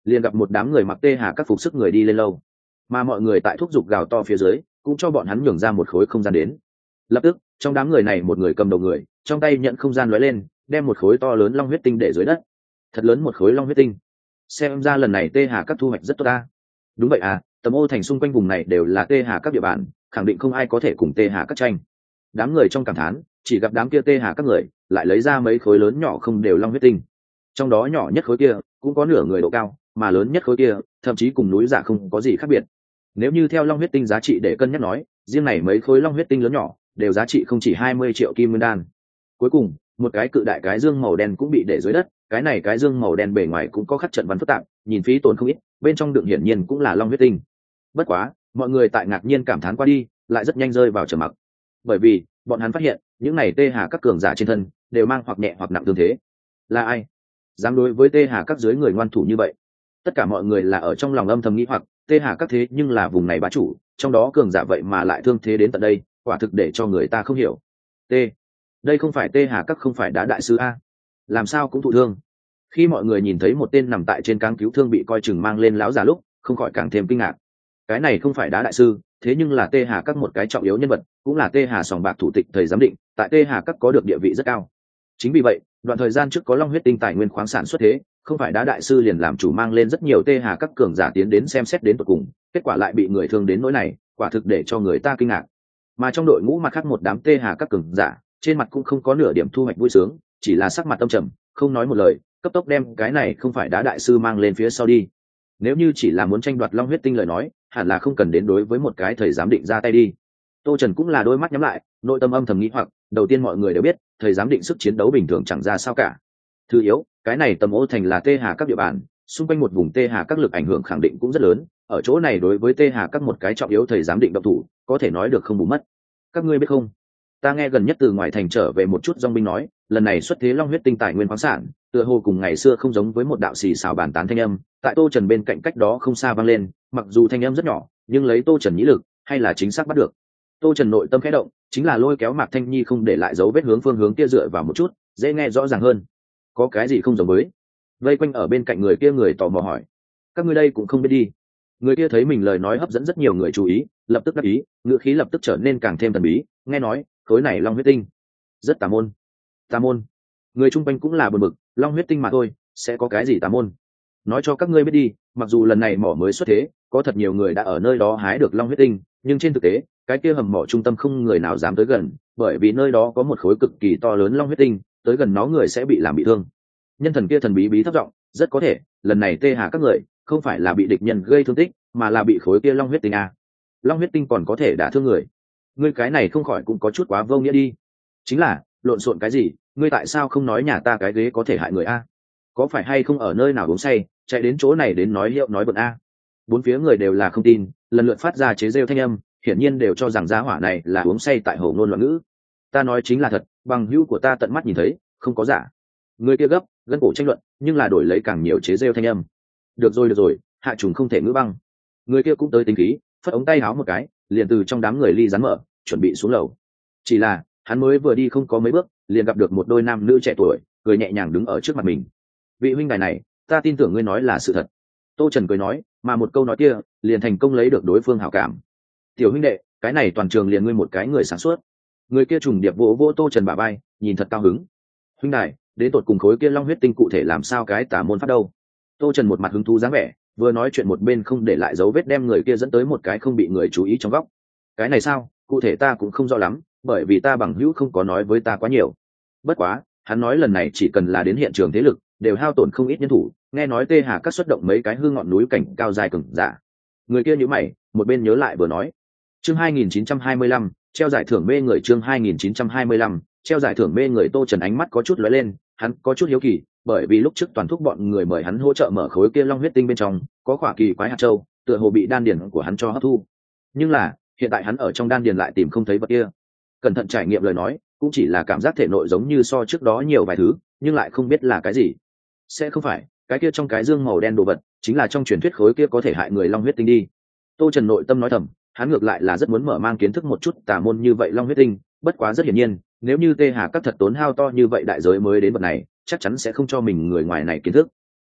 liền gặp một đám người mặc tê hà các phục sức người đi lên lâu, mà mọi người tại thúc giục gào to phía dưới cũng cho bọn hắn nhường ra một khối không gian đến. Lập tức trong đám người này một người cầm đầu người trong tay nhận không gian lóe lên, đem một khối to lớn long huyết tinh để dưới đất. Thật lớn một khối long huyết tinh, xem ra lần này tê hà các thu hoạch rất tốt ta. Đúng vậy à, tầm ô thành xung quanh vùng này đều là tê hà các địa bàn, khẳng định không ai có thể cùng tê hà các tranh. Đám người trong cảm thán, chỉ gặp đám kia tê hà các người lại lấy ra mấy khối lớn nhỏ không đều long huyết tinh, trong đó nhỏ nhất khối kia cũng có nửa người độ cao, mà lớn nhất khối kia thậm chí cùng núi giả không có gì khác biệt. Nếu như theo long huyết tinh giá trị để cân nhắc nói, riêng này mấy khối long huyết tinh lớn nhỏ đều giá trị không chỉ hai mươi triệu kim nguyên đan. Cuối cùng một cái cự đại cái dương màu đen cũng bị để dưới đất, cái này cái dương màu đen bề ngoài cũng có khắc trận văn phức tạp, nhìn phí tổn không ít, bên trong đựng hiển nhiên cũng là long huyết tinh. Bất quá mọi người tại ngạc nhiên cảm thán qua đi, lại rất nhanh rơi vào trầm mặc, bởi vì bọn hắn phát hiện những này tê hà các cường giả trên thân đều mang hoặc nhẹ hoặc nặng thương thế. Là ai dám đối với tê hà các dưới người ngoan thủ như vậy? Tất cả mọi người là ở trong lòng âm thầm nghĩ hoặc, tê hà các thế nhưng là vùng này bá chủ, trong đó cường giả vậy mà lại thương thế đến tận đây, quả thực để cho người ta không hiểu. T đây không phải tê hà các không phải đá đại sư a, làm sao cũng thụ thương? Khi mọi người nhìn thấy một tên nằm tại trên cáng cứu thương bị coi chừng mang lên lão già lúc, không khỏi càng thêm kinh ngạc. Cái này không phải đá đại sư, thế nhưng là tê hà các một cái trọng yếu nhân vật, cũng là tê hà sòng bạc thủ tịch thầy giám định, tại tê hà các có được địa vị rất cao. Chính vì vậy đoạn thời gian trước có long huyết tinh tài nguyên khoáng sản xuất thế, không phải đá đại sư liền làm chủ mang lên rất nhiều tê hà các cường giả tiến đến xem xét đến tận cùng, kết quả lại bị người thương đến nỗi này, quả thực để cho người ta kinh ngạc. Mà trong đội ngũ mặt khác một đám tê hà các cường giả trên mặt cũng không có nửa điểm thu hoạch vui sướng, chỉ là sắc mặt tâm trầm, không nói một lời, cấp tốc đem cái này không phải đá đại sư mang lên phía sau đi. Nếu như chỉ là muốn tranh đoạt long huyết tinh lời nói, hẳn là không cần đến đối với một cái thầy giám định ra tay đi. Tô Trần cũng là đôi mắt nhắm lại, nội tâm âm thầm nghĩ hoặc, đầu tiên mọi người đều biết thầy giám định sức chiến đấu bình thường chẳng ra sao cả. Thứ yếu, cái này tầm ô thành là tê hà các địa bàn, xung quanh một vùng tê hà các lực ảnh hưởng khẳng định cũng rất lớn, ở chỗ này đối với tê hà các một cái trọng yếu thầy giám định độc thủ, có thể nói được không bù mất. Các ngươi biết không, ta nghe gần nhất từ ngoài thành trở về một chút dòng binh nói, lần này xuất thế long huyết tinh tài nguyên khoáng sản, tựa hồ cùng ngày xưa không giống với một đạo xì xào bàn tán thanh âm, tại Tô Trần bên cạnh cách đó không xa vang lên, mặc dù thanh âm rất nhỏ, nhưng lấy Tô Trần nhĩ lực, hay là chính xác bắt được. Tô Trần nội tâm khẽ động, chính là lôi kéo Mạc Thanh Nhi không để lại dấu vết hướng phương hướng kia dựa vào một chút, dễ nghe rõ ràng hơn. Có cái gì không giống với? Vây quanh ở bên cạnh người kia người tò mò hỏi. Các ngươi đây cũng không biết đi. Người kia thấy mình lời nói hấp dẫn rất nhiều người chú ý, lập tức đáp ý, ngữ khí lập tức trở nên càng thêm thần bí, nghe nói, khối này long huyết tinh rất tà môn. Tà môn? Người chung quanh cũng là bần bực, long huyết tinh mà thôi, sẽ có cái gì tà môn? Nói cho các ngươi biết đi, mặc dù lần này mỏ mới xuất thế, có thật nhiều người đã ở nơi đó hái được long huyết tinh, nhưng trên thực tế, cái kia hầm mỏ trung tâm không người nào dám tới gần, bởi vì nơi đó có một khối cực kỳ to lớn long huyết tinh, tới gần nó người sẽ bị làm bị thương. Nhân thần kia thần bí bí thấp giọng, rất có thể lần này tê hà các người không phải là bị địch nhân gây thương tích, mà là bị khối kia long huyết tinh à. Long huyết tinh còn có thể đả thương người, ngươi cái này không khỏi cũng có chút quá vô nghĩa đi. Chính là lộn xộn cái gì, ngươi tại sao không nói nhà ta cái ghế có thể hại người a? Có phải hay không ở nơi nào uống say, chạy đến chỗ này đến nói hiệu nói bận a? Bốn phía người đều là không tin, lần lượt phát ra chế rêu thanh âm, hiển nhiên đều cho rằng gia hỏa này là uống say tại hồ ngôn loạn ngữ. Ta nói chính là thật, bằng hữu của ta tận mắt nhìn thấy, không có giả. Người kia gấp gân cổ tranh luận, nhưng là đổi lấy càng nhiều chế rêu thanh âm. Được rồi được rồi, hạ trùng không thể ngữ băng. Người kia cũng tới tính khí, phất ống tay áo một cái, liền từ trong đám người ly rắn mở, chuẩn bị xuống lầu. Chỉ là hắn mới vừa đi không có mấy bước, liền gặp được một đôi nam nữ trẻ tuổi, cười nhẹ nhàng đứng ở trước mặt mình. Vị huynh đài này, ta tin tưởng ngươi nói là sự thật. Tô Trần cười nói, mà một câu nói kia liền thành công lấy được đối phương hảo cảm. Tiểu huynh đệ, cái này toàn trường liền ngươi một cái người sáng suốt. Người kia trùng điệp vỗ vỗ Tô Trần bả vai, nhìn thật cao hứng. Huynh đài, đến tột cùng khối kia long huyết tinh cụ thể làm sao cái tả môn pháp đâu? Tô Trần một mặt hứng thú dáng vẻ, vừa nói chuyện một bên không để lại dấu vết đem người kia dẫn tới một cái không bị người chú ý trong góc. Cái này sao, cụ thể ta cũng không rõ lắm, bởi vì ta bằng hữu không có nói với ta quá nhiều. Bất quá hắn nói lần này chỉ cần là đến hiện trường thế lực đều hao tổn không ít nhân thủ, nghe nói tê hà các xuất động mấy cái hư ngọn núi cảnh cao dài cứng giả. Người kia nhíu mày, một bên nhớ lại vừa nói. Chương hai nghìn chín trăm hai mươi lăm, treo giải thưởng mê người. Chương hai nghìn chín trăm hai mươi lăm, treo giải thưởng mê người. Tô Trần ánh mắt có chút lóe lên, hắn có chút hiếu kỳ, bởi vì lúc trước toàn thúc bọn người mời hắn hỗ trợ mở khối kia long huyết tinh bên trong có khỏa kỳ quái hạt châu, tựa hồ bị đan điền của hắn cho hấp thu. Nhưng là hiện tại hắn ở trong đan điền lại tìm không thấy vật kia. Cẩn thận trải nghiệm lời nói, cũng chỉ là cảm giác thể nội giống như so trước đó nhiều vài thứ, nhưng lại không biết là cái gì. Sẽ không phải cái kia trong cái dương màu đen đồ vật chính là trong truyền thuyết khối kia có thể hại người long huyết tinh đi. Tô Trần nội tâm nói thầm, hắn ngược lại là rất muốn mở mang kiến thức một chút tà môn như vậy long huyết tinh, bất quá rất hiển nhiên, nếu như tê hà các thật tốn hao to như vậy đại giới mới đến vật này, chắc chắn sẽ không cho mình người ngoài này kiến thức.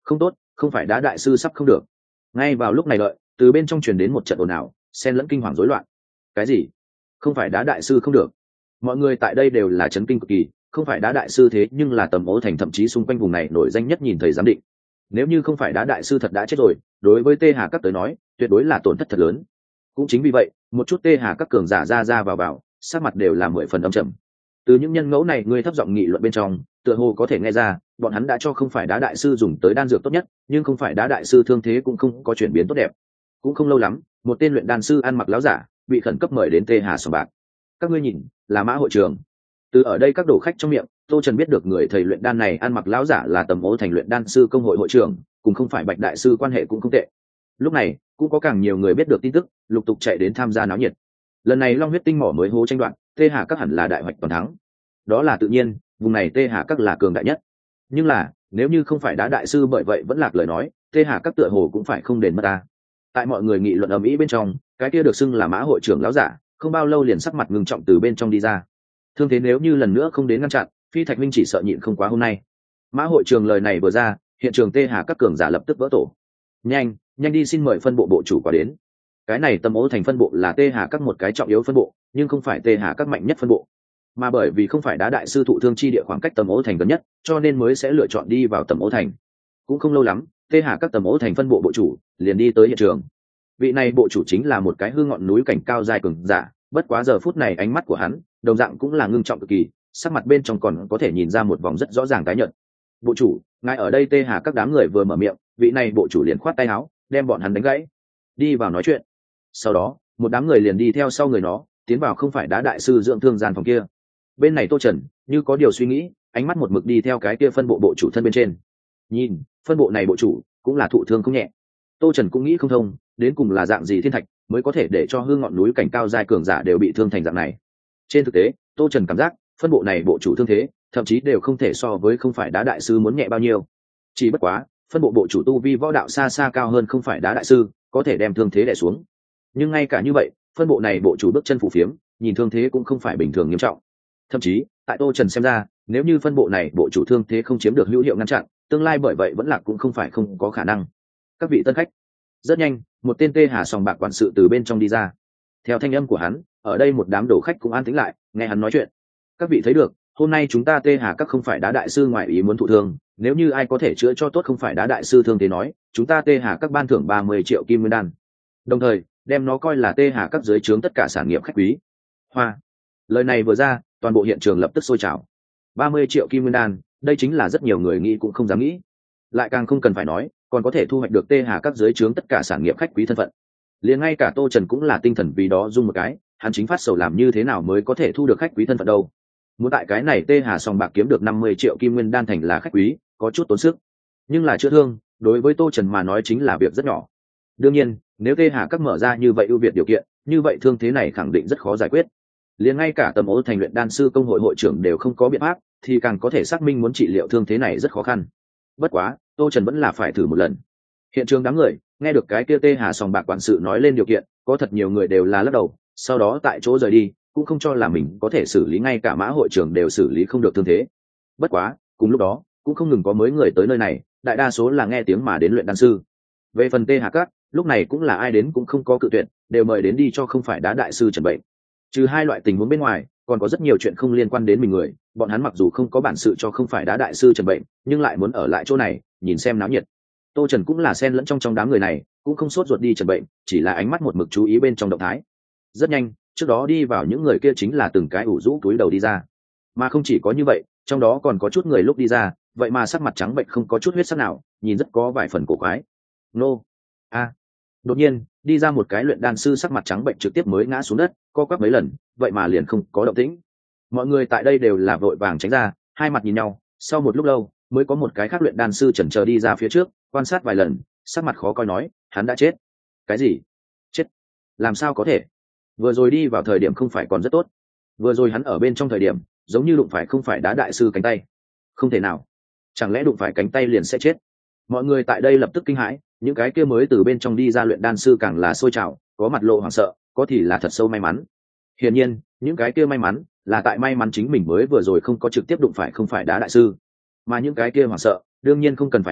Không tốt, không phải đá đại sư sắp không được. Ngay vào lúc này đợi, từ bên trong truyền đến một trận ồn ào, xen lẫn kinh hoàng rối loạn. Cái gì? Không phải đá đại sư không được? Mọi người tại đây đều là chấn kinh cực kỳ, không phải đá đại sư thế nhưng là Tầm Ố Thành thậm chí xung quanh vùng này nổi danh nhất nhìn thầy giám định. Nếu như không phải đá đại sư thật đã chết rồi, đối với Tê Hà các tới nói, tuyệt đối là tổn thất thật lớn. Cũng chính vì vậy, một chút Tê Hà các cường giả ra ra vào vào, sắc mặt đều là mười phần âm trầm. Từ những nhân ngẫu này người thấp giọng nghị luận bên trong, tựa hồ có thể nghe ra, bọn hắn đã cho không phải đá đại sư dùng tới đan dược tốt nhất, nhưng không phải đá đại sư thương thế cũng không có chuyển biến tốt đẹp. Cũng không lâu lắm, một tên luyện đan sư ăn mặc láo giả, bị khẩn cấp mời đến Tê Hà sòng bạc. Các ngươi nhìn, là Mã hội trường. Từ ở đây các đồ khách trong miệng, Tô Trần biết được người thầy luyện đan này ăn mặc láo giả là Tầm Ố Thành luyện đan sư công hội hội trưởng, cùng không phải Bạch đại sư quan hệ cũng không tệ. Lúc này, cũng có càng nhiều người biết được tin tức, lục tục chạy đến tham gia náo nhiệt. Lần này Long huyết tinh mỏ mới hố tranh đoạn, Tê Hà các hẳn là đại hoạch toàn thắng. Đó là tự nhiên, vùng này Tê Hà các là cường đại nhất. Nhưng là, nếu như không phải đá đại sư bởi vậy vẫn lạc lời nói, Tê Hà các tựa hồ cũng phải không đền mất ta. Tại mọi người nghị luận ầm ĩ bên trong, cái kia được xưng là Mã hội trưởng lão giả, không bao lâu liền sắc mặt ngưng trọng từ bên trong đi ra. Thương thế nếu như lần nữa không đến ngăn chặn, Phi Thạch Minh chỉ sợ nhịn không quá hôm nay. Mã hội trưởng lời này vừa ra, hiện trường Tê Hà các cường giả lập tức vỡ tổ. Nhanh, nhanh đi xin mời phân bộ bộ chủ qua đến. Cái này Tầm Ố Thành phân bộ là Tê Hà các một cái trọng yếu phân bộ, nhưng không phải Tê Hà các mạnh nhất phân bộ. Mà bởi vì không phải đá đại sư thụ thương chi địa khoảng cách Tầm Ố Thành gần nhất, cho nên mới sẽ lựa chọn đi vào Tầm Ố Thành. Cũng không lâu lắm, Tê Hà các Tầm Ố Thành phân bộ bộ chủ liền đi tới hiện trường. Vị này bộ chủ chính là một cái hư ngọn núi cảnh cao dài cường giả, bất quá giờ phút này ánh mắt của hắn, đồng dạng cũng là ngưng trọng cực kỳ, sắc mặt bên trong còn có thể nhìn ra một vòng rất rõ ràng tái nhợt. Bộ chủ, ngài ở đây Tê Hà các đám người vừa mở miệng, vị này bộ chủ liền khoát tay áo, đem bọn hắn đánh gãy, đi vào nói chuyện. Sau đó, một đám người liền đi theo sau người nó, tiến vào không phải đá đại sư dưỡng thương gian phòng kia. Bên này Tô Trần như có điều suy nghĩ, ánh mắt một mực đi theo cái kia phân bộ bộ chủ thân bên trên. Nhìn, phân bộ này bộ chủ cũng là thụ thương không nhẹ. Tô Trần cũng nghĩ không thông, đến cùng là dạng gì thiên thạch mới có thể để cho hương ngọn núi cảnh cao dài cường giả đều bị thương thành dạng này. Trên thực tế, Tô Trần cảm giác phân bộ này bộ chủ thương thế thậm chí đều không thể so với không phải đá đại sư muốn nhẹ bao nhiêu. Chỉ bất quá, phân bộ bộ chủ tu vi võ đạo xa xa cao hơn không phải đá đại sư, có thể đem thương thế đè xuống. Nhưng ngay cả như vậy, phân bộ này bộ chủ bước chân phủ phiếm, nhìn thương thế cũng không phải bình thường nghiêm trọng. Thậm chí, tại Tô Trần xem ra, nếu như phân bộ này bộ chủ thương thế không chiếm được hữu hiệu ngăn chặn, tương lai bởi vậy vẫn là cũng không phải không có khả năng. Các vị tân khách, rất nhanh, một tên Tê Hà sòng bạc quản sự từ bên trong đi ra. Theo thanh âm của hắn, ở đây một đám đồ khách cũng an tĩnh lại, nghe hắn nói chuyện. Các vị thấy được, hôm nay chúng ta Tê Hà các không phải đá đại sư ngoại ý muốn thụ thương, nếu như ai có thể chữa cho tốt không phải đá đại sư thương thế nói, chúng ta Tê Hà các ban thưởng ba mươi triệu kim nguyên đan. Đồng thời, đem nó coi là Tê Hà các dưới trướng tất cả sản nghiệp khách quý. Hoa. Lời này vừa ra, toàn bộ hiện trường lập tức sôi trào. ba mươi triệu kim nguyên đan, đây chính là rất nhiều người nghĩ cũng không dám nghĩ. Lại càng không cần phải nói, còn có thể thu hoạch được Tê Hà các dưới trướng tất cả sản nghiệp khách quý thân phận. Liền ngay cả Tô Trần cũng là tinh thần vì đó rung một cái, hắn chính phát sầu làm như thế nào mới có thể thu được khách quý thân phận đâu. Muốn tại cái này Tê Hà sòng bạc kiếm được năm mươi triệu kim nguyên đan thành là khách quý, có chút tốn sức. Nhưng là chữa thương, đối với Tô Trần mà nói chính là việc rất nhỏ. Đương nhiên, nếu Tê Hà các mở ra như vậy ưu việt điều kiện, như vậy thương thế này khẳng định rất khó giải quyết. Liền ngay cả Tầm Ố Thành luyện đan sư công hội hội trưởng đều không có biện pháp, thì càng có thể xác minh muốn trị liệu thương thế này rất khó khăn. Bất quá, Tô Trần vẫn là phải thử một lần. Hiện trường đám người nghe được cái kia Tê Hà sòng bạc quản sự nói lên điều kiện, có thật nhiều người đều là lắc đầu, sau đó tại chỗ rời đi, cũng không cho là mình có thể xử lý, ngay cả Mã hội trưởng đều xử lý không được thương thế. Bất quá, cùng lúc đó, cũng không ngừng có mới người tới nơi này, đại đa số là nghe tiếng mà đến luyện đan sư. Về phần Tê Hà các, lúc này cũng là ai đến cũng không có cự tuyệt, đều mời đến đi cho không phải đá đại sư trần bệnh. Trừ hai loại tình huống bên ngoài, còn có rất nhiều chuyện không liên quan đến mình người, bọn hắn mặc dù không có bản sự cho không phải đá đại sư trần bệnh, nhưng lại muốn ở lại chỗ này nhìn xem náo nhiệt. Tô Trần cũng là xen lẫn trong trong đám người này, cũng không sốt ruột đi trần bệnh, chỉ là ánh mắt một mực chú ý bên trong động thái. Rất nhanh, trước đó đi vào những người kia chính là từng cái ủ rũ túi đầu đi ra. Mà không chỉ có như vậy, trong đó còn có chút người lúc đi ra, vậy mà sắc mặt trắng bệnh không có chút huyết sắc nào, nhìn rất có vài phần cổ quái. Nô, a, đột nhiên đi ra một cái luyện đan sư sắc mặt trắng bệnh trực tiếp mới ngã xuống đất, co quắp mấy lần, vậy mà liền không có động tĩnh. Mọi người tại đây đều là vội vàng tránh ra, hai mặt nhìn nhau, sau một lúc lâu mới có một cái khác luyện đan sư chần chờ đi ra phía trước, quan sát vài lần, sắc mặt khó coi nói, hắn đã chết. Cái gì? Chết? Làm sao có thể? Vừa rồi đi vào thời điểm không phải còn rất tốt? Vừa rồi hắn ở bên trong thời điểm, giống như đụng phải không phải đá đại sư cánh tay. Không thể nào. Chẳng lẽ đụng phải cánh tay liền sẽ chết? Mọi người tại đây lập tức kinh hãi, những cái kia mới từ bên trong đi ra luyện đan sư càng là sôi trào, có mặt lộ hoảng sợ, có thì là thật sâu may mắn. Hiển nhiên, những cái kia may mắn là tại may mắn chính mình mới vừa rồi không có trực tiếp đụng phải không phải đá đại sư, mà những cái kia hoảng sợ, đương nhiên không cần phải nói,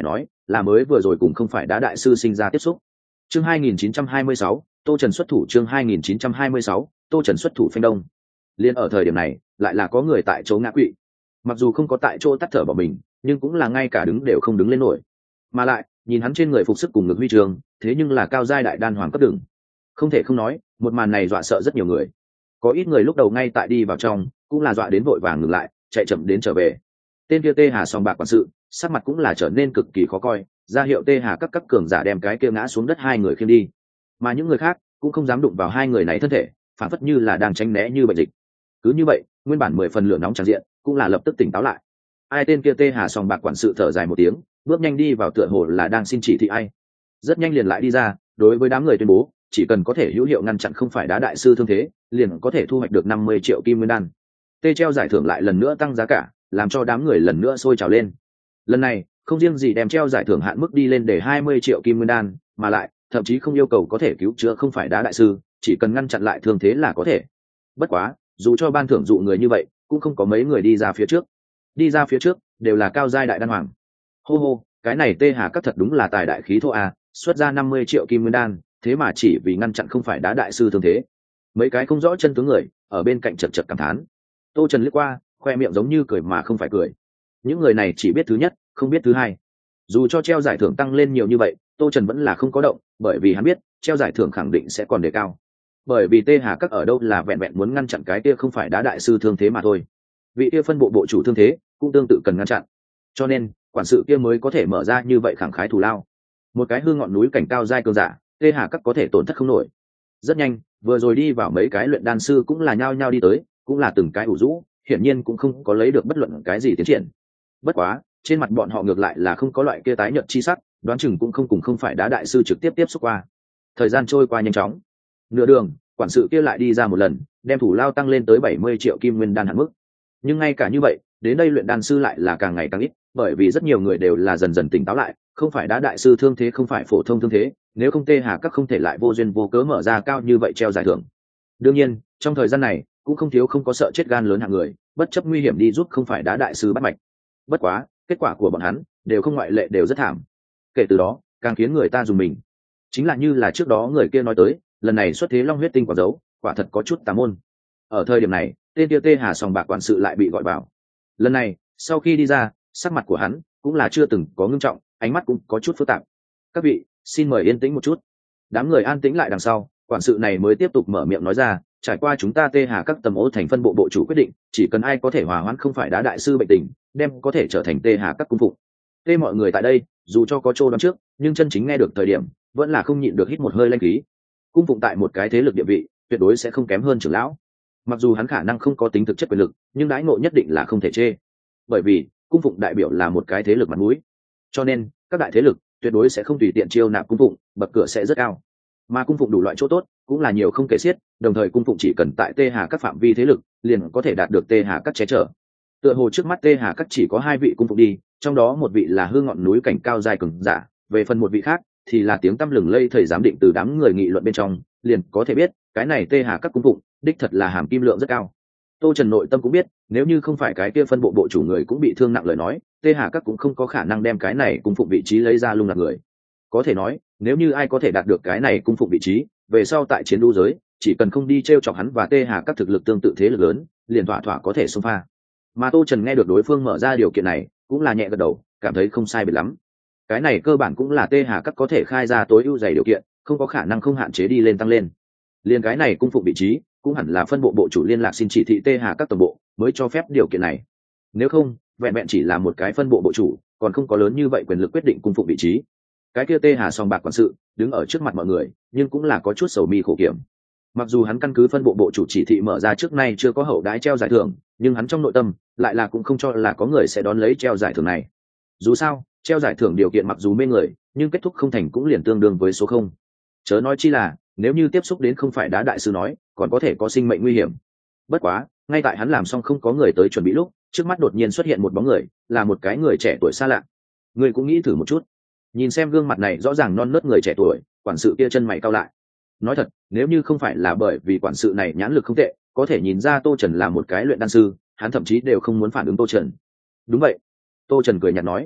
là mới vừa rồi cùng không phải đá đại sư sinh ra tiếp xúc. Chương hai nghìn chín trăm hai mươi sáu, Tô Trần xuất thủ. Chương hai nghìn chín trăm hai mươi sáu, Tô Trần xuất thủ phanh đông. Liên ở thời điểm này, lại là có người tại chỗ ngã quỵ. Mặc dù không có tại chỗ tắt thở bỏ mình, nhưng cũng là ngay cả đứng đều không đứng lên nổi. Mà lại, nhìn hắn trên người phục sức cùng ngực huy chương, thế nhưng là cao giai đại đan hoàng cấp đường. Không thể không nói, một màn này dọa sợ rất nhiều người. Có ít người lúc đầu ngay tại đi vào trong, cũng là dọa đến vội vàng ngừng lại, chạy chậm đến trở về. Tên kia Tê Hà song bạc quản sự, sắc mặt cũng là trở nên cực kỳ khó coi, ra hiệu Tê Hà các các cường giả đem cái kia ngã xuống đất hai người khiêng đi. Mà những người khác cũng không dám đụng vào hai người này thân thể, phản phất như là đang tránh né như bệnh dịch. Cứ như vậy, nguyên bản mười phần lửa nóng tràn diện, cũng là lập tức tỉnh táo lại. Ai tên kia Tê Hà song bạc quản sự thở dài một tiếng, bước nhanh đi vào tựa hồ là đang xin chỉ thị ai. Rất nhanh liền lại đi ra, đối với đám người tuyên bố, chỉ cần có thể hữu hiệu ngăn chặn không phải đá đại sư thương thế, liền có thể thu hoạch được năm mươi triệu kim nguyên đan. Tê treo giải thưởng lại lần nữa tăng giá cả, làm cho đám người lần nữa sôi trào lên. Lần này, không riêng gì đem treo giải thưởng hạn mức đi lên để hai mươi triệu kim nguyên đan, mà lại thậm chí không yêu cầu có thể cứu chữa không phải đá đại sư, chỉ cần ngăn chặn lại thương thế là có thể. Bất quá, dù cho ban thưởng dụ người như vậy, cũng không có mấy người đi ra phía trước. Đi ra phía trước đều là cao giai đại đan hoàng. Hô hô, cái này Tê Hà các thật đúng là tài đại khí thô a, xuất ra năm mươi triệu kim nguyên đan, thế mà chỉ vì ngăn chặn không phải đá đại sư thương thế. Mấy cái không rõ chân tướng người ở bên cạnh chật chật cảm thán. Tô Trần liếc qua, khoe miệng giống như cười mà không phải cười. Những người này chỉ biết thứ nhất, không biết thứ hai. Dù cho treo giải thưởng tăng lên nhiều như vậy, Tô Trần vẫn là không có động, bởi vì hắn biết treo giải thưởng khẳng định sẽ còn đề cao. Bởi vì Tê Hà các ở đâu là vẹn vẹn muốn ngăn chặn cái kia không phải đá đại sư thương thế mà thôi. Vị kia phân bộ bộ chủ thương thế cũng tương tự cần ngăn chặn. Cho nên, quản sự kia mới có thể mở ra như vậy khẳng khái thù lao. Một cái hương ngọn núi cảnh cao giai cường giả, Tê Hà các có thể tổn thất không nổi. Rất nhanh, vừa rồi đi vào mấy cái luyện đan sư cũng là nhao nhao đi tới, cũng là từng cái ủ rũ, hiển nhiên cũng không có lấy được bất luận cái gì tiến triển. Bất quá, trên mặt bọn họ ngược lại là không có loại kia tái nhợt chi sắc, đoán chừng cũng không cùng không phải đá đại sư trực tiếp tiếp xúc qua. Thời gian trôi qua nhanh chóng. Nửa đường, quản sự kia lại đi ra một lần, đem thủ lao tăng lên tới bảy mươi triệu kim nguyên đan hạn mức. Nhưng ngay cả như vậy, đến đây luyện đan sư lại là càng ngày càng ít, bởi vì rất nhiều người đều là dần dần tỉnh táo lại, không phải đá đại sư thương thế không phải phổ thông thương thế, nếu không Tê Hà các không thể lại vô duyên vô cớ mở ra cao như vậy treo giải thưởng. Đương nhiên, trong thời gian này, cũng không thiếu không có sợ chết gan lớn hạng người, bất chấp nguy hiểm đi giúp không phải đá đại sư bắt mạch. Bất quá, kết quả của bọn hắn đều không ngoại lệ đều rất thảm. Kể từ đó, càng khiến người ta dùng mình. Chính là như là trước đó người kia nói tới, lần này xuất thế long huyết tinh quả dấu, quả thật có chút tà môn. Ở thời điểm này, tên kia Tê Hà sòng bạc quản sự lại bị gọi vào. Lần này, sau khi đi ra, sắc mặt của hắn cũng là chưa từng có ngưng trọng, ánh mắt cũng có chút phức tạp. Các vị, xin mời yên tĩnh một chút. Đám người an tĩnh lại đằng sau, quản sự này mới tiếp tục mở miệng nói ra, trải qua chúng ta Tê Hà các tầm ô thành phân bộ bộ chủ quyết định, chỉ cần ai có thể hòa hoãn không phải đá đại sư bệnh tình, đem có thể trở thành Tê Hà các cung phụng. Tê mọi người tại đây, dù cho có trô đoán trước, nhưng chân chính nghe được thời điểm, vẫn là không nhịn được hít một hơi lanh khí. Cung phụng tại một cái thế lực địa vị, tuyệt đối sẽ không kém hơn trưởng lão. Mặc dù hắn khả năng không có tính thực chất quyền lực, nhưng đãi ngộ nhất định là không thể chê. Bởi vì, cung phụng đại biểu là một cái thế lực mặt mũi. Cho nên, các đại thế lực tuyệt đối sẽ không tùy tiện chiêu nạp cung phụng, bậc cửa sẽ rất cao. Mà cung phụng đủ loại chỗ tốt, cũng là nhiều không kể xiết, đồng thời cung phụng chỉ cần tại Tê Hà các phạm vi thế lực, liền có thể đạt được Tê Hà các che chở. Tựa hồ trước mắt Tê Hà các chỉ có hai vị cung phụng đi, trong đó một vị là hương ngọn núi cảnh cao giai cường giả, về phần một vị khác thì là tiếng tăm lừng lây thầy giám định từ đám người nghị luận bên trong, liền có thể biết, cái này Tê Hà các cung phụng, đích thật là hàm kim lượng rất cao. Tô Trần nội tâm cũng biết, nếu như không phải cái kia phân bộ bộ chủ người cũng bị thương nặng lời nói, Tê Hà các cũng không có khả năng đem cái này cung phụng vị trí lấy ra lung lạc người. Có thể nói, nếu như ai có thể đạt được cái này cung phụng vị trí, về sau tại chiến đấu giới, chỉ cần không đi t r e o chọc hắn và Tê Hà các thực lực tương tự thế lực lớn, liền thỏa thỏa có thể xông pha. Mà Tô Trần nghe được đối phương mở ra điều kiện này, cũng là nhẹ gật đầu, cảm thấy không sai biệt lắm. Cái này cơ bản cũng là Tê Hà các có thể khai ra tối ưu dày điều kiện, không có khả năng không hạn chế đi lên tăng lên. Liền cái này cung phụng vị trí, cũng hẳn là phân bộ bộ chủ liên lạc xin chỉ thị Tê Hà các tổng bộ mới cho phép điều kiện này. Nếu không, vẹn vẹn chỉ là một cái phân bộ bộ chủ, còn không có lớn như vậy quyền lực quyết định cung phụng vị trí. Cái kia Tê Hà song bạc quản sự đứng ở trước mặt mọi người, nhưng cũng là có chút sầu mi khổ kiểm. Mặc dù hắn căn cứ phân bộ bộ chủ chỉ thị mở ra trước nay chưa có hậu đãi treo giải thưởng, nhưng hắn trong nội tâm lại là cũng không cho là có người sẽ đón lấy treo giải thưởng này. Dù sao, treo giải thưởng điều kiện mặc dù mê người, nhưng kết thúc không thành cũng liền tương đương với số không. Chớ nói chi là, nếu như tiếp xúc đến không phải đá đại sư nói, còn có thể có sinh mệnh nguy hiểm. Bất quá, ngay tại hắn làm xong không có người tới chuẩn bị lúc, trước mắt đột nhiên xuất hiện một bóng người, là một cái người trẻ tuổi xa lạ. Người cũng nghĩ thử một chút. Nhìn xem gương mặt này rõ ràng non nớt người trẻ tuổi, quản sự kia chân mày cau lại. Nói thật, nếu như không phải là bởi vì quản sự này nhãn lực không tệ, có thể nhìn ra Tô Trần là một cái luyện đan sư, hắn thậm chí đều không muốn phản ứng Tô Trần. Đúng vậy. Tô Trần cười nhạt nói.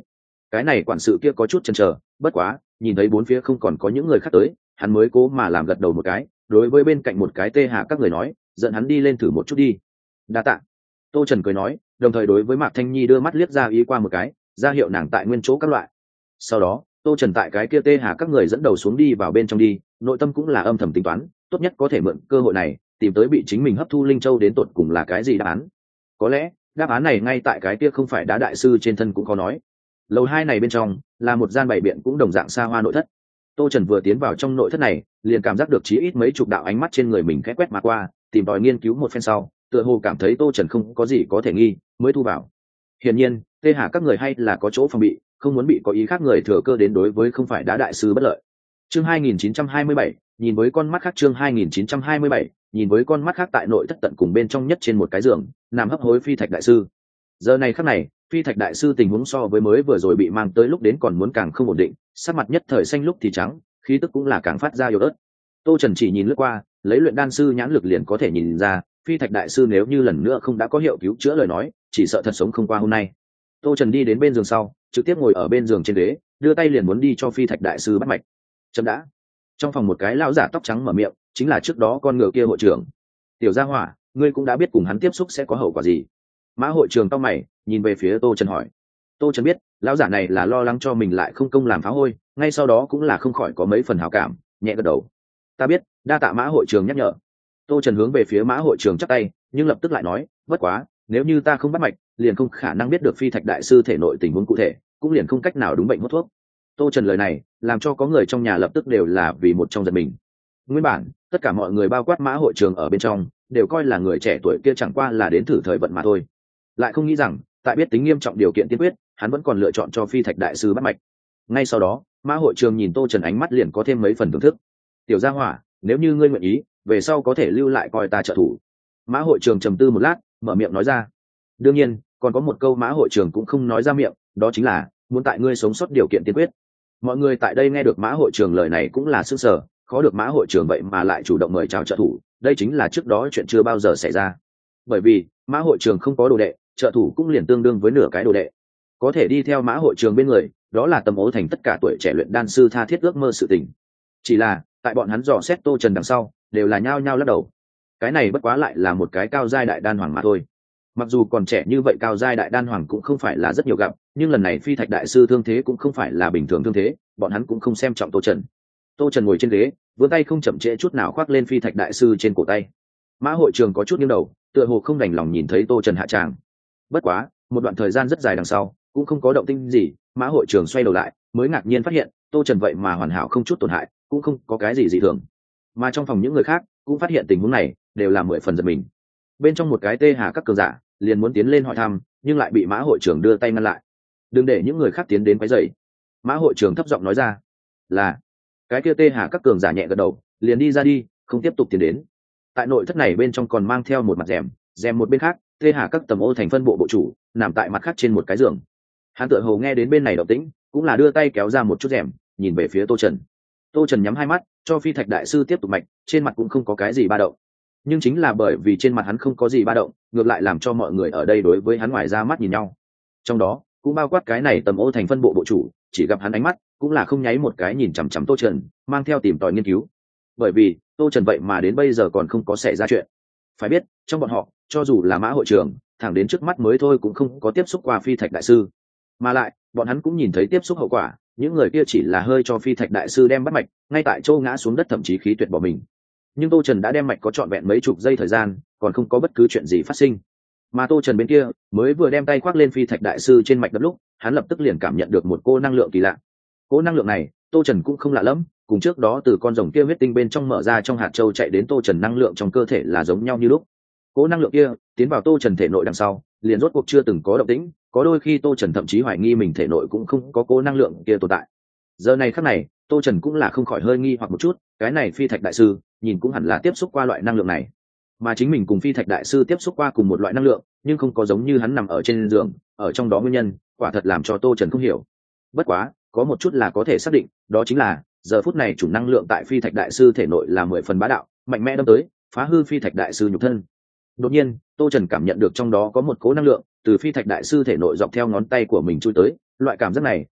Cái này quản sự kia có chút chần chờ, bất quá nhìn thấy bốn phía không còn có những người khác tới, hắn mới cố mà làm gật đầu một cái, đối với bên cạnh một cái tê hà các người nói, dẫn hắn đi lên thử một chút đi. Đa tạ. Tô Trần cười nói, đồng thời đối với Mạc Thanh Nhi đưa mắt liếc ra ý qua một cái, ra hiệu nàng tại nguyên chỗ các loại. Sau đó Tô Trần tại cái kia tê hà các người dẫn đầu xuống đi vào bên trong đi, nội tâm cũng là âm thầm tính toán, tốt nhất có thể mượn cơ hội này tìm tới bị chính mình hấp thu linh châu đến tột cùng là cái gì đáp án. Có lẽ đáp án này ngay tại cái kia không phải đá đại sư trên thân cũng có nói. Lầu hai này bên trong là một gian bày biện cũng đồng dạng xa hoa nội thất. Tô Trần vừa tiến vào trong nội thất này, liền cảm giác được chí ít mấy chục đạo ánh mắt trên người mình khẽ quét mà qua, tìm tòi nghiên cứu một phen sau, tựa hồ cảm thấy Tô Trần không có gì có thể nghi, mới thu vào. Hiển nhiên, tê hà các người hay là có chỗ phòng bị, không muốn bị có ý khác người thừa cơ đến đối với không phải đá đại sư bất lợi. Chương hai nghìn chín trăm hai mươi bảy, nhìn với con mắt khác chương hai nghìn chín trăm hai mươi bảy, nhìn với con mắt khác tại nội thất tận cùng bên trong nhất trên một cái giường, nằm hấp hối Phi Thạch đại sư. Giờ này khắc này, Phi Thạch đại sư tình huống so với mới vừa rồi bị mang tới lúc đến còn muốn càng không ổn định, sắc mặt nhất thời xanh lúc thì trắng, khí tức cũng là càng phát ra yếu ớt. Tô Trần chỉ nhìn lướt qua, lấy luyện đan sư nhãn lực liền có thể nhìn ra, Phi Thạch đại sư nếu như lần nữa không đã có hiệu cứu chữa lời nói, chỉ sợ thật sống không qua hôm nay. Tô Trần đi đến bên giường sau, trực tiếp ngồi ở bên giường trên ghế, đưa tay liền muốn đi cho Phi Thạch đại sư bắt mạch. Chấm đã. Trong phòng một cái lão giả tóc trắng mở miệng, chính là trước đó con ngựa kia hội trưởng. Tiểu Gia Hỏa, ngươi cũng đã biết cùng hắn tiếp xúc sẽ có hậu quả gì. Mã hội trưởng cau mày, nhìn về phía Tô Trần hỏi. Tô Trần biết, lão giả này là lo lắng cho mình lại không công làm phá hôi, ngay sau đó cũng là không khỏi có mấy phần hảo cảm, nhẹ gật đầu. Ta biết, đa tạ Mã hội trưởng nhắc nhở. Tô Trần hướng về phía Mã hội trưởng chắp tay, nhưng lập tức lại nói, bất quá, nếu như ta không bắt mạch, liền không khả năng biết được Phi Thạch đại sư thể nội tình huống cụ thể, cũng liền không cách nào đúng bệnh hốt thuốc. Tô Trần lời này làm cho có người trong nhà lập tức đều là vì một trong giật mình. Nguyên bản tất cả mọi người bao quát Mã hội trường ở bên trong đều coi là người trẻ tuổi kia chẳng qua là đến thử thời vận mà thôi, lại không nghĩ rằng tại biết tính nghiêm trọng điều kiện tiên quyết, hắn vẫn còn lựa chọn cho Phi Thạch đại sư bắt mạch. Ngay sau đó Mã hội trường nhìn Tô Trần ánh mắt liền có thêm mấy phần thưởng thức. Tiểu Gia Hỏa, nếu như ngươi nguyện ý, về sau có thể lưu lại coi ta trợ thủ. Mã hội trường trầm tư một lát, mở miệng nói ra. Đương nhiên còn có một câu Mã hội trường cũng không nói ra miệng, đó chính là muốn tại ngươi sống sót điều kiện tiên quyết. Mọi người tại đây nghe được Mã hội trường lời này cũng là sửng sở, khó được Mã hội trường vậy mà lại chủ động mời chào trợ thủ, đây chính là trước đó chuyện chưa bao giờ xảy ra. Bởi vì Mã hội trường không có đồ đệ, trợ thủ cũng liền tương đương với nửa cái đồ đệ. Có thể đi theo Mã hội trường bên người, đó là Tầm Ố Thành tất cả tuổi trẻ luyện đan sư tha thiết ước mơ sự tình. Chỉ là tại bọn hắn dò xét Tô Trần đằng sau, đều là nhao nhao lắc đầu. Cái này bất quá lại là một cái cao giai đại đan hoàng mà thôi. Mặc dù còn trẻ như vậy, cao giai đại đan hoàng cũng không phải là rất nhiều gặp, nhưng lần này Phi Thạch đại sư thương thế cũng không phải là bình thường thương thế, bọn hắn cũng không xem trọng Tô Trần. Tô Trần ngồi trên ghế, vươn tay không chậm trễ chút nào khoác lên Phi Thạch đại sư trên cổ tay. Mã hội trường có chút nghiêng đầu, tựa hồ không đành lòng nhìn thấy Tô Trần hạ tràng. Bất quá một đoạn thời gian rất dài đằng sau cũng không có động tĩnh gì, Mã hội trường xoay đầu lại mới ngạc nhiên phát hiện Tô Trần vậy mà hoàn hảo không chút tổn hại, cũng không có cái gì dị thường. Mà trong phòng những người khác cũng phát hiện tình huống này, đều là mười phần giật mình. Bên trong một cái tê hà các cường giả liền muốn tiến lên hỏi thăm, nhưng lại bị Mã hội trưởng đưa tay ngăn lại. Đừng để những người khác tiến đến quấy rầy. Mã hội trưởng thấp giọng nói ra. Là. Cái kia tê hà các cường giả nhẹ gật đầu, liền đi ra đi, không tiếp tục tiến đến. Tại nội thất này bên trong còn mang theo một mặt rèm, rèm một bên khác, tê hà các Tầm Ô Thành phân bộ bộ chủ nằm tại mặt khác trên một cái giường. Hắn tựa hồ nghe đến bên này động tĩnh, cũng là đưa tay kéo ra một chút rèm, nhìn về phía Tô Trần. Tô Trần nhắm hai mắt, cho Phi Thạch đại sư tiếp tục mạch, trên mặt cũng không có cái gì ba động. Nhưng chính là bởi vì trên mặt hắn không có gì ba động, ngược lại làm cho mọi người ở đây đối với hắn ngoài ra mắt nhìn nhau. Trong đó cũng bao quát cái này Tầm Ô Thành phân bộ bộ chủ, chỉ gặp hắn ánh mắt cũng là không nháy một cái nhìn chằm chằm Tô Trần, mang theo tìm tòi nghiên cứu. Bởi vì Tô Trần vậy mà đến bây giờ còn không có xảy ra chuyện. Phải biết trong bọn họ, cho dù là Mã hội trưởng thẳng đến trước mắt mới thôi cũng không có tiếp xúc qua Phi Thạch đại sư, mà lại bọn hắn cũng nhìn thấy tiếp xúc hậu quả, những người kia chỉ là hơi cho Phi Thạch đại sư đem bắt mạch, ngay tại châu ngã xuống đất thậm chí khí tuyệt bỏ mình. Nhưng Tô Trần đã đem mạch có trọn vẹn mấy chục giây thời gian, còn không có bất cứ chuyện gì phát sinh. Mà Tô Trần bên kia mới vừa đem tay khoác lên Phi Thạch đại sư trên mạch đập lúc, hắn lập tức liền cảm nhận được một cô năng lượng kỳ lạ. Cô năng lượng này Tô Trần cũng không lạ lẫm, cùng trước đó từ con rồng kia huyết tinh bên trong mở ra trong hạt châu chạy đến Tô Trần năng lượng trong cơ thể là giống nhau như lúc. Cô năng lượng kia tiến vào Tô Trần thể nội đằng sau, liền rốt cuộc chưa từng có động tĩnh, có đôi khi Tô Trần thậm chí hoài nghi mình thể nội cũng không có cô năng lượng kia tồn tại. Giờ này khắc này, Tô Trần cũng là không khỏi hơi nghi hoặc một chút, cái này Phi Thạch đại sư nhìn cũng hẳn là tiếp xúc qua loại năng lượng này, mà chính mình cùng Phi Thạch đại sư tiếp xúc qua cùng một loại năng lượng, nhưng không có giống như hắn nằm ở trên giường, ở trong đó nguyên nhân, quả thật làm cho Tô Trần không hiểu. Bất quá, có một chút là có thể xác định, đó chính là giờ phút này chủ năng lượng tại Phi Thạch đại sư thể nội là mười phần bá đạo, mạnh mẽ đâm tới, phá hư Phi Thạch đại sư nhục thân. Đột nhiên, Tô Trần cảm nhận được trong đó có một cỗ năng lượng từ Phi Thạch đại sư thể nội dọc theo ngón tay của mình chui tới, loại cảm giác này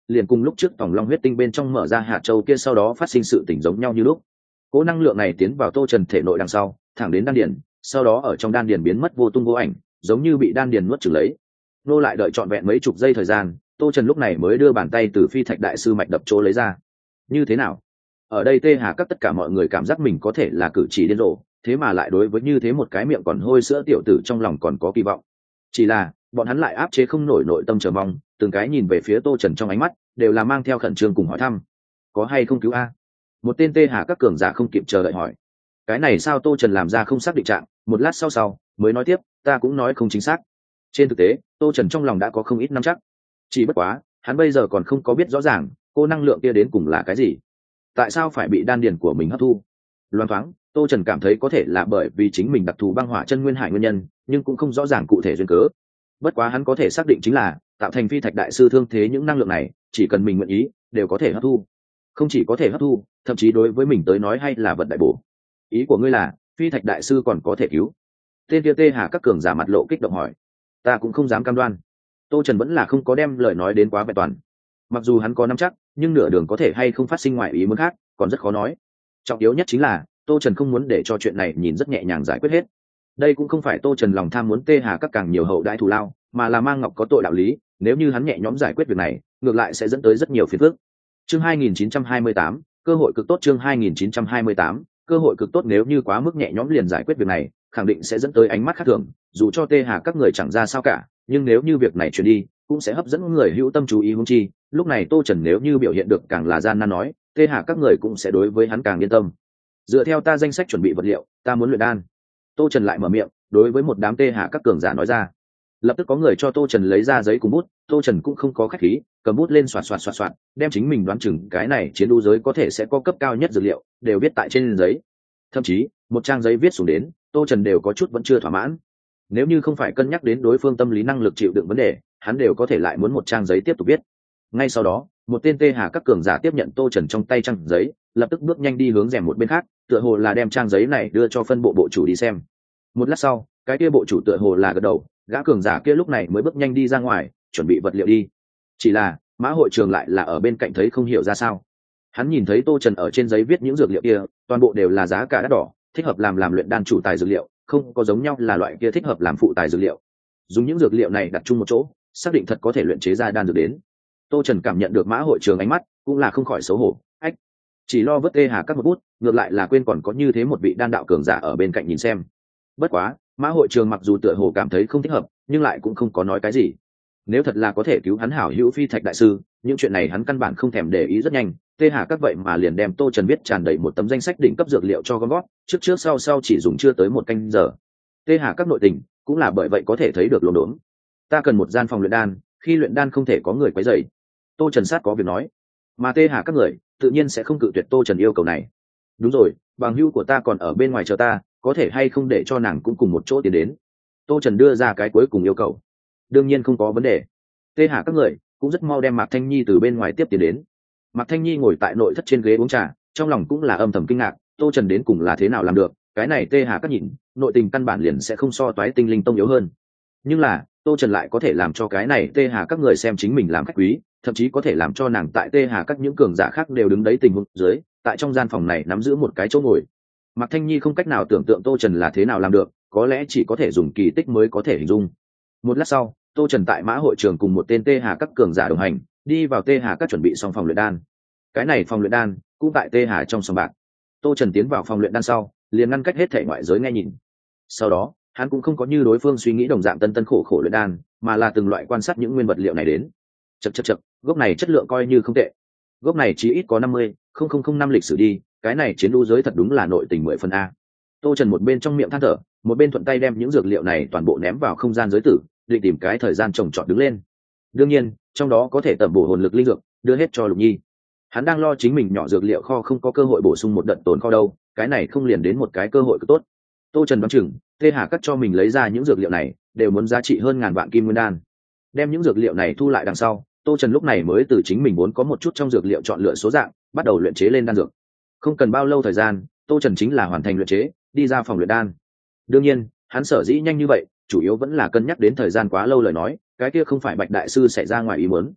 liền cùng lúc trước tổng long huyết tinh bên trong mở ra hạt châu kia sau đó phát sinh sự tình giống nhau như lúc. Cỗ năng lượng này tiến vào Tô Trần thể nội đằng sau, thẳng đến đan điền, sau đó ở trong đan điền biến mất vô tung vô ảnh, giống như bị đan điền nuốt chửng lấy. Nô lại đợi trọn vẹn mấy chục giây thời gian, Tô Trần lúc này mới đưa bàn tay từ phi thạch đại sư mạch đập chỗ lấy ra. Như thế nào? Ở đây Tê Hà các tất cả mọi người cảm giác mình có thể là cử chỉ điên rồ, thế mà lại đối với như thế một cái miệng còn hôi sữa tiểu tử trong lòng còn có kỳ vọng. Chỉ là bọn hắn lại áp chế không nổi nội tâm chờ mong, từng cái nhìn về phía Tô Trần trong ánh mắt đều là mang theo khẩn trương cùng hỏi thăm: có hay không cứu a? Một tên Tê Hà các cường giả không kịp chờ đợi hỏi. Cái này sao? Tô Trần làm ra không xác định trạng, một lát sau sau mới nói tiếp: ta cũng nói không chính xác. Trên thực tế Tô Trần trong lòng đã có không ít nắm chắc, chỉ bất quá hắn bây giờ còn không có biết rõ ràng cô năng lượng kia đến cùng là cái gì, tại sao phải bị đan điền của mình hấp thu. Loan thoáng Tô Trần cảm thấy có thể là bởi vì chính mình đặc thù băng hỏa chân nguyên hải nguyên nhân, nhưng cũng không rõ ràng cụ thể duyên cớ. Bất quá hắn có thể xác định chính là tạo thành phi thạch đại sư thương thế những năng lượng này, chỉ cần mình nguyện ý đều có thể hấp thu. Không chỉ có thể hấp thu, thậm chí đối với mình tới nói hay là vật đại bổ. Ý của ngươi là phi thạch đại sư còn có thể cứu? Tên kia Tê Hà các cường giả mặt lộ kích động hỏi. Ta cũng không dám cam đoan. Tô Trần vẫn là không có đem lời nói đến quá vẹn toàn. Mặc dù hắn có nắm chắc, nhưng nửa đường có thể hay không phát sinh ngoại ý muốn khác còn rất khó nói. Trọng yếu nhất chính là Tô Trần không muốn để cho chuyện này nhìn rất nhẹ nhàng giải quyết hết. Đây cũng không phải Tô Trần lòng tham muốn Tê Hà các càng nhiều hậu đãi thù lao, mà là mang ngọc có tội đạo lý, nếu như hắn nhẹ nhõm giải quyết việc này, ngược lại sẽ dẫn tới rất nhiều phiền phức. Chương hai nghìn chín trăm hai mươi tám, cơ hội cực tốt. Chương hai nghìn chín trăm hai mươi tám, cơ hội cực tốt. Nếu như quá mức nhẹ nhõm liền giải quyết việc này, khẳng định sẽ dẫn tới ánh mắt khác thường, dù cho Tê Hà các người chẳng ra sao cả, nhưng nếu như việc này truyền đi, cũng sẽ hấp dẫn người hữu tâm chú ý. Huống chi lúc này Tô Trần nếu như biểu hiện được càng là gian nan nói, Tê Hà các người cũng sẽ đối với hắn càng yên tâm. Dựa theo ta danh sách chuẩn bị vật liệu, ta muốn luyện đan. Tô Trần lại mở miệng đối với một đám Tê Hà các cường giả nói ra. Lập tức có người cho Tô Trần lấy ra giấy cùng bút. Tô Trần cũng không có khách khí, cầm bút lên xoạt xoạt xoạt xoạt, đem chính mình đoán chừng cái này chiến đấu giới có thể sẽ có cấp cao nhất dược liệu đều viết tại trên giấy. Thậm chí một trang giấy viết xuống đến, Tô Trần đều có chút vẫn chưa thỏa mãn. Nếu như không phải cân nhắc đến đối phương tâm lý năng lực chịu đựng vấn đề, hắn đều có thể lại muốn một trang giấy tiếp tục viết. Ngay sau đó một tên Tê Hà các cường giả tiếp nhận Tô Trần trong tay trang giấy, lập tức bước nhanh đi hướng rèm một bên khác, tựa hồ là đem trang giấy này đưa cho phân bộ bộ chủ đi xem. Một lát sau cái kia bộ chủ tựa hồ là gật đầu, gã cường giả kia lúc này mới bước nhanh đi ra ngoài chuẩn bị vật liệu đi. Chỉ là Mã hội trường lại là ở bên cạnh thấy không hiểu ra sao. Hắn nhìn thấy Tô Trần ở trên giấy viết những dược liệu kia toàn bộ đều là giá cả đắt đỏ, thích hợp làm làm luyện đan chủ tài dược liệu, không có giống nhau là loại kia thích hợp làm phụ tài dược liệu. Dùng những dược liệu này đặt chung một chỗ, xác định thật có thể luyện chế ra đan dược đến. Tô Trần cảm nhận được Mã hội trường ánh mắt, cũng là không khỏi xấu hổ. Ách, chỉ lo vớt Tê Hà các một bút, ngược lại là quên còn có như thế một vị đan đạo cường giả ở bên cạnh nhìn xem. Bất quá Mã hội trường mặc dù tựa hồ cảm thấy không thích hợp, nhưng lại cũng không có nói cái gì. Nếu thật là có thể cứu hắn hảo hữu phi thạch đại sư, những chuyện này hắn căn bản không thèm để ý. Rất nhanh Tê Hà các vậy mà liền đem Tô Trần viết tràn đầy một tấm danh sách đỉnh cấp dược liệu cho gom gót, trước trước sau sau chỉ dùng chưa tới một canh giờ. Tê Hà các nội tình cũng là bởi vậy có thể thấy được lồn đốn. Ta cần một gian phòng luyện đan, khi luyện đan không thể có người quấy rầy. Tô Trần sát có việc nói, mà Tê Hà các người tự nhiên sẽ không cự tuyệt Tô Trần yêu cầu này. Đúng rồi, bằng hữu của ta còn ở bên ngoài chờ ta, có thể hay không để cho nàng cũng cùng một chỗ tiến đến? Tô Trần đưa ra cái cuối cùng yêu cầu. Đương nhiên không có vấn đề. Tê Hà các người cũng rất mau đem Mạc Thanh Nhi từ bên ngoài tiếp tiến đến. Mạc Thanh Nhi ngồi tại nội thất trên ghế uống trà, trong lòng cũng là âm thầm kinh ngạc, Tô Trần đến cùng là thế nào làm được, cái này Tê Hà các nhìn, nội tình căn bản liền sẽ không so toái tinh linh tông yếu hơn. Nhưng là, Tô Trần lại có thể làm cho cái này Tê Hà các người xem chính mình làm khách quý, thậm chí có thể làm cho nàng tại Tê Hà các những cường giả khác đều đứng đấy tình huống dưới, tại trong gian phòng này nắm giữ một cái chỗ ngồi. Mạc Thanh Nhi không cách nào tưởng tượng Tô Trần là thế nào làm được, có lẽ chỉ có thể dùng kỳ tích mới có thể hình dung. Một lát sau, Tô Trần tại Mã hội trường cùng một tên Tê Hà các cường giả đồng hành, đi vào Tê Hà các chuẩn bị xong phòng luyện đan. Cái này phòng luyện đan cũng tại Tê Hà trong sòng bạc. Tô Trần tiến vào phòng luyện đan sau, liền ngăn cách hết thảy ngoại giới nghe nhìn. Sau đó, hắn cũng không có như đối phương suy nghĩ đồng dạng tân tân khổ khổ luyện đan, mà là từng loại quan sát những nguyên vật liệu này đến. Chậc chậc chậc, gốc này chất lượng coi như không tệ. Gốc này chí ít có năm mươi năm lịch sử đi, cái này chiến đấu giới thật đúng là nội tình mười phần a. Tô Trần một bên trong miệng than thở, một bên thuận tay đem những dược liệu này toàn bộ ném vào không gian giới tử, định tìm cái thời gian trồng trọt đứng lên. Đương nhiên, trong đó có thể tẩm bổ hồn lực linh dược, đưa hết cho Lục Nhi. Hắn đang lo chính mình nhỏ dược liệu kho không có cơ hội bổ sung một đợt tồn kho đâu, cái này không liền đến một cái cơ hội cực tốt. Tô Trần đoán chừng, Tê Hà cắt cho mình lấy ra những dược liệu này, đều muốn giá trị hơn ngàn vạn kim nguyên đan. Đem những dược liệu này thu lại đằng sau, Tô Trần lúc này mới từ chính mình muốn có một chút trong dược liệu chọn lựa số dạng, bắt đầu luyện chế lên đan dược. Không cần bao lâu thời gian, Tô Trần chính là hoàn thành luyện chế, đi ra phòng luyện đan. Đương nhiên, hắn sở dĩ nhanh như vậy, chủ yếu vẫn là cân nhắc đến thời gian quá lâu lời nói, cái kia không phải Bạch đại sư xảy ra ngoài ý muốn.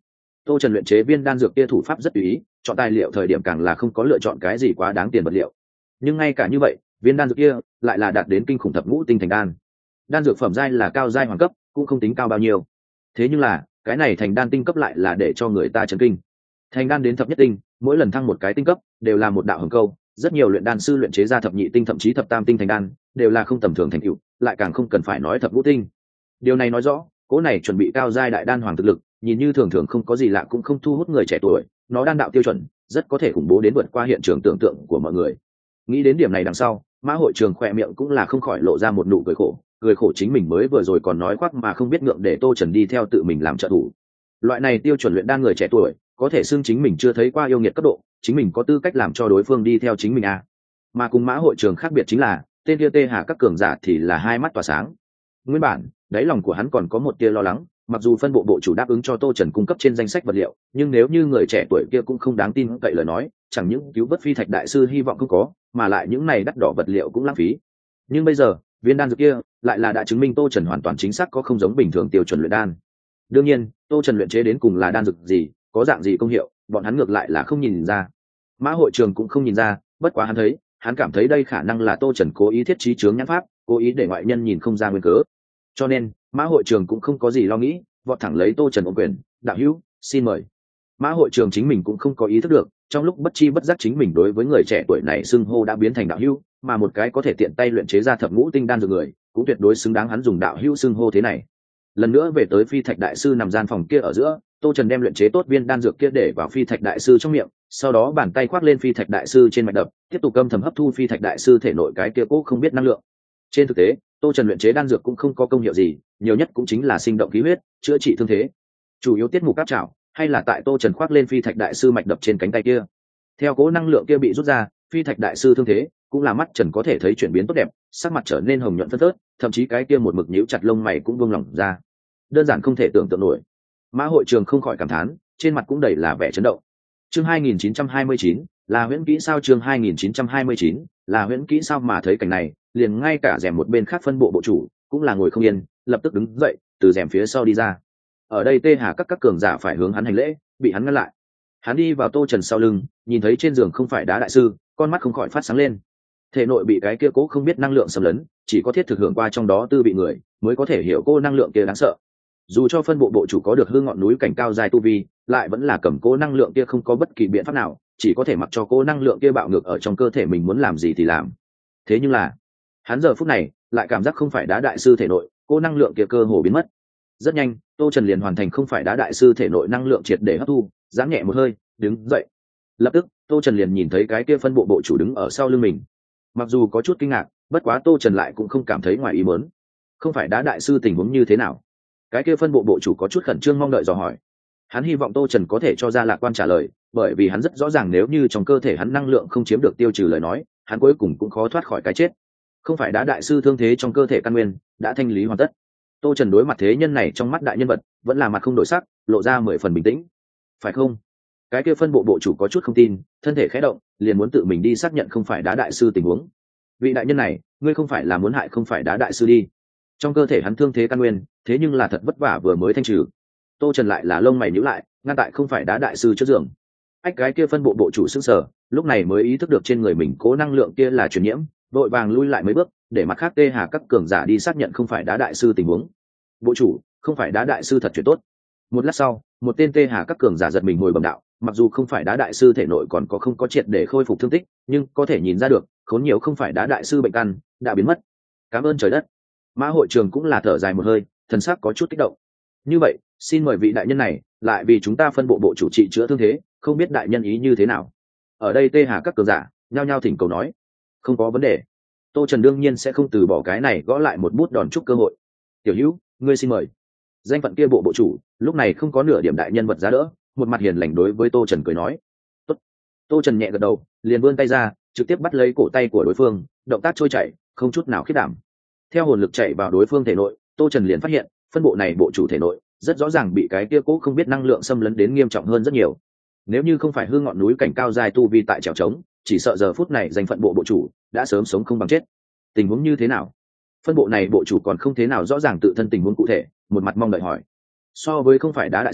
tô trần luyện chế viên đan dược kia thủ pháp rất tùy ý, chọn tài liệu thời điểm càng là không có lựa chọn cái gì quá đáng tiền vật liệu. Nhưng ngay cả như vậy viên đan dược kia lại là đạt đến kinh khủng thập ngũ tinh thành đan. Đan dược phẩm giai là cao giai hoàng cấp, cũng không tính cao bao nhiêu. Thế nhưng là cái này thành đan tinh cấp lại là để cho người ta chấn kinh. Thành đan đến thập nhất tinh, mỗi lần thăng một cái tinh cấp đều là một đạo hồng câu. Rất nhiều luyện đan sư luyện chế ra thập nhị tinh thậm chí thập tam tinh thành đan đều là không tầm thường thành tựu, lại càng không cần phải nói thập ngũ tinh. Điều này nói rõ cố này chuẩn bị cao giai đại đan hoàng thực lực nhìn như thường thường không có gì lạ, cũng không thu hút người trẻ tuổi. Nó đan đạo tiêu chuẩn rất có thể khủng bố đến vượt qua hiện trường tưởng tượng của mọi người. Nghĩ đến điểm này đằng sau, Mã Hội Trường khỏe miệng cũng là không khỏi lộ ra một nụ cười khổ. Cười khổ chính mình mới vừa rồi còn nói khoác mà không biết ngượng để Tô Trần đi theo tự mình làm trợ thủ. Loại này tiêu chuẩn luyện đan người trẻ tuổi có thể xưng chính mình chưa thấy qua yêu nghiệt cấp độ, chính mình có tư cách làm cho đối phương đi theo chính mình à. Mà cùng Mã Hội Trường khác biệt chính là tên kia Tê Hà các cường giả thì là hai mắt tỏa sáng. Nguyên bản đáy lòng của hắn còn có một tia lo lắng, mặc dù phân bộ bộ chủ đáp ứng cho Tô Trần cung cấp trên danh sách vật liệu, nhưng nếu như người trẻ tuổi kia cũng không đáng tin cậy lời nói, chẳng những cứu vớt Phi Thạch đại sư hy vọng không có, mà lại những này đắt đỏ vật liệu cũng lãng phí. Nhưng bây giờ viên đan dược kia lại là đã chứng minh Tô Trần hoàn toàn chính xác có không giống bình thường tiêu chuẩn luyện đan. Đương nhiên Tô Trần luyện chế đến cùng là đan dược gì, có dạng gì công hiệu, bọn hắn ngược lại là không nhìn ra. Mã Hội Trường cũng không nhìn ra, bất quá hắn thấy hắn cảm thấy đây khả năng là Tô Trần cố ý thiết trí chướng nhãn pháp, cố ý để ngoại nhân nhìn không ra nguyên cớ. Cho nên Mã Hội Trường cũng không có gì lo nghĩ, vọt thẳng lấy Tô Trần ôm quyền, đạo hữu xin mời. Mã Hội Trường chính mình cũng không có ý thức được, trong lúc bất chi bất giác chính mình đối với người trẻ tuổi này xưng hô đã biến thành đạo hữu, mà một cái có thể tiện tay luyện chế ra thập ngũ tinh đan dược người cũng tuyệt đối xứng đáng hắn dùng đạo hữu xưng hô thế này. Lần nữa về tới Phi Thạch đại sư nằm gian phòng kia ở giữa, Tô Trần đem luyện chế tốt viên đan dược kia để vào Phi Thạch đại sư trong miệng, sau đó bàn tay khoác lên Phi Thạch đại sư trên mạch đập, tiếp tục âm thầm hấp thu Phi Thạch đại sư thể nội cái kia cố không biết năng lượng. Trên thực tế Tô Trần luyện chế đan dược cũng không có công hiệu gì, nhiều nhất cũng chính là sinh động khí huyết, chữa trị thương thế. Chủ yếu tiết mục áp trảo hay là tại Tô Trần khoác lên Phi Thạch đại sư mạch đập trên cánh tay kia. Theo cố năng lượng kia bị rút ra, Phi Thạch đại sư thương thế cũng là mắt Trần có thể thấy chuyển biến tốt đẹp, sắc mặt trở nên hồng nhuận phớt phớt, thậm chí cái kia một mực nhíu chặt lông mày cũng buông lỏng ra. Đơn giản không thể tưởng tượng nổi. Mã Hội Trường không khỏi cảm thán, trên mặt cũng đầy là vẻ chấn động. Chương hai nghìn chín trăm hai mươi chín là huyễn kỹ sao? Chương hai nghìn chín trăm hai mươi chín là huyễn kỹ sao? Mà thấy cảnh này, liền ngay cả rèm một bên khác phân bộ bộ chủ cũng là ngồi không yên, lập tức đứng dậy từ rèm phía sau đi ra. Ở đây Tê Hà các các cường giả phải hướng hắn hành lễ, bị hắn ngăn lại. Hắn đi vào Tô Trần sau lưng, nhìn thấy trên giường không phải Đá đại sư, con mắt không khỏi phát sáng lên. Thể nội bị cái kia cố không biết năng lượng xâm lấn, chỉ có thiết thực hưởng qua trong đó tư bị người mới có thể hiểu cô năng lượng kia đáng sợ. Dù cho phân bộ bộ chủ có được hư ngọn núi cảnh cao dài tu vi, lại vẫn là cầm cố năng lượng kia không có bất kỳ biện pháp nào, chỉ có thể mặc cho cố năng lượng kia bạo ngược ở trong cơ thể mình, muốn làm gì thì làm. Thế nhưng là hắn giờ phút này lại cảm giác không phải Đá đại sư thể nội cố năng lượng kia cơ hồ biến mất. Rất nhanh Tô Trần liền hoàn thành không phải Đá đại sư thể nội năng lượng triệt để hấp thu, giãn nhẹ một hơi đứng dậy. Lập tức Tô Trần liền nhìn thấy cái kia phân bộ bộ chủ đứng ở sau lưng mình. Mặc dù có chút kinh ngạc, bất quá Tô Trần lại cũng không cảm thấy ngoài ý muốn. Không phải Đá đại sư tình huống như thế nào? Cái kia phân bộ bộ chủ có chút khẩn trương mong đợi dò hỏi. Hắn hy vọng Tô Trần có thể cho ra lạc quan trả lời, bởi vì hắn rất rõ ràng nếu như trong cơ thể hắn năng lượng không chiếm được tiêu trừ lời nói, hắn cuối cùng cũng khó thoát khỏi cái chết. Không phải Đá đại sư thương thế trong cơ thể căn nguyên đã thanh lý hoàn tất. Tô Trần đối mặt thế nhân này trong mắt đại nhân vật vẫn là mặt không đổi sắc, lộ ra mười phần bình tĩnh. Phải không? Cái kia phân bộ bộ chủ có chút không tin, thân thể khẽ động, liền muốn tự mình đi xác nhận không phải Đá đại sư tình huống. Vị đại nhân này, ngươi không phải là muốn hại không phải Đá đại sư đi? Trong cơ thể hắn thương thế căn nguyên, thế nhưng là thật vất vả vừa mới thanh trừ. Tô Trần lại là lông mày nhíu lại, ngăn tại không phải Đá đại sư trước giường. Ách, cái kia phân bộ bộ chủ sững sờ, lúc này mới ý thức được trên người mình cố năng lượng kia là truyền nhiễm, vội vàng lui lại mấy bước, để mặt khác Tê Hà các cường giả đi xác nhận không phải Đá đại sư tình huống. Bộ chủ, không phải Đá đại sư thật chuyện tốt. Một lát sau, một tên Tê Hà các cường giả giật mình hồi bẩm đạo, mặc dù không phải Đá đại sư thể nội còn có không có triệt để khôi phục thương tích, nhưng có thể nhìn ra được khốn nhiều không phải Đá đại sư bệnh căn đã biến mất. Cảm ơn trời đất. Mã Hội Trường cũng là thở dài một hơi, thần sắc có chút kích động. Như vậy xin mời vị đại nhân này lại vì chúng ta phân bộ bộ chủ trị chữa thương thế, không biết đại nhân ý như thế nào? Ở đây Tê Hà các cường giả nhao nhao thỉnh cầu nói. Không có vấn đề. Tô Trần đương nhiên sẽ không từ bỏ cái này gõ lại một bút đòn chúc cơ hội. Tiểu hữu, ngươi xin mời. Danh phận kia bộ bộ chủ lúc này không có nửa điểm đại nhân vật giá đỡ, một mặt hiền lành đối với Tô Trần cười nói. Tốt. Tô Trần nhẹ gật đầu, liền vươn tay ra, trực tiếp bắt lấy cổ tay của đối phương, động tác trôi chảy, không chút nào khiết đảm. Theo hồn lực chạy vào đối phương thể nội, Tô Trần liền phát hiện phân bộ này bộ chủ thể nội rất rõ ràng bị cái kia cố không biết năng lượng xâm lấn đến nghiêm trọng hơn rất nhiều. Nếu như không phải hư ngọn núi cảnh cao dài tu vi tại trèo trống, chỉ sợ giờ phút này danh phận bộ bộ chủ đã sớm sống không bằng chết. Tình huống như thế nào? Phân bộ này bộ chủ còn không thế nào rõ ràng tự thân tình huống cụ thể, một mặt mong đợi hỏi. So với không phải Đá đại sư,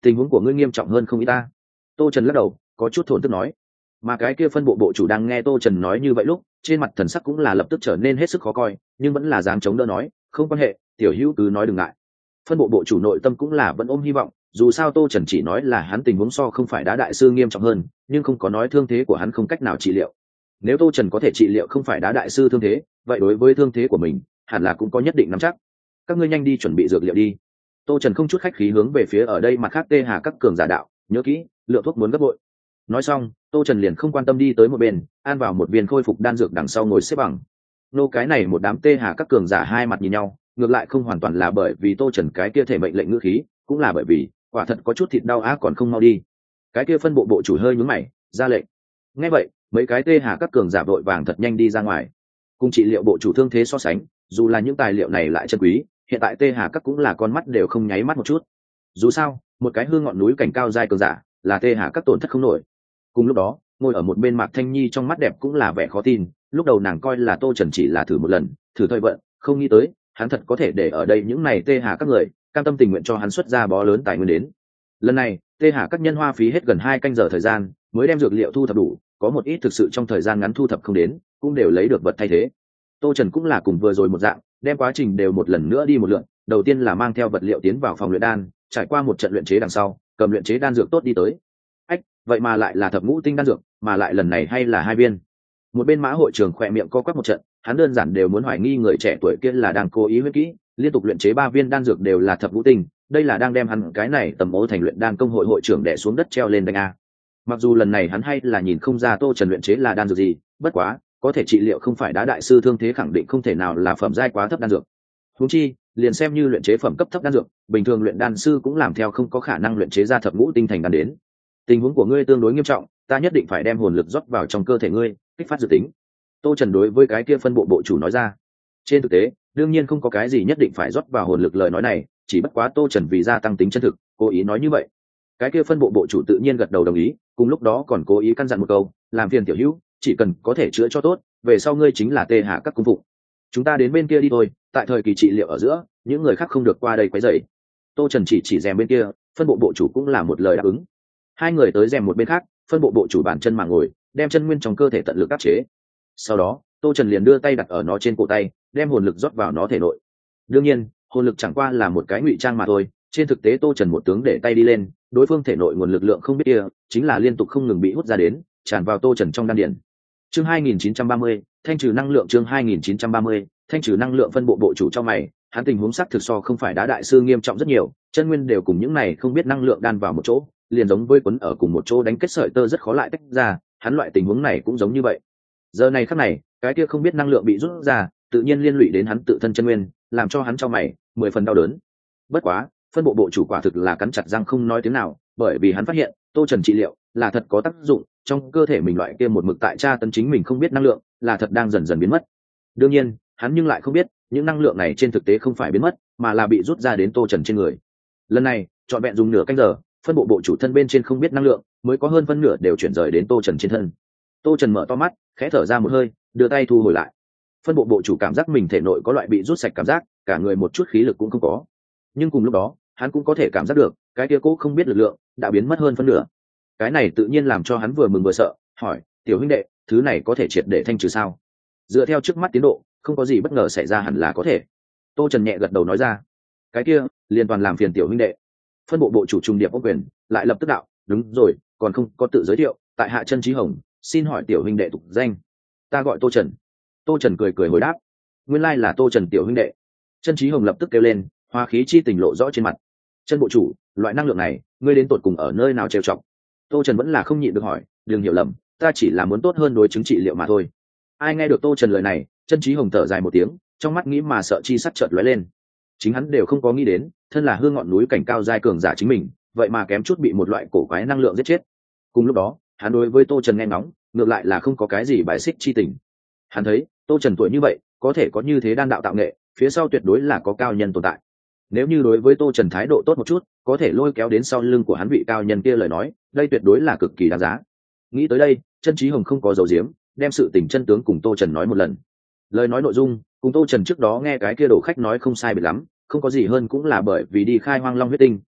tình huống của ngươi nghiêm trọng hơn không ít ta. Tô Trần lắc đầu có chút thổn thức nói. Mà cái kia phân bộ bộ chủ đang nghe Tô Trần nói như vậy lúc trên mặt thần sắc cũng là lập tức trở nên hết sức khó coi, nhưng vẫn là dáng chống đỡ nói không quan hệ, tiểu hữu cứ nói đừng ngại. Phân bộ bộ chủ nội tâm cũng là vẫn ôm hy vọng, dù sao Tô Trần chỉ nói là hắn tình huống so không phải đá đại sư nghiêm trọng hơn, nhưng không có nói thương thế của hắn không cách nào trị liệu. Nếu Tô Trần có thể trị liệu không phải đá đại sư thương thế, vậy đối với thương thế của mình hẳn là cũng có nhất định nắm chắc. Các ngươi nhanh đi chuẩn bị dược liệu đi. Tô Trần không chút khách khí hướng về phía ở đây mặt khác tê hà các cường giả đạo, nhớ kỹ, lượng thuốc muốn gấp bội. Nói xong, Tô Trần liền không quan tâm đi tới một bên, an vào một viên khôi phục đan dược đằng sau ngồi xếp bằng. Nô cái này một đám tê hà các cường giả hai mặt nhìn nhau, ngược lại không hoàn toàn là bởi vì Tô Trần cái kia thể mệnh lệnh ngữ khí, cũng là bởi vì quả thật có chút thịt đau á còn không mau đi. Cái kia phân bộ bộ chủ hơi nhướng mày, ra lệnh. Nghe vậy, mấy cái tê hà các cường giả vội vàng thật nhanh đi ra ngoài. Cùng trị liệu bộ chủ thương thế so sánh, dù là những tài liệu này lại chân quý, hiện tại tê hà các cũng là con mắt đều không nháy mắt một chút. Dù sao, một cái hương ngọn núi cảnh cao dài cường giả, là tê hà các tổn thất không nổi. Cùng lúc đó, ngồi ở một bên Mạc Thanh Nhi trong mắt đẹp cũng là vẻ khó tin, lúc đầu nàng coi là Tô Trần chỉ là thử một lần, thử thời vận, không nghĩ tới, hắn thật có thể để ở đây những này tê hà các người, cam tâm tình nguyện cho hắn xuất ra bó lớn tài nguyên đến. Lần này, tê hà các nhân hoa phí hết gần hai canh giờ thời gian, mới đem dược liệu thu thập đủ, có một ít thực sự trong thời gian ngắn thu thập không đến, cũng đều lấy được vật thay thế. Tô Trần cũng là cùng vừa rồi một dạng, đem quá trình đều một lần nữa đi một lượt, đầu tiên là mang theo vật liệu tiến vào phòng luyện đan, trải qua một trận luyện chế đằng sau, cầm luyện chế đan dược tốt đi tới. Ách, vậy mà lại là thập ngũ tinh đan dược, mà lại lần này hay là hai viên. Một bên Mã hội trưởng khỏe miệng co quắp một trận, hắn đơn giản đều muốn hoài nghi người trẻ tuổi kia là đang cố ý huyết kỹ, liên tục luyện chế ba viên đan dược đều là thập ngũ tinh, đây là đang đem hắn cái này tầm ố thành luyện đan công hội hội trưởng đè xuống đất treo lên đánh a. Mặc dù lần này hắn hay là nhìn không ra Tô Trần luyện chế là đan dược gì, bất quá, có thể trị liệu không phải đá đại sư thương thế khẳng định không thể nào là phẩm giai quá thấp đan dược. Huống chi, liền xem như luyện chế phẩm cấp thấp đan dược, bình thường luyện đan sư cũng làm theo không có khả năng luyện chế ra thập ngũ tinh thành đan đến. Tình huống của ngươi tương đối nghiêm trọng, ta nhất định phải đem hồn lực rót vào trong cơ thể ngươi, kích phát dự tính. Tô Trần đối với cái kia phân bộ bộ chủ nói ra. Trên thực tế, đương nhiên không có cái gì nhất định phải rót vào hồn lực lời nói này, chỉ bất quá Tô Trần vì gia tăng tính chân thực, cố ý nói như vậy. Cái kia phân bộ bộ chủ tự nhiên gật đầu đồng ý, cùng lúc đó còn cố ý căn dặn một câu, làm phiền tiểu hữu, chỉ cần có thể chữa cho tốt, về sau ngươi chính là tê hạ các cung phụng. Chúng ta đến bên kia đi thôi, tại thời kỳ trị liệu ở giữa, những người khác không được qua đây quấy rầy. Tô Trần chỉ chỉ rèm bên kia, phân bộ bộ chủ cũng là một lời đáp ứng. Hai người tới rèm một bên khác, phân bộ bộ chủ bản chân mà ngồi, đem chân nguyên trong cơ thể tận lực áp chế. Sau đó, Tô Trần liền đưa tay đặt ở nó trên cổ tay, đem hồn lực rót vào nó thể nội. Đương nhiên, hồn lực chẳng qua là một cái ngụy trang mà thôi, trên thực tế Tô Trần một tướng để tay đi lên, đối phương thể nội nguồn lực lượng không biết kia, chính là liên tục không ngừng bị hút ra đến, tràn vào Tô Trần trong đan điền. Chương hai nghìn chín trăm ba mươi, thanh trừ năng lượng chương hai nghìn chín trăm ba mươi, thanh trừ năng lượng phân bộ bộ chủ trong mày, hắn tình huống sắc thực so không phải đá đại sư nghiêm trọng rất nhiều, chân nguyên đều cùng những này không biết năng lượng đan vào một chỗ, liền giống với quấn ở cùng một chỗ đánh kết sợi tơ rất khó lại tách ra, hắn loại tình huống này cũng giống như vậy. Giờ này khắc này, cái kia không biết năng lượng bị rút ra, tự nhiên liên lụy đến hắn tự thân chân nguyên, làm cho hắn trong mày mười phần đau đớn. Bất quá, phân bộ bộ chủ quả thực là cắn chặt răng không nói tiếng nào, bởi vì hắn phát hiện, Tô Trần trị liệu là thật có tác dụng, trong cơ thể mình loại kia một mực tại tra tấn chính mình không biết năng lượng, là thật đang dần dần biến mất. Đương nhiên, hắn nhưng lại không biết, những năng lượng này trên thực tế không phải biến mất, mà là bị rút ra đến Tô Trần trên người. Lần này, trọn vẹn dùng nửa canh giờ, phân bộ bộ chủ thân bên trên không biết năng lượng, mới có hơn phân nửa đều chuyển rời đến Tô Trần trên thân. Tô Trần mở to mắt, khẽ thở ra một hơi, đưa tay thu hồi lại. Phân bộ bộ chủ cảm giác mình thể nội có loại bị rút sạch cảm giác, cả người một chút khí lực cũng không có. Nhưng cùng lúc đó, hắn cũng có thể cảm giác được, cái kia cố không biết lực lượng đã biến mất hơn phân nửa. Cái này tự nhiên làm cho hắn vừa mừng vừa sợ, hỏi: "Tiểu huynh đệ, thứ này có thể triệt để thanh trừ sao?" Dựa theo trước mắt tiến độ, không có gì bất ngờ xảy ra hẳn là có thể. Tô Trần nhẹ gật đầu nói ra. Cái kia, liên toàn làm phiền tiểu huynh đệ. Phân bộ bộ chủ trung điệp ốc quyền, lại lập tức đạo: "Đúng rồi, còn không có tự giới thiệu, tại hạ Chân Chí Hồng, xin hỏi tiểu huynh đệ tục danh?" "Ta gọi Tô Trần." Tô Trần cười cười hồi đáp. Nguyên lai là Tô Trần tiểu huynh đệ. Chân Chí Hồng lập tức kêu lên, hoa khí chi tình lộ rõ trên mặt. "Chân bộ chủ, loại năng lượng này, ngươi đến tột cùng ở nơi nào trêu chọc?" Tô Trần vẫn là không nhịn được hỏi, "Đừng hiểu lầm, ta chỉ là muốn tốt hơn đối chứng trị liệu mà thôi." Ai nghe được Tô Trần lời này, Chân Chí Hồng thở dài một tiếng, trong mắt nghĩ mà sợ chi sắc chợt lóe lên. Chính hắn đều không có nghĩ đến, thân là hương ngọn núi cảnh cao giai cường giả chính mình, vậy mà kém chút bị một loại cổ quái năng lượng giết chết. Cùng lúc đó, hắn đối với Tô Trần nghe ngóng, ngược lại là không có cái gì bài xích chi tình. Hắn thấy, Tô Trần tuổi như vậy, có thể có như thế đan đạo tạo nghệ, phía sau tuyệt đối là có cao nhân tồn tại. Nếu như đối với Tô Trần thái độ tốt một chút, có thể lôi kéo đến sau lưng của hắn vị cao nhân kia lời nói, đây tuyệt đối là cực kỳ đáng giá. Nghĩ tới đây, Chân Chí Hồng không có giấu giếm, đem sự tình chân tướng cùng Tô Trần nói một lần. Lời nói nội dung, cùng Tô Trần trước đó nghe cái kia đổ khách nói không sai biệt lắm, không có gì hơn cũng là bởi vì đi khai hoang long huyết tinh,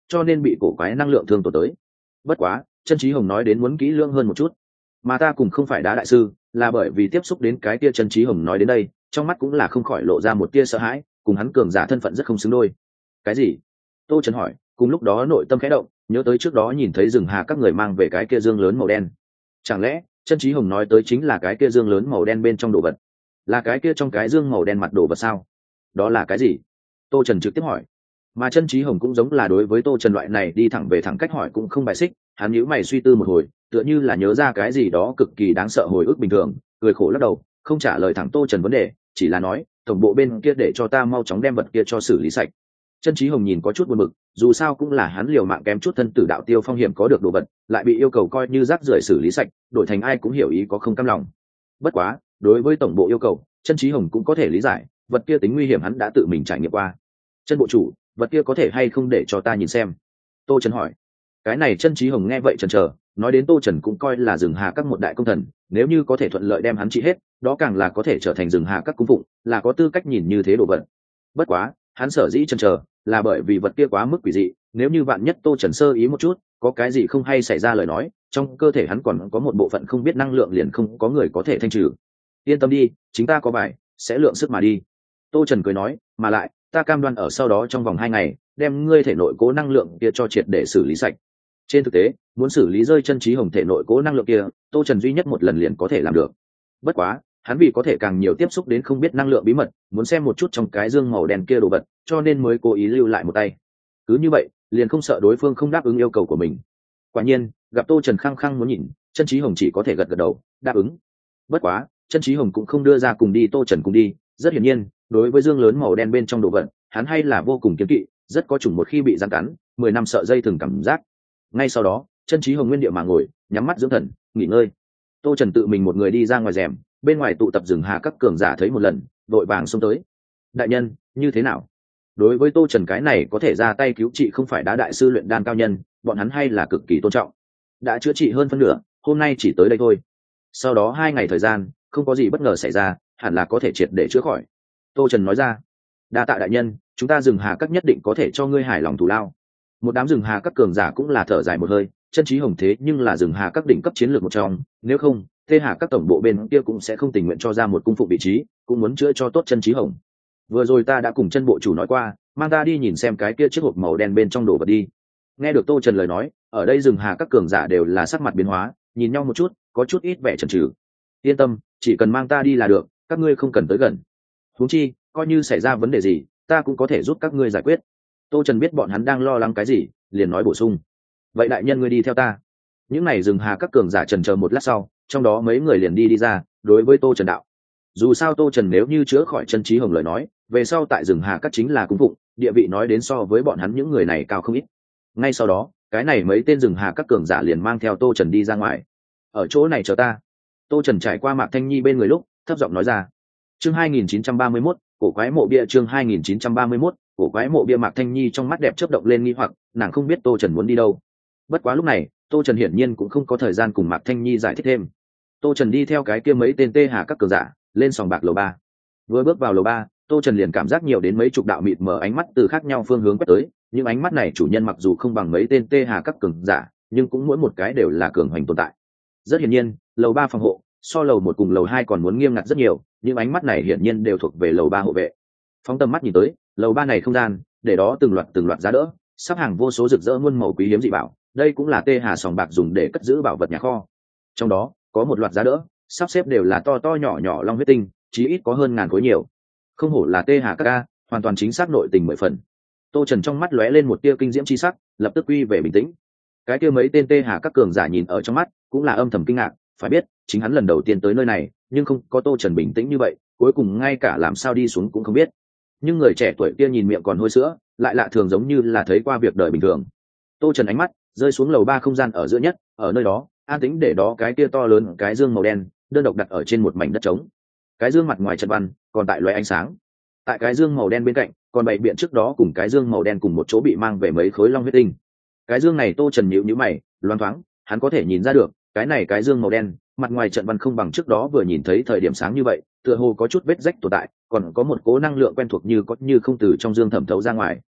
cho nên bị cổ quái năng lượng thương tổn tới. Bất quá chân trí hồng nói đến muốn kỹ lưỡng hơn một chút, mà ta cùng không phải đá đại sư là bởi vì tiếp xúc đến cái tia chân trí hồng nói đến đây trong mắt cũng là không khỏi lộ ra một tia sợ hãi, cùng hắn cường giả thân phận rất không xứng đôi. Cái gì? Tô Trần hỏi, cùng lúc đó nội tâm khẽ động, nhớ tới trước đó nhìn thấy rừng hà các người mang về cái kia dương lớn màu đen. Chẳng lẽ chân trí hồng nói tới chính là cái kia dương lớn màu đen bên trong đồ vật, là cái kia trong cái dương màu đen mặt đồ vật sao? Đó là cái gì? Tô Trần trực tiếp hỏi. Mà chân trí hồng cũng giống là đối với Tô Trần loại này đi thẳng về thẳng cách hỏi cũng không bài xích, hắn nhíu mày suy tư một hồi, tựa như là nhớ ra cái gì đó cực kỳ đáng sợ hồi ức bình thường, cười khổ lắc đầu, không trả lời thẳng Tô Trần vấn đề, chỉ là nói tổng bộ bên kia để cho ta mau chóng đem vật kia cho xử lý sạch. Chân trí hồng nhìn có chút buồn bực, dù sao cũng là hắn liều mạng kém chút thân tử đạo tiêu phong hiểm có được đồ vật, lại bị yêu cầu coi như rác rưởi xử lý sạch, đổi thành ai cũng hiểu ý có không cam lòng. Bất quá đối với tổng bộ yêu cầu, chân trí hồng cũng có thể lý giải, vật kia tính nguy hiểm hắn đã tự mình trải nghiệm qua. Chân bộ chủ, vật kia có thể hay không để cho ta nhìn xem? Tô Trần hỏi. Cái này chân trí hồng nghe vậy chần chờ, nói đến Tô Trần cũng coi là rừng hà các một đại công thần, nếu như có thể thuận lợi đem hắn trị hết, đó càng là có thể trở thành rừng hà các cung phụng, là có tư cách nhìn như thế đồ vật. Bất quá hắn sở dĩ chần chờ là bởi vì vật kia quá mức quỷ dị, nếu như vạn nhất Tô Trần sơ ý một chút, có cái gì không hay xảy ra lời nói, trong cơ thể hắn còn có một bộ phận không biết năng lượng liền không có người có thể thanh trừ. Yên tâm đi, chính ta có bài, sẽ lượng sức mà đi. Tô Trần cười nói, mà lại ta cam đoan ở sau đó trong vòng hai ngày đem ngươi thể nội cố năng lượng kia cho triệt để xử lý sạch. Trên thực tế muốn xử lý rơi chân trí hồng thể nội cố năng lượng kia, Tô Trần duy nhất một lần liền có thể làm được. Bất quá hắn vì có thể càng nhiều tiếp xúc đến không biết năng lượng bí mật, muốn xem một chút trong cái dương màu đen kia đồ vật, cho nên mới cố ý lưu lại một tay. Cứ như vậy liền không sợ đối phương không đáp ứng yêu cầu của mình. Quả nhiên gặp Tô Trần khăng khăng muốn nhìn, chân trí hồng chỉ có thể gật gật đầu đáp ứng. Bất quá chân trí hồng cũng không đưa ra cùng đi Tô Trần cùng đi, rất hiển nhiên đối với dương lớn màu đen bên trong đồ vật hắn hay là vô cùng kiêng kỵ, rất có chủng một khi bị giăng cắn mười năm sợ dây thừng cảm giác. Ngay sau đó chân trí hồng nguyên địa mà ngồi nhắm mắt dưỡng thần nghỉ ngơi. Tô Trần tự mình một người đi ra ngoài rèm, bên ngoài tụ tập rừng hà các cường giả thấy một lần vội vàng xông tới. Đại nhân như thế nào? Đối với Tô Trần cái này có thể ra tay cứu trị không phải đá đại sư luyện đan cao nhân, bọn hắn hay là cực kỳ tôn trọng. Đã chữa trị hơn phân nửa, hôm nay chỉ tới đây thôi, sau đó hai ngày thời gian không có gì bất ngờ xảy ra, hẳn là có thể triệt để chữa khỏi. Tô Trần nói ra. Đa tạ đại nhân, chúng ta rừng hà các nhất định có thể cho ngươi hài lòng thù lao. Một đám rừng hà các cường giả cũng là thở dài một hơi, chân trí hồng thế nhưng là rừng hà các đỉnh cấp chiến lược một trong, nếu không thế hà các tổng bộ bên kia cũng sẽ không tình nguyện cho ra một cung phụ vị trí, cũng muốn chữa cho tốt chân trí hồng. Vừa rồi ta đã cùng chân bộ chủ nói qua, mang ta đi nhìn xem cái kia chiếc hộp màu đen bên trong đồ vật đi. Nghe được Tô Trần lời nói, ở đây rừng hà các cường giả đều là sắc mặt biến hóa, nhìn nhau một chút, có chút ít vẻ chần chừ. Yên tâm, chỉ cần mang ta đi là được, các ngươi không cần tới gần. Huống chi coi như xảy ra vấn đề gì, ta cũng có thể giúp các ngươi giải quyết. Tô Trần biết bọn hắn đang lo lắng cái gì, liền nói bổ sung. Vậy đại nhân ngươi đi theo ta. Những này rừng hà các cường giả trần chờ một lát sau, trong đó mấy người liền đi đi ra, đối với Tô Trần đạo. Dù sao Tô Trần nếu như chữa khỏi chân trí hồng lời nói, về sau tại rừng hà các chính là cung phụng, địa vị nói đến so với bọn hắn những người này cao không ít. Ngay sau đó cái này mấy tên rừng hà các cường giả liền mang theo Tô Trần đi ra ngoài. Ở chỗ này chờ ta. Tô Trần trải qua Mạc Thanh Nhi bên người lúc thấp giọng nói ra. Chương hai nghìn chín trăm ba mươi mốt, cổ quái mộ bia. Chương hai nghìn chín trăm ba mươi mốt, cổ quái mộ bia. Mạc Thanh Nhi trong mắt đẹp chớp động lên nghi hoặc, nàng không biết Tô Trần muốn đi đâu. Bất quá lúc này Tô Trần hiển nhiên cũng không có thời gian cùng Mạc Thanh Nhi giải thích thêm. Tô Trần đi theo cái kia mấy tên tê hà các cường giả lên sòng bạc lầu ba. Vừa bước vào lầu ba, Tô Trần liền cảm giác nhiều đến mấy chục đạo mịt mờ ánh mắt từ khác nhau phương hướng quét tới. Những ánh mắt này chủ nhân mặc dù không bằng mấy tên tê hà các cường giả, nhưng cũng mỗi một cái đều là cường hoành tồn tại. Rất hiển nhiên lầu ba phòng hộ so lầu một cùng lầu hai còn muốn nghiêm ngặt rất nhiều, những ánh mắt này hiển nhiên đều thuộc về lầu ba hộ vệ. Phóng tầm mắt nhìn tới, lầu ba này không gian để đó từng loạt từng loạt giá đỡ, sắp hàng vô số rực rỡ muôn màu quý hiếm dị bảo, đây cũng là tê hà sòng bạc dùng để cất giữ bảo vật nhà kho. Trong đó có một loạt giá đỡ sắp xếp đều là to to nhỏ nhỏ long huyết tinh, chí ít có hơn ngàn khối nhiều. Không hổ là tê hà các ca, hoàn toàn chính xác nội tình mười phần. Tô Trần trong mắt lóe lên một tia kinh diễm chi sắc, lập tức quy về bình tĩnh. Cái kia mấy tên tê hà các cường giả nhìn ở trong mắt cũng là âm thầm kinh ngạc, phải biết chính hắn lần đầu tiên tới nơi này, nhưng không có Tô Trần bình tĩnh như vậy, cuối cùng ngay cả làm sao đi xuống cũng không biết. Nhưng người trẻ tuổi kia nhìn miệng còn hôi sữa, lại lạ thường giống như là thấy qua việc đời bình thường. Tô Trần ánh mắt rơi xuống lầu ba không gian ở giữa nhất, ở nơi đó an tĩnh để đó cái kia to lớn cái dương màu đen đơn độc đặt ở trên một mảnh đất trống. Cái dương mặt ngoài trận văn còn tại loé ánh sáng. Tại cái dương màu đen bên cạnh còn bày biện trước đó cùng cái dương màu đen cùng một chỗ bị mang về mấy khối long huyết tinh. Cái dương này Tô Trần nhíu nhíu mày, loáng thoáng hắn có thể nhìn ra được cái này cái dương màu đen mặt ngoài trận văn không bằng trước đó vừa nhìn thấy thời điểm sáng như vậy, tựa hồ có chút vết rách tồn tại, còn có một cố năng lượng quen thuộc như có như không từ trong dương thẩm thấu ra ngoài.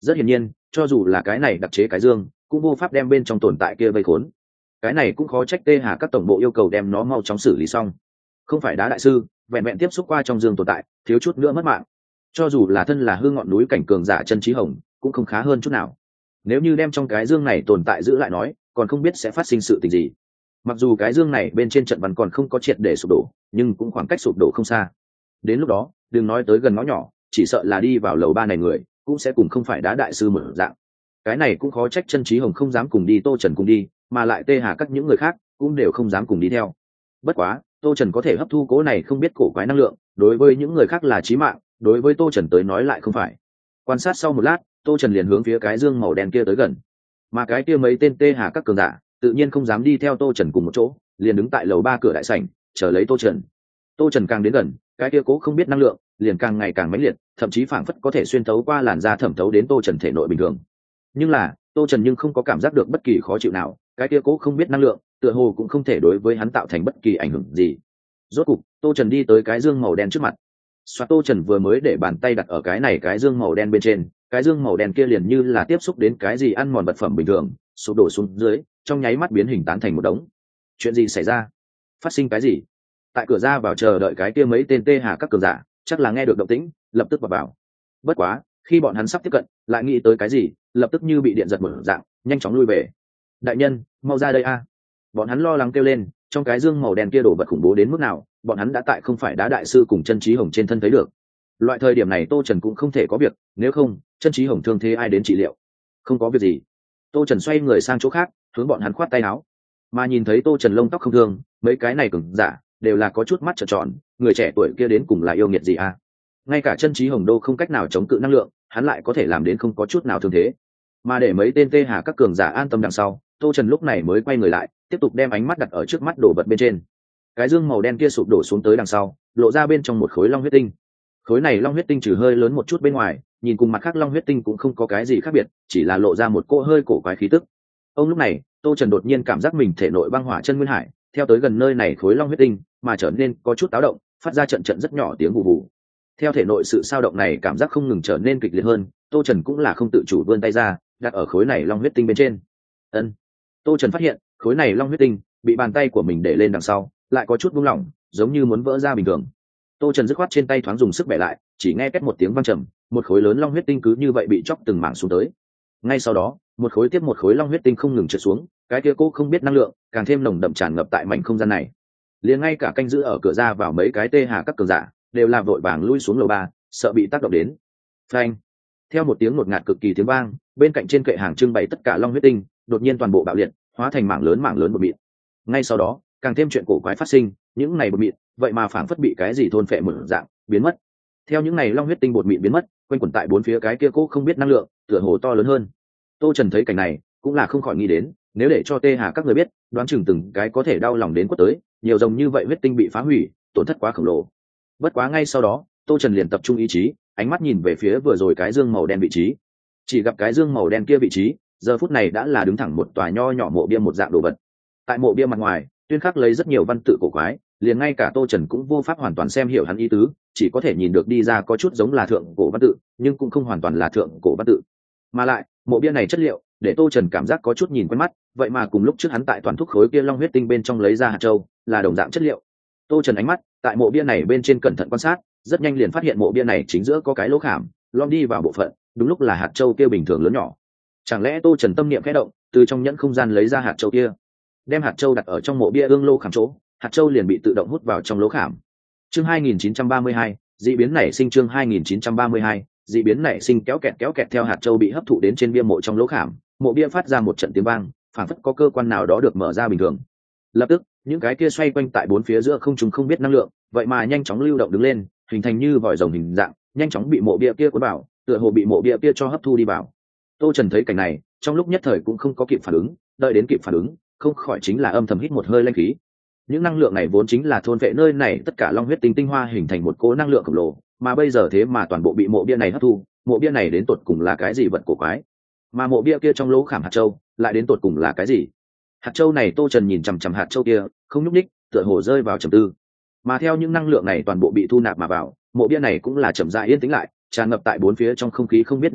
Rất hiển nhiên cho dù là cái này đặc chế cái dương cũng vô pháp đem bên trong tồn tại kia vây khốn. Cái này cũng khó trách tê hà các tổng bộ yêu cầu đem nó mau chóng xử lý xong. Không phải đá đại sư vẹn vẹn tiếp xúc qua trong dương tồn tại thiếu chút nữa mất mạng, cho dù là thân là hương ngọn núi cảnh cường giả chân trí hồng cũng không khá hơn chút nào. Nếu như đem trong cái dương này tồn tại giữ lại nói còn không biết sẽ phát sinh sự tình gì. Mặc dù cái dương này bên trên trận văn còn không có triệt để sụp đổ nhưng cũng khoảng cách sụp đổ không xa. Đến lúc đó đừng nói tới gần ngõ nhỏ, chỉ sợ là đi vào lầu ba này người cũng sẽ cùng không phải đá đại sư mở dạng. Cái này cũng khó trách chân trí hồng không dám cùng đi Tô Trần cùng đi, mà lại tê hà các những người khác cũng đều không dám cùng đi theo. Bất quá Tô Trần có thể hấp thu cố này không biết cổ quái năng lượng, đối với những người khác là chí mạng, đối với Tô Trần tới nói lại không phải. Quan sát sau một lát, Tô Trần liền hướng phía cái dương màu đen kia tới gần. Mà cái kia mấy tên tê hà các cường giả, tự nhiên không dám đi theo Tô Trần cùng một chỗ, liền đứng tại lầu ba cửa đại sảnh, chờ lấy Tô Trần. Tô Trần càng đến gần, cái kia cố không biết năng lượng, liền càng ngày càng mãnh liệt, thậm chí phảng phất có thể xuyên thấu qua làn da thẩm thấu đến Tô Trần thể nội bình thường. Nhưng là, Tô Trần nhưng không có cảm giác được bất kỳ khó chịu nào, cái kia cố không biết năng lượng, tựa hồ cũng không thể đối với hắn tạo thành bất kỳ ảnh hưởng gì. Rốt cục, Tô Trần đi tới cái dương màu đen trước mặt. Xoát, Tô Trần vừa mới để bàn tay đặt ở cái này cái dương màu đen bên trên, cái dương màu đen kia liền như là tiếp xúc đến cái gì ăn mòn vật phẩm bình thường, sụp đổ xuống dưới, trong nháy mắt biến hình tán thành một đống. Chuyện gì xảy ra? Phát sinh cái gì? Tại cửa ra vào chờ đợi cái kia mấy tên tê hà các cường giả, chắc là nghe được động tĩnh, lập tức vào vào. Bất quá, khi bọn hắn sắp tiếp cận, lại nghĩ tới cái gì, lập tức như bị điện giật mở dạng, nhanh chóng lui về. Đại nhân, mau ra đây a! Bọn hắn lo lắng kêu lên, trong cái dương màu đen kia đổ vật khủng bố đến mức nào, bọn hắn đã tại không phải đá đại sư cùng chân trí hồng trên thân thấy được. Loại thời điểm này Tô Trần cũng không thể có việc, nếu không chân trí hồng thương thế ai đến trị liệu. Không có việc gì. Tô Trần xoay người sang chỗ khác, hướng bọn hắn khoát tay áo. Mà nhìn thấy Tô Trần lông tóc không thương, mấy cái này cường giả đều là có chút mắt trợn tròn, người trẻ tuổi kia đến cùng là yêu nghiệt gì a? Ngay cả chân trí hồng đô không cách nào chống cự năng lượng, hắn lại có thể làm đến không có chút nào thương thế. Mà để mấy tên tê hà các cường giả an tâm đằng sau, Tô Trần lúc này mới quay người lại, tiếp tục đem ánh mắt đặt ở trước mắt đổ vật bên trên. Cái dương màu đen kia sụp đổ xuống tới đằng sau, lộ ra bên trong một khối long huyết tinh. Khối này long huyết tinh trừ hơi lớn một chút bên ngoài, nhìn cùng mặt khác long huyết tinh cũng không có cái gì khác biệt, chỉ là lộ ra một cỗ hơi cổ quái khí tức. Ông lúc này, Tô Trần đột nhiên cảm giác mình thể nội băng hỏa chân nguyên hải, theo tới gần nơi này khối long huyết tinh, mà trở nên có chút táo động, phát ra trận trận rất nhỏ tiếng vù vù. Theo thể nội sự sao động này cảm giác không ngừng trở nên kịch liệt hơn, Tô Trần cũng là không tự chủ vươn tay ra, đặt ở khối này long huyết tinh bên trên. Ân. Tô Trần phát hiện, khối này long huyết tinh bị bàn tay của mình để lên đằng sau, lại có chút buông lỏng, giống như muốn vỡ ra bình thường. Tô Trần dứt khoát trên tay thoáng dùng sức bẻ lại, chỉ nghe két một tiếng vang trầm, một khối lớn long huyết tinh cứ như vậy bị chọc từng mảng xuống tới. Ngay sau đó, một khối tiếp một khối long huyết tinh không ngừng trượt xuống, cái kia cô không biết năng lượng, càng thêm nồng đậm tràn ngập tại mảnh không gian này. Liền ngay cả canh giữ ở cửa ra vào mấy cái tê hà các cường giả, đều là vội vàng lui xuống lầu ba, sợ bị tác động đến. Phanh! Theo một tiếng ngột ngạt cực kỳ tiếng vang, bên cạnh trên kệ hàng trưng bày tất cả long huyết tinh, đột nhiên toàn bộ bạo liệt, hóa thành mảng lớn mảng lớn bột mịn. Ngay sau đó, càng thêm chuyện cổ quái phát sinh, những này bột mịn, vậy mà phảng phất bị cái gì thôn phệ một dạng, biến mất. Theo những này long huyết tinh bột mịn biến mất, quanh quẩn tại bốn phía cái kia cố không biết năng lượng, tựa hồ to lớn hơn. Tô Trần thấy cảnh này, cũng là không khỏi nghĩ đến, nếu để cho Tê Hà các người biết, đoán chừng từng cái có thể đau lòng đến quất tới, nhiều rồng như vậy huyết tinh bị phá hủy, tổn thất quá khổng lồ. Bất quá ngay sau đó, Tô Trần liền tập trung ý chí, ánh mắt nhìn về phía vừa rồi cái dương màu đen vị trí. Chỉ gặp cái dương màu đen kia vị trí, giờ phút này đã là đứng thẳng một tòa nho nhỏ mộ bia một dạng đồ vật. Tại mộ bia mặt ngoài, tuyên khắc lấy rất nhiều văn tự cổ quái, liền ngay cả Tô Trần cũng vô pháp hoàn toàn xem hiểu hắn ý tứ, chỉ có thể nhìn được đi ra có chút giống là thượng cổ văn tự, nhưng cũng không hoàn toàn là thượng cổ văn tự. Mà lại, mộ bia này chất liệu, để Tô Trần cảm giác có chút nhìn quen mắt, vậy mà cùng lúc trước hắn tại toàn thuốc khối kia long huyết tinh bên trong lấy ra hạt châu, là đồng dạng chất liệu. Tô Trần ánh mắt tại mộ bia này bên trên cẩn thận quan sát, rất nhanh liền phát hiện mộ bia này chính giữa có cái lỗ khảm, lom đi vào bộ phận, đúng lúc là hạt châu kia bình thường lớn nhỏ. Chẳng lẽ Tô Trần tâm niệm khẽ động, từ trong nhẫn không gian lấy ra hạt châu kia, đem hạt châu đặt ở trong mộ bia ương lô khảm chỗ, hạt châu liền bị tự động hút vào trong lỗ khảm. Chương hai nghìn chín trăm ba mươi hai, dị biến nảy sinh. Chương hai nghìn chín trăm ba mươi hai, dị biến nảy sinh. Kéo kẹt kéo kẹt theo hạt châu bị hấp thụ đến trên bia mộ trong lỗ khảm, mộ bia phát ra một trận tiếng vang, phảng phất có cơ quan nào đó được mở ra bình thường. Lập tức, những cái kia xoay quanh tại bốn phía giữa không trung không biết năng lượng, vậy mà nhanh chóng lưu động đứng lên, hình thành như vòi rồng hình dạng, nhanh chóng bị mộ bia kia cuốn vào, tựa hồ bị mộ bia kia cho hấp thu đi vào. Tô Trần thấy cảnh này, trong lúc nhất thời cũng không có kịp phản ứng, đợi đến kịp phản ứng, không khỏi chính là âm thầm hít một hơi linh khí. Những năng lượng này vốn chính là thôn vệ nơi này tất cả long huyết tinh tinh hoa hình thành một cỗ năng lượng khổng lồ, mà bây giờ thế mà toàn bộ bị mộ bia này hấp thu, mộ bia này đến tột cùng là cái gì vật cổ quái? Mà mộ bia kia trong lỗ khảm hạt châu, lại đến tột cùng là cái gì? Hạt châu này Tô Trần nhìn chằm chằm hạt châu kia, không nhúc nhích, tựa hồ rơi vào trầm tư. Mà theo những năng lượng này toàn bộ bị thu nạp mà vào, mộ bia này cũng là chậm rãi yên tĩnh lại, tràn ngập tại bốn phía trong không khí không biết năng lượng,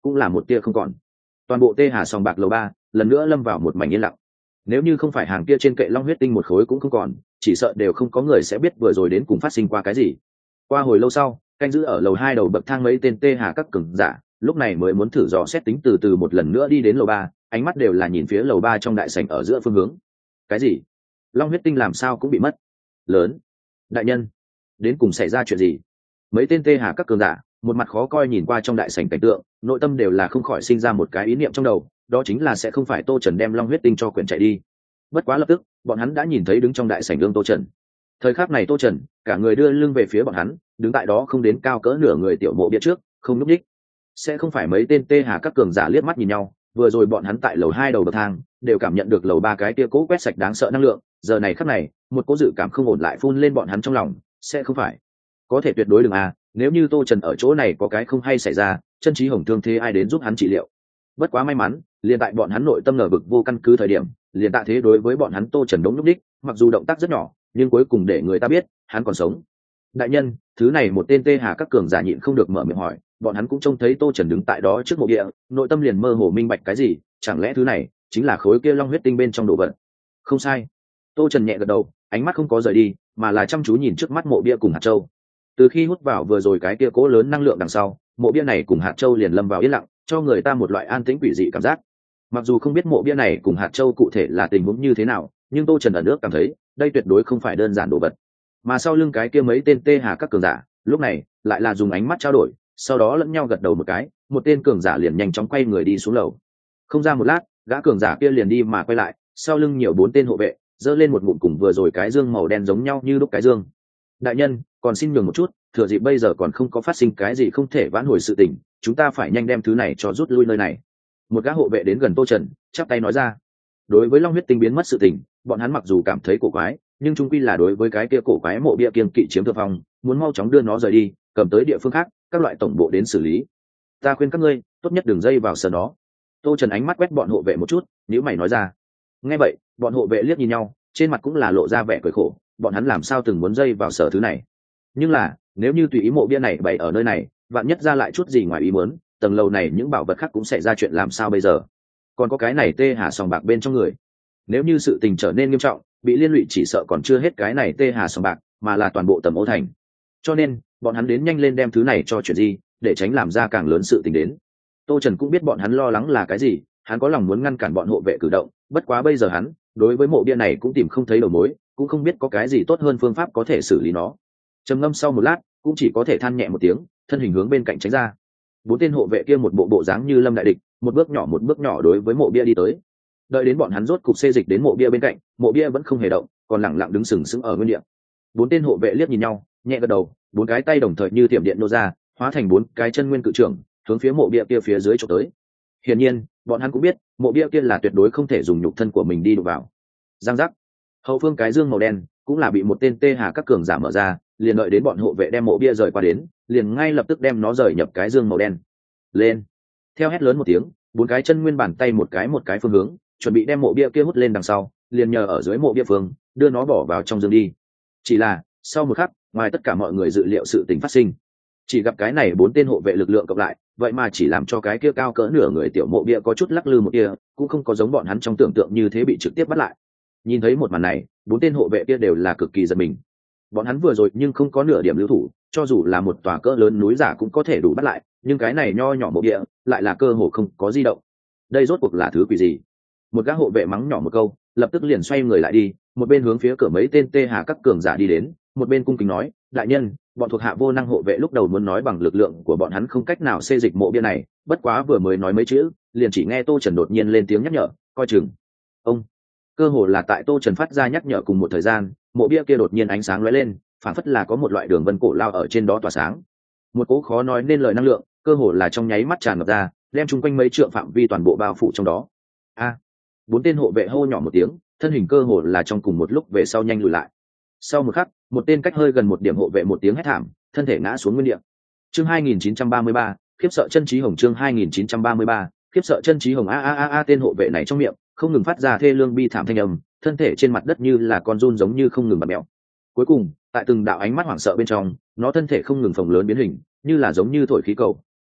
cũng là một tia không còn. Toàn bộ tê hà sòng bạc lầu ba lần nữa lâm vào một mảnh yên lặng. Nếu như không phải hàng kia trên kệ long huyết tinh một khối cũng không còn, chỉ sợ đều không có người sẽ biết vừa rồi đến cùng phát sinh qua cái gì. Qua hồi lâu sau, canh giữ ở lầu hai đầu bậc thang mấy tên tê hà các cường giả lúc này mới muốn thử dò xét tính từ từ một lần nữa đi đến lầu ba, ánh mắt đều là nhìn phía lầu ba trong đại sảnh ở giữa phương hướng. Cái gì? Long huyết tinh làm sao cũng bị mất? Lớn, đại nhân, đến cùng xảy ra chuyện gì? Mấy tên tê hà các cường giả một mặt khó coi nhìn qua trong đại sảnh cảnh tượng, nội tâm đều là không khỏi sinh ra một cái ý niệm trong đầu, đó chính là sẽ không phải Tô Trần đem long huyết tinh cho quyền chạy đi. Bất quá lập tức bọn hắn đã nhìn thấy đứng trong đại sảnh gương Tô Trần. Thời khắc này Tô Trần cả người đưa lưng về phía bọn hắn, đứng tại đó không đến cao cỡ nửa người tiểu mộ bia trước, không núp đích. Sẽ không phải mấy tên tê hà các cường giả liếc mắt nhìn nhau, vừa rồi bọn hắn tại lầu hai đầu bậc thang đều cảm nhận được lầu ba cái kia cố quét sạch đáng sợ năng lượng, giờ này khắc này một cố dự cảm không ổn lại phun lên bọn hắn trong lòng. Sẽ không phải, có thể tuyệt đối đừng à, nếu như Tô Trần ở chỗ này có cái không hay xảy ra, chân trí hồng thương thế ai đến giúp hắn trị liệu. Bất quá may mắn, liền tại bọn hắn nội tâm ngờ vực vô căn cứ thời điểm, liền tạ thế đối với bọn hắn Tô Trần đống núp đích, mặc dù động tác rất nhỏ nhưng cuối cùng để người ta biết hắn còn sống. Đại nhân, thứ này một tên tê hà các cường giả nhịn không được mở miệng hỏi, bọn hắn cũng trông thấy Tô Trần đứng tại đó trước mộ địa, nội tâm liền mơ hồ minh bạch cái gì, chẳng lẽ thứ này chính là khối kia long huyết tinh bên trong đồ vật? Không sai. Tô Trần nhẹ gật đầu, ánh mắt không có rời đi, mà là chăm chú nhìn trước mắt mộ bia cùng hạt châu. Từ khi hút vào vừa rồi cái kia cố lớn năng lượng đằng sau, mộ bia này cùng hạt châu liền lâm vào yên lặng, cho người ta một loại an tĩnh quỷ dị cảm giác. Mặc dù không biết mộ bia này cùng hạt châu cụ thể là tình huống như thế nào, nhưng Tô Trần ở nước cảm thấy đây tuyệt đối không phải đơn giản đồ vật. Mà sau lưng cái kia mấy tên tê hà các cường giả lúc này lại là dùng ánh mắt trao đổi, sau đó lẫn nhau gật đầu một cái, một tên cường giả liền nhanh chóng quay người đi xuống lầu. Không ra một lát, gã cường giả kia liền đi mà quay lại, sau lưng nhiều bốn tên hộ vệ giơ lên một ngụm cùng vừa rồi cái dương màu đen giống nhau như lúc cái dương. Đại nhân, còn xin nhường một chút, thừa dịp bây giờ còn không có phát sinh cái gì không thể vãn hồi sự tình, chúng ta phải nhanh đem thứ này cho rút lui nơi này. Một gã hộ vệ đến gần Tô Trần, chắp tay nói ra. Đối với long huyết tinh biến mất sự tình, bọn hắn mặc dù cảm thấy cổ quái, nhưng chung quy là đối với cái kia cổ quái mộ bia kiêng kỵ chiếm thượng phong, muốn mau chóng đưa nó rời đi, cầm tới địa phương khác, các loại tổng bộ đến xử lý. Ta khuyên các ngươi, tốt nhất đừng dây vào sờ nó. Tô Trần ánh mắt quét bọn hộ vệ một chút, nhíu mày nói ra. Nghe vậy, bọn hộ vệ liếc nhìn nhau, trên mặt cũng là lộ ra vẻ cười khổ, bọn hắn làm sao từng muốn dây vào sở thứ này. Nhưng là, nếu như tùy ý mộ bia này bày ở nơi này, vạn nhất ra lại chút gì ngoài ý muốn, tầng lầu này những bảo vật khác cũng sẽ ra chuyện làm sao bây giờ. Còn có cái này tê hà sòng bạc bên trong người, nếu như sự tình trở nên nghiêm trọng, bị liên lụy chỉ sợ còn chưa hết cái này tê hà sòng bạc, mà là toàn bộ Tầm Ô thành. Cho nên bọn hắn đến nhanh lên đem thứ này cho chuyện gì, để tránh làm ra càng lớn sự tình đến. Tô Trần cũng biết bọn hắn lo lắng là cái gì, hắn có lòng muốn ngăn cản bọn hộ vệ cử động, bất quá bây giờ hắn đối với mộ bia này cũng tìm không thấy đầu mối, cũng không biết có cái gì tốt hơn phương pháp có thể xử lý nó. Trầm ngâm sau một lát, cũng chỉ có thể than nhẹ một tiếng, thân hình hướng bên cạnh tránh ra. Bốn tên hộ vệ kia một bộ bộ dáng như lâm đại địch, một bước nhỏ một bước nhỏ đối với mộ bia đi tới. Đợi đến bọn hắn rốt cục xê dịch đến mộ bia bên cạnh, mộ bia vẫn không hề động, còn lẳng lặng đứng sừng sững ở nguyên địa. Bốn tên hộ vệ liếc nhìn nhau, nhẹ gật đầu, bốn cái tay đồng thời như tiệm điện nô ra, hóa thành bốn cái chân nguyên cự trưởng, hướng phía mộ bia kia phía dưới chụp tới. Hiển nhiên, bọn hắn cũng biết, mộ bia kia là tuyệt đối không thể dùng nhục thân của mình đi đụng vào. Giang giác. Hậu phương cái dương màu đen cũng là bị một tên tê hà các cường giả mở ra, liền đợi đến bọn hộ vệ đem mộ bia rời qua đến, liền ngay lập tức đem nó rời nhập cái dương màu đen. Lên. Theo hét lớn một tiếng, bốn cái chân nguyên bàn tay một cái một cái phương hướng, chuẩn bị đem mộ bia kia hút lên đằng sau, liền nhờ ở dưới mộ bia phương, đưa nó bỏ vào trong dương đi. Chỉ là, sau một khắc, ngoài tất cả mọi người dự liệu sự tình phát sinh, chỉ gặp cái này bốn tên hộ vệ lực lượng cộng lại, vậy mà chỉ làm cho cái kia cao cỡ nửa người tiểu mộ bia có chút lắc lư một kia, cũng không có giống bọn hắn trong tưởng tượng như thế bị trực tiếp bắt lại. Nhìn thấy một màn này, bốn tên hộ vệ kia đều là cực kỳ giật mình. Bọn hắn vừa rồi nhưng không có nửa điểm lưu thủ, cho dù là một tòa cỡ lớn núi giả cũng có thể đủ bắt lại, nhưng cái này nho nhỏ mộ bia lại là cơ hồ không có di động. Đây rốt cuộc là thứ quỷ gì? Một gã hộ vệ mắng nhỏ một câu, lập tức liền xoay người lại đi, một bên hướng phía cửa mấy tên tê hà các cường giả đi đến, một bên cung kính nói, đại nhân, bọn thuộc hạ vô năng hộ vệ lúc đầu muốn nói bằng lực lượng của bọn hắn không cách nào xê dịch mộ bia này, bất quá vừa mới nói mấy chữ, liền chỉ nghe Tô Trần đột nhiên lên tiếng nhắc nhở, coi chừng. Ông. Cơ hồ là tại Tô Trần phát ra nhắc nhở cùng một thời gian, mộ bia kia đột nhiên ánh sáng lóe lên, phản phất là có một loại đường vân cổ lao ở trên đó tỏa sáng. Một cỗ khó nói nên lời năng lượng, cơ hồ là trong nháy mắt tràn ngập ra, đem chung quanh mấy trượng phạm vi toàn bộ bao phủ trong đó. A. Bốn tên hộ vệ hô nhỏ một tiếng, thân hình cơ hồ là trong cùng một lúc về sau nhanh lùi lại. Sau một khắc, một tên cách hơi gần một điểm hộ vệ một tiếng hét thảm, thân thể ngã xuống nguyên địa. Chương hai nghìn chín trăm ba mươi ba, khiếp sợ chân trí hồng. Chương hai nghìn chín trăm ba mươi ba, khiếp sợ chân trí hồng. A a a a, tên hộ vệ này trong miệng không ngừng phát ra thê lương bi thảm thanh âm, thân thể trên mặt đất như là con giun giống như không ngừng bật mèo. Cuối cùng, tại từng đạo ánh mắt hoảng sợ bên trong, nó thân thể không ngừng phồng lớn biến hình, như là giống như thổi khí cầu,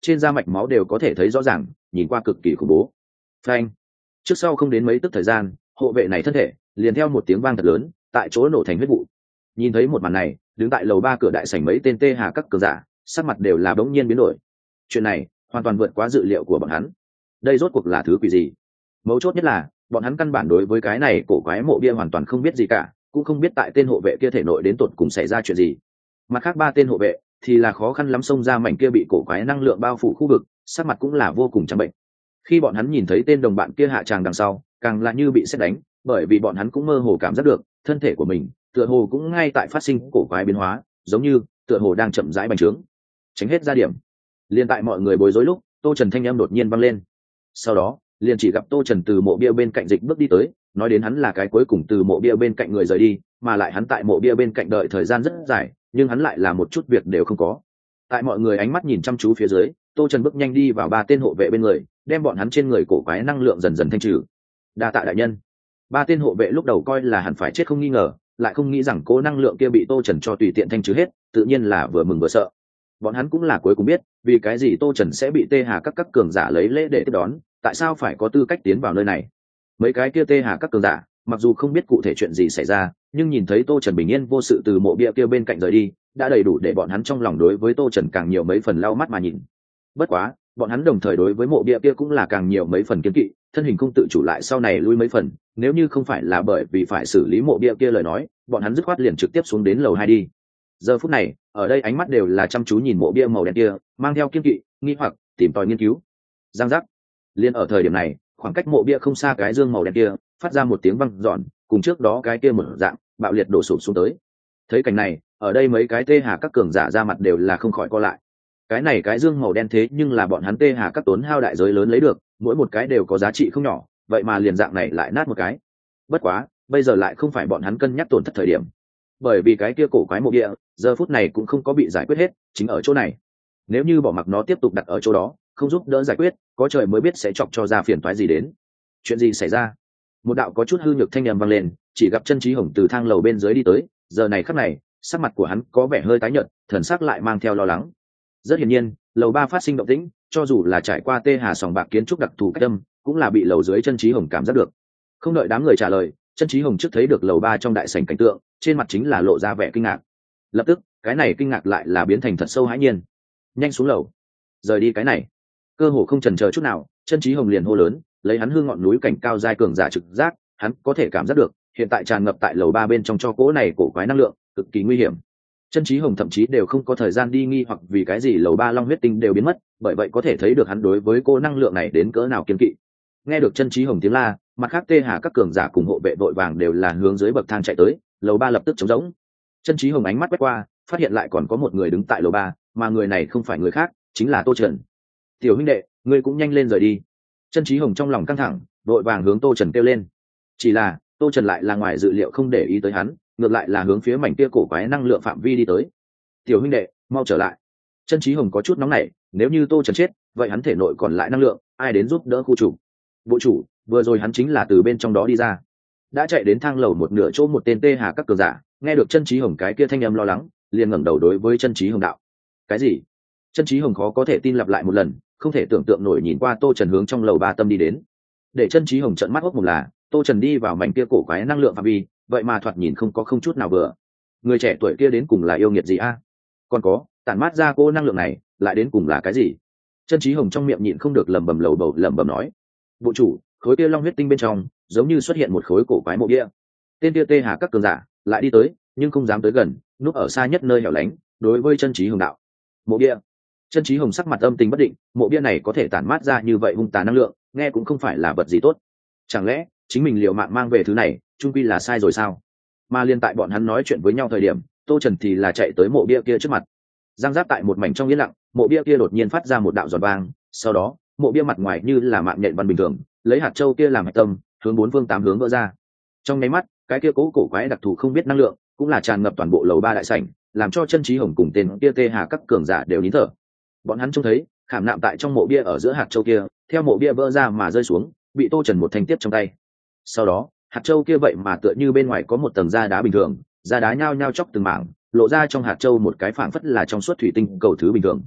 trên da mạch máu đều có thể thấy rõ ràng, nhìn qua cực kỳ khủng bố. Phanh! Trước sau không đến mấy tức thời gian, hộ vệ này thân thể liền theo một tiếng vang thật lớn, tại chỗ nổ thành huyết vụ. Nhìn thấy một màn này, đứng tại lầu ba cửa đại sảnh mấy tên tê hà các cường giả, sắc mặt đều là bỗng nhiên biến đổi. Chuyện này hoàn toàn vượt quá dự liệu của bọn hắn. Đây rốt cuộc là thứ quỷ gì? Mấu chốt nhất là bọn hắn căn bản đối với cái này cổ quái mộ bia hoàn toàn không biết gì cả, cũng không biết tại tên hộ vệ kia thể nội đến tột cùng xảy ra chuyện gì. Mặt khác ba tên hộ vệ thì là khó khăn lắm xông ra mảnh kia bị cổ quái năng lượng bao phủ khu vực, sắc mặt cũng là vô cùng trắng bệnh. Khi bọn hắn nhìn thấy tên đồng bạn kia hạ tràng đằng sau, càng là như bị sét đánh, bởi vì bọn hắn cũng mơ hồ cảm giác được thân thể của mình tựa hồ cũng ngay tại phát sinh cổ quái biến hóa, giống như tựa hồ đang chậm rãi bành trướng. Tránh hết ra điểm. Liên tại mọi người bối rối lúc, Tô Trần thanh âm đột nhiên vang lên. Sau đó liền chỉ gặp Tô Trần từ mộ bia bên cạnh dịch bước đi tới, nói đến hắn là cái cuối cùng từ mộ bia bên cạnh người rời đi, mà lại hắn tại mộ bia bên cạnh đợi thời gian rất dài, nhưng hắn lại là một chút việc đều không có. Tại mọi người ánh mắt nhìn chăm chú phía dưới, Tô Trần bước nhanh đi vào ba tên hộ vệ bên người, đem bọn hắn trên người cổ quái năng lượng dần dần thanh trừ. Đa tạ đại nhân. Ba tên hộ vệ lúc đầu coi là hẳn phải chết không nghi ngờ, lại không nghĩ rằng cố năng lượng kia bị Tô Trần cho tùy tiện thanh trừ hết, tự nhiên là vừa mừng vừa sợ. Bọn hắn cũng là cuối cùng biết vì cái gì Tô Trần sẽ bị tê hà các các cường giả lấy lễ để tiếp đón, tại sao phải có tư cách tiến vào nơi này. Mấy cái kia tê hà các cường giả mặc dù không biết cụ thể chuyện gì xảy ra, nhưng nhìn thấy Tô Trần bình yên vô sự từ mộ bia kia bên cạnh rời đi, đã đầy đủ để bọn hắn trong lòng đối với Tô Trần càng nhiều mấy phần lau mắt mà nhìn. Bất quá bọn hắn đồng thời đối với mộ bia kia cũng là càng nhiều mấy phần kiên kỵ, thân hình không tự chủ lại sau này lui mấy phần, nếu như không phải là bởi vì phải xử lý mộ bia kia lời nói, bọn hắn dứt khoát liền trực tiếp xuống đến lầu hai đi. Giờ phút này ở đây ánh mắt đều là chăm chú nhìn mộ bia màu đen kia, mang theo kiên kỵ, nghi hoặc, tìm tòi nghiên cứu. Giang giác. Liên ở thời điểm này, khoảng cách mộ bia không xa cái dương màu đen kia phát ra một tiếng vang giòn, cùng trước đó cái kia một dạng bạo liệt đổ sụp xuống tới. Thấy cảnh này, ở đây mấy cái tê hà các cường giả ra mặt đều là không khỏi co lại. Cái này cái dương màu đen thế nhưng là bọn hắn tê hà các tốn hao đại giới lớn lấy được, mỗi một cái đều có giá trị không nhỏ, vậy mà liền dạng này lại nát một cái. Bất quá bây giờ lại không phải bọn hắn cân nhắc tổn thất thời điểm, bởi vì cái kia cổ quái mộ địa giờ phút này cũng không có bị giải quyết hết, chính ở chỗ này. Nếu như bỏ mặc nó tiếp tục đặt ở chỗ đó, không giúp đỡ giải quyết, có trời mới biết sẽ chọc cho ra phiền toái gì đến. Chuyện gì xảy ra? Một đạo có chút hư nhược thanh âm vang lên, chỉ gặp Chân Chí Hồng từ thang lầu bên dưới đi tới, giờ này khắc này sắc mặt của hắn có vẻ hơi tái nhợt, thần sắc lại mang theo lo lắng. Rất hiển nhiên lầu ba phát sinh động tĩnh, cho dù là trải qua tê hà sòng bạc kiến trúc đặc thù cách âm, cũng là bị lầu dưới Chân Chí Hồng cảm giác được. Không đợi đám người trả lời, Chân Chí Hồng trước thấy được lầu ba trong đại sảnh cảnh tượng, trên mặt chính là lộ ra vẻ kinh ngạc. Lập tức cái này kinh ngạc lại là biến thành thật sâu hãi nhiên. Nhanh xuống lầu, rời đi cái này. Cơ hồ không chần chờ chút nào, Chân Chí Hồng liền hô lớn, lấy hắn hương ngọn núi cảnh cao giai cường giả trực giác, hắn có thể cảm giác được hiện tại tràn ngập tại lầu ba bên trong cho cỗ này cổ quái năng lượng cực kỳ nguy hiểm. Chân Chí Hồng thậm chí đều không có thời gian đi nghi hoặc vì cái gì lầu ba long huyết tinh đều biến mất, bởi vậy có thể thấy được hắn đối với cô năng lượng này đến cỡ nào kiên kỵ. Nghe được Chân Chí Hồng tiếng la, mặt khác tê hà các cường giả cùng hộ vệ vội vàng đều là hướng dưới bậc thang chạy tới, lầu ba lập tức trống rỗng. Chân Chí Hồng ánh mắt quét qua, phát hiện lại còn có một người đứng tại lầu ba, mà người này không phải người khác, chính là Tô Trần. Tiểu huynh đệ, ngươi cũng nhanh lên rời đi. Chân Chí Hồng trong lòng căng thẳng, vội vàng hướng Tô Trần kêu lên. Chỉ là Tô Trần lại là ngoài dự liệu không để ý tới hắn, ngược lại là hướng phía mảnh kia cổ quái năng lượng phạm vi đi tới. Tiểu huynh đệ, mau trở lại. Chân Chí Hồng có chút nóng nảy, nếu như Tô Trần chết, vậy hắn thể nội còn lại năng lượng, ai đến giúp đỡ khu chủ? Bộ chủ, vừa rồi hắn chính là từ bên trong đó đi ra. Đã chạy đến thang lầu một nửa chỗ một tên tê hà các cường giả, nghe được Chân Chí Hồng cái kia thanh âm lo lắng, liền ngẩng đầu đối với Chân Chí Hồng đạo: cái gì? Chân Chí Hồng khó có thể tin lặp lại một lần, không thể tưởng tượng nổi nhìn qua Tô Trần hướng trong lầu ba tâm đi đến. Để Chân Chí Hồng trợn mắt hốc mồm là, Tô Trần đi vào mảnh kia cổ quái năng lượng phạm vi, vậy mà thoạt nhìn không có không chút nào vừa. Người trẻ tuổi kia đến cùng là yêu nghiệt gì a? Còn có, tản mát ra cô năng lượng này, lại đến cùng là cái gì? Chân Chí Hồng trong miệng nhịn không được lẩm bẩm lầu bầu lẩm bẩm nói: bộ chủ, khối kia long huyết tinh bên trong giống như xuất hiện một khối cổ quái mộ địa. Tên kia tê hà các cường giả lại đi tới, nhưng không dám tới gần, núp ở xa nhất nơi hẻo lánh, đối với Chân Chí Hồng đạo: mộ địa. Chân Chí Hồng sắc mặt âm tình bất định, mộ bia này có thể tản mát ra như vậy hung tàn năng lượng, nghe cũng không phải là vật gì tốt. Chẳng lẽ chính mình liều mạng mang về thứ này, chung quy là sai rồi sao? Mà liên tại bọn hắn nói chuyện với nhau thời điểm, Tô Trần thì là chạy tới mộ bia kia trước mặt. Giang giáp tại một mảnh trong yên lặng, mộ bia kia đột nhiên phát ra một đạo giòn vang, sau đó, mộ bia mặt ngoài như là mạng nhện văn bình thường, lấy hạt châu kia làm hạch tâm, hướng bốn phương tám hướng vỡ ra. Trong nháy mắt, cái kia cố cổ quái đặc thù không biết năng lượng, cũng là tràn ngập toàn bộ lầu ba đại sảnh, làm cho Chân Chí Hồng cùng tên kia tê hà các cường giả đều nín thở. Bọn hắn trông thấy khảm nạm tại trong mộ bia ở giữa hạt châu kia theo mộ bia vỡ ra mà rơi xuống, bị Tô Trần một thanh tiếp trong tay. Sau đó hạt châu kia vậy mà tựa như bên ngoài có một tầng da đá bình thường, da đá nhao nhao chóc từng mảng, lộ ra trong hạt châu một cái phảng phất là trong suốt thủy tinh cầu thứ bình thường.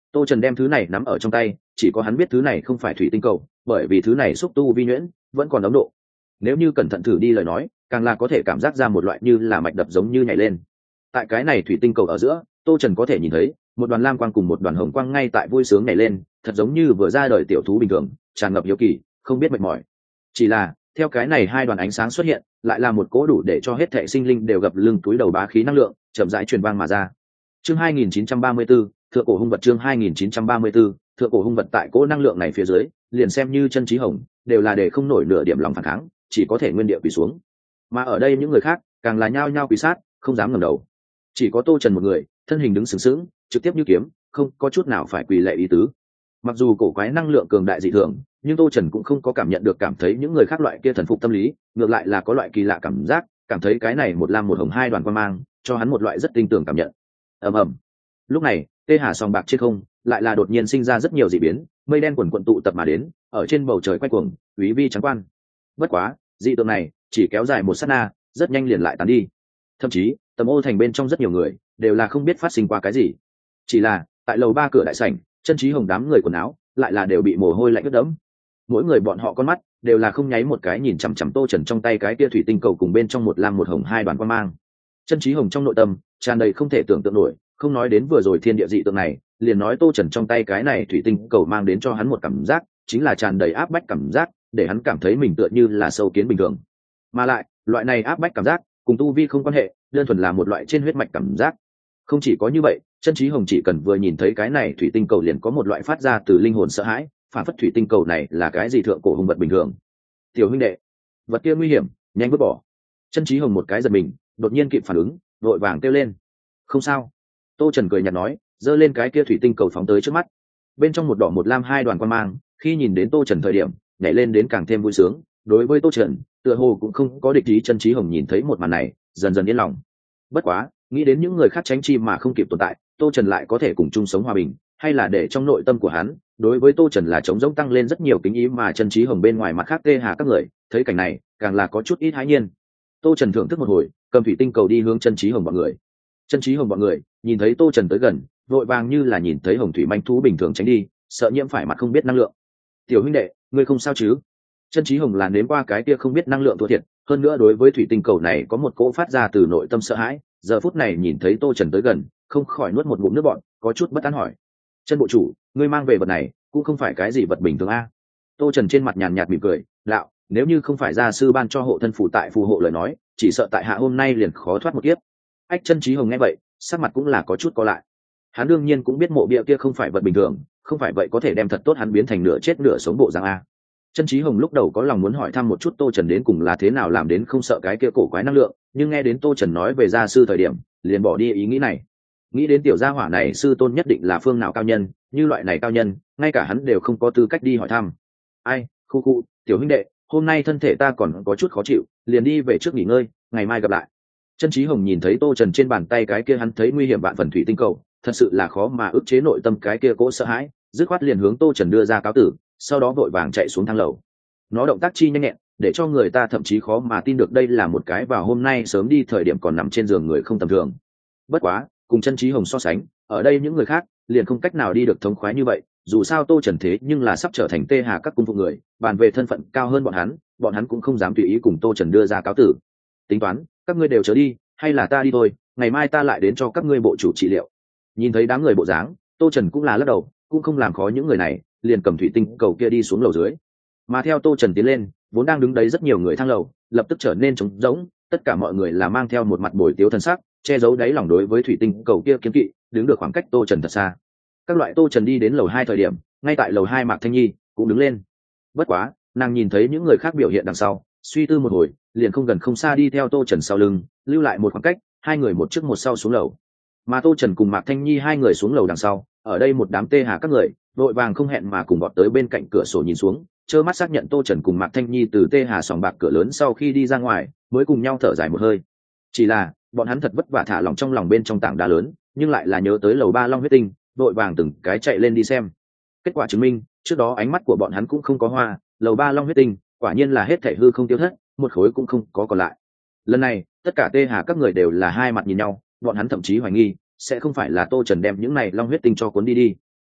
Tô Trần đem thứ này nắm ở trong tay, chỉ có hắn biết thứ này không phải thủy tinh cầu, bởi vì thứ này xúc tu vi nhuyễn, vẫn còn ấm độ. Nếu như cẩn thận thử đi lời nói, càng là có thể cảm giác ra một loại như là mạch đập giống như nhảy lên. Tại cái này thủy tinh cầu ở giữa, Tô Trần có thể nhìn thấy một đoàn lam quang cùng một đoàn hồng quang ngay tại vui sướng nhảy lên, thật giống như vừa ra đời tiểu thú bình thường, tràn ngập hiếu kỳ, không biết mệt mỏi. Chỉ là, theo cái này hai đoàn ánh sáng xuất hiện, lại là một cỗ đủ để cho hết thảy sinh linh đều gập lưng túi đầu bá khí năng lượng, chậm rãi truyền vang mà ra. Chương hai nghìn chín trăm ba mươi 234, thượng cổ hung vật chương hai nghìn chín trăm ba mươi 234, thượng cổ hung vật tại cỗ năng lượng này phía dưới, liền xem như chân trí hồng, đều là để không nổi nửa điểm lòng phản kháng, chỉ có thể nguyên địa quỳ xuống. Mà ở đây những người khác, càng là nhao nhao quỳ sát, không dám ngẩng đầu. Chỉ có Tô Trần một người, thân hình đứng sừng sững, trực tiếp như kiếm, không có chút nào phải quỳ lệ ý tứ. Mặc dù cổ quái năng lượng cường đại dị thường, nhưng Tô Trần cũng không có cảm nhận được cảm thấy những người khác loại kia thần phục tâm lý, ngược lại là có loại kỳ lạ cảm giác, cảm thấy cái này một lam một hồng hai đoàn quang mang, cho hắn một loại rất tinh tường cảm nhận. Ầm ầm. Lúc này, tê hà song bạc trên không, lại là đột nhiên sinh ra rất nhiều dị biến, mây đen quần quần tụ tập mà đến, ở trên bầu trời quay cuồng, úy vi trắng quan. Bất quá, dị tượng này chỉ kéo dài một sát na, rất nhanh liền lại tán đi. Thậm chí, tầm ô thành bên trong rất nhiều người đều là không biết phát sinh qua cái gì. Chỉ là, tại lầu ba cửa đại sảnh, chân trí hồng đám người quần áo lại là đều bị mồ hôi lạnh ướt đẫm. Mỗi người bọn họ con mắt đều là không nháy một cái nhìn chằm chằm Tô Trần trong tay cái kia thủy tinh cầu cùng bên trong một lam một hồng hai đoàn quang mang. Chân trí hồng trong nội tâm tràn đầy không thể tưởng tượng nổi, không nói đến vừa rồi thiên địa dị tượng này, liền nói Tô Trần trong tay cái này thủy tinh cầu mang đến cho hắn một cảm giác, chính là tràn đầy áp bách cảm giác, để hắn cảm thấy mình tựa như là sâu kiến bình thường. Mà lại, loại này áp bách cảm giác cùng tu vi không quan hệ, đơn thuần là một loại trên huyết mạch cảm giác. Không chỉ có như vậy, chân trí hồng chỉ cần vừa nhìn thấy cái này thủy tinh cầu liền có một loại phát ra từ linh hồn sợ hãi, phản phất thủy tinh cầu này là cái gì thượng cổ hung vật bình thường. Tiểu huynh đệ, vật kia nguy hiểm, nhanh vứt bỏ. Chân trí hồng một cái giật mình, đột nhiên kịp phản ứng, vội vàng kêu lên. Không sao. Tô Trần cười nhạt nói, giơ lên cái kia thủy tinh cầu phóng tới trước mắt. Bên trong một đỏ một lam hai đoàn quang mang, khi nhìn đến Tô Trần thời điểm, nhảy lên đến càng thêm vui sướng. Đối với Tô Trần, tựa hồ cũng không có địch ý. Chân trí hồng nhìn thấy một màn này, dần dần yên lòng. Bất quá, nghĩ đến những người khác tránh chi mà không kịp tồn tại, Tô Trần lại có thể cùng chung sống hòa bình, hay là để trong nội tâm của hắn, đối với Tô Trần là trống rỗng tăng lên rất nhiều kính ý. Mà chân trí hồng bên ngoài mặt khác tê hà các người thấy cảnh này, càng là có chút ít hãi nhiên. Tô Trần thưởng thức một hồi, cầm thủy tinh cầu đi hướng chân trí hồng bọn người. Chân trí hồng bọn người nhìn thấy Tô Trần tới gần, vội vàng như là nhìn thấy hồng thủy manh thú bình thường tránh đi, sợ nhiễm phải mặt không biết năng lượng. Tiểu huynh đệ, ngươi không sao chứ? Chân trí hồng là nếm qua cái kia không biết năng lượng thua thiệt, hơn nữa đối với thủy tinh cầu này có một cỗ phát ra từ nội tâm sợ hãi, giờ phút này nhìn thấy Tô Trần tới gần, không khỏi nuốt một ngụm nước bọt, có chút bất an hỏi: chân bộ chủ, ngươi mang về vật này cũng không phải cái gì vật bình thường a? Tô Trần trên mặt nhàn nhạt mỉm cười, đạo: nếu như không phải gia sư ban cho hộ thân phù tại phù hộ lời nói, chỉ sợ tại hạ hôm nay liền khó thoát một kiếp. Ách. Chân trí hồng nghe vậy, sắc mặt cũng là có chút co lại. Hắn đương nhiên cũng biết mộ bia kia không phải vật bình thường, không phải vậy có thể đem thật tốt hắn biến thành nửa chết nửa sống bộ dạng a. Chân trí hồng lúc đầu có lòng muốn hỏi thăm một chút Tô Trần đến cùng là thế nào làm đến không sợ cái kia cổ quái năng lượng, nhưng nghe đến Tô Trần nói về gia sư thời điểm, liền bỏ đi ý nghĩ này. Nghĩ đến tiểu gia hỏa này sư tôn nhất định là phương nào cao nhân, như loại này cao nhân, ngay cả hắn đều không có tư cách đi hỏi thăm. Ai, khu khu, tiểu huynh đệ, hôm nay thân thể ta còn có chút khó chịu, liền đi về trước nghỉ ngơi, ngày mai gặp lại. Chân trí hồng nhìn thấy Tô Trần trên bàn tay cái kia hắn thấy nguy hiểm vạn phần thủy tinh cầu, thật sự là khó mà ức chế nội tâm cái kia cỗ sợ hãi, dứt khoát liền hướng Tô Trần đưa ra cáo tử, sau đó vội vàng chạy xuống thang lầu. Nó động tác chi nhanh nhẹn, để cho người ta thậm chí khó mà tin được đây là một cái vào hôm nay sớm đi thời điểm còn nằm trên giường người không tầm thường. Bất quá, cùng chân trí hồng so sánh, ở đây những người khác liền không cách nào đi được thống khoái như vậy, dù sao Tô Trần thế nhưng là sắp trở thành tê hà các cung phụ người, bàn về thân phận cao hơn bọn hắn, bọn hắn cũng không dám tùy ý cùng Tô Trần đưa ra cáo tử. Tính toán, các ngươi đều chớ đi, hay là ta đi thôi, ngày mai ta lại đến cho các ngươi bộ chủ trị liệu. Nhìn thấy đám người bộ dáng, Tô Trần cũng là lắc đầu, cũng không làm khó những người này, liền cầm thủy tinh cầu kia đi xuống lầu dưới. Mà theo Tô Trần tiến lên, vốn đang đứng đấy rất nhiều người thang lầu lập tức trở nên trống rỗng, tất cả mọi người là mang theo một mặt bồi tiếu thân sắc, che giấu đáy lòng đối với thủy tinh cầu kia kiên kỵ, đứng được khoảng cách Tô Trần thật xa. Các loại Tô Trần đi đến lầu hai thời điểm, ngay tại lầu hai Mạc Thanh Nhi cũng đứng lên. Bất quá, nàng nhìn thấy những người khác biểu hiện đằng sau, suy tư một hồi, liền không gần không xa đi theo Tô Trần sau lưng, lưu lại một khoảng cách, hai người một trước một sau xuống lầu. Mà Tô Trần cùng Mạc Thanh Nhi hai người xuống lầu đằng sau, ở đây một đám tê hà các người, vội vàng không hẹn mà cùng bọn tới bên cạnh cửa sổ nhìn xuống, trơ mắt xác nhận Tô Trần cùng Mạc Thanh Nhi từ tê hà sòng bạc cửa lớn sau khi đi ra ngoài, mới cùng nhau thở dài một hơi. Chỉ là, bọn hắn thật vất vả thả lòng trong lòng bên trong tảng đá lớn, nhưng lại là nhớ tới lầu ba Long huyết tinh, vội vàng từng cái chạy lên đi xem. Kết quả chứng minh, trước đó ánh mắt của bọn hắn cũng không có hoa, lầu ba Long huyết tinh, quả nhiên là hết thảy hư không tiêu thất, một khối cũng không có còn lại. Lần này, tất cả tê hà các người đều là hai mặt nhìn nhau, bọn hắn thậm chí hoài nghi, sẽ không phải là Tô Trần đem những này Long huyết tinh cho cuốn đi đi.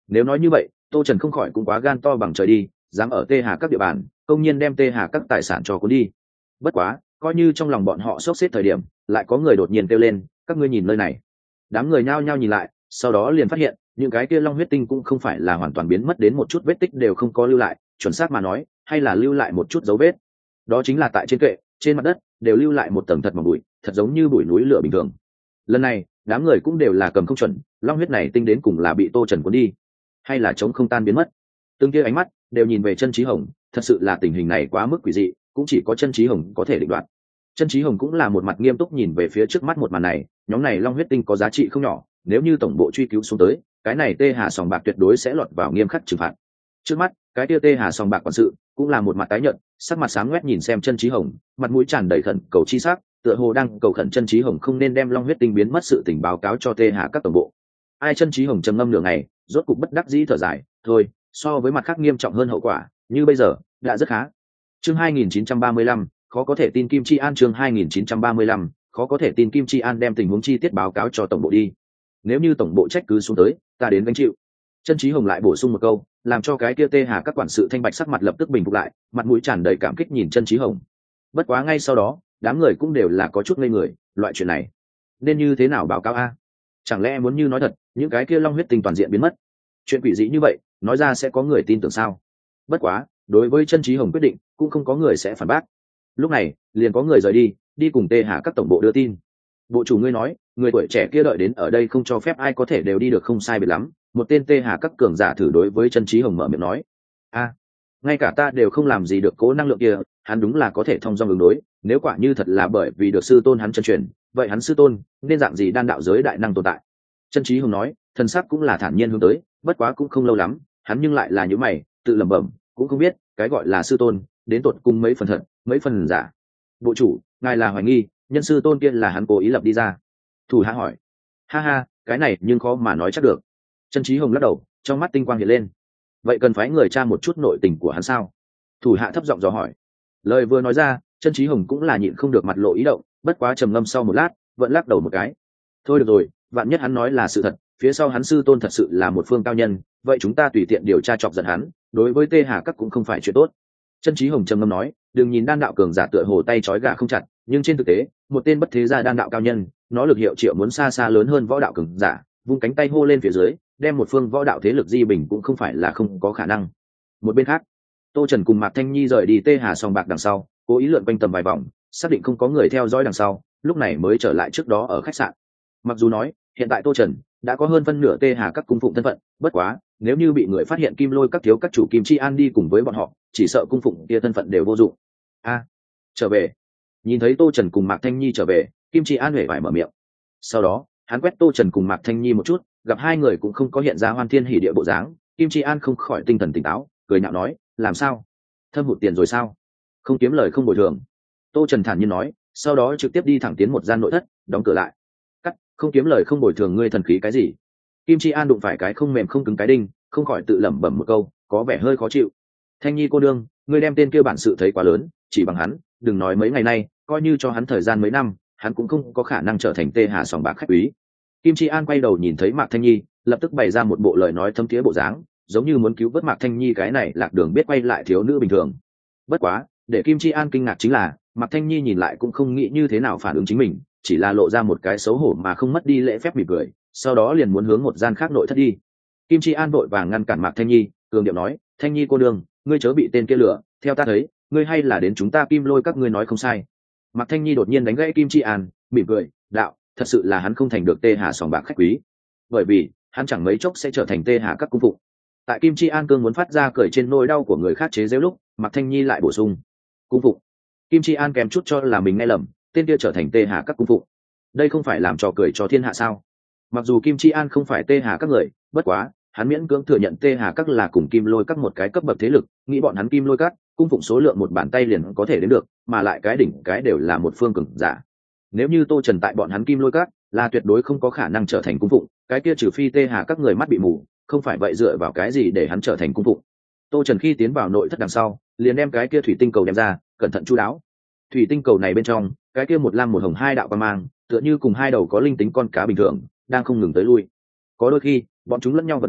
Nếu nói như vậy, Tô Trần không khỏi cũng quá gan to bằng trời đi, dám ở Tê Hà các địa bàn công nhiên đem Tê Hà các tài sản cho cuốn đi. Bất quá coi như trong lòng bọn họ sốc xếp thời điểm, lại có người đột nhiên kêu lên, các ngươi nhìn nơi này. Đám người nhao nhao nhìn lại, sau đó liền phát hiện những cái kia long huyết tinh cũng không phải là hoàn toàn biến mất, đến một chút vết tích đều không có lưu lại, chuẩn xác mà nói hay là lưu lại một chút dấu vết. Đó chính là tại trên kệ, trên mặt đất đều lưu lại một tầng thật mỏng bụi, thật giống như bụi núi lửa bình thường. Lần này đám người cũng đều là cầm không chuẩn, long huyết này tinh đến cùng là bị Tô Trần cuốn đi hay là chống không tan biến mất. Từng kia ánh mắt đều nhìn về Chân Chí Hồng, thật sự là tình hình này quá mức quỷ dị, cũng chỉ có Chân Chí Hồng có thể định đoạt. Chân Chí Hồng cũng là một mặt nghiêm túc nhìn về phía trước mắt một màn này, nhóm này long huyết tinh có giá trị không nhỏ, nếu như tổng bộ truy cứu xuống tới, cái này Tê Hà sòng bạc tuyệt đối sẽ lọt vào nghiêm khắc trừng phạt. Trước mắt cái kia Tê Hà sòng bạc quản sự cũng là một mặt tái nhợt, sắc mặt sáng quét nhìn xem Chân Chí Hồng, mặt mũi tràn đầy khẩn cầu chi sắc, tựa hồ đang cầu khẩn Chân Chí Hồng không nên đem long huyết tinh biến mất sự tình báo cáo cho Tê Hà các tổng bộ. Ai Chân Chí Hồng trầm ngâm nửa ngày, rốt cục bất đắc dĩ thở dài, thôi, so với mặt khác nghiêm trọng hơn hậu quả, như bây giờ đã rất khá. Chương hai nghìn chín trăm ba mươi lăm, khó có thể tin Kim Chi An. Chương hai nghìn chín trăm ba mươi lăm, khó có thể tin Kim Chi An đem tình huống chi tiết báo cáo cho tổng bộ đi. Nếu như tổng bộ trách cứ xuống tới, ta đến gánh chịu. Chân Chí Hồng lại bổ sung một câu, làm cho cái kia Tê Hà các quản sự thanh bạch sắc mặt lập tức bình phục lại, mặt mũi tràn đầy cảm kích nhìn Chân Chí Hồng. Bất quá ngay sau đó, đám người cũng đều là có chút ngây người, loại chuyện này nên như thế nào báo cáo a? Chẳng lẽ muốn như nói thật, những cái kia long huyết tinh toàn diện biến mất? Chuyện quỷ dị như vậy, nói ra sẽ có người tin tưởng sao? Bất quá, đối với Chân Chí Hồng quyết định, cũng không có người sẽ phản bác. Lúc này, liền có người rời đi, đi cùng Tê Hà các tổng bộ đưa tin. Bộ chủ ngươi nói, người tuổi trẻ kia đợi đến ở đây không cho phép ai có thể đều đi được, không sai biệt lắm. Một tên Tê Hà các cường giả thử đối với Chân Chí Hồng mở miệng nói, a, ngay cả ta đều không làm gì được cố năng lượng kia, hắn đúng là có thể thông dong ứng đối. Nếu quả như thật là bởi vì được sư tôn hắn chân truyền, vậy hắn sư tôn nên dạng gì đan đạo giới đại năng tồn tại? Chân Chí Hồng nói, thần sắc cũng là thản nhiên hướng tới, bất quá cũng không lâu lắm, hắn nhưng lại là những mày, tự lẩm bẩm, cũng không biết cái gọi là sư tôn đến tột cùng mấy phần thật, mấy phần giả. Bộ chủ, ngài là hoài nghi nhân sư tôn kia là hắn cố ý lập đi ra? Thủ hạ hỏi. Ha ha, cái này nhưng khó mà nói chắc được. Chân Chí Hồng lắc đầu, trong mắt tinh quang hiện lên. Vậy cần phái người tra một chút nội tình của hắn sao? Thủ hạ thấp giọng dò hỏi. Lời vừa nói ra, Chân Chí Hồng cũng là nhịn không được mặt lộ ý động, bất quá trầm ngâm sau một lát, vẫn lắc đầu một cái. Thôi được rồi, vạn nhất hắn nói là sự thật, phía sau hắn sư tôn thật sự là một phương cao nhân, vậy chúng ta tùy tiện điều tra chọc giận hắn, đối với Tê Hà các cũng không phải chuyện tốt. Chân Chí Hồng trầm ngâm nói, đừng nhìn đan đạo cường giả tựa hồ tay trói gà không chặt, nhưng trên thực tế, một tên bất thế gia đan đạo cao nhân, nó lực hiệu triệu muốn xa xa lớn hơn võ đạo cường giả, vung cánh tay hô lên phía dưới, đem một phương võ đạo thế lực di bình cũng không phải là không có khả năng. Một bên khác, Tô Trần cùng Mạc Thanh Nhi rời đi Tê Hà sòng bạc đằng sau, cố ý lượn quanh tầm vài vòng, xác định không có người theo dõi đằng sau, lúc này mới trở lại trước đó ở khách sạn. Mặc dù nói, hiện tại Tô Trần đã có hơn phân nửa Tê Hà các cung phụng thân phận, bất quá, nếu như bị người phát hiện Kim Lôi các thiếu các chủ Kim Chi An đi cùng với bọn họ, chỉ sợ cung phụng kia thân phận đều vô dụng. A, trở về. Nhìn thấy Tô Trần cùng Mạc Thanh Nhi trở về, Kim Chi An hề phải mở miệng. Sau đó, hắn quét Tô Trần cùng Mạc Thanh Nhi một chút, gặp hai người cũng không có hiện ra hoan thiên hỉ địa bộ dáng, Kim Chi An không khỏi tinh thần tỉnh táo, cười nhạo nói, làm sao? Thâm hụt tiền rồi sao? Không kiếm lời không bồi thường. Tô Trần thản nhiên nói, sau đó trực tiếp đi thẳng tiến một gian nội thất, đóng cửa lại. Cắt, không kiếm lời không bồi thường, ngươi thần khí cái gì? Kim Chi An đụng phải cái không mềm không cứng cái đinh, không khỏi tự lẩm bẩm một câu, có vẻ hơi khó chịu. Thanh Nhi cô đương, ngươi đem tên kia bản sự thấy quá lớn, chỉ bằng hắn, đừng nói mấy ngày nay, coi như cho hắn thời gian mấy năm, hắn cũng không có khả năng trở thành Tê Hà sòng bạc khách quý. Kim Chi An quay đầu nhìn thấy Mạc Thanh Nhi, lập tức bày ra một bộ lời nói thâm thiế bộ dáng, giống như muốn cứu vớt Mạc Thanh Nhi cái này lạc đường biết quay lại thiếu nữ bình thường. Bất quá, để Kim Chi An kinh ngạc chính là, Mạc Thanh Nhi nhìn lại cũng không nghĩ như thế nào phản ứng chính mình, chỉ là lộ ra một cái xấu hổ mà không mất đi lễ phép mỉm cười, sau đó liền muốn hướng một gian khác nội thất đi. Kim Chi An vội vàng ngăn cản Mạc Thanh Nhi, cường điệu nói, Thanh Nhi cô đương, ngươi chớ bị tên kia lừa, theo ta thấy, ngươi hay là đến chúng ta Kim Lôi các ngươi nói không sai. Mạc Thanh Nhi đột nhiên đánh gãy Kim Chi An, mỉm cười, đạo, thật sự là hắn không thành được Tê Hà sòng bạc khách quý, bởi vì hắn chẳng mấy chốc sẽ trở thành Tê Hà các cung phụng. Tại Kim Chi An cương muốn phát ra cười trên nỗi đau của người khác chế giễu lúc, Mạc Thanh Nhi lại bổ sung, cung phụng. Kim Chi An kèm chút cho là mình nghe lầm, tên kia trở thành Tê Hà các cung phụng, đây không phải làm trò cười cho thiên hạ sao? Mặc dù Kim Chi An không phải Tê Hà các người, bất quá hắn miễn cưỡng thừa nhận Tê Hà các là cùng Kim Lôi các một cái cấp bậc thế lực, nghĩ bọn hắn Kim Lôi các cung phụng số lượng một bàn tay liền có thể đến được, mà lại cái đỉnh cái đều là một phương cường giả. Nếu như Tô Trần tại bọn hắn Kim Lôi các, là tuyệt đối không có khả năng trở thành cung phụng, cái kia trừ phi Tê Hà các người mắt bị mù, không phải vậy dựa vào cái gì để hắn trở thành cung phụng. Tô Trần khi tiến vào nội thất đằng sau, liền đem cái kia thủy tinh cầu đem ra, cẩn thận chu đáo. Thủy tinh cầu này bên trong, cái kia một lam một hồng hai đạo quang mang, tựa như cùng hai đầu có linh tính con cá bình thường, đang không ngừng tới lui. Có đôi khi, bọn chúng lẫn nhau vật lộn,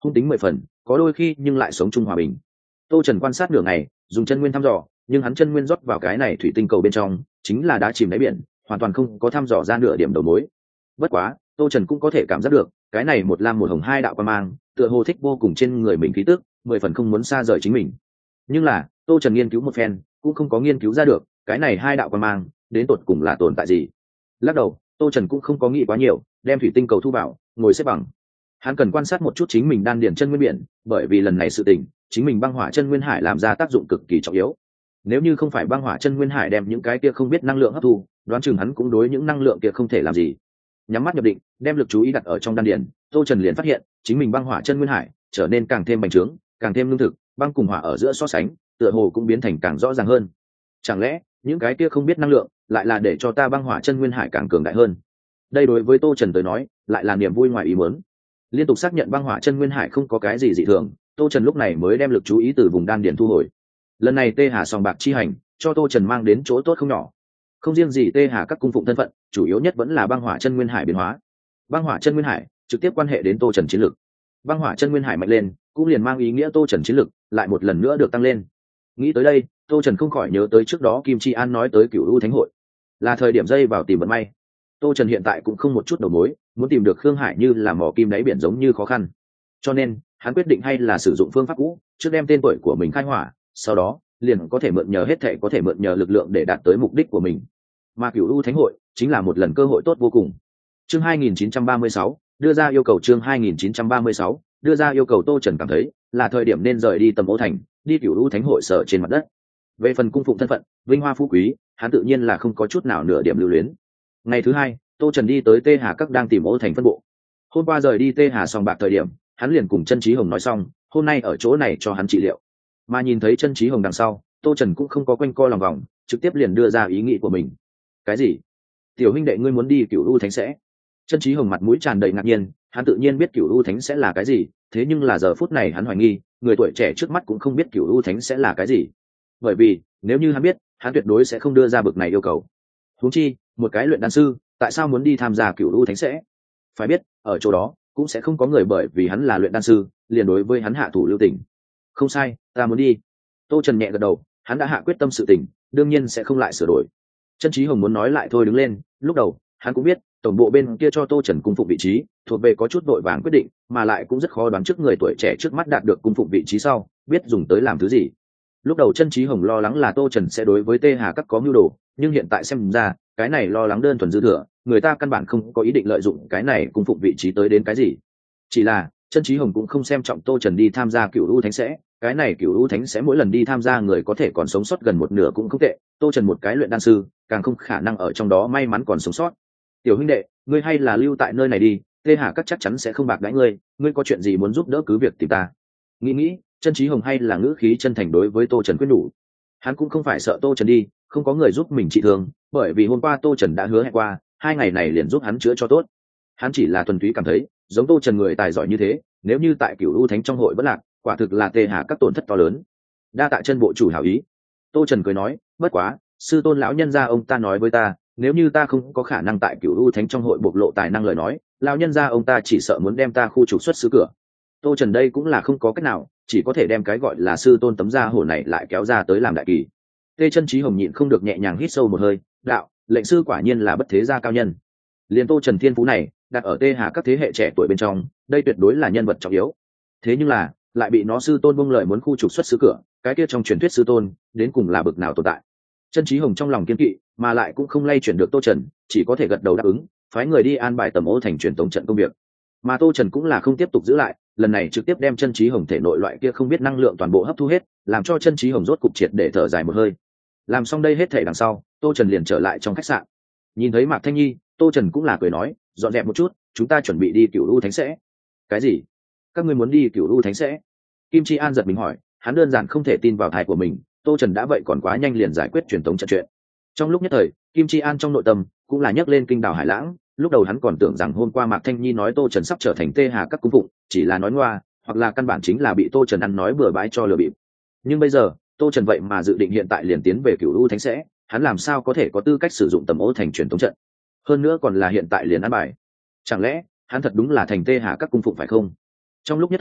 hung tính mười phần, có đôi khi nhưng lại sống chung hòa bình. Tô Trần quan sát nửa ngày, dùng chân nguyên thăm dò, nhưng hắn chân nguyên rót vào cái này thủy tinh cầu bên trong chính là đá chìm đáy biển, hoàn toàn không có thăm dò ra nửa điểm đầu mối. Bất quá Tô Trần cũng có thể cảm giác được cái này một lam một hồng hai đạo quan mang tựa hồ thích vô cùng trên người mình khí tức, mười phần không muốn xa rời chính mình. Nhưng là Tô Trần nghiên cứu một phen cũng không có nghiên cứu ra được cái này hai đạo quan mang đến tột cùng là tồn tại gì. Lắc đầu, Tô Trần cũng không có nghĩ quá nhiều, đem thủy tinh cầu thu vào, ngồi xếp bằng. Hắn cần quan sát một chút chính mình đan điền chân nguyên biển, bởi vì lần này sự tình chính mình băng hỏa chân nguyên hải làm ra tác dụng cực kỳ trọng yếu. Nếu như không phải băng hỏa chân nguyên hải đem những cái kia không biết năng lượng hấp thu, đoán chừng hắn cũng đối những năng lượng kia không thể làm gì. Nhắm mắt nhập định, đem lực chú ý đặt ở trong đan điền, Tô Trần liền phát hiện chính mình băng hỏa chân nguyên hải trở nên càng thêm bành trướng, càng thêm lương thực, băng cùng hỏa ở giữa so sánh tựa hồ cũng biến thành càng rõ ràng hơn. Chẳng lẽ những cái kia không biết năng lượng lại là để cho ta băng hỏa chân nguyên hải càng cường đại hơn? Đây đối với Tô Trần tới nói lại là niềm vui ngoài ý muốn. Liên tục xác nhận băng hỏa chân nguyên hải không có cái gì dị thường, Tô Trần lúc này mới đem lực chú ý từ vùng đan điền thu hồi. Lần này Tê Hà sòng bạc chi hành cho Tô Trần mang đến chỗ tốt không nhỏ. Không riêng gì Tê Hà các cung phụng thân phận, chủ yếu nhất vẫn là băng hỏa chân nguyên hải biến hóa. Băng hỏa chân nguyên hải trực tiếp quan hệ đến Tô Trần chiến lực. Băng hỏa chân nguyên hải mạnh lên, cũng liền mang ý nghĩa Tô Trần chiến lực lại một lần nữa được tăng lên. Nghĩ tới đây, Tô Trần không khỏi nhớ tới trước đó Kim Chi An nói tới Cửu U Thánh hội, là thời điểm dây vào tìm vận may. Tô Trần hiện tại cũng không một chút đầu mối, muốn tìm được Khương Hải như là mỏ kim đáy biển giống như khó khăn. Cho nên, hắn quyết định hay là sử dụng phương pháp cũ, trước đem tên tuổi của mình khai hỏa, sau đó liền có thể mượn nhờ hết thảy có thể mượn nhờ lực lượng để đạt tới mục đích của mình. Mà Cửu U Thánh hội chính là một lần cơ hội tốt vô cùng. Chương hai nghìn chín trăm ba mươi sáu đưa ra yêu cầu chương hai nghìn chín trăm ba mươi sáu đưa ra yêu cầu Tô Trần cảm thấy là thời điểm nên rời đi Tầm Ô Thành, đi Cửu U Thánh hội sở trên mặt đất. Về phần cung phụng thân phận, vinh hoa phú quý, hắn tự nhiên là không có chút nào nửa điểm lưu luyến. Ngày thứ hai, Tô Trần đi tới Tê Hà các đang tìm Ô Thành phân bộ. Hôm qua rời đi Tê Hà sòng bạc thời điểm, hắn liền cùng Chân Chí Hồng nói xong, hôm nay ở chỗ này cho hắn trị liệu. Mà nhìn thấy Chân Chí Hồng đằng sau, Tô Trần cũng không có quanh co lòng vòng, trực tiếp liền đưa ra ý nghĩ của mình. Cái gì? Tiểu huynh đệ ngươi muốn đi Cửu U Thánh sẽ? Chân Chí Hồng mặt mũi tràn đầy ngạc nhiên, hắn tự nhiên biết Cửu U Thánh sẽ là cái gì, thế nhưng là giờ phút này hắn hoài nghi, người tuổi trẻ trước mắt cũng không biết Cửu U Thánh sẽ là cái gì. Bởi vì, nếu như hắn biết, hắn tuyệt đối sẽ không đưa ra bực này yêu cầu. Huống chi, một cái luyện đan sư, tại sao muốn đi tham gia Cửu U Thánh sẽ? Phải biết, ở chỗ đó, cũng sẽ không có người bởi vì hắn là luyện đan sư, liền đối với hắn hạ thủ lưu tình. Không sai, ta muốn đi. Tô Trần nhẹ gật đầu, hắn đã hạ quyết tâm sự tình, đương nhiên sẽ không lại sửa đổi. Chân Chí Hồng muốn nói lại thôi đứng lên, lúc đầu, hắn cũng biết, tổng bộ bên kia cho Tô Trần cung phụng vị trí, thuộc về có chút vội vàng quyết định, mà lại cũng rất khó đoán trước người tuổi trẻ trước mắt đạt được cung phụng vị trí sau, biết dùng tới làm thứ gì. Lúc đầu Chân Chí Hồng lo lắng là Tô Trần sẽ đối với Tê Hà các có mưu đồ, nhưng hiện tại xem ra, cái này lo lắng đơn thuần dư thừa, người ta căn bản không có ý định lợi dụng cái này cung phụng vị trí tới đến cái gì. Chỉ là, Chân Chí Hồng cũng không xem trọng Tô Trần đi tham gia Cửu U Thánh sẽ, cái này Cửu U Thánh sẽ mỗi lần đi tham gia người có thể còn sống sót gần một nửa cũng không tệ, Tô Trần một cái luyện đan sư, càng không khả năng ở trong đó may mắn còn sống sót. Tiểu huynh đệ, ngươi hay là lưu tại nơi này đi, Tê Hà các chắc chắn sẽ không bạc đãi ngươi, ngươi có chuyện gì muốn giúp đỡ cứ việc tìm ta. Nghĩ nghĩ, Chân Chí Hồng hay là ngữ khí chân thành đối với Tô Trần quyết đủ. Hắn cũng không phải sợ Tô Trần đi, không có người giúp mình trị thương, bởi vì hôm qua Tô Trần đã hứa hẹn qua, hai ngày này liền giúp hắn chữa cho tốt. Hắn chỉ là thuần túy cảm thấy, giống Tô Trần người tài giỏi như thế, nếu như tại Cửu U Thánh trong hội bất lạc, quả thực là Tê Hà các tổn thất to lớn. Đa tạ Chân bộ chủ hảo ý. Tô Trần cười nói, bất quá, sư tôn lão nhân gia ông ta nói với ta, nếu như ta không có khả năng tại Cửu U Thánh trong hội bộc lộ tài năng lời nói, lão nhân gia ông ta chỉ sợ muốn đem ta khu trục xuất xứ cửa. Tô Trần đây cũng là không có cách nào, chỉ có thể đem cái gọi là sư tôn tấm da hổ này lại kéo ra tới làm đại kỳ. Tê Chân Chí Hồng nhịn không được nhẹ nhàng hít sâu một hơi, đạo, lệnh sư quả nhiên là bất thế gia cao nhân. Liên Tô Trần thiên phú này, đặt ở Tê Hà các thế hệ trẻ tuổi bên trong, đây tuyệt đối là nhân vật trọng yếu. Thế nhưng là, lại bị nó sư tôn buông lời muốn khu trục xuất xứ cửa, cái kia trong truyền thuyết sư tôn, đến cùng là bực nào tồn tại. Chân Chí Hồng trong lòng kiên kỵ, mà lại cũng không lay chuyển được Tô Trần, chỉ có thể gật đầu đáp ứng, phái người đi an bài Tầm Ô Thành truyền tống trận công việc. Mà Tô Trần cũng là không tiếp tục giữ lại, lần này trực tiếp đem Chân Chí Hồng thể nội loại kia không biết năng lượng toàn bộ hấp thu hết, làm cho Chân Chí Hồng rốt cục triệt để thở dài một hơi. Làm xong đây hết thể đằng sau, Tô Trần liền trở lại trong khách sạn. Nhìn thấy Mạc Thanh Nhi, Tô Trần cũng là cười nói, dọn dẹp một chút, chúng ta chuẩn bị đi Cửu U Thánh sẽ. Cái gì? Các ngươi muốn đi Cửu U Thánh sẽ? Kim Chi An giật mình hỏi, hắn đơn giản không thể tin vào tai của mình, Tô Trần đã vậy còn quá nhanh liền giải quyết truyền tống trận chuyện. Trong lúc nhất thời, Kim Chi An trong nội tâm cũng là nhấc lên kinh đảo hải lãng, lúc đầu hắn còn tưởng rằng hôm qua Mạc Thanh Nhi nói Tô Trần sắp trở thành Tê Hà các cung phụng, chỉ là nói ngoa, hoặc là căn bản chính là bị Tô Trần ăn nói bừa bãi cho lừa bịp. Nhưng bây giờ, Tô Trần vậy mà dự định hiện tại liền tiến về Cửu U Thánh sẽ, hắn làm sao có thể có tư cách sử dụng Tầm Ô Thành truyền tống trận? Hơn nữa còn là hiện tại liền ăn bài. Chẳng lẽ, hắn thật đúng là thành Tê Hà các cung phụng phải không? Trong lúc nhất thời,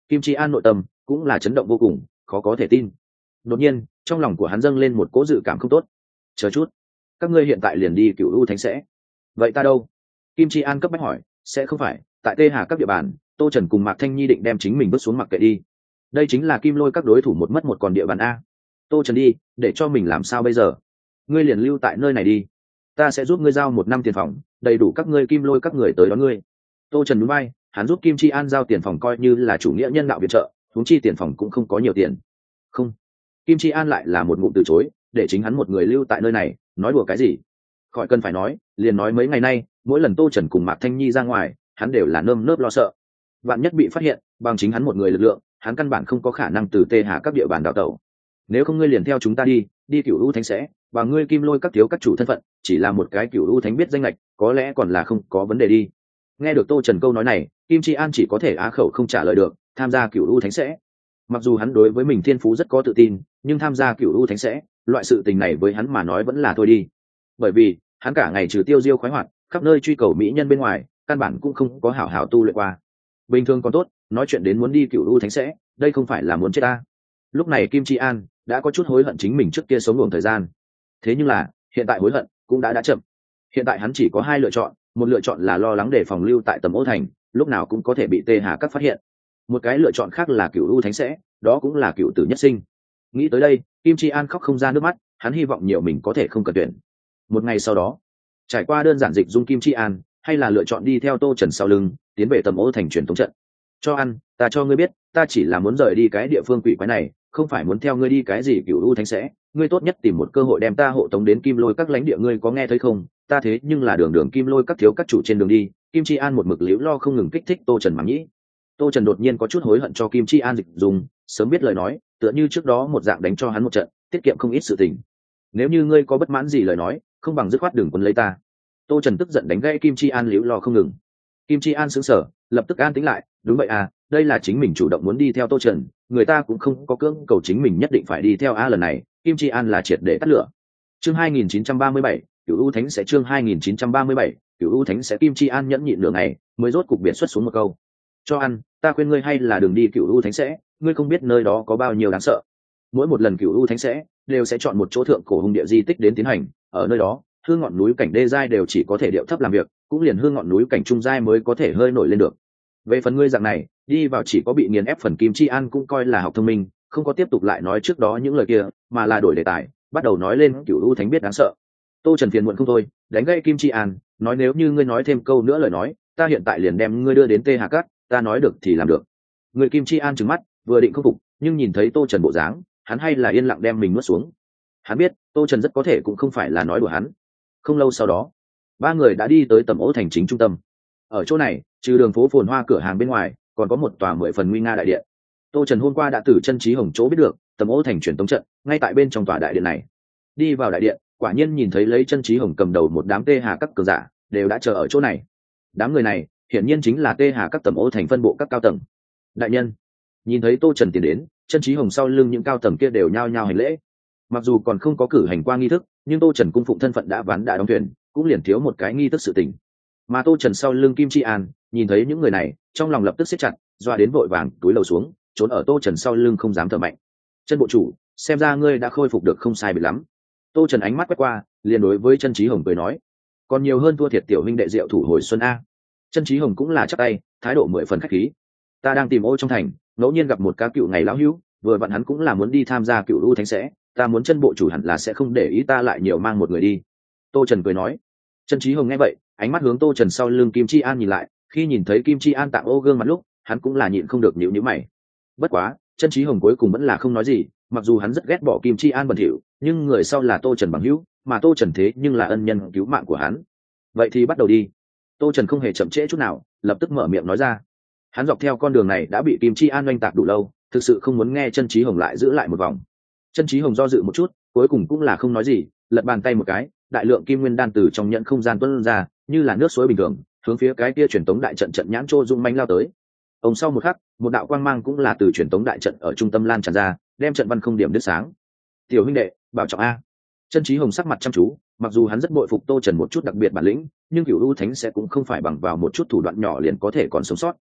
Kim Chi An nội tâm cũng là chấn động vô cùng, khó có thể tin. Đột nhiên trong lòng của hắn dâng lên một cỗ dự cảm không tốt. Chờ chút, các ngươi hiện tại liền đi Cửu U Thánh sẽ? Vậy ta đâu? Kim Chi An cấp bách hỏi. Sẽ không phải tại Tê Hà các địa bàn, Tô Trần cùng Mạc Thanh Nhi định đem chính mình bước xuống mặc kệ đi? Đây chính là Kim Lôi các đối thủ một mất một còn địa bàn a. Tô Trần đi, để cho mình làm sao bây giờ? Ngươi liền lưu tại nơi này đi, ta sẽ giúp ngươi giao một năm tiền phòng, đầy đủ các ngươi Kim Lôi các người tới đón ngươi. Tô Trần núi bay, hắn giúp Kim Chi An giao tiền phòng coi như là chủ nghĩa nhân đạo viện trợ, huống chi tiền phòng cũng không có nhiều tiền. Không, Kim Chi An lại là một ngụm từ chối, để chính hắn một người lưu tại nơi này, nói đùa cái gì? Khỏi cần phải nói, liền nói mấy ngày nay, mỗi lần Tô Trần cùng Mạc Thanh Nhi ra ngoài, hắn đều là nơm nớp lo sợ. Vạn nhất bị phát hiện, bằng chính hắn một người lực lượng, hắn căn bản không có khả năng từ Tê Hà các địa bàn đào tẩu. Nếu không ngươi liền theo chúng ta đi, đi Cửu U Thánh sẽ, và ngươi Kim Lôi các thiếu các chủ thân phận, chỉ là một cái Cửu U Thánh biết danh lệch, có lẽ còn là không có vấn đề đi. Nghe được Tô Trần câu nói này, Kim Chi An chỉ có thể á khẩu không trả lời được, tham gia Cửu U Thánh sẽ. Mặc dù hắn đối với mình thiên phú rất có tự tin, nhưng tham gia Cửu U Thánh sẽ, loại sự tình này với hắn mà nói vẫn là thôi đi. Bởi vì, hắn cả ngày trừ tiêu diêu khoái hoạt, khắp nơi truy cầu mỹ nhân bên ngoài, căn bản cũng không có hảo hảo tu luyện qua. Bình thường còn tốt, nói chuyện đến muốn đi Cửu U Thánh sẽ, đây không phải là muốn chết ta. Lúc này Kim Chi An đã có chút hối hận chính mình trước kia sống luồng thời gian. Thế nhưng là, hiện tại hối hận cũng đã đã chậm. Hiện tại hắn chỉ có hai lựa chọn, một lựa chọn là lo lắng để phòng lưu tại Tầm Ô Thành, lúc nào cũng có thể bị Tê Hà các phát hiện. Một cái lựa chọn khác là Cửu U Thánh sẽ, đó cũng là cựu tử nhất sinh. Nghĩ tới đây, Kim Chi An khóc không ra nước mắt, hắn hy vọng nhiều mình có thể không cần tuyển. Một ngày sau đó, trải qua đơn giản dịch dung Kim Chi An, hay là lựa chọn đi theo Tô Trần sau lưng, tiến về Tầm Ô Thành truyền thống trận. Cho ăn, ta cho ngươi biết, ta chỉ là muốn rời đi cái địa phương quỷ quái này, không phải muốn theo ngươi đi cái gì Cửu U Thánh sẽ, ngươi tốt nhất tìm một cơ hội đem ta hộ tống đến Kim Lôi các lãnh địa, ngươi có nghe thấy không? Ta thế nhưng là đường đường Kim Lôi các thiếu các chủ trên đường đi. Kim Chi An một mực liễu lo không ngừng kích thích Tô Trần mắng nhĩ. Tô Trần đột nhiên có chút hối hận cho Kim Chi An dịch dùng, sớm biết lời nói, tựa như trước đó một dạng đánh cho hắn một trận, tiết kiệm không ít sự tình. Nếu như ngươi có bất mãn gì lời nói, không bằng dứt khoát đừng quấn lấy ta. Tô Trần tức giận đánh gãy Kim Chi An liễu lo không ngừng. Kim Chi An sững sờ, lập tức an tĩnh lại, đúng vậy à, đây là chính mình chủ động muốn đi theo Tô Trần, người ta cũng không có cưỡng cầu chính mình nhất định phải đi theo a lần này, Kim Chi An là triệt để tắt lửa. Chương hai nghìn chín trăm ba mươi bảy, Cửu U Thánh sẽ chương hai nghìn chín trăm ba mươi bảy, Cửu U Thánh sẽ Kim Chi An nhẫn nhịn nửa ngày, mới rốt cục biệt xuất xuống một câu. Cho ăn, ta khuyên ngươi hay là đừng đi Cửu U Thánh sẽ, ngươi không biết nơi đó có bao nhiêu đáng sợ. Mỗi một lần Cửu U Thánh sẽ đều sẽ chọn một chỗ thượng cổ hùng địa di tích đến tiến hành, ở nơi đó, hương ngọn núi cảnh đê giai đều chỉ có thể điệu thấp làm việc, cũng liền hương ngọn núi cảnh trung giai mới có thể hơi nổi lên được. Về phần ngươi dạng này, đi vào chỉ có bị nghiền ép phần. Kim Chi An cũng coi là học thông minh, không có tiếp tục lại nói trước đó những lời kia, mà là đổi đề tài, bắt đầu nói lên Cửu U Thánh biết đáng sợ. Tô Trần phiền muộn không thôi, đánh gãy Kim Chi An, nói nếu như ngươi nói thêm câu nữa lời nói, ta hiện tại liền đem ngươi đưa đến Tê Hà Các, ta nói được thì làm được. Người Kim Chi An trừng mắt, vừa định khắc phục, nhưng nhìn thấy Tô Trần bộ dáng, hắn hay là yên lặng đem mình nuốt xuống. Hắn biết, Tô Trần rất có thể cũng không phải là nói đùa hắn. Không lâu sau đó, ba người đã đi tới Tầm Ô Thành chính trung tâm. Ở chỗ này, trừ đường phố phồn hoa cửa hàng bên ngoài, còn có một tòa mười phần nguy nga đại điện. Tô Trần hôm qua đã từ Chân Trí Hồng chỗ biết được, Tầm Ô Thành truyền tống trận ngay tại bên trong tòa đại điện này. Đi vào đại điện, quả nhiên nhìn thấy lấy Chân Trí Hồng cầm đầu một đám Tê Hà các cường giả, đều đã chờ ở chỗ này. Đám người này, hiển nhiên chính là Tê Hà các Tầm Ô Thành phân bộ các cao tầng. Đại nhân, nhìn thấy Tô Trần tiến đến, Chân Trí Hồng sau lưng những cao tầng kia đều nhao nhao hành lễ. Mặc dù còn không có cử hành qua nghi thức, nhưng Tô Trần cung phụng thân phận đã ván đã đóng thuyền, cũng liền thiếu một cái nghi thức sự tình. Mà Tô Trần sau lưng Kim Chi An nhìn thấy những người này, trong lòng lập tức siết chặt, doa đến vội vàng túi lầu xuống, trốn ở Tô Trần sau lưng không dám thở mạnh. Chân bộ chủ, xem ra ngươi đã khôi phục được không sai biệt lắm. Tô Trần ánh mắt quét qua, liền đối với Chân Trí Hồng cười nói, còn nhiều hơn thua thiệt tiểu huynh đệ Diệu thủ hồi xuân a. Chân Trí Hồng cũng là chắp tay, thái độ mười phần khách khí. Ta đang tìm ô trong thành, ngẫu nhiên gặp một cá cựu ngày lão hữu, vừa vặn hắn cũng là muốn đi tham gia Cửu U Thánh sẽ, ta muốn Chân bộ chủ hẳn là sẽ không để ý ta lại nhiều mang một người đi. Tô Trần cười nói. Chân Trí Hồng nghe vậy, ánh mắt hướng Tô Trần sau lưng Kim Chi An nhìn lại, khi nhìn thấy Kim Chi An tạm ô gương mặt lúc, hắn cũng là nhịn không được nhíu nhíu mày. Bất quá, Chân Trí Hồng cuối cùng vẫn là không nói gì, mặc dù hắn rất ghét bỏ Kim Chi An bẩn thỉu, nhưng người sau là Tô Trần bằng hữu, mà Tô Trần thế nhưng là ân nhân cứu mạng của hắn. Vậy thì bắt đầu đi. Tô Trần không hề chậm trễ chút nào, lập tức mở miệng nói ra. Hắn dọc theo con đường này đã bị Kim Chi An oanh tạc đủ lâu, thực sự không muốn nghe Chân Trí Hồng lại giữ lại một vòng. Chân Trí Hồng do dự một chút, cuối cùng cũng là không nói gì, lật bàn tay một cái, đại lượng kim nguyên đan từ trong nhận không gian tuôn ra, như là nước suối bình thường, hướng phía cái kia truyền tống đại trận trận nhãn trô dung manh lao tới. Ông sau một khắc, một đạo quang mang cũng là từ truyền tống đại trận ở trung tâm lan tràn ra, đem trận văn không điểm đứt sáng. Tiểu huynh đệ, bảo trọng a. Chân Trí Hồng sắc mặt chăm chú, mặc dù hắn rất bội phục Tô Trần một chút đặc biệt bản lĩnh, nhưng Cửu U Thánh sẽ cũng không phải bằng vào một chút thủ đoạn nhỏ liền có thể còn sống sót.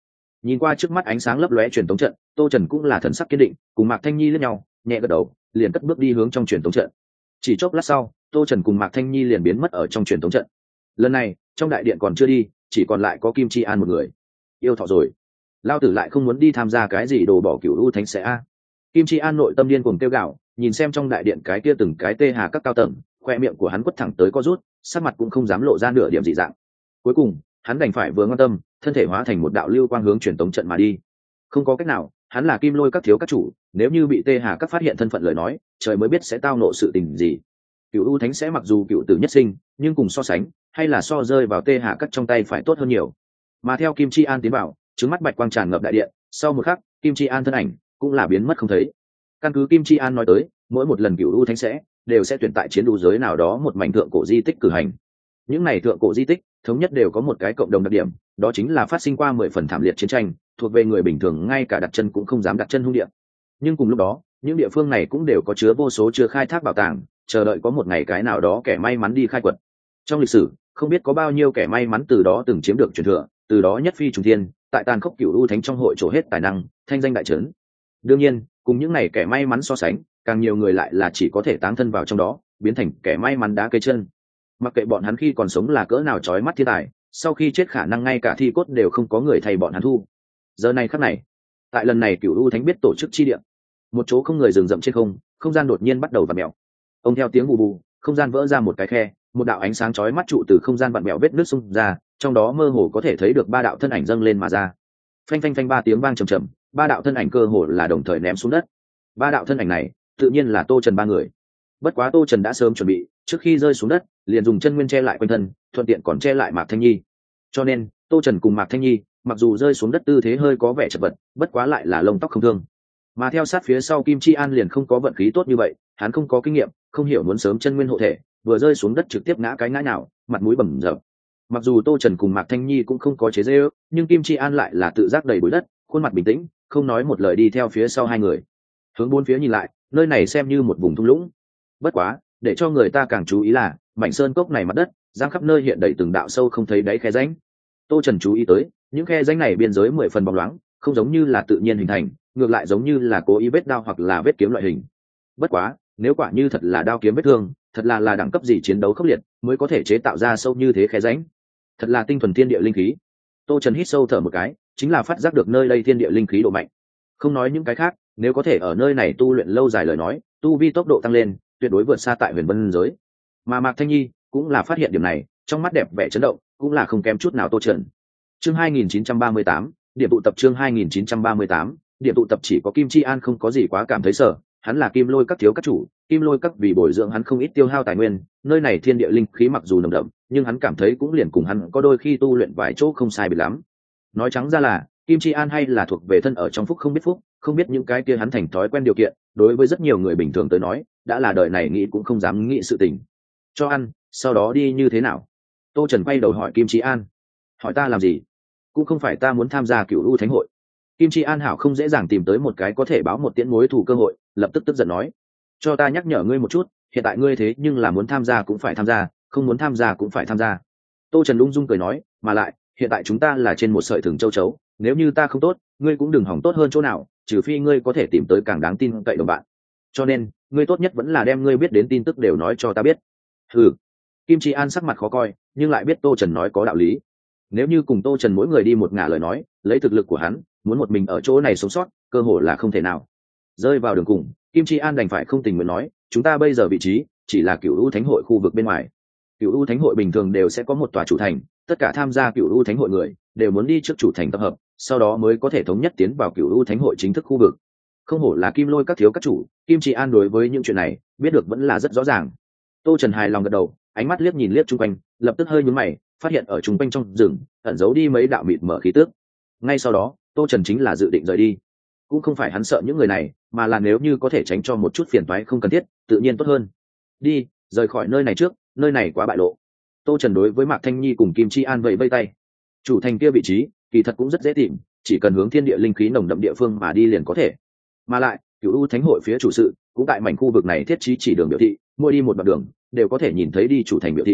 Nhìn qua trước mắt ánh sáng lấp lóe truyền tống trận, tô trần cũng là thần sắc kiên định, cùng mạc thanh nhi lẫn nhau nhẹ gật đầu, liền cất bước đi hướng trong truyền tống trận. Chỉ chốc lát sau, tô trần cùng mạc thanh nhi liền biến mất ở trong truyền tống trận. Lần này trong đại điện còn chưa đi, chỉ còn lại có Kim Chi An một người. Yêu thọ rồi, lao tử lại không muốn đi tham gia cái gì đồ bỏ cửu u thánh sẽ a. Kim Chi An nội tâm điên cuồng kêu gào, nhìn xem trong đại điện cái kia từng cái tê hà các cao tầng, khoe miệng của hắn quất thẳng tới co rút, sắc mặt cũng không dám lộ ra nửa điểm dị dạng. Cuối cùng hắn đành phải vừa ngoan tâm, thân thể hóa thành một đạo lưu quang hướng truyền tống trận mà đi. Không có cách nào, hắn là Kim Lôi các thiếu các chủ, nếu như bị tê hà các phát hiện thân phận lời nói, trời mới biết sẽ tao nộ sự tình gì. Cửu u thánh sẽ mặc dù cựu tử nhất sinh, nhưng cùng so sánh hay là so rơi vào tê hà các trong tay phải tốt hơn nhiều. Mà theo Kim Chi An tiến vào, trứng mắt bạch quang tràn ngập đại điện, sau một khắc Kim Chi An thân ảnh cũng là biến mất không thấy. Căn cứ Kim Chi An nói tới, mỗi một lần cửu u thánh sẽ đều sẽ tuyển tại chiến đấu giới nào đó một mảnh thượng cổ di tích cử hành. Những này thượng cổ di tích thống nhất đều có một cái cộng đồng đặc điểm, đó chính là phát sinh qua mười phần thảm liệt chiến tranh, thuộc về người bình thường ngay cả đặt chân cũng không dám đặt chân hung địa. Nhưng cùng lúc đó, những địa phương này cũng đều có chứa vô số chưa khai thác bảo tàng, chờ đợi có một ngày cái nào đó kẻ may mắn đi khai quật. Trong lịch sử không biết có bao nhiêu kẻ may mắn từ đó từng chiếm được truyền thừa, từ đó nhất phi trùng thiên, tại tàn khốc cửu u thánh trong hội trổ hết tài năng, thanh danh đại trấn. Đương nhiên cùng những này kẻ may mắn so sánh, càng nhiều người lại là chỉ có thể táng thân vào trong đó, biến thành kẻ may mắn đá cây chân. Mặc kệ bọn hắn khi còn sống là cỡ nào chói mắt thiên tài, sau khi chết khả năng ngay cả thi cốt đều không có người thay bọn hắn thu. Giờ này khắc này, tại lần này cửu u thánh biết tổ chức chi địa, một chỗ không người rừng rậm trên không, không gian đột nhiên bắt đầu vặn mèo. Ông theo tiếng bù bù, không gian vỡ ra một cái khe, một đạo ánh sáng chói mắt trụ từ không gian vặn mèo vết nứt xung ra, trong đó mơ hồ có thể thấy được ba đạo thân ảnh dâng lên mà ra. Phanh phanh phanh ba tiếng vang trầm trầm, ba đạo thân ảnh cơ hồ là đồng thời ném xuống đất. Ba đạo thân ảnh này tự nhiên là Tô Trần ba người. Bất quá Tô Trần đã sớm chuẩn bị, trước khi rơi xuống đất liền dùng chân nguyên che lại quanh thân, thuận tiện còn che lại Mạc Thanh Nhi. Cho nên Tô Trần cùng Mạc Thanh Nhi mặc dù rơi xuống đất tư thế hơi có vẻ chật vật, bất quá lại là lông tóc không thương. Mà theo sát phía sau Kim Chi An liền không có vận khí tốt như vậy, hắn không có kinh nghiệm, không hiểu muốn sớm chân nguyên hộ thể, vừa rơi xuống đất trực tiếp ngã cái ngã nào, mặt mũi bầm dập. Mặc dù Tô Trần cùng Mạc Thanh Nhi cũng không có chế giễu, nhưng Kim Chi An lại là tự giác đầy bụi đất, khuôn mặt bình tĩnh, không nói một lời đi theo phía sau hai người. Hướng bốn phía nhìn lại, nơi này xem như một vùng thung lũng. Bất quá, để cho người ta càng chú ý là, mảnh sơn cốc này mặt đất, giang khắp nơi hiện đầy từng đạo sâu không thấy đáy khe rãnh. Tô Trần chú ý tới, những khe rãnh này biên giới mười phần bóng loáng, không giống như là tự nhiên hình thành, ngược lại giống như là cố ý vết đao hoặc là vết kiếm loại hình. Bất quá, nếu quả như thật là đao kiếm vết thương, thật là là đẳng cấp gì chiến đấu khốc liệt mới có thể chế tạo ra sâu như thế khe rãnh. Thật là tinh thuần thiên địa linh khí. Tô Trần hít sâu thở một cái, chính là phát giác được nơi đây thiên địa linh khí độ mạnh. Không nói những cái khác, nếu có thể ở nơi này tu luyện lâu dài lời nói, tu vi tốc độ tăng lên, tuyệt đối vượt xa tại Huyền Vân giới. Mà Mạc Thanh Nhi cũng là phát hiện điểm này, trong mắt đẹp vẻ chấn động, cũng là không kém chút nào Tô Trần. Chương hai nghìn chín trăm ba mươi tám, điểm tụ tập chương hai nghìn chín trăm ba mươi tám, điểm tụ tập chỉ có Kim Chi An không có gì quá cảm thấy sợ, hắn là Kim Lôi các thiếu các chủ, Kim Lôi các vì bồi dưỡng hắn không ít tiêu hao tài nguyên, nơi này thiên địa linh khí mặc dù nồng đậm, nhưng hắn cảm thấy cũng liền cùng hắn có đôi khi tu luyện vài chỗ không sai biệt lắm. Nói trắng ra là, Kim Chi An hay là thuộc về thân ở trong phúc không biết phúc, không biết những cái kia hắn thành thói quen điều kiện, đối với rất nhiều người bình thường tới nói, đã là đời này nghĩ cũng không dám nghĩ sự tình. Cho ăn, sau đó đi như thế nào? Tô Trần quay đầu hỏi Kim Chi An. Hỏi ta làm gì? Cũng không phải ta muốn tham gia Cửu U Thánh hội. Kim Chi An hảo không dễ dàng tìm tới một cái có thể báo một tiễn mối thù cơ hội, lập tức tức giận nói: cho ta nhắc nhở ngươi một chút, hiện tại ngươi thế nhưng là muốn tham gia cũng phải tham gia, không muốn tham gia cũng phải tham gia. Tô Trần ung dung cười nói, mà lại hiện tại chúng ta là trên một sợi thừng châu chấu, nếu như ta không tốt, ngươi cũng đừng hỏng tốt hơn chỗ nào, trừ phi ngươi có thể tìm tới càng đáng tin cậy đồng bạn. Cho nên ngươi tốt nhất vẫn là đem ngươi biết đến tin tức đều nói cho ta biết. Ừ. Kim Chi An sắc mặt khó coi, nhưng lại biết Tô Trần nói có đạo lý. Nếu như cùng Tô Trần mỗi người đi một ngả lời nói, lấy thực lực của hắn, muốn một mình ở chỗ này sống sót, cơ hội là không thể nào. Rơi vào đường cùng, Kim Chi An đành phải không tình nguyện nói, chúng ta bây giờ vị trí chỉ là Cửu U Thánh hội khu vực bên ngoài. Cửu U Thánh hội bình thường đều sẽ có một tòa chủ thành, tất cả tham gia Cửu U Thánh hội người đều muốn đi trước chủ thành tập hợp, sau đó mới có thể thống nhất tiến vào Cửu U Thánh hội chính thức khu vực. Không hổ là Kim Lôi các thiếu các chủ, Kim Chi An đối với những chuyện này biết được vẫn là rất rõ ràng. Tô Trần hài lòng gật đầu, ánh mắt liếc nhìn liếc chung quanh, lập tức hơi nhướng mày, phát hiện ở chung quanh trong rừng ẩn giấu đi mấy đạo mịt mở khí tức. Ngay sau đó, Tô Trần chính là dự định rời đi. Cũng không phải hắn sợ những người này, mà là nếu như có thể tránh cho một chút phiền toái không cần thiết, tự nhiên tốt hơn. Đi, rời khỏi nơi này trước, nơi này quá bại lộ. Tô Trần đối với Mạc Thanh Nhi cùng Kim Chi An vẫy vẫy tay. Chủ thành kia vị trí, kỳ thật cũng rất dễ tìm, chỉ cần hướng thiên địa linh khí nồng đậm địa phương mà đi liền có thể. Mà lại, Cửu U Thánh hội phía chủ sự cũng tại mảnh khu vực này thiết trí chỉ đường biểu thị, mỗi đi một đoạn đường đều có thể nhìn thấy đi chủ thành biểu thị.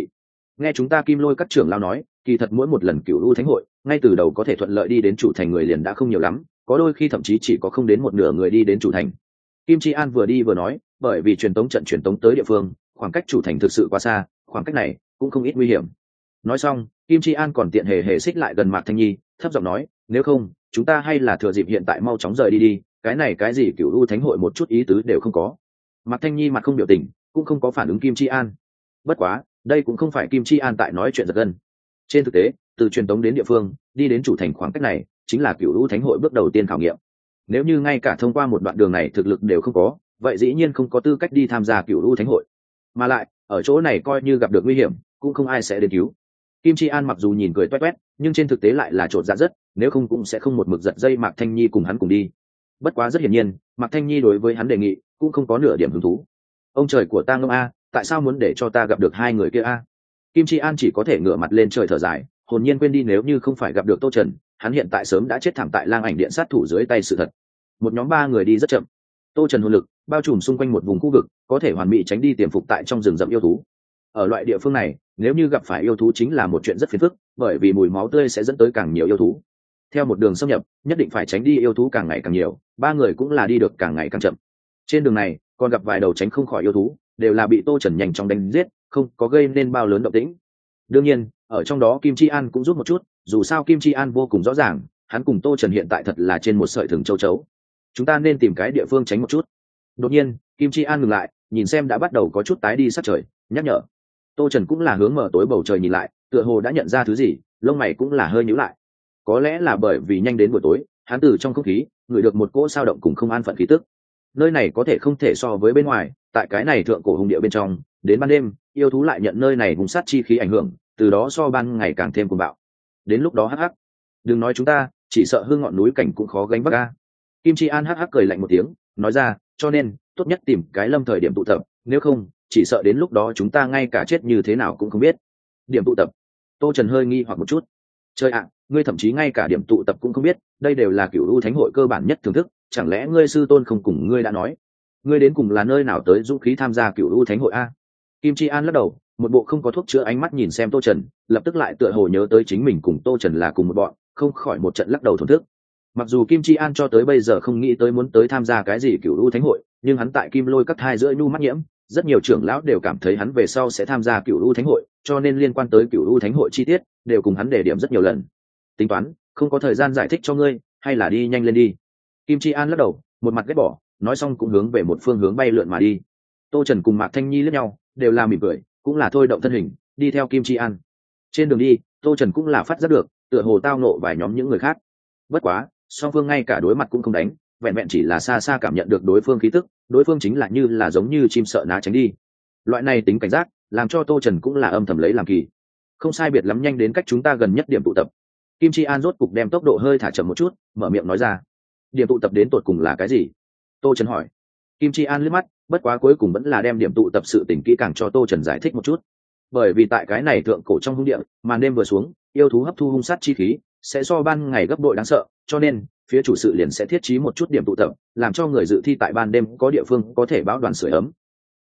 nghe chúng ta kim lôi các trưởng lao nói, kỳ thật mỗi một lần cựu u thánh hội ngay từ đầu có thể thuận lợi đi đến chủ thành người liền đã không nhiều lắm, có đôi khi thậm chí chỉ có không đến một nửa người đi đến chủ thành. Kim Chi An vừa đi vừa nói, bởi vì truyền tống trận truyền tống tới địa phương khoảng cách chủ thành thực sự quá xa, khoảng cách này cũng không ít nguy hiểm. Nói xong, Kim Chi An còn tiện hề hề xích lại gần Mạc Thanh Nhi, thấp giọng nói, nếu không chúng ta hay là thừa dịp hiện tại mau chóng rời đi đi, cái này cái gì cựu u thánh hội một chút ý tứ đều không có. Mạc Thanh Nhi mặt không biểu tình, cũng không có phản ứng Kim Chi An. Bất quá đây cũng không phải Kim Chi An tại nói chuyện giật gân. Trên thực tế, từ truyền tống đến địa phương đi đến chủ thành khoảng cách này chính là cựu u thánh hội bước đầu tiên khảo nghiệm. Nếu như ngay cả thông qua một đoạn đường này thực lực đều không có, vậy dĩ nhiên không có tư cách đi tham gia cựu u thánh hội. Mà lại ở chỗ này coi như gặp được nguy hiểm cũng không ai sẽ đến cứu. Kim Chi An mặc dù nhìn cười toét toét, nhưng trên thực tế lại là trột dạ rất, nếu không cũng sẽ không một mực giật dây Mạc Thanh Nhi cùng hắn cùng đi. Bất quá rất hiển nhiên, Mạc Thanh Nhi đối với hắn đề nghị cũng không có nửa điểm hứng thú. Ông trời của ta ngông a, tại sao muốn để cho ta gặp được hai người kia a? Kim Chi An chỉ có thể ngửa mặt lên trời thở dài, hồn nhiên quên đi nếu như không phải gặp được Tô Trần, hắn hiện tại sớm đã chết thảm tại Lang Ảnh Điện sát thủ dưới tay sự thật. Một nhóm ba người đi rất chậm. Tô Trần hồn lực bao trùm xung quanh một vùng khu vực, có thể hoàn mỹ tránh đi tiềm phục tại trong rừng rậm yêu thú. Ở loại địa phương này, nếu như gặp phải yêu thú chính là một chuyện rất phiền phức, bởi vì mùi máu tươi sẽ dẫn tới càng nhiều yêu thú. Theo một đường xâm nhập, nhất định phải tránh đi yêu thú càng ngày càng nhiều, ba người cũng là đi được càng ngày càng chậm. Trên đường này, còn gặp vài đầu tránh không khỏi yêu thú, đều là bị Tô Trần nhanh chóng đánh giết, không có gây nên bao lớn động tĩnh. Đương nhiên, ở trong đó Kim Chi An cũng giúp một chút, dù sao Kim Chi An vô cùng rõ ràng, hắn cùng Tô Trần hiện tại thật là trên một sợi thừng châu chấu. Chúng ta nên tìm cái địa phương tránh một chút. Đột nhiên, Kim Chi An ngừng lại, nhìn xem đã bắt đầu có chút tái đi sát trời, nhắc nhở. Tô Trần cũng là hướng mở tối bầu trời nhìn lại, tựa hồ đã nhận ra thứ gì, lông mày cũng là hơi nhíu lại. Có lẽ là bởi vì nhanh đến buổi tối, hắn từ trong không khí ngửi được một cỗ sao động cùng không an phận khí tức. Nơi này có thể không thể so với bên ngoài, tại cái này thượng cổ hùng địa bên trong, đến ban đêm, yêu thú lại nhận nơi này hung sát chi khí ảnh hưởng, từ đó so ban ngày càng thêm cuồng bạo. Đến lúc đó hắc hắc, đừng nói chúng ta, chỉ sợ hương ngọn núi cảnh cũng khó gánh vác a. Kim Chi An hắc hắc cười lạnh một tiếng, nói ra, cho nên tốt nhất tìm cái lâm thời điểm tụ tập, nếu không chỉ sợ đến lúc đó chúng ta ngay cả chết như thế nào cũng không biết. Điểm tụ tập? Tô Trần hơi nghi hoặc một chút. Trời ạ, ngươi thậm chí ngay cả điểm tụ tập cũng không biết, đây đều là cửu u thánh hội cơ bản nhất thưởng thức, chẳng lẽ ngươi sư tôn không cùng ngươi đã nói? Ngươi đến cùng là nơi nào tới dũng khí tham gia cửu u thánh hội a? Kim Chi An lắc đầu, một bộ không có thuốc chữa ánh mắt nhìn xem Tô Trần, lập tức lại tựa hồ nhớ tới chính mình cùng Tô Trần là cùng một bọn, không khỏi một trận lắc đầu thổn thức. Mặc dù Kim Chi An cho tới bây giờ không nghĩ tới muốn tới tham gia cái gì cửu u thánh hội, nhưng hắn tại Kim Lôi các hai giữa nhu mắt nhiễm, rất nhiều trưởng lão đều cảm thấy hắn về sau sẽ tham gia cửu u thánh hội, cho nên liên quan tới cửu u thánh hội chi tiết đều cùng hắn đề điểm rất nhiều lần. Tính toán, không có thời gian giải thích cho ngươi, hay là đi nhanh lên đi. Kim Chi An lắc đầu, một mặt ghét bỏ, nói xong cũng hướng về một phương hướng bay lượn mà đi. Tô Trần cùng Mạc Thanh Nhi liếc nhau, đều là mỉm cười, cũng là thôi động thân hình, đi theo Kim Chi An. Trên đường đi, Tô Trần cũng là phát giác được, tựa hồ tao nộ vài nhóm những người khác. Bất quá, song phương ngay cả đối mặt cũng không đánh, vẹn vẹn chỉ là xa xa cảm nhận được đối phương khí tức, đối phương chính là như là giống như chim sợ ná tránh đi. Loại này tính cảnh giác, làm cho Tô Trần cũng là âm thầm lấy làm kỳ. Không sai biệt lắm nhanh đến cách chúng ta gần nhất điểm tụ tập. Kim Chi An rốt cục đem tốc độ hơi thả chậm một chút, mở miệng nói ra. Điểm tụ tập đến tột cùng là cái gì? Tô Trần hỏi. Kim Chi An liếc mắt, bất quá cuối cùng vẫn là đem điểm tụ tập sự tình kỹ càng cho Tô Trần giải thích một chút. Bởi vì tại cái này thượng cổ trong hung địa, màn đêm vừa xuống, yêu thú hấp thu hung sát chi khí, sẽ so ban ngày gấp bội đáng sợ, cho nên phía chủ sự liền sẽ thiết trí một chút điểm tụ tập, làm cho người dự thi tại ban đêm có địa phương có thể báo đoàn sưởi ấm,